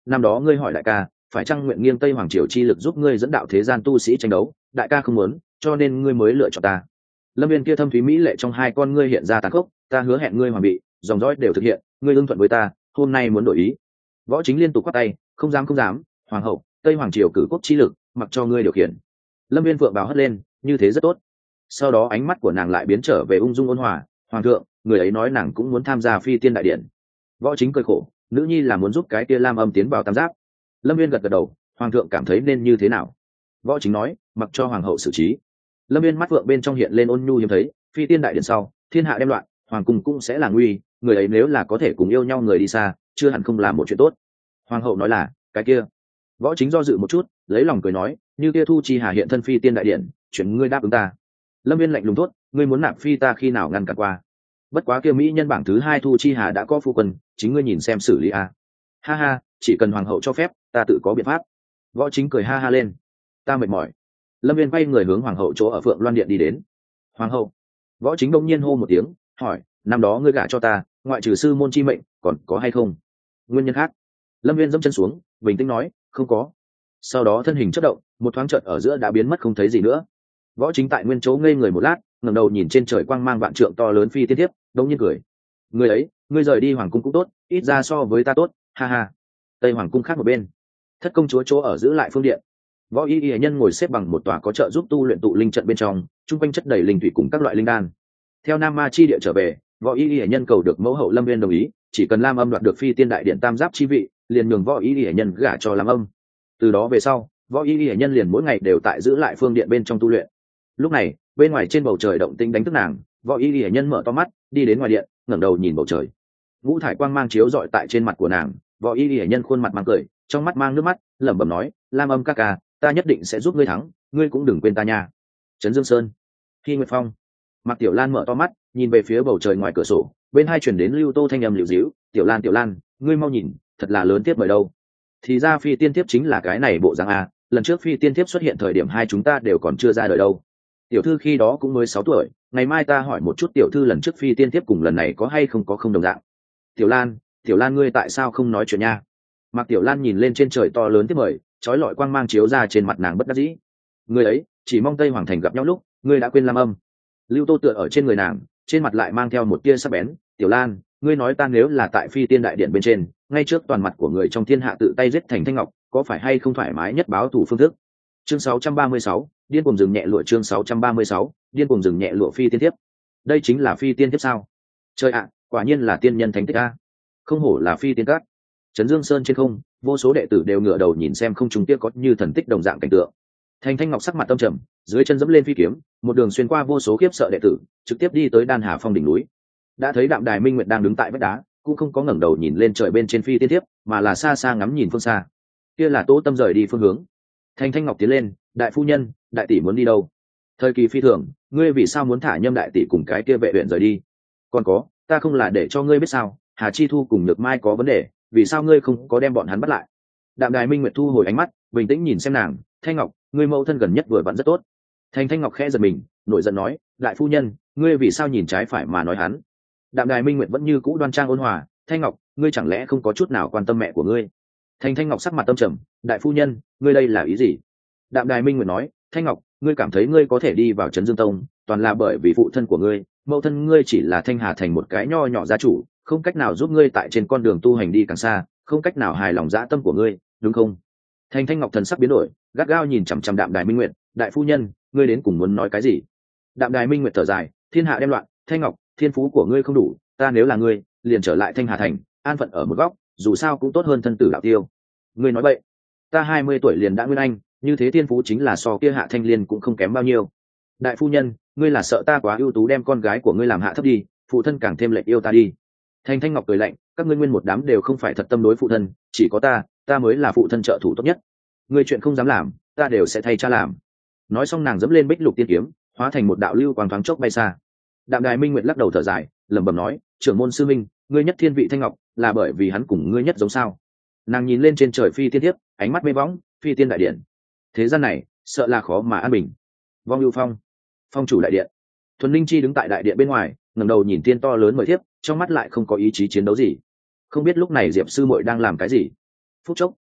năm đó ngươi hỏi đại ca phải chăng nguyện nghiêng tây hoàng triều chi lực giúp ngươi dẫn đạo thế gian tu sĩ tranh đấu, đại ca không muốn, cho nên ngươi mới lựa chọn ta. Lâm viên kia thâm thúy mỹ lệ trong hai con ngươi hiện ra tàn khốc. Ta hứa hẹn ngươi hoàng bị dòng dõi đều thực hiện, ngươi ưng thuận với ta, hôm nay muốn đổi ý. Võ Chính liên tục quát tay, không dám không dám, hoàng hậu, tây hoàng triều cử quốc chi lực mặc cho ngươi điều khiển. Lâm viên vượng báo hất lên, như thế rất tốt. Sau đó ánh mắt của nàng lại biến trở về ung dung ôn hòa. Hoàng thượng, người ấy nói nàng cũng muốn tham gia phi tiên đại điện. Võ Chính cười khổ, nữ nhi là muốn giúp cái kia lam âm tiến vào tam giáp. Lâm viên gật gật đầu, hoàng thượng cảm thấy nên như thế nào? Võ Chính nói, mặc cho hoàng hậu xử trí. Lâm viên mắt vượng bên trong hiện lên ôn nhu hiếm thấy. Phi tiên đại điện sau, thiên hạ đem loạn, hoàng cung cũng sẽ là nguy, người ấy nếu là có thể cùng yêu nhau người đi xa, chưa hẳn không làm một chuyện tốt. Hoàng hậu nói là, cái kia. Võ Chính do dự một chút, lấy lòng cười nói, như kia thu chi hà hiện thân phi tiên đại điện, chuyện ngươi đáp ứng ta. Lâm viên lạnh lùng thốt, ngươi muốn nạp phi ta khi nào ngăn cản qua. Bất quá kia mỹ nhân bảng thứ hai thu chi hà đã có phu quân, chính ngươi nhìn xem xử lý a. Ha ha, chỉ cần hoàng hậu cho phép, ta tự có biện pháp. Võ Chính cười ha ha lên, ta mệt mỏi. Lâm viên quay người hướng hoàng hậu chỗ ở Phượng Loan điện đi đến. Hoàng hậu. Võ Chính đông nhiên hô một tiếng, hỏi, năm đó ngươi gả cho ta, ngoại trừ sư môn chi mệnh còn có hay không nguyên nhân khác? Lâm viên dẫm chân xuống, bình tĩnh nói, không có. Sau đó thân hình chất động, một thoáng chợt ở giữa đã biến mất không thấy gì nữa. Võ Chính tại nguyên chỗ ngây người một lát, ngẩng đầu nhìn trên trời quang mang vạn trượng to lớn phi tiên thiếp, đống nhiên cười. Người ấy, ngươi rời đi hoàng cung cũng tốt, ít ra so với ta tốt, ha ha. Tây hoàng cung khác một bên, thất công chúa chỗ ở giữ lại phương điện. Võ y y nhân ngồi xếp bằng một tòa có trợ giúp tu luyện tụ linh trận bên trong, trung quanh chất đầy linh thủy cùng các loại linh đan. Theo nam ma chi địa trở về, võ y y nhân cầu được mẫu hậu Lâm viên đồng ý, chỉ cần lam âm đoạt được phi tiên đại điện tam giáp chi vị, liền nhường võ y y nhân gả cho lam âm. Từ đó về sau, võ y y nhân liền mỗi ngày đều tại giữ lại phương điện bên trong tu luyện. Lúc này, bên ngoài trên bầu trời động tĩnh đánh thức nàng, võ y y nhân mở to mắt, đi đến ngoài điện, ngẩng đầu nhìn bầu trời. Ngũ thải quang mang chiếu rọi tại trên mặt của nàng, võ y y nhân khuôn mặt mang cười, trong mắt mang nước mắt, lẩm bẩm nói, lam âm ca ca, ta nhất định sẽ giúp ngươi thắng, ngươi cũng đừng quên ta nha. Trấn Dương Sơn, Khi Nguyệt Phong. Mạc Tiểu Lan mở to mắt, nhìn về phía bầu trời ngoài cửa sổ, bên hai chuyển đến lưu tô thanh âm liễu díu, tiểu Lan tiểu Lan, ngươi mau nhìn, thật là lớn tiếp mời đâu. Thì ra phi tiên tiếp chính là cái này bộ dáng a, lần trước phi tiên tiếp xuất hiện thời điểm hai chúng ta đều còn chưa ra đời đâu. Tiểu thư khi đó cũng mới sáu tuổi, ngày mai ta hỏi một chút tiểu thư lần trước phi tiên tiếp cùng lần này có hay không có không đồng dạng. Tiểu Lan, tiểu Lan ngươi tại sao không nói chuyện nha? Mạc Tiểu Lan nhìn lên trên trời to lớn tiếp mời, chói lọi quang mang chiếu ra trên mặt nàng bất đắc dĩ. Ngươi ấy, chỉ mong Tây Hoàng thành gặp nhau lúc, ngươi đã quên Lam Âm. Lưu Tô tựa ở trên người nàng, trên mặt lại mang theo một tia sắc bén. Tiểu Lan, ngươi nói ta nếu là tại phi tiên đại điện bên trên, ngay trước toàn mặt của người trong thiên hạ tự tay giết thành Thanh Ngọc, có phải hay không thoải mái nhất báo thủ phương thức? Chương sáu trăm ba mươi sáu, điên cuồng dừng nhẹ lụa. Chương sáu trăm ba mươi sáu, điên cuồng dừng nhẹ lụa phi tiên tiếp. Đây chính là phi tiên tiếp sao? Trời ạ, quả nhiên là tiên nhân thánh tích a. Không hổ là phi tiên các. Trấn Dương Sơn trên không, vô số đệ tử đều ngửa đầu nhìn xem không trung kia có như thần tích đồng dạng cảnh tượng. Thành Thanh Ngọc sắc mặt tâm trầm, dưới chân dẫm lên phi kiếm, một đường xuyên qua vô số khiếp sợ đệ tử, trực tiếp đi tới Đan Hà Phong đỉnh núi. Đã thấy Đạm Đài Minh Nguyệt đang đứng tại vách đá, cũng không có ngẩng đầu nhìn lên trời bên trên phi tiên tiếp, mà là xa xa ngắm nhìn phương xa. Kia là Tô Tâm rời đi phương hướng. Thành Thanh Ngọc tiến lên, đại phu nhân, đại tỷ muốn đi đâu? Thời kỳ phi thường, ngươi vì sao muốn thả Nhâm đại tỷ cùng cái kia vệ huyện rời đi? Còn có, ta không là để cho ngươi biết sao? Hà Chi Thu cùng Nhược Mai có vấn đề, vì sao ngươi không có đem bọn hắn bắt lại? Đạm Đài Minh Nguyệt thu hồi ánh mắt, bình tĩnh nhìn xem nàng. Thanh Ngọc, ngươi mẫu thân gần nhất vừa vặn rất tốt. Thành Thanh Ngọc khẽ giật mình, nổi giận nói, đại phu nhân, ngươi vì sao nhìn trái phải mà nói hắn? Đạm Đài Minh Nguyệt vẫn như cũ đoan trang ôn hòa. Thanh Ngọc, ngươi chẳng lẽ không có chút nào quan tâm mẹ của ngươi? Thành Thanh Ngọc sắc mặt tâm trầm, đại phu nhân, ngươi đây là ý gì? Đạm Đài Minh Nguyệt nói, Thanh Ngọc, ngươi cảm thấy ngươi có thể đi vào Trấn Dương Tông, toàn là bởi vì phụ thân của ngươi, mẫu thân ngươi chỉ là Thanh Hà thành một cái nho nhỏ gia chủ, không cách nào giúp ngươi tại trên con đường tu hành đi càng xa, không cách nào hài lòng dã tâm của ngươi, đúng không? Thành Thanh Ngọc thần sắc biến đổi, gắt gao nhìn chằm chằm Đạm Đài Minh Nguyệt, đại phu nhân, ngươi đến cùng muốn nói cái gì? Đạm Đài Minh Nguyệt thở dài, thiên hạ đem loạn, Thanh Ngọc, thiên phú của ngươi không đủ, ta nếu là ngươi, liền trở lại Thanh Hà thành, an phận ở một góc, dù sao cũng tốt hơn thân tử đạo tiêu. Ngươi nói vậy, ta hai mươi tuổi liền đã nguyên anh, như thế thiên phú chính là so kia Hạ Thanh Liên cũng không kém bao nhiêu. Đại phu nhân, ngươi là sợ ta quá ưu tú đem con gái của ngươi làm hạ thấp đi, phụ thân càng thêm lệnh yêu ta đi. Thành Thanh Ngọc cười lạnh, các ngươi nguyên một đám đều không phải thật tâm đối phụ thân, chỉ có ta, ta mới là phụ thân trợ thủ tốt nhất. Ngươi chuyện không dám làm, ta đều sẽ thay cha làm. Nói xong nàng dẫm lên bích lục tiên kiếm, hóa thành một đạo lưu quang thoáng chốc bay xa. Đạm Đài Minh Nguyệt lắc đầu thở dài, lẩm bẩm nói, trưởng môn sư minh, ngươi nhất thiên vị Thanh Ngọc, là bởi vì hắn cùng ngươi nhất giống sao? Nàng nhìn lên trên trời phi tiên thiếp, ánh mắt mê bóng, phi tiên đại điện. Thế gian này, sợ là khó mà an bình. Vong Ưu Phong, phong chủ đại điện. Thuần Linh Chi đứng tại đại điện bên ngoài, ngẩng đầu nhìn tiên to lớn mời thiếp, trong mắt lại không có ý chí chiến đấu gì. Không biết lúc này Diệp sư muội đang làm cái gì. Phút chốc,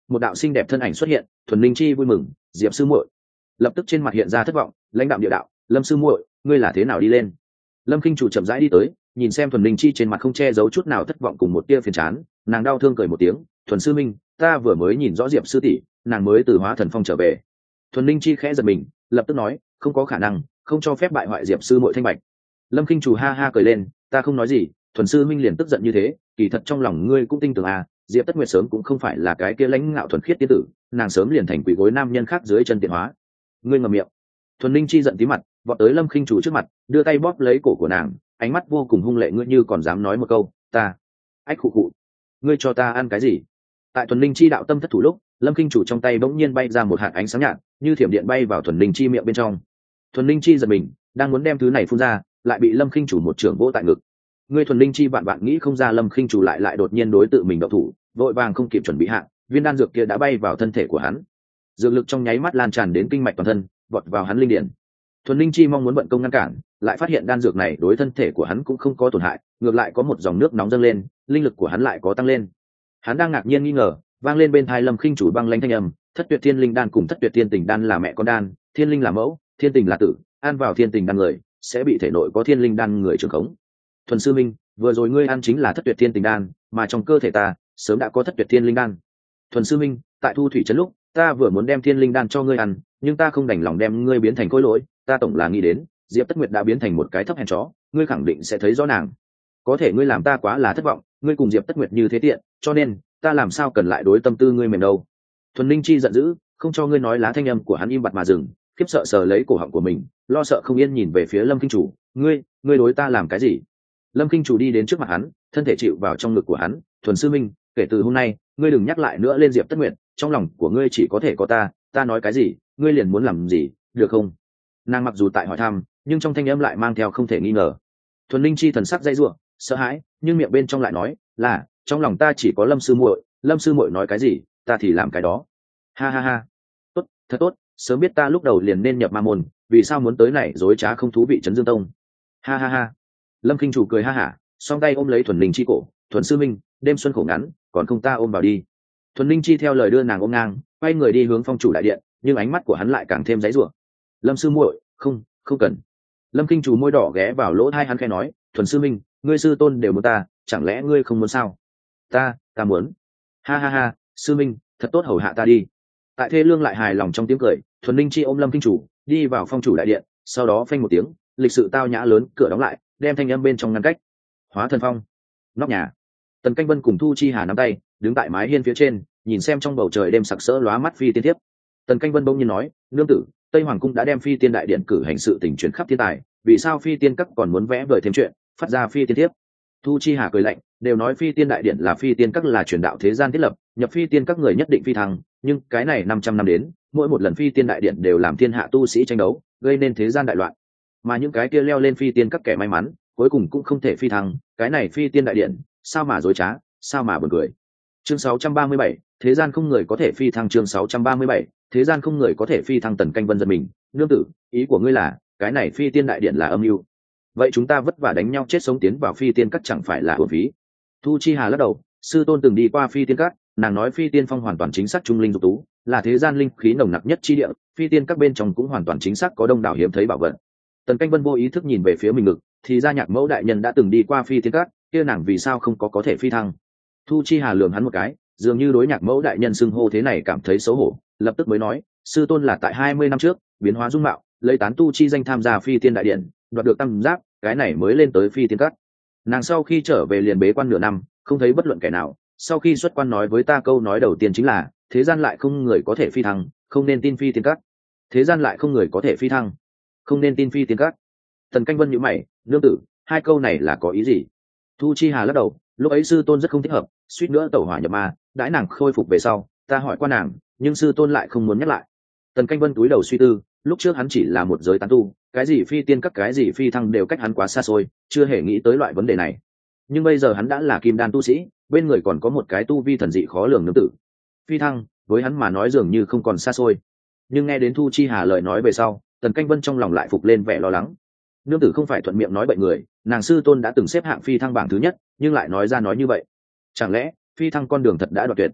một đạo xinh đẹp thân ảnh xuất hiện. Thuần Linh Chi vui mừng, Diệp sư muội. Lập tức trên mặt hiện ra thất vọng, lãnh đạm địa đạo, Lâm sư muội, ngươi là thế nào đi lên? Lâm Kinh Chủ chậm rãi đi tới, nhìn xem Thuần Linh Chi trên mặt không che giấu chút nào thất vọng cùng một tia phiền chán, nàng đau thương cười một tiếng, Thuần sư minh, ta vừa mới nhìn rõ Diệp sư tỷ, nàng mới từ Hóa Thần Phong trở về. Thuần Linh Chi khẽ giật mình, lập tức nói, không có khả năng, không cho phép bại hoại Diệp sư muội thanh bạch. Lâm Kinh Chủ ha ha cười lên, ta không nói gì. Thuần sư minh liền tức giận như thế, kỳ thật trong lòng ngươi cũng tin tưởng à, Diệp Tất Nguyệt sớm cũng không phải là cái kia lãnh ngạo thuần khiết tiên tử, nàng sớm liền thành quỷ gối nam nhân khác dưới chân tiện hóa. Ngươi ngậm miệng. Thuần Linh Chi giận tí mặt, vọt tới Lâm Kinh Chủ trước mặt, đưa tay bóp lấy cổ của nàng, ánh mắt vô cùng hung lệ, ngươi như còn dám nói một câu, ta. Ách khụ khụ. Ngươi cho ta ăn cái gì? Tại Thuần Linh Chi đạo tâm thất thủ lúc, Lâm Kinh Chủ trong tay bỗng nhiên bay ra một hạt ánh sáng nhạt, như thiểm điện bay vào Thuần Linh Chi miệng bên trong. Thuần Linh Chi giật mình, đang muốn đem thứ này phun ra, lại bị Lâm Kinh Chủ một trường vỗ tại ngực. Ngươi Thuần Linh Chi bạn bạn nghĩ không ra Lâm Kinh Chủ lại lại đột nhiên đối tự mình động thủ, vội vàng không kịp chuẩn bị hạ, viên đan dược kia đã bay vào thân thể của hắn. Dược lực trong nháy mắt lan tràn đến kinh mạch toàn thân, vọt vào hắn linh điển. Thuần Linh Chi mong muốn vận công ngăn cản, lại phát hiện đan dược này đối thân thể của hắn cũng không có tổn hại, ngược lại có một dòng nước nóng dâng lên, linh lực của hắn lại có tăng lên. Hắn đang ngạc nhiên nghi ngờ, vang lên bên tai Lâm Kinh Chủ băng lãnh thanh âm, Thất Tuyệt Thiên Linh đan cùng Thất Tuyệt Thiên Tình đan là mẹ con đan, Thiên Linh là mẫu, Thiên Tình là tử, ăn vào Thiên Tình đan người sẽ bị thể nội có Thiên Linh đan người trưởng khống. Thuần sư minh, vừa rồi ngươi ăn chính là Thất Tuyệt Thiên Tình đan, mà trong cơ thể ta sớm đã có Thất Tuyệt Thiên Linh đan. Thuần sư minh, tại Thu Thủy trấn lúc, ta vừa muốn đem Thiên Linh đan cho ngươi ăn, nhưng ta không đành lòng đem ngươi biến thành khối lỗi, ta tổng là nghĩ đến, Diệp Tất Nguyệt đã biến thành một cái thấp hèn chó, ngươi khẳng định sẽ thấy rõ nàng. Có thể ngươi làm ta quá là thất vọng, ngươi cùng Diệp Tất Nguyệt như thế tiện, cho nên ta làm sao cần lại đối tâm tư ngươi mềm đâu. Thuần Linh Chi giận dữ, không cho ngươi nói, lá thanh âm của hắn im bặt mà dừng, khiếp sợ sờ lấy cổ họng của mình, lo sợ không yên nhìn về phía Lâm Kinh Chủ, ngươi, ngươi đối ta làm cái gì? Lâm Kinh Chủ đi đến trước mặt hắn, thân thể chịu vào trong ngực của hắn, Thuần sư minh, kể từ hôm nay, ngươi đừng nhắc lại nữa lên Diệp Tất Nguyệt, trong lòng của ngươi chỉ có thể có ta, ta nói cái gì, ngươi liền muốn làm gì, được không? Nàng mặc dù tại hỏi thăm, nhưng trong thanh âm lại mang theo không thể nghi ngờ. Thuần Linh Chi thần sắc dây rủa, sợ hãi, nhưng miệng bên trong lại nói, là, trong lòng ta chỉ có Lâm sư muội, Lâm sư muội nói cái gì, ta thì làm cái đó. Ha ha ha. Tốt, thật tốt, sớm biết ta lúc đầu liền nên nhập ma môn, vì sao muốn tới này dối trá không thú vị trấn Dương Tông. Ha ha ha. Lâm Kinh Chủ cười ha hả, song tay ôm lấy Thuần Linh Chi cổ, Thuần sư minh, đêm xuân khổ ngắn, còn không ta ôm vào đi. Thuần Linh Chi theo lời đưa nàng ôm ngang, quay người đi hướng phong chủ đại điện, nhưng ánh mắt của hắn lại càng thêm dãy rủa. Lâm sư muội, không, không cần. Lâm Kinh Chủ môi đỏ ghé vào lỗ tai hắn khẽ nói, Thuần sư minh, ngươi sư tôn đều muốn ta, chẳng lẽ ngươi không muốn sao? Ta, ta muốn. Ha ha ha, sư minh, thật tốt hầu hạ ta đi. Tại Thê Lương lại hài lòng trong tiếng cười, Thuần Linh Chi ôm Lâm Kinh Chủ đi vào phong chủ đại điện, sau đó phanh một tiếng, lịch sự tao nhã lớn cửa đóng lại, đem thanh âm bên trong ngăn cách. Hóa Thần Phong, nóc nhà. Tần Canh Vân cùng Thu Chi Hà nắm tay, đứng tại mái hiên phía trên, nhìn xem trong bầu trời đêm sặc sỡ lóa mắt phi tiên thiếp. Tần Canh Vân bỗng nhiên nói, nương tử, Tây Hoàng cung đã đem phi tiên đại điện cử hành sự tình chuyển khắp thiên tài, vì sao phi tiên các còn muốn vẽ vời thêm chuyện, phát ra phi tiên thiếp? Thu Chi Hà cười lạnh, đều nói phi tiên đại điện là phi tiên các là truyền đạo thế gian thiết lập, nhập phi tiên các người nhất định phi thăng, nhưng cái này năm trăm năm đến, mỗi một lần phi tiên đại điện đều làm thiên hạ tu sĩ tranh đấu, gây nên thế gian đại loạn. Mà những cái kia leo lên phi tiên các kẻ may mắn, cuối cùng cũng không thể phi thăng, cái này phi tiên đại điện, sao mà dối trá, sao mà buồn cười. Chương sáu trăm ba mươi bảy, thế gian không người có thể phi thăng. Chương sáu trăm ba mươi bảy, thế gian không người có thể phi thăng. Tần Canh Vân giật mình, nương tử, ý của ngươi là, cái này phi tiên đại điện là âm mưu? Vậy chúng ta vất vả đánh nhau chết sống tiến vào phi tiên các chẳng phải là uổng phí? Thu Chi Hà lắc đầu, sư tôn từng đi qua phi tiên các, nàng nói phi tiên phong hoàn toàn chính xác trung linh dục tú, là thế gian linh khí nồng nặc nhất chi địa, phi tiên các bên trong cũng hoàn toàn chính xác có đông đảo hiếm thấy bảo vật. Tần Canh Vân vô ý thức nhìn về phía mình ngực, thì ra Nhạc Mẫu đại nhân đã từng đi qua phi tiên các, kia nàng vì sao không có có thể phi thăng? Thu Chi Hà lườm hắn một cái, dường như đối Nhạc Mẫu đại nhân xưng hô thế này cảm thấy xấu hổ, lập tức mới nói, sư tôn là tại hai mươi năm trước biến hóa dung mạo, lấy tán tu chi danh tham gia phi tiên đại điện, đoạt được tam giác, cái này mới lên tới phi tiên các. Nàng sau khi trở về liền bế quan nửa năm, không thấy bất luận kẻ nào, sau khi xuất quan nói với ta câu nói đầu tiên chính là, thế gian lại không người có thể phi thăng, không nên tin phi tiên các. Thế gian lại không người có thể phi thăng, không nên tin phi tiên các. Tần Canh Vân nhíu mày, nương tử, hai câu này là có ý gì? Thu Chi Hà lắc đầu, lúc ấy sư tôn rất không thích hợp, suýt nữa tẩu hỏa nhập ma, đãi nàng khôi phục về sau, ta hỏi qua nàng, nhưng sư tôn lại không muốn nhắc lại. Tần Canh Vân túi đầu suy tư, lúc trước hắn chỉ là một giới tán tu, cái gì phi tiên các cái gì phi thăng đều cách hắn quá xa xôi, chưa hề nghĩ tới loại vấn đề này. Nhưng bây giờ hắn đã là kim đan tu sĩ, bên người còn có một cái tu vi thần dị khó lường nương tử, phi thăng với hắn mà nói dường như không còn xa xôi. Nhưng nghe đến Thu Chi Hà lời nói về sau, Tần Canh Vân trong lòng lại phục lên vẻ lo lắng. Nương tử không phải thuận miệng nói bệnh người, nàng sư tôn đã từng xếp hạng phi thăng bảng thứ nhất, nhưng lại nói ra nói như vậy, chẳng lẽ phi thăng con đường thật đã đoạt tuyệt?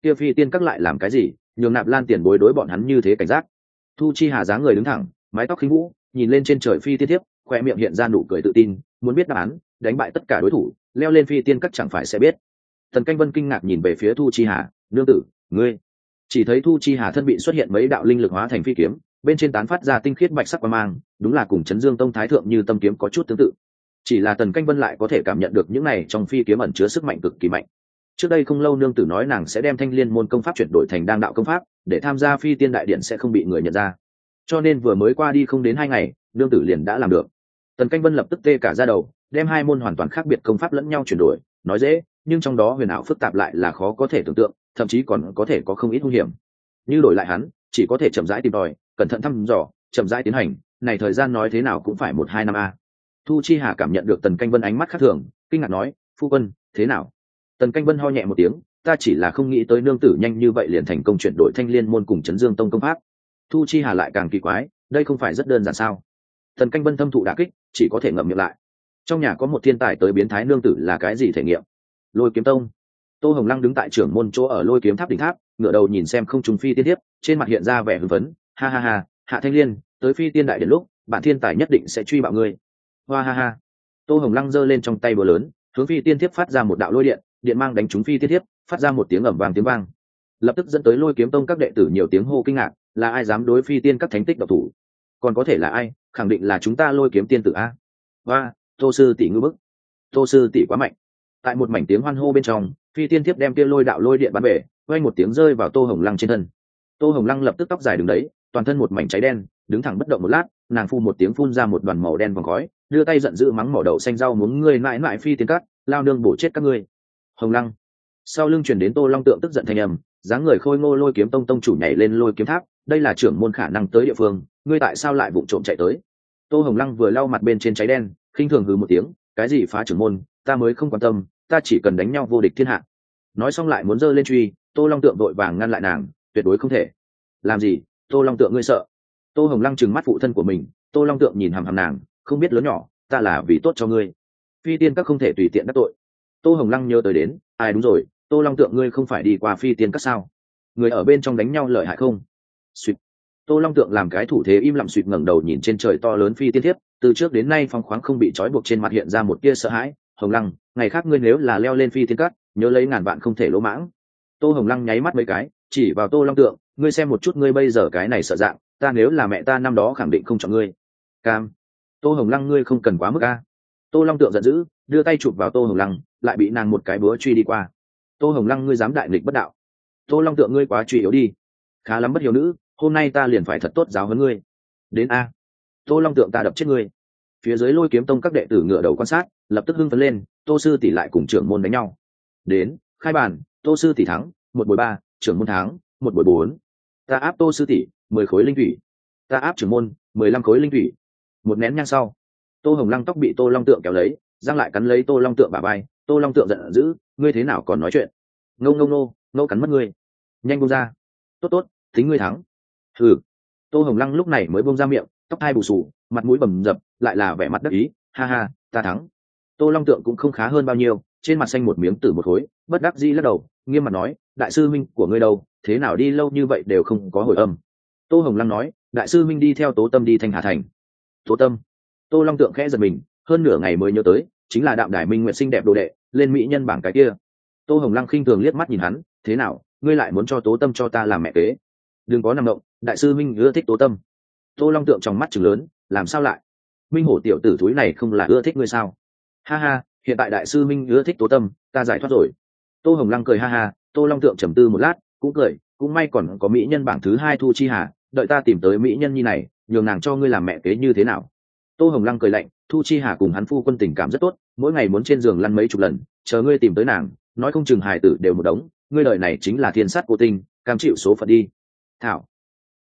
kia phi tiên các lại làm cái gì nhường Nạp Lan tiền bối đối bọn hắn như thế cảnh giác? Thu Chi Hà dáng người đứng thẳng, mái tóc khinh vũ, nhìn lên trên trời phi tiên thiếp, khoe miệng hiện ra nụ cười tự tin, muốn biết đáp án, đánh bại tất cả đối thủ, leo lên phi tiên các chẳng phải sẽ biết. Tần Canh Vân kinh ngạc nhìn về phía Thu Chi Hà, nương tử, ngươi. Chỉ thấy Thu Chi Hà thân bị xuất hiện mấy đạo linh lực hóa thành phi kiếm, bên trên tán phát ra tinh khiết bạch sắc quang mang, đúng là cùng Chấn Dương Tông thái thượng như tâm kiếm có chút tương tự. Chỉ là Tần Canh Vân lại có thể cảm nhận được những này trong phi kiếm ẩn chứa sức mạnh cực kỳ mạnh. Trước đây không lâu nương tử nói nàng sẽ đem Thanh Liên môn công pháp chuyển đổi thành Đang đạo công pháp, để tham gia phi tiên đại điện sẽ không bị người nhận ra. Cho nên vừa mới qua đi không đến hai ngày, nương tử liền đã làm được. Tần Canh Vân lập tức tê cả da đầu, đem hai môn hoàn toàn khác biệt công pháp lẫn nhau chuyển đổi, nói dễ, nhưng trong đó huyền ảo phức tạp lại là khó có thể tưởng tượng, thậm chí còn có thể có không ít nguy hiểm. Như đổi lại hắn, chỉ có thể chậm rãi tìm tòi, cẩn thận thăm dò, chậm rãi tiến hành, này thời gian nói thế nào cũng phải một hai năm a. Thu Chi Hà cảm nhận được Tần Canh Vân ánh mắt khác thường, kinh ngạc nói, phu quân, thế nào? Tần Canh Vân ho nhẹ một tiếng, ta chỉ là không nghĩ tới nương tử nhanh như vậy liền thành công chuyển đổi Thanh Liên môn cùng Chấn Dương Tông công pháp. Thu Chi Hà lại càng kỳ quái, đây không phải rất đơn giản sao? Tần Canh Vân thâm thụ đả kích, chỉ có thể ngậm miệng lại. Trong nhà có một thiên tài tới biến thái nương tử là cái gì thể nghiệm? Lôi Kiếm Tông. Tô Hồng Lăng đứng tại trưởng môn chỗ ở Lôi Kiếm Tháp đỉnh tháp, ngửa đầu nhìn xem không trùng phi tiên tiếp, trên mặt hiện ra vẻ hưng phấn, ha ha ha, Hạ Thanh Liên, tới phi tiên đại điện lúc, bản thiên tài nhất định sẽ truy bạo ngươi. Hoa ha ha. Tô Hồng Lăng giơ lên trong tay búa lớn, hướng phi tiên tiếp phát ra một đạo lôi điện, điện mang đánh trúng phi tiên tiếp, phát ra một tiếng ầm vang tiếng vang. Lập tức dẫn tới Lôi Kiếm Tông các đệ tử nhiều tiếng hô kinh ngạc, là ai dám đối phi tiên các thánh tích độc thủ? Còn có thể là ai? Khẳng định là chúng ta Lôi Kiếm tiên tử a. Hoa, Tô sư tỷ ngư bức. Tô sư tỷ quá mạnh. Tại một mảnh tiếng hoan hô bên trong, phi tiên thiếp đem kia lôi đạo lôi điện bắn bể, vang một tiếng rơi vào Tô Hồng Lăng trên thân. Tô Hồng Lăng lập tức tóc dài đứng đấy, toàn thân một mảnh cháy đen, đứng thẳng bất động một lát, nàng phun một tiếng phun ra một đoàn màu đen vòng khói, đưa tay giận dữ mắng mỏ đậu xanh rau muốn ngươi mãi mãi phi tiên cát, lao nương bổ chết các ngươi. Hồng Lăng. Sau lưng truyền đến Tô Long Tượng tức giận thanh âm, dáng người khôi ngô Lôi Kiếm Tông tông chủ nhảy lên Lôi Kiếm Tháp, đây là trưởng môn khả năng tới địa phương, ngươi tại sao lại vụng trộm chạy tới? Tô Hồng Lăng vừa lau mặt bên trên cháy đen, khinh thường hừ một tiếng, cái gì phá trưởng môn, ta mới không quan tâm, ta chỉ cần đánh nhau vô địch thiên hạ. Nói xong lại muốn giơ lên truy, Tô Long Tượng vội vàng ngăn lại nàng, tuyệt đối không thể. Làm gì? Tô Long Tượng ngươi sợ? Tô Hồng Lăng trừng mắt phụ thân của mình, Tô Long Tượng nhìn hằm hằm nàng, không biết lớn nhỏ, ta là vì tốt cho ngươi. Phi tiên các không thể tùy tiện đắc tội. Tô Hồng Lăng nhớ tới đến, ai đúng rồi, Tô Long Tượng ngươi không phải đi qua phi tiên các sao? Người ở bên trong đánh nhau lợi hại không? Xuyệt. Tô Long Tượng làm cái thủ thế im lặng suýt ngẩng đầu nhìn trên trời to lớn phi tiên thiếp, từ trước đến nay phong khoáng không bị trói buộc trên mặt hiện ra một tia sợ hãi. Hồng Lăng, ngày khác ngươi nếu là leo lên phi tiên cát, nhớ lấy ngàn vạn không thể lỗ mãng. Tô Hồng Lăng nháy mắt mấy cái, chỉ vào Tô Long Tượng, ngươi xem một chút ngươi bây giờ cái này sợ dạng, ta nếu là mẹ ta năm đó khẳng định không chọn ngươi. Cam. Tô Hồng Lăng ngươi không cần quá mức a. Tô Long Tượng giận dữ, đưa tay chụp vào Tô Hồng Lăng, lại bị nàng một cái búa truy đi qua. Tô Hồng Lăng ngươi dám đại nghịch bất đạo. Tô Long Tượng ngươi quá truy yếu đi. Khá lắm bất hiếu nữ, hôm nay ta liền phải thật tốt giáo huấn ngươi. Đến a. Tô Long Tượng ta đập chết ngươi. Phía dưới Lôi Kiếm Tông các đệ tử ngửa đầu quan sát, lập tức hưng phấn lên, Tô sư tỷ lại cùng trưởng môn đánh nhau. Đến, khai bàn, Tô sư tỷ thắng, một buổi ba, trưởng môn thắng, một buổi bốn. Ta áp Tô sư tỷ, mười khối linh thủy. Ta áp trưởng môn, mười lăm khối linh thủy. Một nén nhang sau, Tô Hồng Lăng tóc bị Tô Long Tượng kéo lấy, giang lại cắn lấy Tô Long Tượng bả vai, Tô Long Tượng giận dữ, ngươi thế nào còn nói chuyện? Ngông ngông nô, ngô cắn mất ngươi. Nhanh buông ra. Tốt tốt, tính ngươi thắng. Hừ. Tô Hồng Lăng lúc này mới buông ra miệng, tóc hai bù xù, mặt mũi bầm dập, lại là vẻ mặt đắc ý, ha ha, ta thắng. Tô Long Tượng cũng không khá hơn bao nhiêu, trên mặt xanh một miếng tử một khối, bất đắc dĩ lắc đầu, nghiêm mặt nói, đại sư minh của ngươi đâu, thế nào đi lâu như vậy đều không có hồi âm. Tô Hồng Lăng nói, đại sư minh đi theo Tố Tâm đi Thanh Hà thành. Tố Tâm. Tô Long Tượng khẽ giật mình, hơn nửa ngày mới nhớ tới, chính là Đạm Đài Minh Nguyệt xinh đẹp đồ đệ, lên mỹ nhân bảng cái kia. Tô Hồng Lăng khinh thường liếc mắt nhìn hắn, thế nào, ngươi lại muốn cho Tố Tâm cho ta làm mẹ kế? Đừng có nằm động, đại sư minh ưa thích Tố Tâm. Tô Long Tượng trong mắt trừng lớn, làm sao lại? Minh Hổ tiểu tử thúi này không là ưa thích ngươi sao? Ha ha, hiện tại đại sư minh ưa thích Tố Tâm, ta giải thoát rồi. Tô Hồng Lăng cười ha ha, Tô Long Tượng trầm tư một lát, cũng cười, cũng may còn có mỹ nhân bảng thứ hai Thu Chi Hà, đợi ta tìm tới mỹ nhân nhi này, nhường nàng cho ngươi làm mẹ kế như thế nào? Tô Hồng Lăng cười lạnh, Thu Chi Hà cùng hắn phu quân tình cảm rất tốt, mỗi ngày muốn trên giường lăn mấy chục lần, chờ ngươi tìm tới nàng, nói không chừng hài tử đều một đống, ngươi đời này chính là thiên sát cô tinh, cam chịu số phận đi. Thảo,